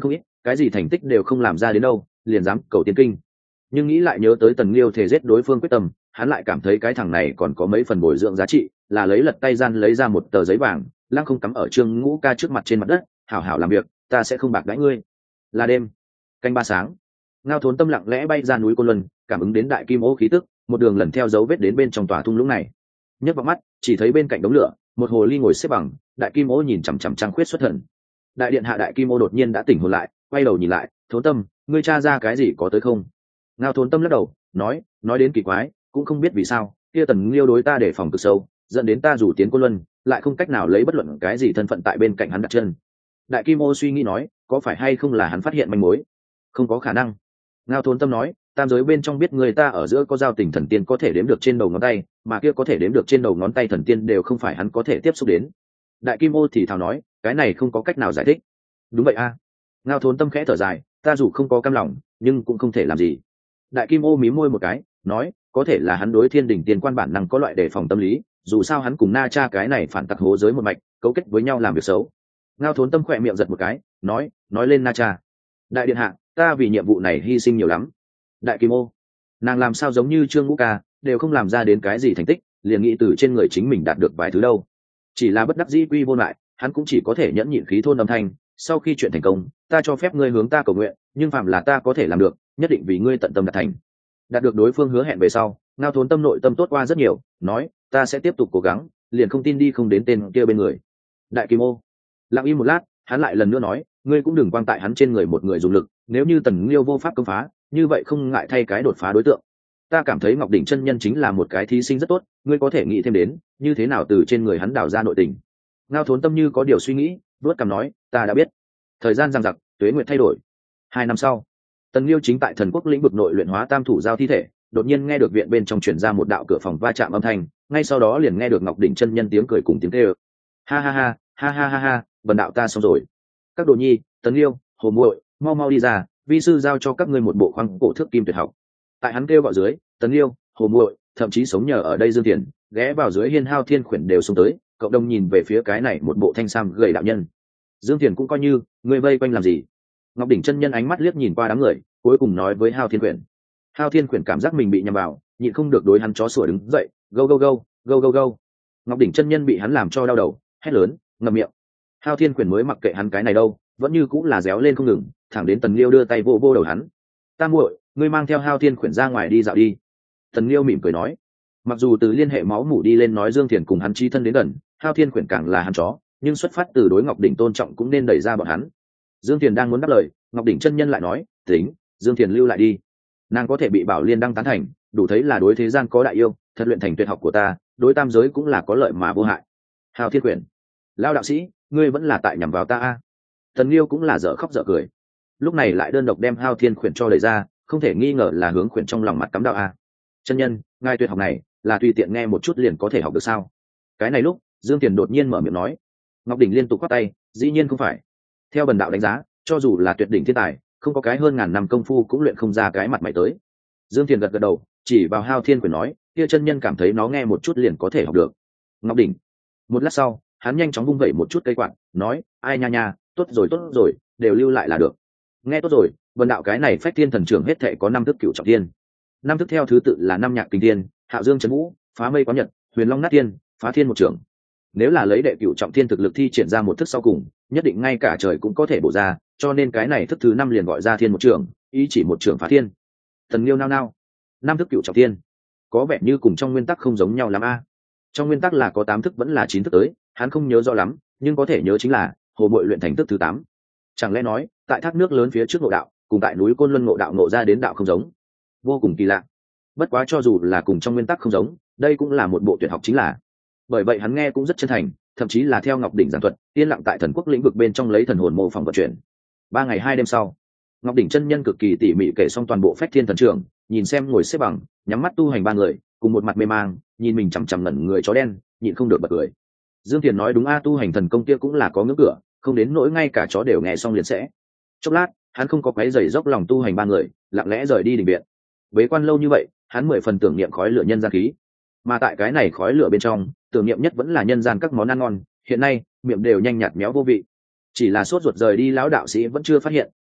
cái gì thành tích đều không làm ra đến đâu liền dám cầu tiến kinh. Nhưng nghĩ lại nhớ tới Tần Liêu thể giết đối phương quyết tâm, hắn lại cảm thấy cái thằng này còn có mấy phần bồi dưỡng giá trị, là lấy lật tay gian lấy ra một tờ giấy vàng, lăng không cắm ở Trương Ngũ Ca trước mặt trên mặt đất, hảo hảo làm việc, ta sẽ không bạc đãi ngươi. Là đêm canh ba sáng, Ngao Thốn Tâm lặng lẽ bay ra núi Côn Luân, cảm ứng đến đại kim ô khí tức, một đường lần theo dấu vết đến bên trong tòa thung lũng này. Nhấc vào mắt, chỉ thấy bên cạnh đống lửa, một hồ ly ngồi xếp bằng, đại kim ô nhìn chằm chằm Trăng Khuyết xuất thần. Đại điện hạ đại kim ô đột nhiên đã tỉnh hồn lại, quay đầu nhìn lại, Thốn Tâm, ngươi tra ra cái gì có tới không? Ngao Thốn Tâm lắc đầu, nói, nói đến kỳ quái, cũng không biết vì sao, kia Tần Liêu đối ta đề phòng cực sâu, dẫn đến ta dù tiến Côn Luân, lại không cách nào lấy bất luận cái gì thân phận tại bên cạnh hắn đặt chân. Đại kim ô suy nghĩ nói, có phải hay không là hắn phát hiện manh mối? Không có khả năng. Ngao Thốn Tâm nói, tam giới bên trong biết người ta ở giữa có giao tình thần tiên có thể đếm được trên đầu ngón tay, mà kia có thể đếm được trên đầu ngón tay thần tiên đều không phải hắn có thể tiếp xúc đến. Đại kim ô thì thào nói, cái này không có cách nào giải thích. Đúng vậy a. À. Ngao Thốn Tâm khẽ thở dài, ta dù không có cam lòng, nhưng cũng không thể làm gì. Đại kim ô mím môi một cái, nói, có thể là hắn đối thiên đình tiên quan bản năng có loại đề phòng tâm lý, dù sao hắn cùng Na Cha cái này phản tặc hố giới một mạch, cấu kết với nhau làm việc xấu. Ngao Thốn Tâm khỏe miệng giật một cái, nói, nói lên Na Cha. Đại điện hạ, ta vì nhiệm vụ này hy sinh nhiều lắm. Đại kim ô, nàng làm sao giống như Trương Ngũ Ca, đều không làm ra đến cái gì thành tích, liền nghĩ từ trên người chính mình đạt được vài thứ đâu. Chỉ là bất đắc dĩ quy vô lại, hắn cũng chỉ có thể nhẫn nhịn khí thôn âm thanh, sau khi chuyện thành công, ta cho phép ngươi hướng ta cầu nguyện, nhưng phạm là ta có thể làm được, nhất định vì ngươi tận tâm đạt thành. Đạt được đối phương hứa hẹn về sau, Ngao Thốn Tâm nội tâm tốt qua rất nhiều, nói, ta sẽ tiếp tục cố gắng, liền không tin đi không đến tên kia bên người. Đại kim ô lặng im một lát, hắn lại lần nữa nói, ngươi cũng đừng quang tại hắn trên người một người dùng lực, nếu như Tần Liêu vô pháp công phá, như vậy không ngại thay cái đột phá đối tượng. Ta cảm thấy Ngọc Đỉnh chân nhân chính là một cái thí sinh rất tốt, ngươi có thể nghĩ thêm đến, như thế nào từ trên người hắn đào ra nội tình. Ngao Thốn Tâm như có điều suy nghĩ, vuốt cằm nói, ta đã biết. Thời gian giằng giặc, tuế nguyệt thay đổi. Hai năm sau, Tần Liêu chính tại thần quốc lĩnh vực nội luyện hóa tam thủ giao thi thể, đột nhiên nghe được viện bên trong truyền ra một đạo cửa phòng va chạm âm thanh, ngay sau đó liền nghe được Ngọc Đỉnh chân nhân tiếng cười cùng tiếng kêu. Ha ha ha, ha ha ha ha, bần đạo ta xong rồi. Các đồ nhi, Tần Liêu, Hồ Muội, mau mau đi ra, vi sư giao cho các ngươi một bộ khoang cổ thước kim tuyệt học. Tại hắn kêu gọi dưới, Tần Liêu, Hồ Muội, thậm chí sống nhờ ở đây Dương Tiền, ghé vào dưới hiên hao thiên khuyển đều xông tới, cộng đồng nhìn về phía cái này một bộ thanh sam gầy đạo nhân. Dương Tiền cũng coi như, người vây quanh làm gì? Ngọc Đỉnh chân nhân ánh mắt liếc nhìn qua đám người, cuối cùng nói với hao thiên khuyển. Hao thiên khuyển cảm giác mình bị nhầm vào, nhịn không được đối hắn chó sủa đứng dậy, go go go, go go go. Ngọc Đỉnh chân nhân bị hắn làm cho đau đầu, hét lớn, ngậm miệng. Hao thiên khuyển mới mặc kệ hắn cái này đâu, vẫn như cũng là réo lên không ngừng, thẳng đến Tần Liêu đưa tay vô vô đầu hắn. Ta muội, ngươi mang theo hao thiên khuyển ra ngoài đi dạo đi. Tần Liêu mỉm cười nói. Mặc dù từ liên hệ máu mủ đi lên nói Dương Thiền cùng hắn chi thân đến gần, hao thiên khuyển càng là hắn chó, nhưng xuất phát từ đối Ngọc Đỉnh tôn trọng cũng nên đẩy ra bọn hắn. Dương Thiền đang muốn đáp lời, Ngọc Đỉnh chân nhân lại nói, tính, Dương Thiền lưu lại đi. Nàng có thể bị Bảo Liên đăng tán thành, đủ thấy là đối thế gian có đại yêu, thật luyện thành tuyệt học của ta, đối tam giới cũng là có lợi mà vô hại. Hao thiên khuyển, lao đạo sĩ, ngươi vẫn là tại nhằm vào ta a. Tần Liêu cũng là dở khóc dở cười. Lúc này lại đơn độc đem hao thiên khuyển cho đẩy ra, không thể nghi ngờ là hướng khuyển trong lòng mặt cắm đạo a. Chân nhân, ngài tuyệt học này là tùy tiện nghe một chút liền có thể học được sao? Cái này lúc Dương Tiền đột nhiên mở miệng nói. Ngọc Đỉnh liên tục quát tay, dĩ nhiên không phải. Theo bần đạo đánh giá, cho dù là tuyệt đỉnh thiên tài, không có cái hơn ngàn năm công phu cũng luyện không ra cái mặt mày tới. Dương Tiền gật gật đầu, chỉ vào hao thiên khuyển nói, kia chân nhân cảm thấy nó nghe một chút liền có thể học được. Ngọc Đỉnh. Một lát sau, hắn nhanh chóng vung vẩy một chút cây quạt, nói, ai nha nha, tốt rồi tốt rồi, đều lưu lại là được. Nghe tốt rồi, bần đạo cái này phách thiên thần trưởng hết thệ có năm thức cựu trọng thiên. Năm thức theo thứ tự là năm nhạc kinh thiên, hạo dương trấn vũ, phá mây quán nhật, huyền long nát thiên, phá thiên một trưởng. Nếu là lấy đệ cựu trọng thiên thực lực thi triển ra một thức sau cùng, nhất định ngay cả trời cũng có thể bổ ra, cho nên cái này thức thứ năm liền gọi ra thiên một trưởng, ý chỉ một trưởng phá thiên. Thần Liêu nao nao, năm thức cựu trọng thiên, có vẻ như cùng trong nguyên tắc không giống nhau lắm a. Trong nguyên tắc là có tám thức vẫn là chín thức tới, hắn không nhớ rõ lắm, nhưng có thể nhớ chính là Hồ Bội luyện thành thức thứ tám. Chẳng lẽ nói, tại thác nước lớn phía trước ngộ đạo, cùng tại núi Côn Luân ngộ đạo ngộ ra đến đạo không giống, vô cùng kỳ lạ. Bất quá cho dù là cùng trong nguyên tắc không giống, đây cũng là một bộ tuyệt học chính là. Bởi vậy hắn nghe cũng rất chân thành, thậm chí là theo Ngọc Đỉnh giảng thuật, yên lặng tại thần quốc lĩnh vực bên trong lấy thần hồn mô phỏng vận chuyển. Ba ngày hai đêm sau, Ngọc Đỉnh chân nhân cực kỳ tỉ mỉ kể xong toàn bộ phách thiên thần trưởng, nhìn xem ngồi xếp bằng, nhắm mắt tu hành ba người, cùng một mặt mê mang, nhìn mình chằm chằm ngẩn người chó đen, nhịn không được bật cười. Dương Tiền nói đúng a, tu hành thần công kia cũng là có ngưỡng cửa, không đến nỗi ngay cả chó đều nghe xong liền sẽ. Chốc lát, hắn không có quấy rầy dốc lòng tu hành ba người, lặng lẽ rời đi đình viện. Bế quan lâu như vậy, hắn mười phần tưởng niệm khói lửa nhân gian khí, mà tại cái này khói lửa bên trong, tưởng niệm nhất vẫn là nhân gian các món ăn ngon. Hiện nay, miệng đều nhanh nhạt méo vô vị. Chỉ là sốt ruột rời đi lão đạo sĩ vẫn chưa phát hiện,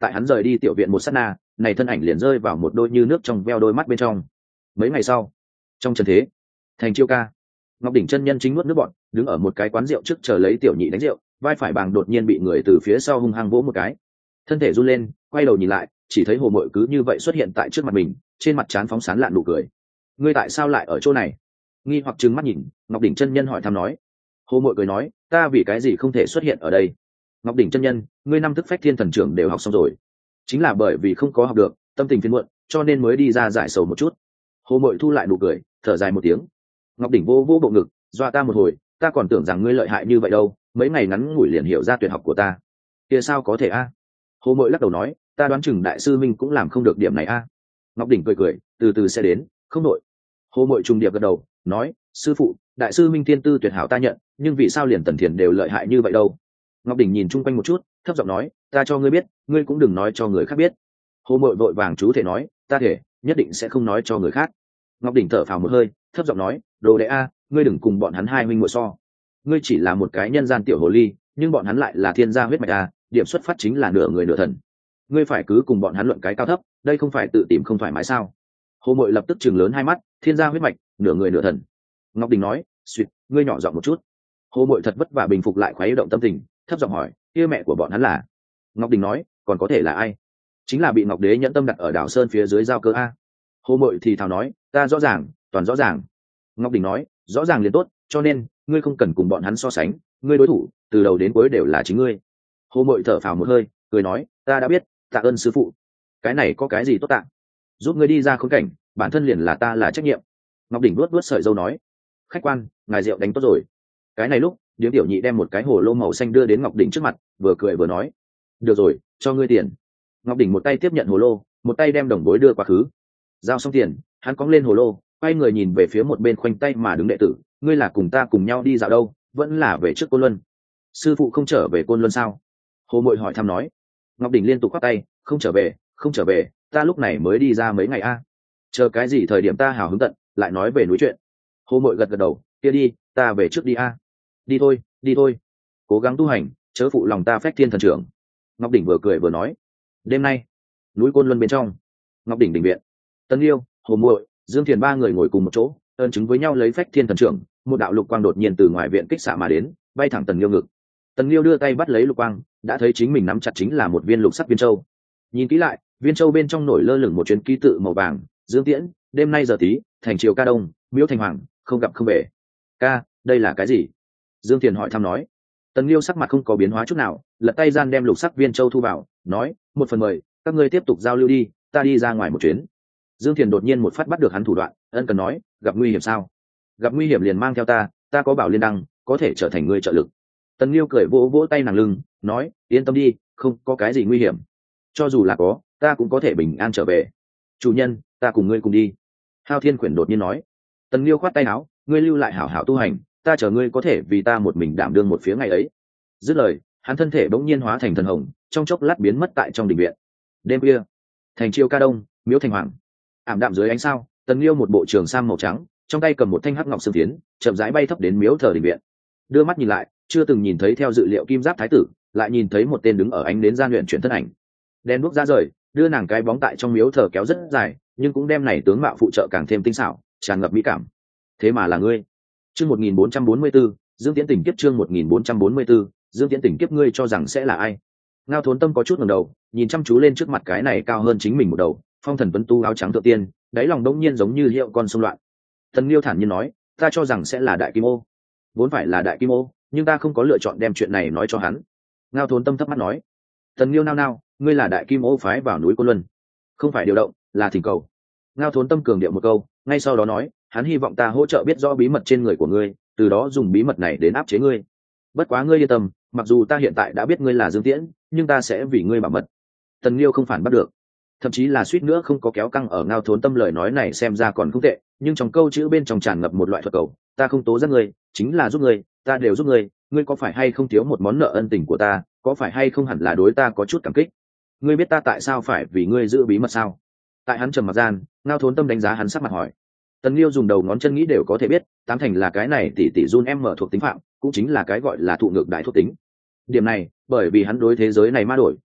tại hắn rời đi tiểu viện một sát na, này thân ảnh liền rơi vào một đôi như nước trong veo đôi mắt bên trong. Mấy ngày sau, trong trần thế, thành Chiêu Ca, Ngọc Đỉnh chân nhân chính nuốt nước bọn, đứng ở một cái quán rượu trước chờ lấy tiểu nhị đánh rượu, vai phải bàng đột nhiên bị người từ phía sau hung hăng vỗ một cái, thân thể run lên, quay đầu nhìn lại, chỉ thấy Hồ Mội cứ như vậy xuất hiện tại trước mặt mình, trên mặt trán phóng sán lạn nụ cười. Ngươi tại sao lại ở chỗ này? Nghi hoặc trừng mắt nhìn, Ngọc Đỉnh chân nhân hỏi thăm nói. Hồ Mội cười nói, ta vì cái gì không thể xuất hiện ở đây? Ngọc Đỉnh chân nhân, ngươi năm thức phách thiên thần trưởng đều học xong rồi, chính là bởi vì không có học được, tâm tình phiền muộn, cho nên mới đi ra giải sầu một chút. Hồ Mội thu lại nụ cười, thở dài một tiếng. Ngọc Đỉnh vô vô bộ ngực, dọa ta một hồi, ta còn tưởng rằng ngươi lợi hại như vậy đâu, mấy ngày ngắn ngủi liền hiểu ra tuyệt học của ta. Kia sao có thể a? Hồ Mội lắc đầu nói, ta đoán chừng đại sư minh cũng làm không được điểm này a. Ngọc Đỉnh cười cười, từ từ sẽ đến, không nội. Hồ Mội trùng điệp gật đầu, nói, sư phụ, đại sư minh thiên tư tuyệt hảo ta nhận, nhưng vì sao liền Tần Thiền đều lợi hại như vậy đâu? Ngọc Đỉnh nhìn chung quanh một chút, thấp giọng nói, ta cho ngươi biết, ngươi cũng đừng nói cho người khác biết. Hồ Mội vội vàng chú thể nói, ta thể nhất định sẽ không nói cho người khác. Ngọc Đỉnh thở phào một hơi, thấp giọng nói, đồ đệ a, ngươi đừng cùng bọn hắn hai huynh muội so. Ngươi chỉ là một cái nhân gian tiểu hồ ly, nhưng bọn hắn lại là thiên gia huyết mạch a, điểm xuất phát chính là nửa người nửa thần. Ngươi phải cứ cùng bọn hắn luận cái cao thấp, đây không phải tự tìm không thoải mái sao? Hồ Mội lập tức chừng lớn hai mắt, thiên gia huyết mạch, nửa người nửa thần. Ngọc Đỉnh nói, suýt, ngươi nhỏ giọng một chút. Hồ Mội thật vất vả bình phục lại khuấy động tâm tình, thấp giọng hỏi, kia mẹ của bọn hắn là? Ngọc Đỉnh nói, còn có thể là ai? Chính là bị Ngọc Đế nhẫn tâm đặt ở đảo sơn phía dưới giao cơ a. Hồ Mội thì thào nói, ta rõ ràng, toàn rõ ràng. Ngọc Đỉnh nói, rõ ràng liền tốt, cho nên ngươi không cần cùng bọn hắn so sánh, ngươi đối thủ từ đầu đến cuối đều là chính ngươi. Hồ Mội thở phào một hơi, cười nói, ta đã biết, tạ ơn sư phụ. Cái này có cái gì tốt tạ? Giúp ngươi đi ra khốn cảnh, bản thân liền là ta là trách nhiệm. Ngọc Đỉnh luốt luốt sợi dâu nói, khách quan, ngài rượu đánh tốt rồi. Cái này lúc điếm tiểu nhị đem một cái hồ lô màu xanh đưa đến Ngọc Đỉnh trước mặt, vừa cười vừa nói, được rồi, cho ngươi tiền. Ngọc Đỉnh một tay tiếp nhận hồ lô, một tay đem đồng bối đưa quá khứ. Giao xong tiền, hắn cóng lên hồ lô, quay người nhìn về phía một bên khoanh tay mà đứng đệ tử, ngươi là cùng ta cùng nhau đi dạo đâu, vẫn là về trước Côn Luân? Sư phụ không trở về Côn Luân sao? Hồ Mội hỏi thăm nói. Ngọc Đỉnh liên tục khoác tay, không trở về, không trở về, ta lúc này mới đi ra mấy ngày a. Chờ cái gì thời điểm ta hào hứng tận, lại nói về núi chuyện. Hồ Mội gật gật đầu, kia đi, ta về trước đi a. Đi thôi, đi thôi, cố gắng tu hành, chớ phụ lòng ta phách thiên thần trưởng. Ngọc Đỉnh vừa cười vừa nói. Đêm nay, núi Côn Luân bên trong, Ngọc Đỉnh đình viện, Tần Liêu, Hồ Mội, Dương Thiền ba người ngồi cùng một chỗ, ơn chứng với nhau lấy phách thiên thần trưởng. Một đạo lục quang đột nhiên từ ngoài viện kích xạ mà đến, bay thẳng Tần Liêu ngực. Tần Liêu đưa tay bắt lấy lục quang, đã thấy chính mình nắm chặt chính là một viên lục sắc viên châu. Nhìn kỹ lại, viên châu bên trong nổi lơ lửng một chuyến ký tự màu vàng, Dương Tiễn, đêm nay giờ tí, thành Chiêu Ca đông, Miếu Thành Hoàng, không gặp không về. Ca, đây là cái gì? Dương Thiền hỏi thăm nói. Tần Liêu sắc mặt không có biến hóa chút nào, lật tay gian đem lục sắc viên châu thu vào, nói, một phần mười, các ngươi tiếp tục giao lưu đi, ta đi ra ngoài một chuyến. Dương Thiền đột nhiên một phát bắt được hắn thủ đoạn, ân cần nói, gặp nguy hiểm sao? Gặp nguy hiểm liền mang theo ta, ta có bảo liên đăng, có thể trở thành người trợ lực. Tần Liêu cười vỗ vỗ tay nàng lưng, nói, yên tâm đi, không có cái gì nguy hiểm. Cho dù là có, ta cũng có thể bình an trở về. Chủ nhân, ta cùng ngươi cùng đi. Hao Thiên Quyển đột nhiên nói. Tần Liêu khoát tay áo, ngươi lưu lại hảo hảo tu hành, ta chờ ngươi có thể vì ta một mình đảm đương một phía ngày ấy. Dứt lời, hắn thân thể bỗng nhiên hóa thành thần hồng, trong chốc lát biến mất tại trong đình viện. Đêm khuya, thành Chiêu Ca đông, Miếu Thành Hoàng. Ảm đạm dưới ánh sao, Tần Liêu một bộ trường sam màu trắng, trong tay cầm một thanh hắc ngọc xương tiến, chậm rãi bay thấp đến miếu thờ đình viện. Đưa mắt nhìn lại, chưa từng nhìn thấy theo dự liệu kim giáp thái tử, lại nhìn thấy một tên đứng ở ánh đến gian luyện chuyển thân ảnh. Đen đuốc ra rời, đưa nàng cái bóng tại trong miếu thờ kéo rất dài, nhưng cũng đem này tướng mạo phụ trợ càng thêm tinh xảo, tràn ngập mỹ cảm. Thế mà là ngươi. Chương một nghìn bốn trăm bốn mươi tư, Dương Tiễn tỉnh kiếp chương một nghìn bốn trăm bốn mươi tư, Dương Tiễn tỉnh kiếp ngươi cho rằng sẽ là ai? Ngao Thốn Tâm có chút ngẩng đầu, nhìn chăm chú lên trước mặt cái này cao hơn chính mình một đầu, phong thần tuấn tu áo trắng thượng tiên, đáy lòng đông nhiên giống như hiệu con sông loạn. Tần Liêu thản nhiên nói, ta cho rằng sẽ là Đại Kim Ô. Vốn phải là Đại Kim Ô, nhưng ta không có lựa chọn đem chuyện này nói cho hắn. Ngao Thốn Tâm thấp mắt nói. Tần Liêu nao nao, ngươi là Đại Kim Ô phái vào núi Côn Luân, không phải điều động, là thỉnh cầu. Ngao Thốn Tâm cường điệu một câu, ngay sau đó nói, hắn hy vọng ta hỗ trợ biết rõ bí mật trên người của ngươi, từ đó dùng bí mật này đến áp chế ngươi. Bất quá ngươi yên tâm, mặc dù ta hiện tại đã biết ngươi là Dương Tiễn, nhưng ta sẽ vì ngươi bảo mật. Tần Liêu không phản bắt được, thậm chí là suýt nữa không có kéo căng ở Ngao Thốn Tâm lời nói này xem ra còn không tệ, nhưng trong câu chữ bên trong tràn ngập một loại thuật cầu, ta không tố giác ngươi, chính là giúp ngươi, ta đều giúp ngươi, ngươi có phải hay không thiếu một món nợ ân tình của ta, có phải hay không hẳn là đối ta có chút cảm kích. Ngươi biết ta tại sao phải vì ngươi giữ bí mật sao? Tại hắn trầm mặc gian, Ngao Thốn Tâm đánh giá hắn sắc mặt hỏi. Tần Liêu dùng đầu ngón chân nghĩ đều có thể biết, tám thành là cái này tỷ tỷ run em mở thuộc tính phạm, cũng chính là cái gọi là thụ ngược đại thuộc tính. Điểm này, bởi vì hắn đối thế giới này ma đổi,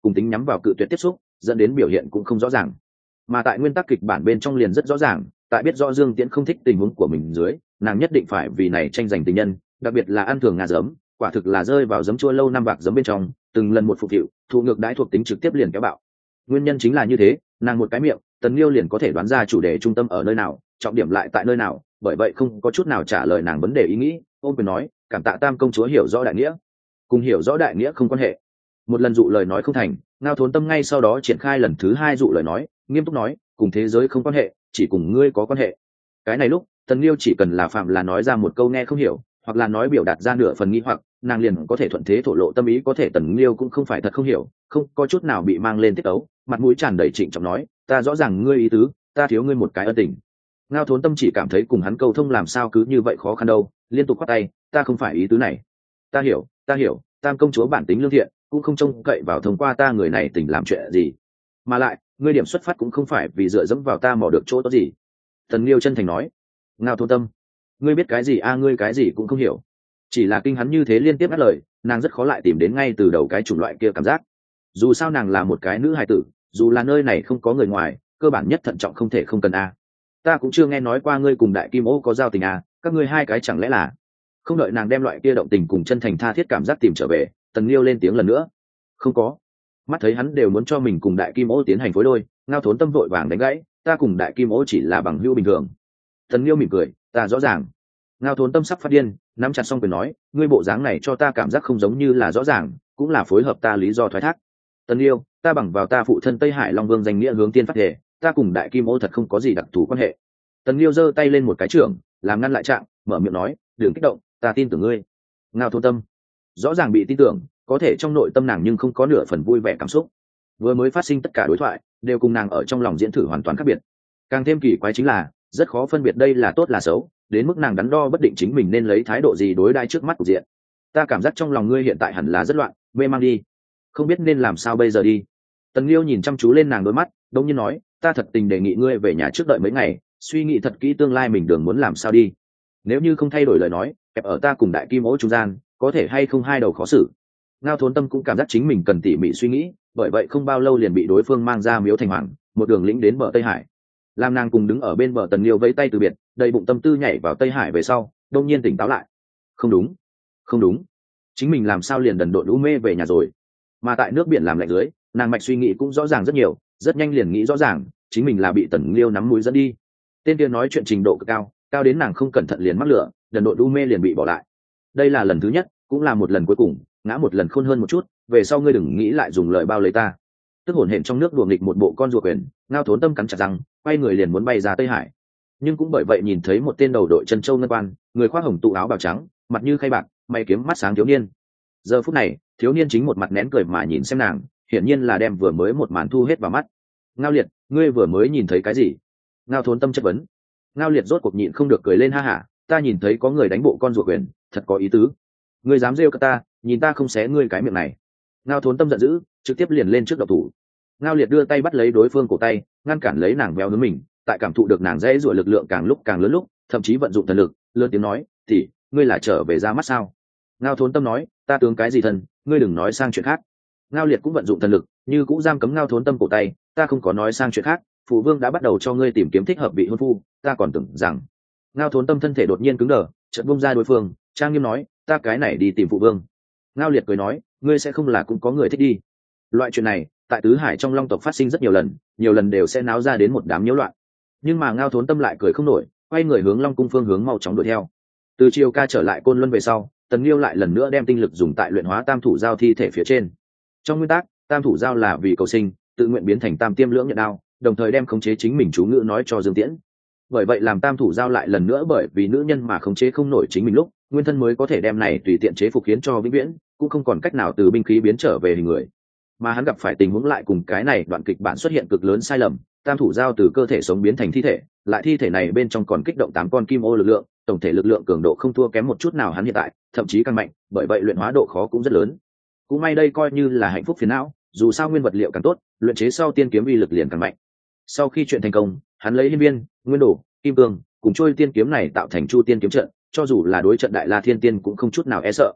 cùng tính nhắm vào cự tuyệt tiếp xúc, dẫn đến biểu hiện cũng không rõ ràng. Mà tại nguyên tắc kịch bản bên trong liền rất rõ ràng, tại biết rõ Dương Tiễn không thích tình huống của mình dưới, nàng nhất định phải vì này tranh giành tình nhân, đặc biệt là ăn thường ngà giấm, quả thực là rơi vào giấm chua lâu năm bạc giấm bên trong, từng lần một phục vụ, thụ ngược đãi thuộc tính trực tiếp liền kéo bạo. Nguyên nhân chính là như thế, nàng một cái miệng, Tần Liêu liền có thể đoán ra chủ đề trung tâm ở nơi nào, trọng điểm lại tại nơi nào, bởi vậy không có chút nào trả lời nàng vấn đề ý nghĩ, ôm quyền nói, cảm tạ Tam công chúa hiểu rõ đại nghĩa. Cùng hiểu rõ đại nghĩa không quan hệ. Một lần dụ lời nói không thành, Ngao Thốn Tâm ngay sau đó triển khai lần thứ hai dụ lời nói, nghiêm túc nói, cùng thế giới không quan hệ, chỉ cùng ngươi có quan hệ. Cái này lúc Tần Liêu chỉ cần là phạm là nói ra một câu nghe không hiểu, hoặc là nói biểu đạt ra nửa phần nghi hoặc, nàng liền có thể thuận thế thổ lộ tâm ý. Có thể Tần Liêu cũng không phải thật không hiểu, không có chút nào bị mang lên tiết ấu, mặt mũi tràn đầy trịnh trọng nói, ta rõ ràng ngươi ý tứ, ta thiếu ngươi một cái ân tình. Ngao Thốn Tâm chỉ cảm thấy cùng hắn câu thông làm sao cứ như vậy khó khăn đâu, liên tục khoát tay, ta không phải ý tứ này. Ta hiểu, ta hiểu, Tam công chúa bản tính lương thiện, cũng không trông cậy vào thông qua ta người này tình làm chuyện gì. Mà lại, ngươi điểm xuất phát cũng không phải vì dựa dẫm vào ta mò được chỗ tốt gì. Tần Liêu chân thành nói. Ngao Thốn Tâm, ngươi biết cái gì a? À, ngươi cái gì cũng không hiểu. Chỉ là kinh hắn như thế liên tiếp ngắt lời, nàng rất khó lại tìm đến ngay từ đầu cái chủng loại kia cảm giác. Dù sao nàng là một cái nữ hài tử, dù là nơi này không có người ngoài, cơ bản nhất thận trọng không thể không cần a. Ta cũng chưa nghe nói qua ngươi cùng Đại Kim Ô có giao tình a, các ngươi hai cái chẳng lẽ là? Không đợi nàng đem loại kia động tình cùng chân thành tha thiết cảm giác tìm trở về, Tần Liêu lên tiếng lần nữa. Không có. Mắt thấy hắn đều muốn cho mình cùng Đại Kim Ô tiến hành phối đôi, Ngao Thốn Tâm vội vàng đánh gãy, ta cùng Đại Kim Ô chỉ là bằng hữu bình thường. Tần Liêu mỉm cười, ta rõ ràng. Ngao Thốn Tâm sắp phát điên, nắm chặt xong quyền nói, ngươi bộ dáng này cho ta cảm giác không giống như là rõ ràng, cũng là phối hợp ta lý do thoái thác. Tần Liêu, ta bằng vào ta phụ thân Tây Hải Long Vương danh nghĩa hướng tiên phát thể, ta cùng Đại Kim Ô thật không có gì đặc thù quan hệ. Tần Liêu giơ tay lên một cái trưởng, làm ngăn lại trạng, mở miệng nói, đừng kích động, ta tin tưởng ngươi. Ngao Thốn Tâm rõ ràng bị tin tưởng, có thể trong nội tâm nàng nhưng không có nửa phần vui vẻ cảm xúc. Vừa mới phát sinh tất cả đối thoại đều cùng nàng ở trong lòng diễn thử hoàn toàn khác biệt. Càng thêm kỳ quái chính là rất khó phân biệt đây là tốt là xấu, đến mức nàng đắn đo bất định chính mình nên lấy thái độ gì đối đãi trước mắt của diện. Ta cảm giác trong lòng ngươi hiện tại hẳn là rất loạn, mê mang đi, không biết nên làm sao bây giờ đi. Tần Liêu nhìn chăm chú lên nàng đôi mắt, đông nhiên nói, ta thật tình đề nghị ngươi về nhà trước đợi mấy ngày, suy nghĩ thật kỹ tương lai mình đường muốn làm sao đi. Nếu như không thay đổi lời nói, kẹp ở ta cùng Đại Kim Ô trung gian, có thể hay không hai đầu khó xử. Ngao Thốn Tâm cũng cảm giác chính mình cần tỉ mỉ suy nghĩ, bởi vậy không bao lâu liền bị đối phương mang ra Miếu Thành Hoàng, một đường lĩnh đến bờ Tây Hải. Lam nàng cùng đứng ở bên bờ, Tần Liêu vẫy tay từ biệt, đầy bụng tâm tư nhảy vào Tây Hải về sau, đông nhiên tỉnh táo lại. Không đúng, không đúng, chính mình làm sao liền đần độn u mê về nhà rồi? Mà tại nước biển làm lạnh dưới, nàng mạch suy nghĩ cũng rõ ràng rất nhiều, rất nhanh liền nghĩ rõ ràng, chính mình là bị Tần Liêu nắm mũi dẫn đi. Tên kia nói chuyện trình độ cực cao, cao đến nàng không cẩn thận liền mắc lửa, đần độn u mê liền bị bỏ lại. Đây là lần thứ nhất, cũng là một lần cuối cùng, ngã một lần khôn hơn một chút, về sau ngươi đừng nghĩ lại dùng lời bao lấy ta. Tức hổn hển trong nước đùa nghịch một bộ con rùa quyền, Ngao Thốn Tâm cắn chặt răng, quay người liền muốn bay ra Tây Hải. Nhưng cũng bởi vậy nhìn thấy một tên đầu đội chân châu ngân quan, người khoác hồng tụ áo bào trắng, mặt như khay bạc, mày kiếm mắt sáng thiếu niên. Giờ phút này, thiếu niên chính một mặt nén cười mà nhìn xem nàng, hiển nhiên là đem vừa mới một màn thu hết vào mắt. Ngao Liệt, ngươi vừa mới nhìn thấy cái gì? Ngao Thốn Tâm chất vấn. Ngao Liệt rốt cuộc nhịn không được cười lên ha hả, ta nhìn thấy có người đánh bộ con rùa quyền, thật có ý tứ. Ngươi dám rêu cả ta, nhìn ta không xé ngươi cái miệng này. Ngao Thốn Tâm giận dữ, trực tiếp liền lên trước độc thủ. Ngao Liệt đưa tay bắt lấy đối phương cổ tay, ngăn cản lấy nàng véo hướng mình, tại cảm thụ được nàng dễ dụa lực lượng càng lúc càng lớn lúc, thậm chí vận dụng thần lực, lớn tiếng nói, "Tỷ, ngươi là trở về ra mắt sao?" Ngao Thốn Tâm nói, "Ta tướng cái gì thần, ngươi đừng nói sang chuyện khác." Ngao Liệt cũng vận dụng thần lực, như cũng giam cấm Ngao Thốn Tâm cổ tay, "Ta không có nói sang chuyện khác, phụ vương đã bắt đầu cho ngươi tìm kiếm thích hợp vị hôn phu, ta còn tưởng rằng." Ngao Thốn Tâm thân thể đột nhiên cứng đờ, chợt bung ra đối phương, trang nghiêm nói, "Ta cái này đi tìm phụ vương." Ngao Liệt cười nói, "Ngươi sẽ không là cũng có người thích đi?" Loại chuyện này tại tứ hải trong long tộc phát sinh rất nhiều lần, nhiều lần đều sẽ náo ra đến một đám nhiễu loạn. Nhưng mà Ngao Thốn Tâm lại cười không nổi, quay người hướng Long cung phương hướng mau chóng đuổi theo. Từ chiều ca trở lại Côn Luân về sau, Tần Liêu lại lần nữa đem tinh lực dùng tại luyện hóa tam thủ giao thi thể phía trên. Trong nguyên tắc, tam thủ giao là vì cầu sinh, tự nguyện biến thành tam tiêm lưỡng nhận đao, đồng thời đem khống chế chính mình chú ngữ nói cho Dương Tiễn. Bởi vậy làm tam thủ giao lại lần nữa bởi vì nữ nhân mà khống chế không nổi chính mình lúc, nguyên thân mới có thể đem này tùy tiện chế phục khiến cho vĩnh viễn, cũng không còn cách nào từ binh khí biến trở về hình người. Mà hắn gặp phải tình huống lại cùng cái này đoạn kịch bản xuất hiện cực lớn sai lầm, tam thủ giao từ cơ thể sống biến thành thi thể, lại thi thể này bên trong còn kích động tám con kim ô lực lượng, tổng thể lực lượng cường độ không thua kém một chút nào hắn hiện tại, thậm chí càng mạnh, bởi vậy luyện hóa độ khó cũng rất lớn. Cũng may đây coi như là hạnh phúc phiền não, dù sao nguyên vật liệu càng tốt, luyện chế sau tiên kiếm uy lực liền càng mạnh. Sau khi chuyện thành công, hắn lấy hiên viên, nguyên đồ, kim cương cùng trôi tiên kiếm này tạo thành chu tiên kiếm trận, cho dù là đối trận đại la thiên tiên cũng không chút nào e sợ.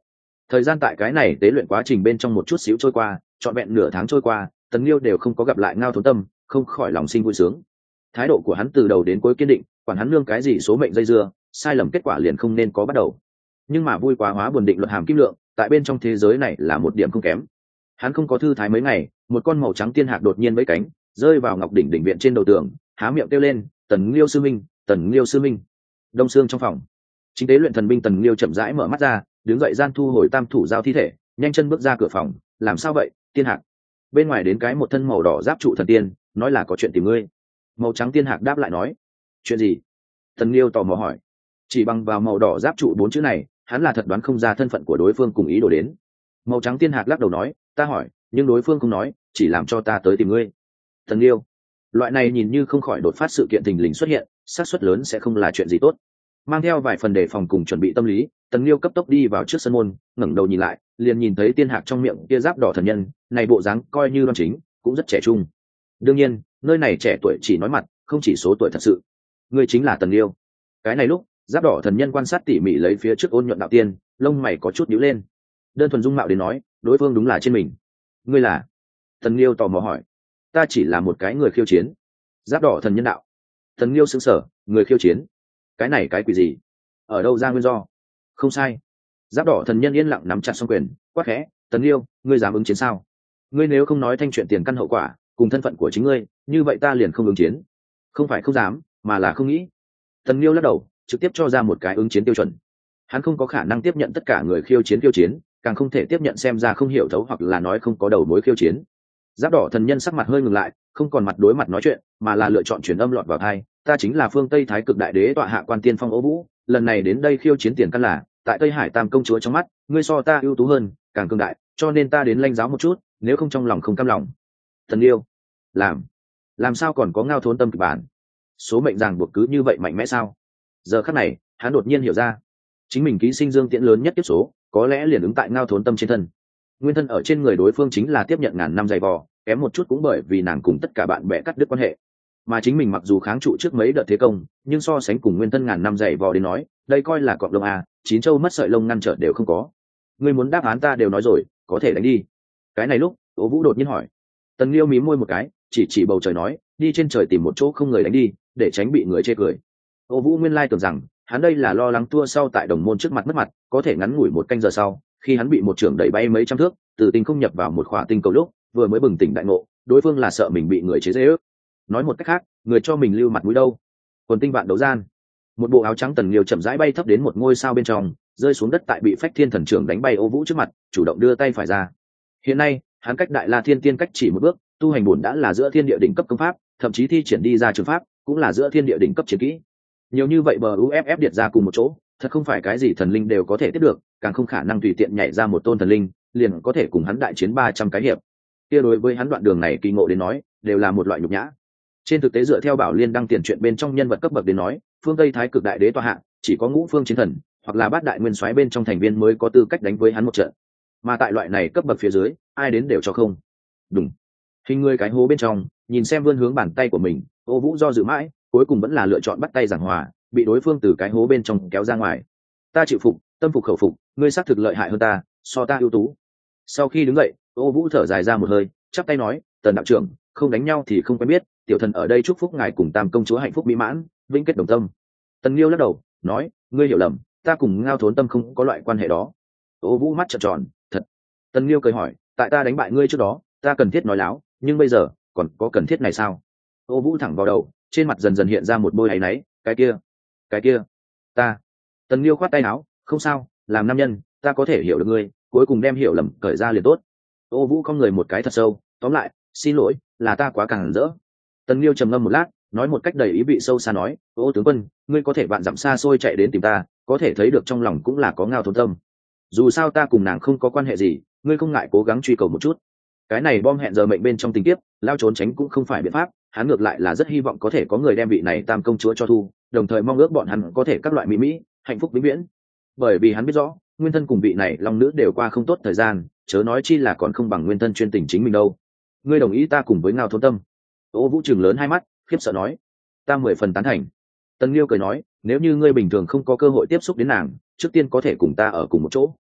Thời gian tại cái này tế luyện quá trình bên trong một chút xíu trôi qua, trọn vẹn nửa tháng trôi qua, Tần Liêu đều không có gặp lại Ngao Thốn Tâm, không khỏi lòng sinh vui sướng. Thái độ của hắn từ đầu đến cuối kiên định, quản hắn lương cái gì số mệnh dây dưa, sai lầm kết quả liền không nên có bắt đầu. Nhưng mà vui quá hóa buồn định luật hàm kim lượng, tại bên trong thế giới này là một điểm không kém. Hắn không có thư thái mấy ngày, một con màu trắng tiên hạc đột nhiên vẫy cánh, rơi vào ngọc đỉnh đỉnh viện trên đầu tường, há miệng kêu lên, "Tần Liêu sư minh, Tần Liêu sư minh." Đông xương trong phòng, chính tế luyện thần binh Tần Liêu chậm rãi mở mắt ra, đứng dậy gian thu hồi tam thủ giao thi thể, nhanh chân bước ra cửa phòng. "Làm sao vậy, tiên hạc?" Bên ngoài đến cái một thân màu đỏ giáp trụ thần tiên, nói là có chuyện tìm ngươi. Màu trắng tiên hạc đáp lại nói, "Chuyện gì?" Tần Liêu tò mò hỏi. Chỉ bằng vào màu đỏ giáp trụ bốn chữ này, hắn là thật đoán không ra thân phận của đối phương cùng ý đồ đến. Màu trắng tiên hạc lắc đầu nói, "Ta hỏi, nhưng đối phương không nói, chỉ làm cho ta tới tìm ngươi." Tần Liêu, loại này nhìn như không khỏi đột phát sự kiện thình lình xuất hiện, xác suất lớn sẽ không là chuyện gì tốt. Mang theo vài phần đề phòng cùng chuẩn bị tâm lý, Tần Liêu cấp tốc đi vào trước sân môn, ngẩng đầu nhìn lại, liền nhìn thấy tiên hạc trong miệng kia giáp đỏ thần nhân, này bộ dáng coi như đoan chính, cũng rất trẻ trung. Đương nhiên, nơi này trẻ tuổi chỉ nói mặt, không chỉ số tuổi thật sự. Ngươi chính là Tần Liêu. Cái này lúc, giáp đỏ thần nhân quan sát tỉ mỉ lấy phía trước ôn nhuận đạo tiên, lông mày có chút nhíu lên. Đơn thuần dung mạo đến nói, đối phương đúng là trên mình. Ngươi là? Tần Liêu tò mò hỏi. Ta chỉ là một cái người khiêu chiến. Giáp đỏ thần nhân đạo. Tần Liêu sững sờ, người khiêu chiến? Cái này cái quỷ gì? Ở đâu ra nguyên do? Không sai. Giáp đỏ thần nhân yên lặng nắm chặt song quyền, quát khẽ, Tần Liêu, ngươi dám ứng chiến sao? Ngươi nếu không nói thanh chuyện tiền căn hậu quả, cùng thân phận của chính ngươi, như vậy ta liền không ứng chiến. Không phải không dám, mà là không nghĩ. Tần Liêu lắc đầu, trực tiếp cho ra một cái ứng chiến tiêu chuẩn. Hắn không có khả năng tiếp nhận tất cả người khiêu chiến khiêu chiến, càng không thể tiếp nhận xem ra không hiểu thấu hoặc là nói không có đầu mối khiêu chiến. Giáp đỏ thần nhân sắc mặt hơi ngừng lại, không còn mặt đối mặt nói chuyện, mà là lựa chọn truyền âm lọt vào tai. Ta chính là phương Tây Thái Cực Đại Đế tọa hạ quan tiên phong Ô Vũ, lần này đến đây khiêu chiến tiền căn là, tại Tây Hải Tam công chúa trong mắt, ngươi so ta ưu tú hơn, càng cường đại, cho nên ta đến lãnh giáo một chút, nếu không trong lòng không cam lòng. Thần yêu, làm, làm sao còn có Ngao Thốn Tâm kịch bản? Số mệnh ràng buộc cứ như vậy mạnh mẽ sao? Giờ khắc này, hắn đột nhiên hiểu ra, chính mình ký sinh dương tiễn lớn nhất tiếp số, có lẽ liền ứng tại Ngao Thốn Tâm trên thân. Nguyên thân ở trên người đối phương chính là tiếp nhận ngàn năm dày vò, kém một chút cũng bởi vì nàng cùng tất cả bạn bè cắt đứt quan hệ. Mà chính mình mặc dù kháng trụ trước mấy đợt thế công, nhưng so sánh cùng nguyên thân ngàn năm dày vò đến nói, đây coi là cọp lông à, chín châu mất sợi lông ngăn trở đều không có. Ngươi muốn đáp án ta đều nói rồi, có thể đánh đi. Cái này lúc, Ô Vũ đột nhiên hỏi. Tần Liêu mím môi một cái, chỉ chỉ bầu trời nói, đi trên trời tìm một chỗ không người đánh đi, để tránh bị người chê cười. Ô Vũ nguyên lai tưởng rằng, hắn đây là lo lắng tua sau tại đồng môn trước mặt mất mặt, có thể ngắn ngủi một canh giờ sau, khi hắn bị một trưởng đẩy bay mấy trăm thước, từ tinh không nhập vào một khỏa tinh cầu lúc, vừa mới bừng tỉnh đại ngộ, đối phương là sợ mình bị người chế giễu. Nói một cách khác, người cho mình lưu mặt mũi đâu? Quần tinh vạn đấu gian, một bộ áo trắng Tần Liêu chậm rãi bay thấp đến một ngôi sao bên trong, rơi xuống đất tại bị Phách Thiên Thần Trưởng đánh bay Ô Vũ trước mặt, chủ động đưa tay phải ra. Hiện nay, hắn cách Đại La Thiên Tiên cách chỉ một bước, tu hành bổn đã là giữa thiên địa đỉnh cấp công pháp, thậm chí thi triển đi ra trường pháp, cũng là giữa thiên địa đỉnh cấp chiến kỹ. Nhiều như vậy bờ u ép ép điệt ra cùng một chỗ, thật không phải cái gì thần linh đều có thể tiếp được, càng không khả năng tùy tiện nhảy ra một tôn thần linh, liền có thể cùng hắn đại chiến ba trăm cái hiệp. Kia đối với hắn đoạn đường này kỳ ngộ đến nói, đều là một loại nhục nhã. Trên thực tế dựa theo Bảo Liên đăng tiền chuyện bên trong nhân vật cấp bậc đến nói, phương Tây Thái Cực Đại Đế tọa hạ, chỉ có ngũ phương chiến thần, hoặc là bát đại nguyên soái bên trong thành viên mới có tư cách đánh với hắn một trận. Mà tại loại này cấp bậc phía dưới, ai đến đều cho không. Đúng. Hình người cái hố bên trong, nhìn xem vươn hướng bàn tay của mình, Ô Vũ do dự mãi, cuối cùng vẫn là lựa chọn bắt tay giảng hòa, bị đối phương từ cái hố bên trong kéo ra ngoài. Ta chịu phục, tâm phục khẩu phục, ngươi xác thực lợi hại hơn ta, so ta ưu tú. Sau khi đứng dậy, Ô Vũ thở dài ra một hơi, chắp tay nói, Tần đạo trưởng, không đánh nhau thì không quen biết, tiểu thần ở đây chúc phúc ngài cùng Tam công chúa hạnh phúc mỹ mãn, vĩnh kết đồng tâm. Tần Liêu lắc đầu, nói, ngươi hiểu lầm, ta cùng Ngao Thốn Tâm không có loại quan hệ đó. Ô Vũ mắt trợn tròn, thật. Tần Liêu cười hỏi, tại ta đánh bại ngươi trước đó, ta cần thiết nói láo, nhưng bây giờ, còn có cần thiết này sao? Ô Vũ thẳng vào đầu, trên mặt dần dần hiện ra một bôi áy náy, cái kia, cái kia, ta. Tần Liêu khoát tay áo, không sao, làm nam nhân, ta có thể hiểu được ngươi, cuối cùng đem hiểu lầm cởi ra liền tốt. Ô Vũ cong người một cái thật sâu, tóm lại, xin lỗi, là ta quá càng rỡ. Tần Liêu trầm ngâm một lát, nói một cách đầy ý vị sâu xa nói, ô tướng quân, ngươi có thể vạn dặm xa xôi chạy đến tìm ta, có thể thấy được trong lòng cũng là có Ngao Thốn Tâm. Dù sao ta cùng nàng không có quan hệ gì, ngươi không ngại cố gắng truy cầu một chút. Cái này bom hẹn giờ mệnh bên trong tình tiết, lao trốn tránh cũng không phải biện pháp, hắn ngược lại là rất hy vọng có thể có người đem vị này Tam công chúa cho thu, đồng thời mong ước bọn hắn có thể các loại mỹ mỹ, hạnh phúc vĩnh viễn. Bởi vì hắn biết rõ, nguyên thân cùng vị này long nữ đều qua không tốt thời gian, chớ nói chi là còn không bằng nguyên thân chuyên tình chính mình đâu. Ngươi đồng ý ta cùng với Ngao Thốn Tâm? Ô Vũ trừng lớn hai mắt, khiếp sợ nói, ta mười phần tán thành. Tần Liêu cười nói, nếu như ngươi bình thường không có cơ hội tiếp xúc đến nàng, trước tiên có thể cùng ta ở cùng một chỗ.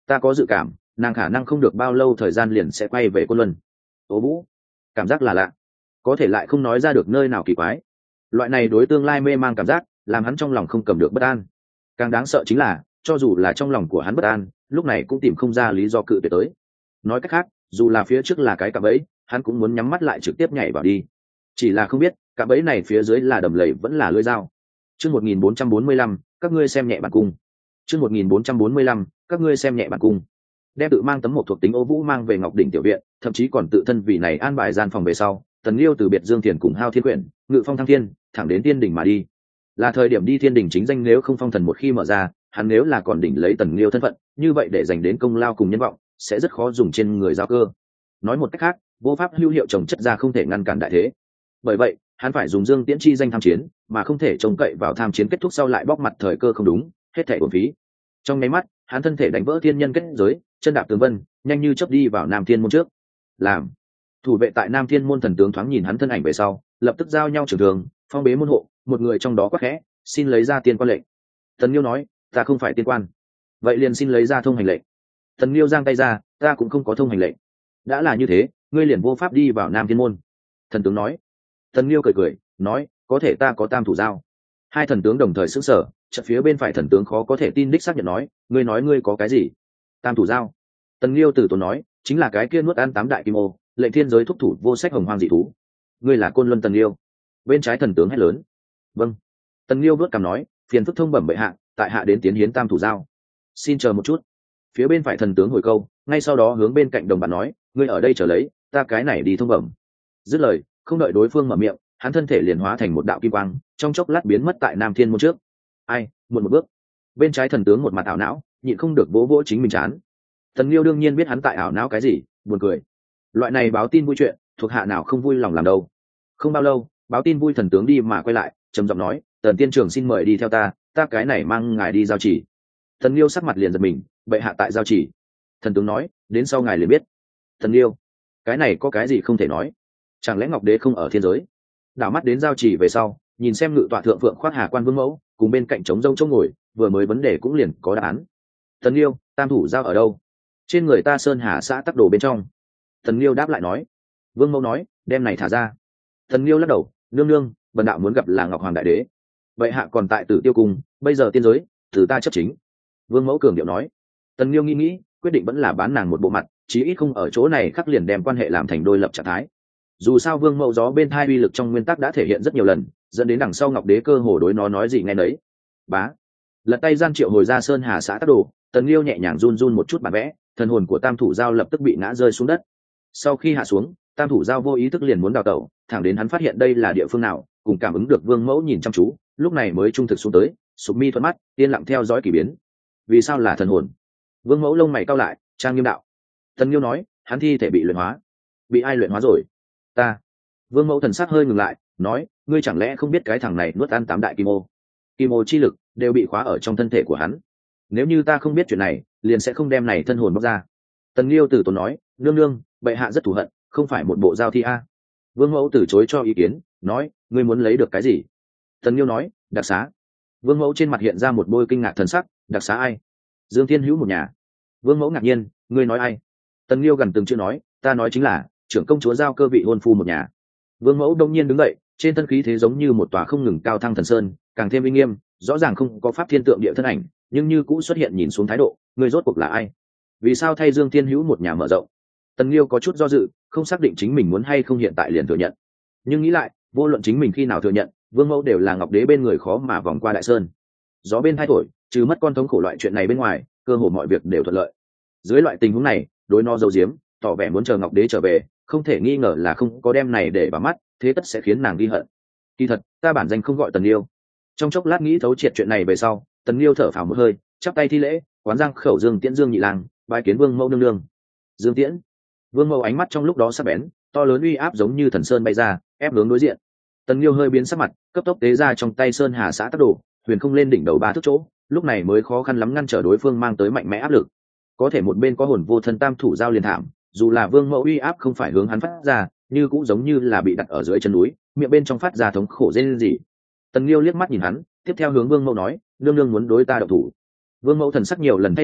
ta có dự cảm nàng khả năng không được bao lâu thời gian liền sẽ quay về Côn Luân. Ô Vũ, cảm giác là lạ, có thể lại không nói ra được nơi nào kỳ quái. Loại này đối tương lai mê mang cảm giác làm hắn trong lòng không cầm được bất an. Càng đáng sợ chính là cho dù là trong lòng của hắn bất an, lúc này cũng tìm không ra lý do cự tuyệt tới. Nói cách khác, dù là phía trước là cái cạm bẫy, hắn cũng muốn nhắm mắt lại trực tiếp nhảy vào đi. Chỉ là không biết cạm bẫy này phía dưới là đầm lầy vẫn là lưỡi dao. Chương một nghìn bốn trăm bốn mươi lăm, các ngươi xem nhẹ bản cung. Chương một nghìn bốn trăm bốn mươi lăm, các ngươi xem nhẹ bản cung. Đem tự mang tấm một thuộc tính Ô Vũ mang về Ngọc đỉnh tiểu viện, thậm chí còn tự thân vì này an bài gian phòng về sau, Tần Liêu từ biệt Dương Thiền cùng Hao Thiên Quyển, ngự phong thăng thiên, thẳng đến Tiên đỉnh mà đi. Là thời điểm đi Thiên đỉnh chính danh, nếu không phong thần một khi mở ra, hắn nếu là còn đỉnh lấy Tần Liêu thân phận, như vậy để dành đến công lao cùng nhân vọng, sẽ rất khó dùng trên người giao cơ. Nói một cách khác, vô pháp hữu hiệu trồng chất ra không thể ngăn cản đại thế. Bởi vậy, hắn phải dùng Dương Tiễn chi danh tham chiến, mà không thể trông cậy vào tham chiến kết thúc sau lại bóc mặt thời cơ không đúng, hết thảy uổng phí. Trong nháy mắt, hắn thân thể đánh vỡ thiên nhân kết giới, chân đạp tường vân, nhanh như chớp đi vào Nam Thiên môn trước. Làm thủ vệ tại Nam Thiên môn thần tướng thoáng nhìn hắn thân ảnh về sau, lập tức giao nhau trường thường, phong bế môn hộ, một người trong đó quát khẽ, xin lấy ra tiên quan lệnh. Tần Liêu nói, ta không phải tiên quan. Vậy liền xin lấy ra thông hành lệnh. Tần Liêu giang tay ra, ta cũng không có thông hành lệnh. Đã là như thế, ngươi liền vô pháp đi vào Nam Thiên môn. Thần tướng nói. Tần Liêu cười cười, nói, có thể ta có tam thủ giao. Hai thần tướng đồng thời sững sờ, chợt phía bên phải thần tướng khó có thể tin đích xác nhận nói, ngươi nói ngươi có cái gì? Tam thủ giao. Tần Liêu từ tốn nói, chính là cái kia nuốt ăn tám đại kim ô, lệnh thiên giới thúc thủ vô sách hồng hoang dị thú. Ngươi là Côn Luân Tần Liêu. Bên trái thần tướng hét lớn. Vâng. Tần Liêu vớt cằm nói, phiền phức thông bẩm bệ hạ, tại hạ đến tiến hiến tam thủ giao. Xin chờ một chút. Phía bên phải thần tướng hồi câu, ngay sau đó hướng bên cạnh đồng bạn nói, ngươi ở đây chờ lấy, ta cái này đi thông bẩm. Dứt lời, không đợi đối phương mở miệng, hắn thân thể liền hóa thành một đạo kim quang, trong chốc lát biến mất tại Nam Thiên môn trước. Ai, muộn một bước. Bên trái thần tướng một mặt ảo não, nhịn không được vỗ vỗ chính mình chán. Tần Liêu đương nhiên biết hắn tại ảo não cái gì, buồn cười. Loại này báo tin vui chuyện, thuộc hạ nào không vui lòng làm đâu. Không bao lâu, báo tin vui thần tướng đi mà quay lại, trầm giọng nói, Tần tiên trưởng xin mời đi theo ta, ta cái này mang ngài đi giao chỉ. Tần Liêu sắc mặt liền giật mình, bệ hạ tại giao chỉ. Thần tướng nói, đến sau ngài liền biết. Tần Liêu, cái này có cái gì không thể nói? Chẳng lẽ Ngọc Đế không ở thiên giới? Đảo mắt đến giao chỉ về sau, nhìn xem ngự tọa thượng phượng khoác hà quan vương mẫu, cùng bên cạnh trống rông trông ngồi, vừa mới vấn đề cũng liền có đáp án. Tần Liêu, tam thủ giao ở đâu? Trên người ta sơn hà xã tắc đồ bên trong. Tần Liêu đáp lại nói. Vương mẫu nói, đem này thả ra. Tần Liêu lắc đầu, nương nương, bần đạo muốn gặp là Ngọc Hoàng đại đế. Vậy hạ còn tại Tử Tiêu cung, bây giờ tiên giới, từ ta chấp chính. Vương mẫu cường điệu nói. Tần Liêu nghĩ nghĩ, quyết định vẫn là bán nàng một bộ mặt, chí ít không ở chỗ này khắc liền đem quan hệ làm thành đôi lập trạng thái. Dù sao vương mẫu gió bên thai uy lực trong nguyên tắc đã thể hiện rất nhiều lần, dẫn đến đằng sau Ngọc Đế cơ hồ đối nó nói gì nghe nấy. Bá, lật tay gian triệu hồi ra sơn hà xã tác đồ, Tần Liêu nhẹ nhàng run run một chút bản vẽ, thần hồn của tam thủ giao lập tức bị ngã rơi xuống đất. Sau khi hạ xuống, tam thủ giao vô ý thức liền muốn đào tẩu, thẳng đến hắn phát hiện đây là địa phương nào, cùng cảm ứng được vương mẫu nhìn chăm chú, lúc này mới trung thực xuống tới, sụp mi thuận mắt, yên lặng theo dõi kỳ biến. Vì sao là thần hồn? Vương mẫu lông mày cau lại, trang nghiêm đạo. Tần Liêu nói, hắn thi thể bị luyện hóa. Bị ai luyện hóa rồi? Ta. Vương mẫu thần sắc hơi ngừng lại, nói, ngươi chẳng lẽ không biết cái thằng này nuốt ăn tám đại kim ô? Kim ô chi lực đều bị khóa ở trong thân thể của hắn. Nếu như ta không biết chuyện này, liền sẽ không đem này thân hồn bóc ra. Tần Liêu từ tốn nói, nương nương, bệ hạ rất thù hận, không phải một bộ giao thi a. Vương mẫu từ chối cho ý kiến, nói, ngươi muốn lấy được cái gì? Tần Liêu nói, đặc xá. Vương mẫu trên mặt hiện ra một bôi kinh ngạc thần sắc, đặc xá ai? Dương Thiên Hữu một nhà. Vương mẫu ngạc nhiên, ngươi nói ai? Tần Liêu gần từng chữ nói, ta nói chính là trưởng công chúa giao cơ vị hôn phu một nhà. Vương mẫu đông nhiên đứng dậy, trên thân khí thế giống như một tòa không ngừng cao thăng thần sơn, càng thêm uy nghiêm, rõ ràng không có pháp thiên tượng địa thân ảnh, nhưng như cũ xuất hiện nhìn xuống thái độ, người rốt cuộc là ai? Vì sao thay Dương Thiên Hữu một nhà mở rộng? Tần Liêu có chút do dự, không xác định chính mình muốn hay không hiện tại liền thừa nhận. Nhưng nghĩ lại, vô luận chính mình khi nào thừa nhận, Vương mẫu đều là Ngọc Đế bên người khó mà vòng qua đại sơn. Gió bên thay thổi, trừ mất con thống khổ loại chuyện này bên ngoài, cơ hồ mọi việc đều thuận lợi. Dưới loại tình huống này, đối nó giấu giếm, tỏ vẻ muốn chờ Ngọc Đế trở về, không thể nghi ngờ là không có đem này để vào mắt, thế tất sẽ khiến nàng ghi hận. Kỳ thật, ta bản danh không gọi Tần Liêu. Trong chốc lát nghĩ thấu triệt chuyện này về sau, Tần Liêu thở phào một hơi, chắp tay thi lễ, quán giang khẩu Dương Tiễn Dương nhị lang, bái kiến Vương mẫu nương nương. Dương Tiễn. Vương mẫu ánh mắt trong lúc đó sắc bén, to lớn uy áp giống như thần sơn bay ra, ép hướng đối diện. Tần Liêu hơi biến sắc mặt, cấp tốc tế ra trong tay sơn hà xã tác đồ, huyền không lên đỉnh đầu ba thước chỗ, lúc này mới khó khăn lắm ngăn trở đối phương mang tới mạnh mẽ áp lực. Có thể một bên có hồn vô thân tam thủ giao liền thảm, dù là vương mẫu uy áp không phải hướng hắn phát ra, như cũng giống như là bị đặt ở dưới chân núi, miệng bên trong phát ra thống khổ rên rỉ. Tần Liêu liếc mắt nhìn hắn, tiếp theo hướng vương mẫu nói, nương nương muốn đối ta động thủ. Vương mẫu thần sắc nhiều lần thay đổi,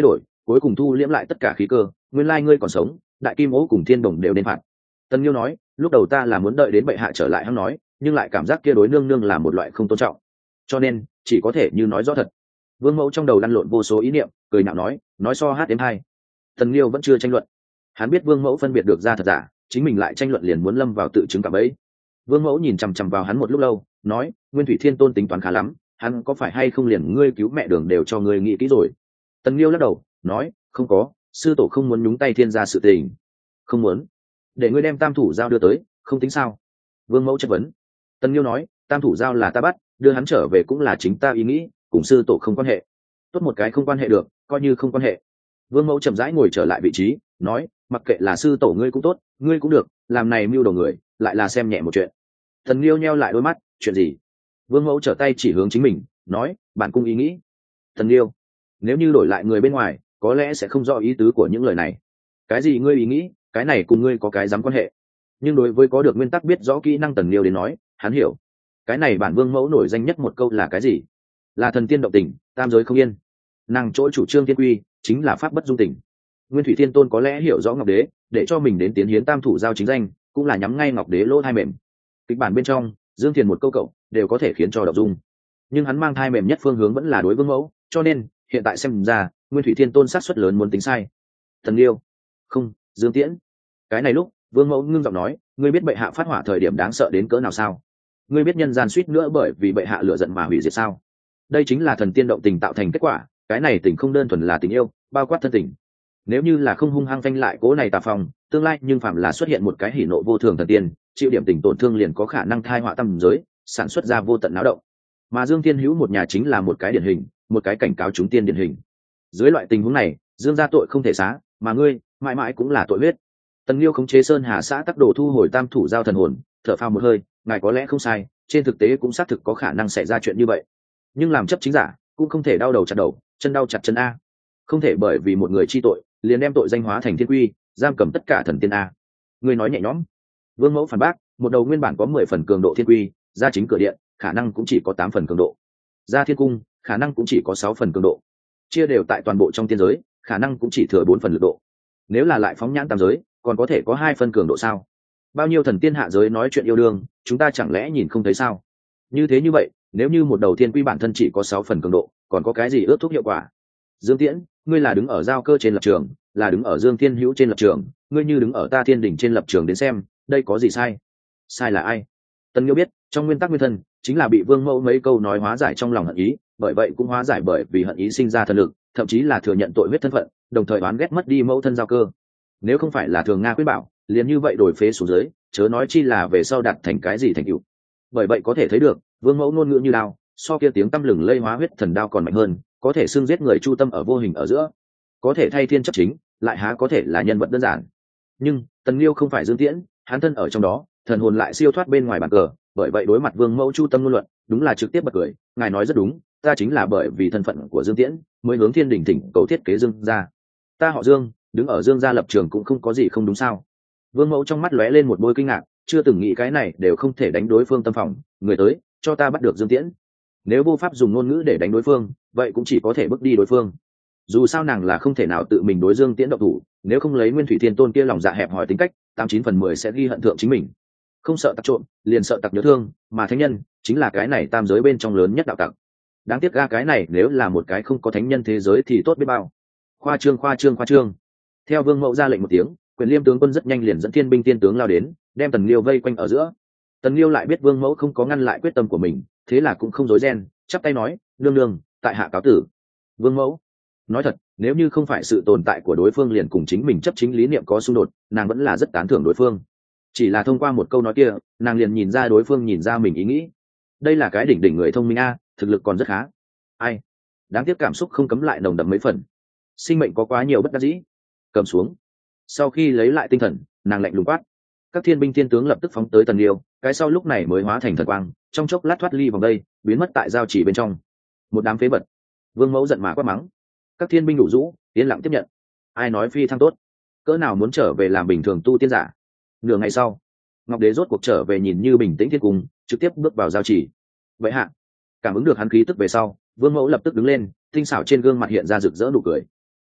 cuối cùng thu liễm lại tất cả khí cơ. Nguyên lai ngươi còn sống, đại kim ố cùng thiên đồng đều nên phạt. Tần Nghiêu nói, lúc đầu ta là muốn đợi đến bệ hạ trở lại hắn nói, nhưng lại cảm giác kia đối nương nương là một loại không tôn trọng, cho nên chỉ có thể như nói rõ thật. Vương Mẫu trong đầu lăn lộn vô số ý niệm, cười nhạo nói, nói so hát đếm hai. Tần Nghiêu vẫn chưa tranh luận, hắn biết Vương Mẫu phân biệt được ra thật giả, chính mình lại tranh luận liền muốn lâm vào tự chứng cả bấy. Vương Mẫu nhìn chằm chằm vào hắn một lúc lâu, nói, Nguyên Thủy Thiên Tôn tính toán khá lắm, hắn có phải hay không liền ngươi cứu mẹ đường đều cho ngươi nghĩ kỹ rồi. Tần Nghiêu lắc đầu, nói, không có, sư tổ không muốn nhúng tay thiên gia sự tình. Không muốn? Để ngươi đem Tam Thủ Giao đưa tới, không tính sao? Vương Mẫu chất vấn. Tần Nghiêu nói, Tam Thủ Giao là ta bắt, đưa hắn trở về cũng là chính ta ý nghĩ, cùng sư tổ không quan hệ. Tốt một cái không quan hệ được, coi như không quan hệ. Vương Mẫu chậm rãi ngồi trở lại vị trí, nói, mặc kệ là sư tổ ngươi cũng tốt, ngươi cũng được, làm này mưu đầu người, lại là xem nhẹ một chuyện. Tần Nghiêu nheo lại đôi mắt, chuyện gì? Vương Mẫu trở tay chỉ hướng chính mình, nói, bản cung ý nghĩ. Tần Nghiêu, nếu như đổi lại người bên ngoài, có lẽ sẽ không rõ ý tứ của những lời này. Cái gì ngươi ý nghĩ, cái này cùng ngươi có cái dám quan hệ. Nhưng đối với có được nguyên tắc biết rõ kỹ năng Tần Nghiêu đến nói, hắn hiểu. Cái này bản Vương Mẫu nổi danh nhất một câu là cái gì? Là thần tiên động tình, tam giới không yên. Nàng chỗ chủ trương tiên quy, chính là pháp bất dung tình. Nguyên Thủy Thiên Tôn có lẽ hiểu rõ Ngọc Đế, để cho mình đến tiến hiến Tam Thủ Giao chính danh, cũng là nhắm ngay Ngọc Đế lỗ thai mềm. Kịch bản bên trong, Dương Thiền một câu cậu đều có thể khiến cho động dung, nhưng hắn mang thai mềm nhất phương hướng vẫn là đối Vương Mẫu, cho nên hiện tại xem ra Nguyên Thủy Thiên Tôn sát suất lớn muốn tính sai. Thần Liêu, không, Dương Tiễn. Cái này lúc Vương Mẫu ngưng giọng nói, ngươi biết bệ hạ phát hỏa thời điểm đáng sợ đến cỡ nào sao? Ngươi biết nhân gian suýt nữa bởi vì bệ hạ lửa giận mà hủy diệt sao? Đây chính là thần tiên động tình tạo thành kết quả, cái này tình không đơn thuần là tình yêu, bao quát thân tình. Nếu như là không hung hăng phanh lại cố này tà phòng, tương lai nhưng phạm là xuất hiện một cái hỉ nộ vô thường thần tiên, chịu điểm tình tổn thương liền có khả năng thai họa tâm giới, sản xuất ra vô tận náo động. Mà Dương Thiên Hữu một nhà chính là một cái điển hình, một cái cảnh cáo chúng tiên điển hình. Dưới loại tình huống này, Dương gia tội không thể xá, mà ngươi mãi mãi cũng là tội huyết. Tần Liêu khống chế Sơn Hà xã tắc đồ thu hồi Tam Thủ Giao thần hồn, thở phào một hơi, ngài có lẽ không sai, trên thực tế cũng xác thực có khả năng xảy ra chuyện như vậy. Nhưng làm chấp chính giả, cũng không thể đau đầu chặt đầu, chân đau chặt chân a. Không thể bởi vì một người chi tội, liền đem tội danh hóa thành thiên quy, giam cầm tất cả thần tiên a. Ngươi nói nhẹ nhõm. Vương Mẫu phản bác, một đầu nguyên bản có mười phần cường độ thiên quy, ra chính cửa điện, khả năng cũng chỉ có tám phần cường độ. Ra thiên cung, khả năng cũng chỉ có sáu phần cường độ. Chia đều tại toàn bộ trong tiên giới, khả năng cũng chỉ thừa bốn phần lực độ. Nếu là lại phóng nhãn tam giới, còn có thể có hai phần cường độ sao? Bao nhiêu thần tiên hạ giới nói chuyện yêu đương, chúng ta chẳng lẽ nhìn không thấy sao? Như thế như vậy, nếu như một đầu thiên quy bản thân chỉ có sáu phần cường độ, còn có cái gì ước thúc hiệu quả? Dương Tiễn, ngươi là đứng ở giao cơ trên lập trường, là đứng ở Dương Thiên Hữu trên lập trường, ngươi như đứng ở ta Thiên Đình trên lập trường đến xem, đây có gì sai? Sai là ai? Tần Nghiêu biết, trong nguyên tắc nguyên thân chính là bị Vương Mẫu mấy câu nói hóa giải trong lòng hận ý, bởi vậy cũng hóa giải bởi vì hận ý sinh ra thần lực, thậm chí là thừa nhận tội huyết thân phận, đồng thời oán ghét mất đi mẫu thân giao cơ. Nếu không phải là thường Nga quyết bảo, liền như vậy đổi phế xuống dưới, chớ nói chi là về sau đạt thành cái gì thành tựu. Bởi vậy có thể thấy được, Vương Mẫu ngôn ngữ như đao, so kia tiếng tăm lừng lây hóa huyết thần đao còn mạnh hơn, có thể xưng giết người chu tâm ở vô hình ở giữa, có thể thay thiên chấp chính, lại há có thể là nhân vật đơn giản. Nhưng Tần Liêu không phải Dương Tiễn, hắn thân ở trong đó, thần hồn lại siêu thoát bên ngoài bàn cờ, bởi vậy đối mặt Vương Mẫu chu tâm ngôn luận, đúng là trực tiếp bật cười, ngài nói rất đúng, ta chính là bởi vì thân phận của Dương Tiễn, mới hướng Thiên Đình thỉnh cầu thiết kế Dương gia. Ta họ Dương, đứng ở Dương gia lập trường cũng không có gì không đúng sao? Vương Mẫu trong mắt lóe lên một bôi kinh ngạc, chưa từng nghĩ cái này đều không thể đánh đối phương tâm phòng, người tới, cho ta bắt được Dương Tiễn. Nếu vô pháp dùng ngôn ngữ để đánh đối phương, vậy cũng chỉ có thể bước đi đối phương. Dù sao nàng là không thể nào tự mình đối Dương Tiễn động thủ, nếu không lấy Nguyên Thủy Thiên Tôn kia lòng dạ hẹp hòi tính cách, tám chín phần mười sẽ ghi hận thượng chính mình. Không sợ tặc trộm, liền sợ tặc nhớ thương, mà thánh nhân chính là cái này tam giới bên trong lớn nhất đạo tặc. Đáng tiếc ga cái này nếu là một cái không có thánh nhân thế giới thì tốt biết bao. Khoa trương khoa trương khoa trương. Theo Vương Mẫu ra lệnh một tiếng, Quyền Liêm tướng quân rất nhanh liền dẫn thiên binh tiên tướng lao đến, đem Tần Liêu vây quanh ở giữa. Tần Liêu lại biết Vương Mẫu không có ngăn lại quyết tâm của mình, thế là cũng không rối ren, chắp tay nói, nương nương, tại hạ cáo tử. Vương Mẫu, nói thật, nếu như không phải sự tồn tại của đối phương liền cùng chính mình chấp chính lý niệm có xung đột, nàng vẫn là rất tán thưởng đối phương. Chỉ là thông qua một câu nói kia, nàng liền nhìn ra đối phương nhìn ra mình ý nghĩ. Đây là cái đỉnh đỉnh người thông minh a, thực lực còn rất khá. Ai, đáng tiếc cảm xúc không cấm lại nồng đậm mấy phần. Sinh mệnh có quá nhiều bất đắc dĩ. Cầm xuống. Sau khi lấy lại tinh thần, nàng lạnh lùng quát. Các thiên binh thiên tướng lập tức phóng tới Tần Liêu, cái sau lúc này mới hóa thành thần quang, trong chốc lát thoát ly vòng đây, biến mất tại giao chỉ bên trong. Một đám phế vật. Vương Mẫu giận mà quát mắng. Các thiên binh đủ rũ, yên lặng tiếp nhận. Ai nói phi thăng tốt, cỡ nào muốn trở về làm bình thường tu tiên giả. Nửa ngày sau, Ngọc Đế rốt cuộc trở về nhìn như bình tĩnh thiên cung, trực tiếp bước vào giao chỉ. Vậy hạ, cảm ứng được hắn khí tức về sau, Vương Mẫu lập tức đứng lên, tinh xảo trên gương mặt hiện ra rực rỡ nụ cười.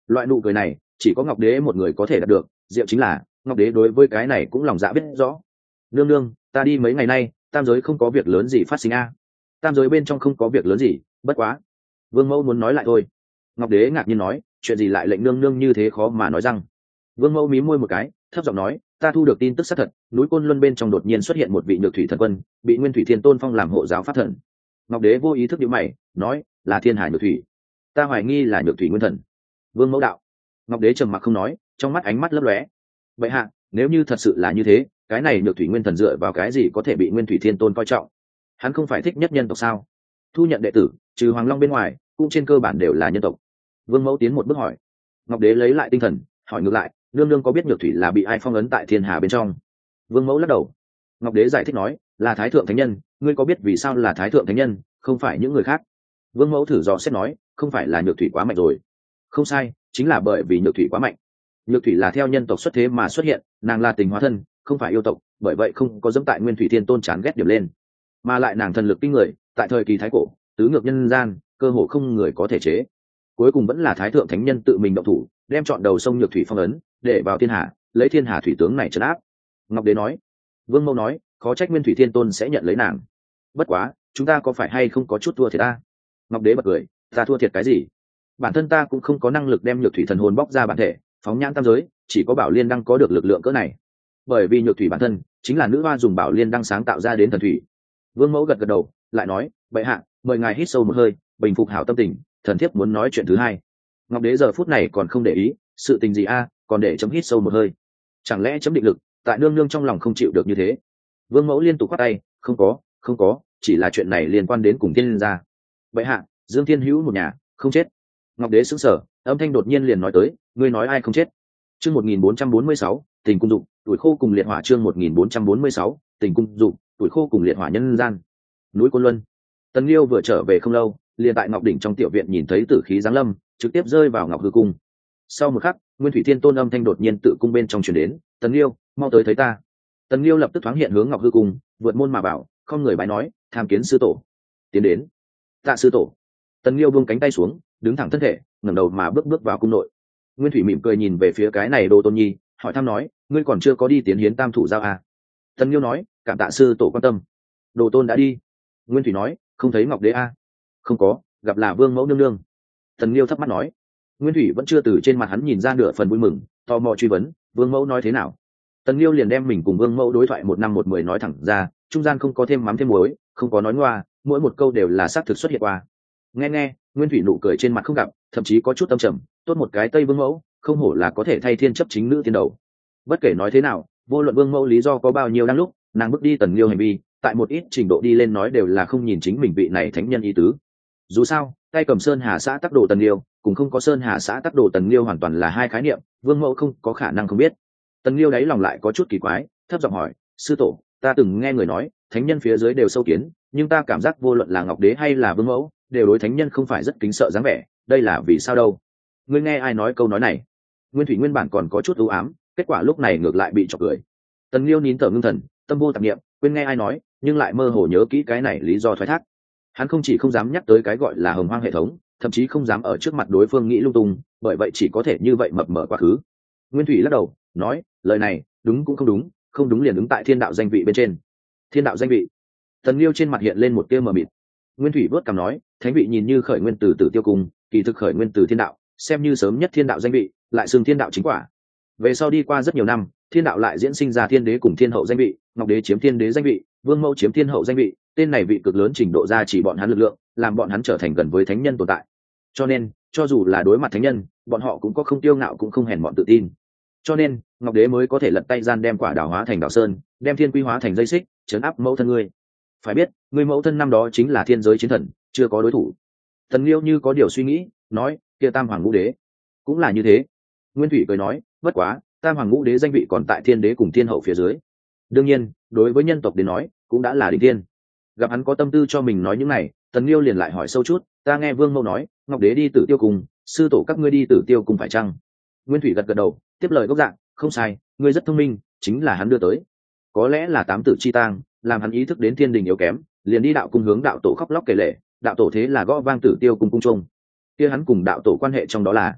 Loại nụ cười này chỉ có Ngọc Đế một người có thể đạt được, diệu chính là Ngọc Đế đối với cái này cũng lòng dạ biết rõ. Nương nương, ta đi mấy ngày nay, tam giới không có việc lớn gì phát sinh a. Tam giới bên trong không có việc lớn gì, bất quá. Vương Mẫu muốn nói lại thôi. Ngọc Đế ngạc nhiên nói, chuyện gì lại lệnh nương nương như thế khó mà nói rằng. Vương Mẫu mí môi một cái, thấp giọng nói, ta thu được tin tức xác thật, núi Côn Luân bên trong đột nhiên xuất hiện một vị nhược thủy thần quân, bị Nguyên Thủy Thiên Tôn phong làm hộ giáo pháp thần. Ngọc Đế vô ý thức nhíu mày, nói, là Thiên Hải nhược thủy. Ta hoài nghi là nhược thủy nguyên thần. Vương Mẫu đạo. Ngọc Đế trầm mặc không nói, trong mắt ánh mắt lấp lóe. Vậy hạ, nếu như thật sự là như thế, cái này nhược thủy nguyên thần dựa vào cái gì có thể bị Nguyên Thủy Thiên Tôn coi trọng? Hắn không phải thích nhất nhân tộc sao? Thu nhận đệ tử, trừ Hoàng Long bên ngoài, cũng trên cơ bản đều là nhân tộc. Vương Mẫu tiến một bước hỏi. Ngọc Đế lấy lại tinh thần, hỏi ngược lại, nương nương có biết nhược thủy là bị ai phong ấn tại thiên hà bên trong? Vương Mẫu lắc đầu. Ngọc Đế giải thích nói, là Thái Thượng Thánh Nhân. Ngươi có biết vì sao là Thái Thượng Thánh Nhân, không phải những người khác? Vương Mẫu thử dò xét nói, không phải là nhược thủy quá mạnh rồi? Không sai, chính là bởi vì nhược thủy quá mạnh. Nhược thủy là theo nhân tộc xuất thế mà xuất hiện, nàng là tình hóa thân, không phải yêu tộc, bởi vậy không có dẫm tại Nguyên Thủy Thiên Tôn chán ghét điểm lên. Mà lại nàng thần lực kinh người, tại thời kỳ thái cổ, tứ ngược nhân gian, cơ hồ không người có thể chế. Cuối cùng vẫn là Thái Thượng Thánh Nhân tự mình động thủ, đem chọn đầu sông nhược thủy phong ấn, để vào thiên hà, lấy thiên hà thủy tướng này trấn áp. Ngọc Đế nói. Vương Mẫu nói, khó trách Nguyên Thủy Thiên Tôn sẽ nhận lấy nàng. Bất quá, chúng ta có phải hay không có chút thua thiệt ta? Ngọc Đế bật cười, ta thua thiệt cái gì? Bản thân ta cũng không có năng lực đem nhược thủy thần hồn bóc ra bản thể, phóng nhãn tam giới, chỉ có Bảo Liên đăng có được lực lượng cỡ này. Bởi vì nhược thủy bản thân chính là nữ hoa dùng Bảo Liên đăng sáng tạo ra đến thần thủy. Vương Mẫu gật gật đầu, lại nói, bệ hạ, mời ngài hít sâu một hơi, bình phục hảo tâm tình, thần thiếp muốn nói chuyện thứ hai. Ngọc Đế giờ phút này còn không để ý, sự tình gì a, còn để chấm hít sâu một hơi. Chẳng lẽ chấm định lực, tại nương nương trong lòng không chịu được như thế? Vương Mẫu liên tục quát tay, không có, không có, chỉ là chuyện này liên quan đến cùng thiên gia. Bệ hạ, Dương Thiên Hữu một nhà không chết. Ngọc Đế sững sờ, âm thanh đột nhiên liền nói tới, ngươi nói ai không chết? Chương một nghìn bốn trăm bốn mươi sáu, tình cung dụng, tuổi khô cùng liệt hỏa. Chương một nghìn bốn trăm bốn mươi sáu, tình cung dụng, tuổi khô cùng liệt hỏa nhân gian. Núi Côn Luân. Tần Liêu vừa trở về không lâu, liền tại Ngọc đỉnh trong tiểu viện nhìn thấy tử khí giáng lâm, trực tiếp rơi vào Ngọc hư cung. Sau một khắc, Nguyên Thủy Thiên Tôn âm thanh đột nhiên tự cung bên trong truyền đến, "Tần Liêu, mau tới thấy ta." Tần Liêu lập tức thoáng hiện hướng Ngọc hư cung, vượt môn mà bảo, không người bái nói, "Tham kiến sư tổ." Tiến đến. "Tạ sư tổ." Tần Liêu buông cánh tay xuống, đứng thẳng thân thể, ngẩng đầu mà bước bước vào cung nội. Nguyên Thủy mỉm cười nhìn về phía cái này Đồ Tôn Nhi, hỏi thăm nói, "Ngươi còn chưa có đi tiến hiến Tam thủ giao à?" Tần Liêu nói, "Cảm tạ sư tổ quan tâm." Đồ Tôn đã đi. Nguyên Thủy nói, "Không thấy Ngọc Đế à?" "Không có, gặp là Vương mẫu nương nương." Tần Liêu thấp mắt nói. Nguyên Thủy vẫn chưa từ trên mặt hắn nhìn ra nửa phần vui mừng, tò mò truy vấn, "Vương mẫu nói thế nào?" Tần Liêu liền đem mình cùng Vương mẫu đối thoại một năm một mười nói thẳng ra, trung gian không có thêm mắm thêm muối, không có nói ngoa, mỗi một câu đều là xác thực xuất hiện qua. Nghe nghe, Nguyên Thủy nụ cười trên mặt không gặp, thậm chí có chút âm trầm, tốt một cái Tây Vương mẫu, không hổ là có thể thay thiên chấp chính nữ tiên đầu. Bất kể nói thế nào, vô luận Vương mẫu lý do có bao nhiêu đang lúc, nàng bước đi Tần Liêu hành vi, tại một ít trình độ đi lên nói đều là không nhìn chính mình vị này thánh nhân ý tứ. Dù sao, tay cầm Sơn Hà xã tắc đồ Tần Liêu, cùng không có Sơn Hà xã tắc đồ Tần Liêu hoàn toàn là hai khái niệm, Vương mẫu không có khả năng không biết. Tần Liêu đáy lòng lại có chút kỳ quái, thấp giọng hỏi, "Sư tổ, ta từng nghe người nói, thánh nhân phía dưới đều sâu kiến, nhưng ta cảm giác vô luận là Ngọc Đế hay là Vương mẫu, đều đối thánh nhân không phải rất kính sợ dáng vẻ, đây là vì sao đâu?" Ngươi nghe ai nói câu nói này? Nguyên Thủy nguyên bản còn có chút u ám, kết quả lúc này ngược lại bị chọc cười. Tần Liêu nín thở ngưng thần, tâm vô tạp niệm, quên nghe ai nói, nhưng lại mơ hồ nhớ kỹ cái này lý do thoái thác. Hắn không chỉ không dám nhắc tới cái gọi là hồng hoang hệ thống, thậm chí không dám ở trước mặt đối phương nghĩ lung tung, bởi vậy chỉ có thể như vậy mập mờ quá khứ. Nguyên Thủy lắc đầu, nói, lời này đúng cũng không đúng, không đúng liền đứng tại thiên đạo danh vị bên trên. Thiên đạo danh vị? Tần Liêu trên mặt hiện lên một tia mờ mịt. Nguyên Thủy vớt cằm nói, thánh vị nhìn như khởi nguyên từ Tử Tiêu Cung, kỳ thực khởi nguyên từ thiên đạo, xem như sớm nhất thiên đạo danh vị, lại xưng thiên đạo chính quả. Về sau đi qua rất nhiều năm, thiên đạo lại diễn sinh ra thiên đế cùng thiên hậu danh vị, Ngọc Đế chiếm thiên đế danh vị, Vương mẫu chiếm thiên hậu danh vị, tên này vị cực lớn trình độ ra chỉ bọn hắn lực lượng, làm bọn hắn trở thành gần với thánh nhân tồn tại. Cho nên, cho dù là đối mặt thánh nhân, bọn họ cũng có không tiêu ngạo cũng không hèn mọn tự tin. Cho nên, Ngọc Đế mới có thể lật tay gian đem quả đào hóa thành đào sơn, đem thiên quy hóa thành dây xích, trấn áp mẫu thân ngươi. Phải biết, ngươi mẫu thân năm đó chính là thiên giới chiến thần, chưa có đối thủ. Tần Liêu như có điều suy nghĩ, nói, kia Tam Hoàng Ngũ Đế cũng là như thế. Nguyên Thủy cười nói, bất quá, Tam Hoàng Ngũ Đế danh vị còn tại thiên đế cùng thiên hậu phía dưới. Đương nhiên, đối với nhân tộc đến nói, cũng đã là đỉnh thiên. Gặp hắn có tâm tư cho mình nói những này, Tần Liêu liền lại hỏi sâu chút, ta nghe Vương mẫu nói, Ngọc Đế đi Tử Tiêu Cung, sư tổ các ngươi đi Tử Tiêu Cung phải chăng? Nguyên Thủy gật gật đầu, tiếp lời gốc dạng, không sai, ngươi rất thông minh, chính là hắn đưa tới. Có lẽ là tám tử chi tang, làm hắn ý thức đến thiên đình yếu kém, liền đi đạo cung hướng đạo tổ khóc lóc kể lể, đạo tổ thế là gõ vang Tử Tiêu Cung cung trung. Kia hắn cùng đạo tổ quan hệ trong đó là,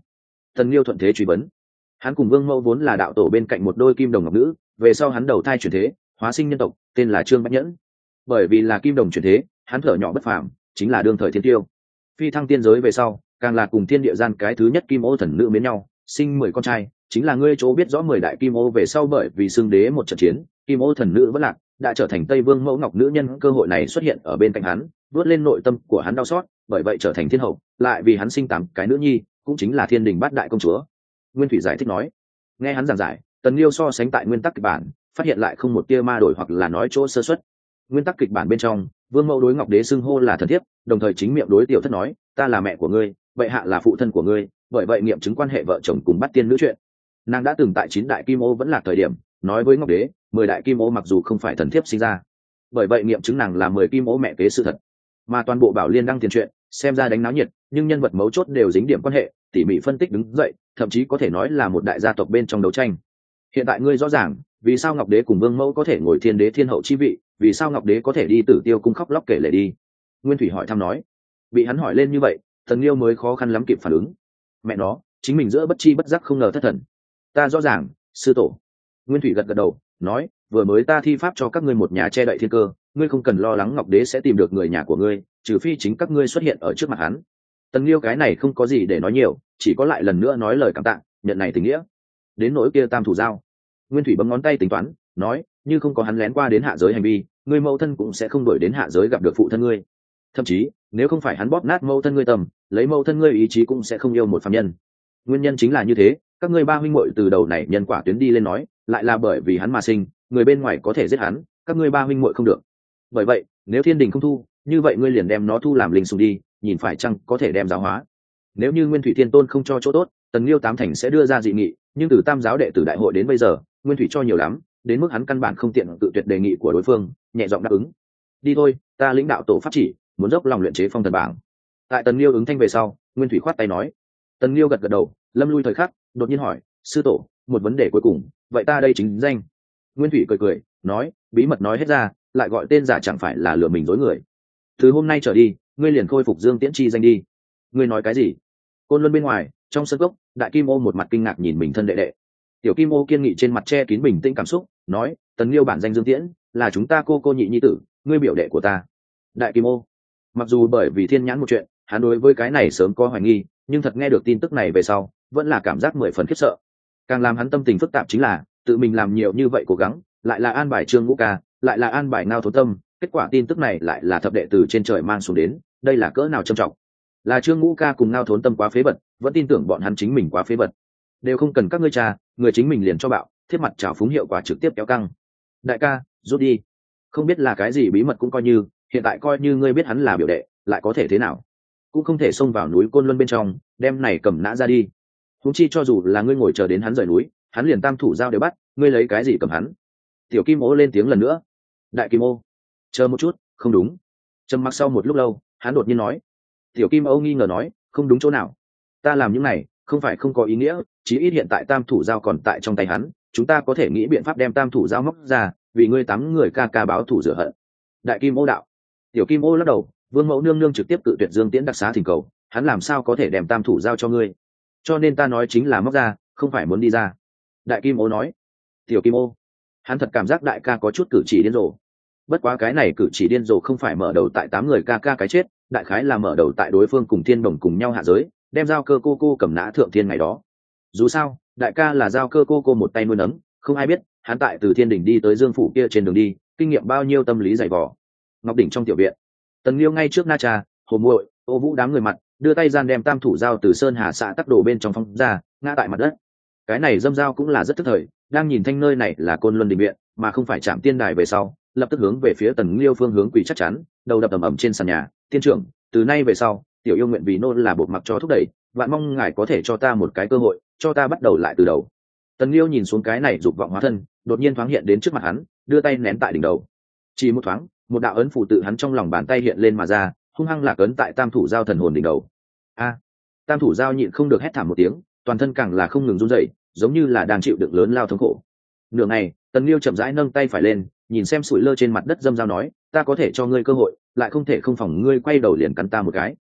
Tần Liêu thuận thế truy vấn. Hắn cùng Vương Mẫu vốn là đạo tổ bên cạnh một đôi kim đồng ngọc nữ, về sau hắn đầu thai chuyển thế, hóa sinh nhân tộc, tên là Trương Bách Nhẫn. Bởi vì là kim đồng chuyển thế, hắn thở nhỏ bất phàm, chính là đương thời thiên tiêu. Phi thăng tiên giới về sau, càng là cùng thiên địa gian cái thứ nhất kim ô thần nữ mến nhau, sinh mười con trai, chính là ngươi chỗ biết rõ mười đại kim ô về sau bởi vì xưng đế một trận chiến, kim ô thần nữ vẫn lạc, đã trở thành Tây Vương Mẫu Ngọc nữ nhân, cơ hội này xuất hiện ở bên cạnh hắn, vớt lên nội tâm của hắn đau xót, bởi vậy trở thành thiên hậu, lại vì hắn sinh tám cái nữ nhi, cũng chính là thiên đình bát đại công chúa. Nguyên Thủy giải thích nói. Nghe hắn giảng giải, Tần Liêu so sánh tại nguyên tắc kịch bản, phát hiện lại không một tia ma đổi hoặc là nói chỗ sơ suất. Nguyên tắc kịch bản bên trong, Vương Mẫu đối Ngọc Đế xưng hô là thần thiếp, đồng thời chính miệng đối tiểu thất nói, ta là mẹ của ngươi, vậy hạ là phụ thân của ngươi, bởi vậy nghiệm chứng quan hệ vợ chồng cùng bắt tiên nữ chuyện. Nàng đã từng tại chín đại kim ô vẫn là thời điểm, nói với Ngọc Đế, mười đại kim ô mặc dù không phải thần thiếp sinh ra, bởi vậy nghiệm chứng nàng là mười kim ô mẹ kế sự thật. Mà toàn bộ Bảo Liên đăng tiền chuyện, xem ra đánh náo nhiệt, nhưng nhân vật mấu chốt đều dính điểm quan hệ, tỉ mỉ phân tích đứng dậy, thậm chí có thể nói là một đại gia tộc bên trong đấu tranh. Hiện tại ngươi rõ ràng, vì sao Ngọc Đế cùng Vương Mẫu có thể ngồi thiên đế thiên hậu chi vị, vì sao Ngọc Đế có thể đi Tử Tiêu cung khóc lóc kể lể đi. Nguyên Thủy hỏi thăm nói. Bị hắn hỏi lên như vậy, Thần Liêu mới khó khăn lắm kịp phản ứng. Mẹ nó, chính mình giữa bất chi bất giác không ngờ thất thần. Ta rõ ràng, sư tổ. Nguyên Thủy gật gật đầu, nói, vừa mới ta thi pháp cho các ngươi một nhà che đậy thiên cơ, ngươi không cần lo lắng Ngọc Đế sẽ tìm được người nhà của ngươi, trừ phi chính các ngươi xuất hiện ở trước mặt hắn. Tần Liêu cái này không có gì để nói nhiều, chỉ có lại lần nữa nói lời cảm tạ, nhận này tình nghĩa. Đến nỗi kia Tam Thủ Giao, Nguyên Thủy bấm ngón tay tính toán, nói, như không có hắn lén qua đến hạ giới hành vi, ngươi mẫu thân cũng sẽ không đuổi đến hạ giới gặp được phụ thân ngươi. Thậm chí, nếu không phải hắn bóp nát mẫu thân ngươi tầm, lấy mẫu thân ngươi ý chí cũng sẽ không yêu một phàm nhân. Nguyên nhân chính là như thế, các ngươi ba huynh muội từ đầu này nhân quả tuyến đi lên nói, lại là bởi vì hắn mà sinh, người bên ngoài có thể giết hắn, các ngươi ba huynh muội không được. Bởi vậy, nếu thiên đình không thu, như vậy ngươi liền đem nó thu làm linh sủng đi, nhìn phải chăng có thể đem giáo hóa. Nếu như Nguyên Thủy Thiên Tôn không cho chỗ tốt, Tần Liêu tám thành sẽ đưa ra dị nghị, nhưng từ Tam giáo đệ tử đại hội đến bây giờ, Nguyên Thủy cho nhiều lắm, đến mức hắn căn bản không tiện tự tuyệt đề nghị của đối phương, nhẹ giọng đáp ứng. Đi thôi, ta lĩnh đạo tổ pháp chỉ, muốn dốc lòng luyện chế phong thần bảng. Tại Tần Liêu ứng thanh về sau, Nguyên Thủy khoát tay nói. Tần Liêu gật gật đầu, lâm lui thời khắc, đột nhiên hỏi, sư tổ, một vấn đề cuối cùng, vậy ta đây chính danh. Nguyên Thủy cười cười, nói, bí mật nói hết ra, lại gọi tên giả chẳng phải là lừa mình dối người. Từ hôm nay trở đi, ngươi liền khôi phục Dương Tiễn chi danh đi. Ngươi nói cái gì? Côn Luân bên ngoài, trong sân gốc, Đại Kim Ô một mặt kinh ngạc nhìn mình thân đệ đệ. Tiểu Kim Ô kiên nghị trên mặt che kín bình tĩnh cảm xúc, nói, Tần Liêu bản danh Dương Tiễn, là chúng ta cô cô nhị nhi tử, ngươi biểu đệ của ta. Đại Kim Ô, mặc dù bởi vì thiên nhãn một chuyện, hắn đối với cái này sớm có hoài nghi, nhưng thật nghe được tin tức này về sau, vẫn là cảm giác mười phần khiếp sợ. Càng làm hắn tâm tình phức tạp chính là, tự mình làm nhiều như vậy cố gắng, lại là an bài Trương Ngũ Ca, lại là an bài Ngao Thốn Tâm, kết quả tin tức này lại là thập đệ từ trên trời mang xuống đến, đây là cỡ nào trầm trọng. Là Trương Ngũ Ca cùng Ngao Thốn Tâm quá phế vật, vẫn tin tưởng bọn hắn chính mình quá phế vật. Đều không cần các ngươi trà, người chính mình liền cho bạo, thiết mặt trào phúng hiệu quả trực tiếp kéo căng. Đại ca, rút đi. Không biết là cái gì bí mật cũng coi như, hiện tại coi như ngươi biết hắn là biểu đệ, lại có thể thế nào? Cũng không thể xông vào núi Côn Luân bên trong, đem này cầm nã ra đi. Huống chi cho dù là ngươi ngồi chờ đến hắn rời núi, hắn liền Tam Thủ Giao đều bắt, ngươi lấy cái gì cầm hắn? Tiểu Kim Ô lên tiếng lần nữa. Đại Kim Ô, chờ một chút, không đúng. Trầm mặc sau một lúc lâu, hắn đột nhiên nói. Tiểu Kim Ô nghi ngờ nói, không đúng chỗ nào? Ta làm những này, không phải không có ý nghĩa, chí ít hiện tại Tam Thủ Giao còn tại trong tay hắn, chúng ta có thể nghĩ biện pháp đem Tam Thủ Giao móc ra, vì ngươi tám người ca ca báo thủ rửa hận. Đại Kim Ô đạo. Tiểu Kim Ô lắc đầu, Vương Mẫu nương nương trực tiếp tự tuyệt Dương Tiễn đặc xá thỉnh cầu, hắn làm sao có thể đem Tam Thủ Giao cho ngươi? Cho nên ta nói chính là móc ra, không phải muốn đi ra. Đại Kim Ô nói. Tiểu Kim Ô, hắn thật cảm giác đại ca có chút cử chỉ điên rồ. Bất quá cái này cử chỉ điên rồ không phải mở đầu tại tám người ca ca cái chết, đại khái là mở đầu tại đối phương cùng Thiên Đồng cùng nhau hạ giới, đem Giao Cơ cô cô cầm nã thượng thiên ngày đó. Dù sao, đại ca là Giao Cơ cô cô một tay nuôi nấng, không ai biết hắn tại từ Thiên Đỉnh đi tới Dương phủ kia trên đường đi, kinh nghiệm bao nhiêu tâm lý dày vò. Ngọc đỉnh trong tiểu viện, Tần Liêu ngay trước Na Trà, Hồ Muội, Ô Vũ đám người mặt, đưa tay gian đem Tam Thủ Giao từ sơn hà xạ tắc đồ bên trong phong ra, ngã tại mặt đất. Cái này dâm dao cũng là rất tức thời, đang nhìn thanh nơi này là Côn Luân đình viện, mà không phải Trạm Tiên đài về sau, lập tức hướng về phía Tần Liêu phương hướng quỳ chắc chắn, đầu đập ầm ầm trên sàn nhà, tiên trưởng, từ nay về sau, tiểu yêu nguyện vì nô là bột mặc cho thúc đẩy, vạn mong ngài có thể cho ta một cái cơ hội, cho ta bắt đầu lại từ đầu. Tần Liêu nhìn xuống cái này dục vọng hóa thân, đột nhiên thoáng hiện đến trước mặt hắn, đưa tay nén tại đỉnh đầu. Chỉ một thoáng, một đạo ấn phù tự hắn trong lòng bàn tay hiện lên mà ra, hung hăng lạc ấn tại Tam Thủ Giao thần hồn đỉnh đầu. A! Tam Thủ Giao nhịn không được hét thảm một tiếng, toàn thân càng là không ngừng run rẩy, giống như là đang chịu đựng lớn lao thống khổ. Nửa ngày, Tần Liêu chậm rãi nâng tay phải lên, nhìn xem sủi lơ trên mặt đất dâm dao nói, ta có thể cho ngươi cơ hội, lại không thể không phòng ngươi quay đầu liền cắn ta một cái.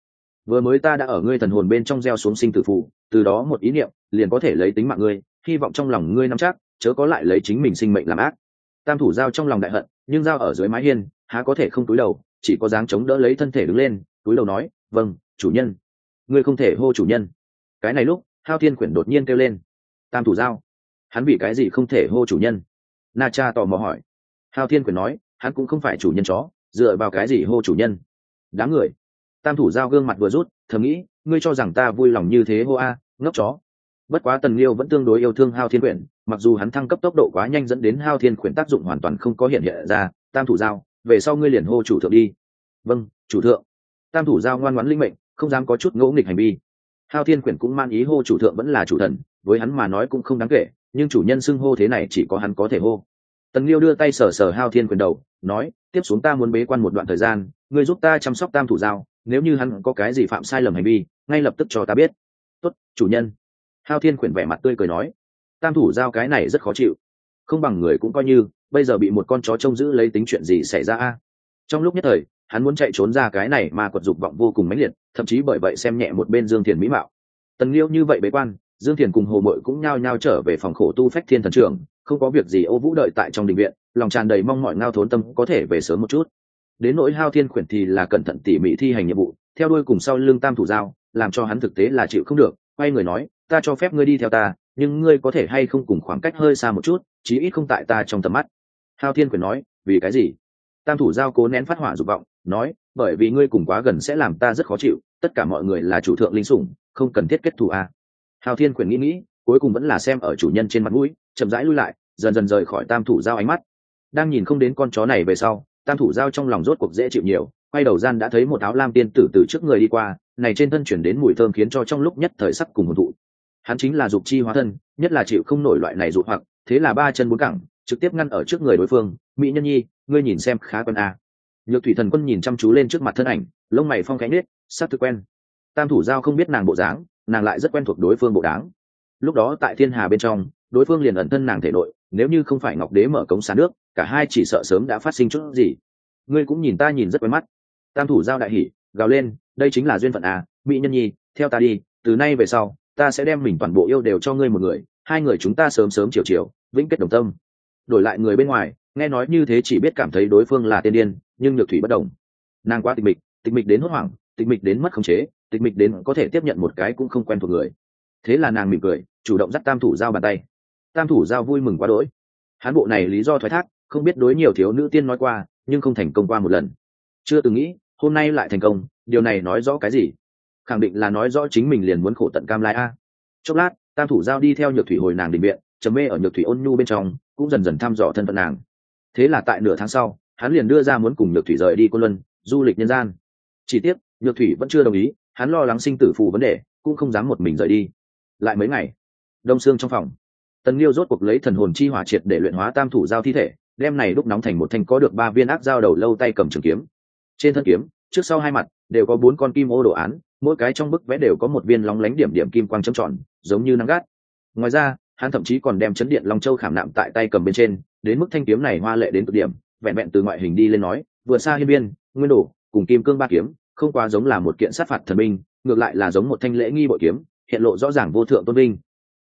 vừa mới ta đã ở ngươi thần hồn bên trong gieo xuống sinh tử phù, từ đó một ý niệm liền có thể lấy tính mạng ngươi, hy vọng trong lòng ngươi nắm chắc, chớ có lại lấy chính mình sinh mệnh làm ác. Tam thủ giao trong lòng đại hận, nhưng giao ở dưới mái hiên há có thể không túi đầu, chỉ có dáng chống đỡ lấy thân thể đứng lên, túi đầu nói, vâng chủ nhân. Ngươi không thể hô chủ nhân. Cái này lúc Hao Thiên Quyển đột nhiên kêu lên, Tam thủ giao, hắn vì cái gì không thể hô chủ nhân? Na Cha tò mò hỏi. Hao Thiên Quyển nói, hắn cũng không phải chủ nhân chó, dựa vào cái gì hô chủ nhân? Đáng người. Tam thủ giao gương mặt vừa rút, thầm nghĩ, ngươi cho rằng ta vui lòng như thế hô a, ngốc chó. Bất quá Tần Liêu vẫn tương đối yêu thương Hao Thiên Quyển, mặc dù hắn thăng cấp tốc độ quá nhanh dẫn đến Hao Thiên Quyển tác dụng hoàn toàn không có hiện hiện ra. Tam thủ giao, về sau ngươi liền hô chủ thượng đi. Vâng chủ thượng. Tam thủ giao ngoan ngoãn linh mệnh, không dám có chút ngỗ nghịch hành vi. Hao Thiên Quyển cũng man ý hô chủ thượng vẫn là chủ thần, với hắn mà nói cũng không đáng kể, nhưng chủ nhân xưng hô thế này chỉ có hắn có thể hô. Tần Liêu đưa tay sờ sờ Hao Thiên Quyển đầu, nói, tiếp xuống ta muốn bế quan một đoạn thời gian, ngươi giúp ta chăm sóc Tam thủ giao, nếu như hắn có cái gì phạm sai lầm hành vi, ngay lập tức cho ta biết. Tốt chủ nhân. Hao Thiên Quyển vẻ mặt tươi cười nói. Tam thủ giao cái này rất khó chịu, không bằng người cũng coi như bây giờ bị một con chó trông giữ lấy tính chuyện gì xảy ra a. Trong lúc nhất thời hắn muốn chạy trốn ra cái này mà quật dục vọng vô cùng mãnh liệt, thậm chí bởi vậy xem nhẹ một bên Dương Thiền mỹ mạo. Tần Liêu như vậy bế quan, Dương Thiền cùng Hồ Mội cũng nhao nhao trở về phòng khổ tu phách thiên thần trưởng, không có việc gì Ô Vũ đợi tại trong đình viện, lòng tràn đầy mong mỏi ngao thốn tâm có thể về sớm một chút. Đến nỗi Hao Thiên Quyển thì là cẩn thận tỉ mỉ thi hành nhiệm vụ, theo đuôi cùng sau lưng Tam thủ giao, làm cho hắn thực tế là chịu không được, quay người nói, ta cho phép ngươi đi theo ta, nhưng ngươi có thể hay không cùng khoảng cách hơi xa một chút, chí ít không tại ta trong tầm mắt. Hao Thiên Quyển nói, vì cái gì? Tam thủ giao cố nén phát hỏa dục vọng, nói, bởi vì ngươi cùng quá gần sẽ làm ta rất khó chịu, tất cả mọi người là chủ thượng linh sủng, không cần thiết kết thù à. Hao Thiên Quyển nghĩ nghĩ, cuối cùng vẫn là xem ở chủ nhân trên mặt mũi, chậm rãi lui lại, dần dần rời khỏi Tam thủ giao ánh mắt. Đang nhìn không đến con chó này về sau, Tam thủ giao trong lòng rốt cuộc dễ chịu nhiều, quay đầu gian đã thấy một áo lam tiên tử từ trước người đi qua, này trên thân chuyển đến mùi thơm khiến cho trong lúc nhất thời sắc cùng hồn thụ. Hắn chính là dục chi hóa thân, nhất là chịu không nổi loại này dụ hoặc, thế là ba chân bốn cẳng trực tiếp ngăn ở trước người đối phương. Mỹ nhân nhi, ngươi nhìn xem khá quen à. Nhược Thủy Thần Quân nhìn chăm chú lên trước mặt thân ảnh, lông mày phong khẽ nết, sắc thực quen. Tam thủ giao không biết nàng bộ dáng, nàng lại rất quen thuộc đối phương bộ dáng. Lúc đó tại thiên hà bên trong, đối phương liền ẩn thân nàng thể nội, nếu như không phải Ngọc Đế mở cống xả nước, cả hai chỉ sợ sớm đã phát sinh chút gì. Ngươi cũng nhìn ta nhìn rất quen mắt. Tam thủ giao đại hỉ, gào lên, đây chính là duyên phận à, Mỹ nhân nhi, theo ta đi, từ nay về sau, ta sẽ đem mình toàn bộ yêu đều cho ngươi một người, hai người chúng ta sớm sớm chiều chiều, vĩnh kết đồng tâm. Đổi lại người bên ngoài, nghe nói như thế chỉ biết cảm thấy đối phương là tiên điên, nhưng Nhược Thủy bất đồng. Nàng quá tịch mịch, tịch mịch đến hốt hoảng, tịch mịch đến mất khống chế, tịch mịch đến có thể tiếp nhận một cái cũng không quen thuộc người. Thế là nàng mỉm cười, chủ động dắt Tam thủ giao bàn tay. Tam thủ giao vui mừng quá đỗi. Hán bộ này lý do thoái thác, không biết đối nhiều thiếu nữ tiên nói qua, nhưng không thành công qua một lần. Chưa từng nghĩ, hôm nay lại thành công, điều này nói rõ cái gì? Khẳng định là nói rõ chính mình liền muốn khổ tận cam lai a. Chốc lát, Tam thủ giao đi theo Nhược Thủy hồi nàng đình viện, trầm mê ở Nhược Thủy ôn nhu bên trong, cũng dần dần thăm dò thân phận nàng. Thế là tại nửa tháng sau, hắn liền đưa ra muốn cùng Nhược Thủy rời đi Côn Luân, du lịch nhân gian. Chỉ tiếc, Nhược Thủy vẫn chưa đồng ý, hắn lo lắng sinh tử phù vấn đề, cũng không dám một mình rời đi. Lại mấy ngày, đông sương trong phòng, Tần Liêu rốt cuộc lấy thần hồn chi hỏa triệt để luyện hóa Tam thủ giao thi thể, đem này đúc nóng thành một thanh có được ba viên ác dao đầu lâu tay cầm trường kiếm. Trên thân kiếm, trước sau hai mặt đều có bốn con kim ô đồ án, mỗi cái trong bức vẽ đều có một viên lóng lánh điểm điểm kim quang chấm tròn, giống như nắng gắt. Ngoài ra, hắn thậm chí còn đem chấn điện long châu khảm nạm tại tay cầm bên trên, đến mức thanh kiếm này hoa lệ đến cực điểm, vẹn vẹn từ ngoại hình đi lên nói, vừa xa hiên biên, nguyên đồ, cùng kim cương ba kiếm, không quá giống là một kiện sát phạt thần binh, ngược lại là giống một thanh lễ nghi bội kiếm, hiện lộ rõ ràng vô thượng tôn vinh.